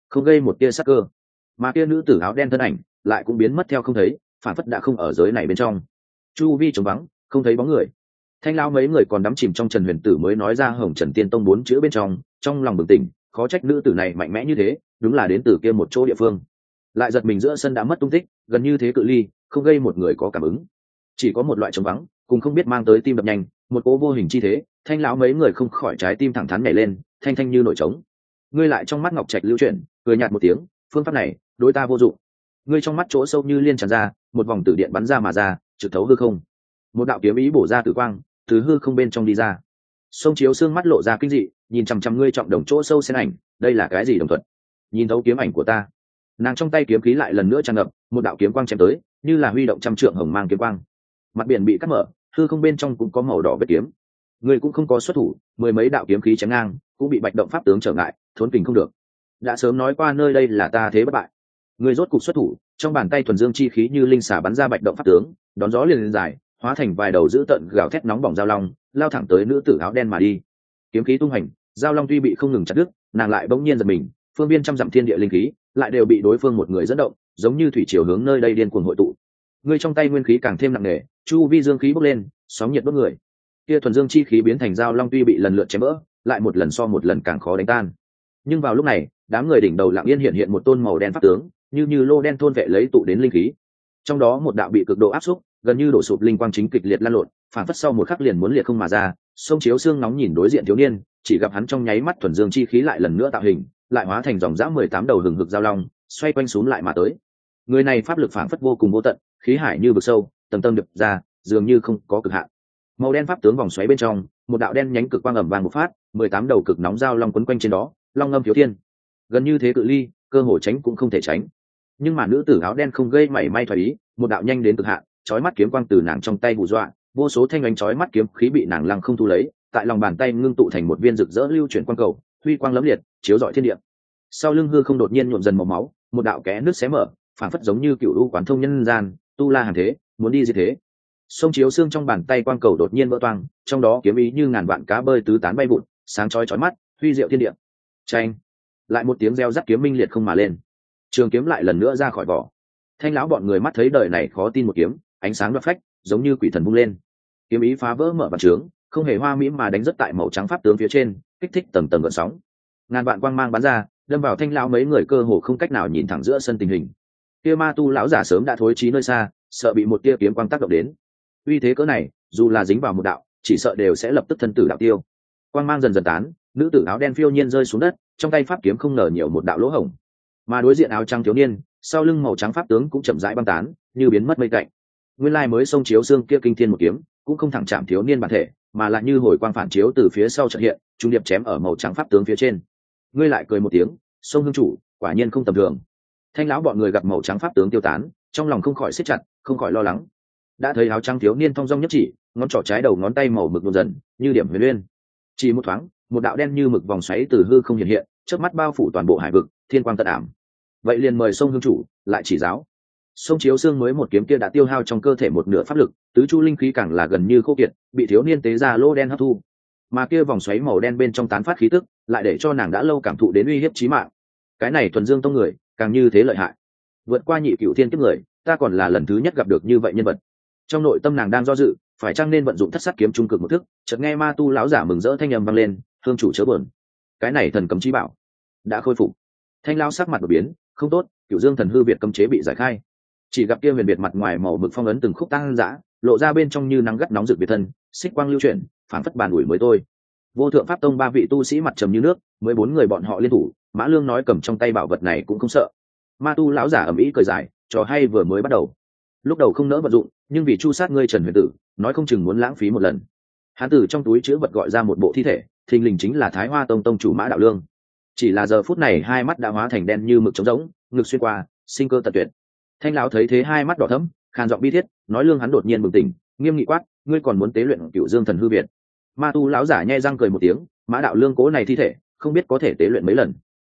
Speaker 1: không gây một tia sắc cơ. Mà kia nữ tử áo đen thân ảnh lại cũng biến mất theo không thấy, phản phất đã không ở giới này bên trong. Chu vi trống vắng, không thấy bóng người. Thanh lão mấy người còn đắm chìm trong Trần Huyền Tử mới nói ra Hồng Trần Tiên Tông bốn chữ bên trong, trong lòng bừng tỉnh, khó trách nữ tử này mạnh mẽ như thế, đúng là đến từ kia một chỗ địa phương. Lại giật mình giữa sân đã mất tung tích, gần như thế cự ly, không gây một người có cảm ứng. Chỉ có một loại trống vắng, cùng không biết mang tới tim đập nhanh, một cỗ vô hình chi thế, Thanh lão mấy người không khỏi trái tim thẳng thắn nhảy lên, thanh thanh như nổi trống. Ngươi lại trong mắt ngọc trạch lưu chuyển, cười nhạt một tiếng, phương pháp này, đối ta vô dụng. Ngươi trong mắt chỗ sâu như liên tràn ra, một vòng tử điện bắn ra mà ra, trực thấu hư không. Một đạo kiếm ý bổ ra tử quang, từ hư không bên trong đi ra. Sông Chiếu xương mắt lộ ra kinh dị, nhìn chằm chằm ngươi trọng đồng chỗ sâu xen ảnh, đây là cái gì đồng thuận? Nhìn thấu kiếm ảnh của ta. Nàng trong tay kiếm khí lại lần nữa tràn ngập, một đạo kiếm quang chém tới, như là huy động trăm trượng hồng mang kiếm quang. Mặt biển bị cắt mở, hư không bên trong cũng có màu đỏ vết kiếm. Ngươi cũng không có xuất thủ, mười mấy đạo kiếm khí chém ngang, cũng bị bạch động pháp tướng trở ngại, thốn kình không được. Đã sớm nói qua nơi đây là ta thế bất bại. Ngươi rốt cục xuất thủ, trong bàn tay thuần dương chi khí như linh xà bắn ra bạch động pháp tướng, đón gió liền lên dài, hóa thành vài đầu dữ tợn gào thét nóng bỏng giao long, lao thẳng tới nữ tử áo đen mà đi. Kiếm khí tung hành, giao long tuy bị không ngừng chặt đứt, nàng lại bỗng nhiên giật mình, phương viên trăm dặm thiên địa linh khí lại đều bị đối phương một người dẫn động, giống như thủy triều hướng nơi đây điên cuồng hội tụ. Ngươi trong tay nguyên khí càng thêm nặng nề, chu vi dương khí bốc lên, sóng nhiệt đốt người. Kia thuần dương chi khí biến thành giao long tuy bị lần lượt chém vỡ, lại một lần so một lần càng khó đánh tan. Nhưng vào lúc này, đám người đỉnh đầu lặng yên hiện hiện một tôn màu đen pháp tướng, như như lô đen thôn vệ lấy tụ đến linh khí. Trong đó một đạo bị cực độ áp xúc, gần như đổ sụp linh quang chính kịch liệt lan lộn, phản phất sau một khắc liền muốn liệt không mà ra. Sông Chiếu xương nóng nhìn đối diện thiếu niên, chỉ gặp hắn trong nháy mắt thuần dương chi khí lại lần nữa tạo hình, lại hóa thành dòng dã mười tám đầu hừng hực giao long, xoay quanh xuống lại mà tới. Người này pháp lực phản phất vô cùng vô tận, khí hải như vực sâu, tầng tầng đập ra, dường như không có cực hạn. Màu đen pháp tướng vòng xoáy bên trong, một đạo đen nhánh cực quang ầm vang một phát, mười tám đầu cực nóng giao long quấn quanh trên đó, long ngâm thiếu thiên. Gần như thế cự ly, cơ hội tránh cũng không thể tránh. Nhưng mà nữ tử áo đen không gây mảy may thoái ý, một đạo nhanh đến cực hạn, chói mắt kiếm quang từ nàng trong tay hù dọa, vô số thanh ánh chói mắt kiếm khí bị nàng lăng không thu lấy, tại lòng bàn tay ngưng tụ thành một viên rực rỡ lưu chuyển quang cầu, huy quang lẫm liệt, chiếu rọi thiên địa. Sau lưng hư không đột nhiên nhuộm dần màu máu, một đạo kẽ nước xé mở, phản phất giống như cựu u quán thông nhân gian, tu la hàng thế, muốn đi gì thế. Sông Chiếu xương trong bàn tay quang cầu đột nhiên vỡ toang, trong đó kiếm ý như ngàn vạn cá bơi tứ tán bay vụt, sáng chói chói mắt, huy diệu thiên địa. Chanh! Lại một tiếng reo rắt kiếm minh liệt không mà lên. Trường kiếm lại lần nữa ra khỏi vỏ. Thanh lão bọn người mắt thấy đời này khó tin một kiếm, ánh sáng đoạt phách, giống như quỷ thần bung lên. Kiếm ý phá vỡ mở vạn trướng, không hề hoa mỹ mà đánh rất tại màu trắng pháp tướng phía trên, kích thích tầng tầng gợn sóng. Ngàn vạn quang mang bắn ra, đâm vào thanh lão mấy người cơ hồ không cách nào nhìn thẳng giữa sân tình hình. Kia ma tu lão giả sớm đã thối chí nơi xa, sợ bị một tia kiếm quang tác động đến. Uy thế cỡ này, dù là dính vào một đạo, chỉ sợ đều sẽ lập tức thân tử đạo tiêu. Quang mang dần dần tán, nữ tử áo đen phiêu nhiên rơi xuống đất, trong tay pháp kiếm không ngờ nhiều một đạo lỗ hổng. Mà đối diện áo trắng thiếu niên, sau lưng màu trắng pháp tướng cũng chậm rãi băng tán, như biến mất mây tạnh. Nguyên lai mới Sông Chiếu xương kia kinh thiên một kiếm, cũng không thẳng chạm thiếu niên bản thể, mà lại như hồi quang phản chiếu từ phía sau chợt hiện, trung điệp chém ở màu trắng pháp tướng phía trên. Ngươi lại cười một tiếng, Sông hương chủ, quả nhiên không tầm thường. Thanh lão bọn người gặp màu trắng pháp tướng tiêu tán, trong lòng không khỏi siết chặt, không khỏi lo lắng. Đã thấy áo trắng thiếu niên thong dong nhất chỉ, ngón trỏ trái đầu ngón tay màu mực đột dần, như điểm huyền liên. Chỉ một thoáng, một đạo đen như mực vòng xoáy từ hư không hiện hiện, chớp mắt bao phủ toàn bộ hải vực, thiên quang tận ảm. Vậy liền mời Sông hương chủ lại chỉ giáo. Sông Chiếu xương mới một kiếm kia đã tiêu hao trong cơ thể một nửa pháp lực, tứ chu linh khí càng là gần như khô kiệt, bị thiếu niên tế ra lô đen hấp thu. Mà kia vòng xoáy màu đen bên trong tán phát khí tức, lại để cho nàng đã lâu cảm thụ đến uy hiếp chí mạng. Cái này thuần dương tông người, càng như thế lợi hại. Vượt qua nhị cửu thiên kiếp người, ta còn là lần thứ nhất gặp được như vậy nhân vật. Trong nội tâm nàng đang do dự, phải chăng nên vận dụng thất sát kiếm trung cực một thức, chợt nghe ma tu lão giả mừng rỡ thanh âm vang lên, hương chủ chớ buồn. Cái này thần cấm chí bảo đã khôi phục. Thanh lão sắc mặt đổi biến, không tốt, cửu dương thần hư việt cấm chế bị giải khai. Chỉ gặp kia huyền biệt mặt ngoài màu mực phong ấn từng khúc tăng dã, lộ ra bên trong như nắng gắt nóng rực biệt thân, xích quang lưu chuyển, phảng phất bàn ủi mới tôi. Vô thượng pháp tông ba vị tu sĩ mặt trầm như nước, mới bốn người bọn họ liên thủ, Mã Lương nói cầm trong tay bảo vật này cũng không sợ. Ma tu lão giả ầm ĩ cười dài, trò hay vừa mới bắt đầu. Lúc đầu không nỡ vận dụng, nhưng vì chu sát ngươi Trần Huyền Tử, nói không chừng muốn lãng phí một lần. Hán tử trong túi chứa vật gọi ra một bộ thi thể, thình lình chính là Thái Hoa tông tông chủ Mã Đạo Lương. Chỉ là giờ phút này hai mắt đã hóa thành đen như mực trống rỗng, ngực xuyên qua, sinh cơ tận tuyệt. Thanh lão thấy thế hai mắt đỏ thẫm, khan giọng bi thiết, nói Lương hắn đột nhiên bừng tỉnh, nghiêm nghị quát, ngươi còn muốn tế luyện Cửu Dương Thần Hư Việt? Ma tu lão giả nhe răng cười một tiếng, Mã Đạo Lương cố này thi thể, không biết có thể tế luyện mấy lần.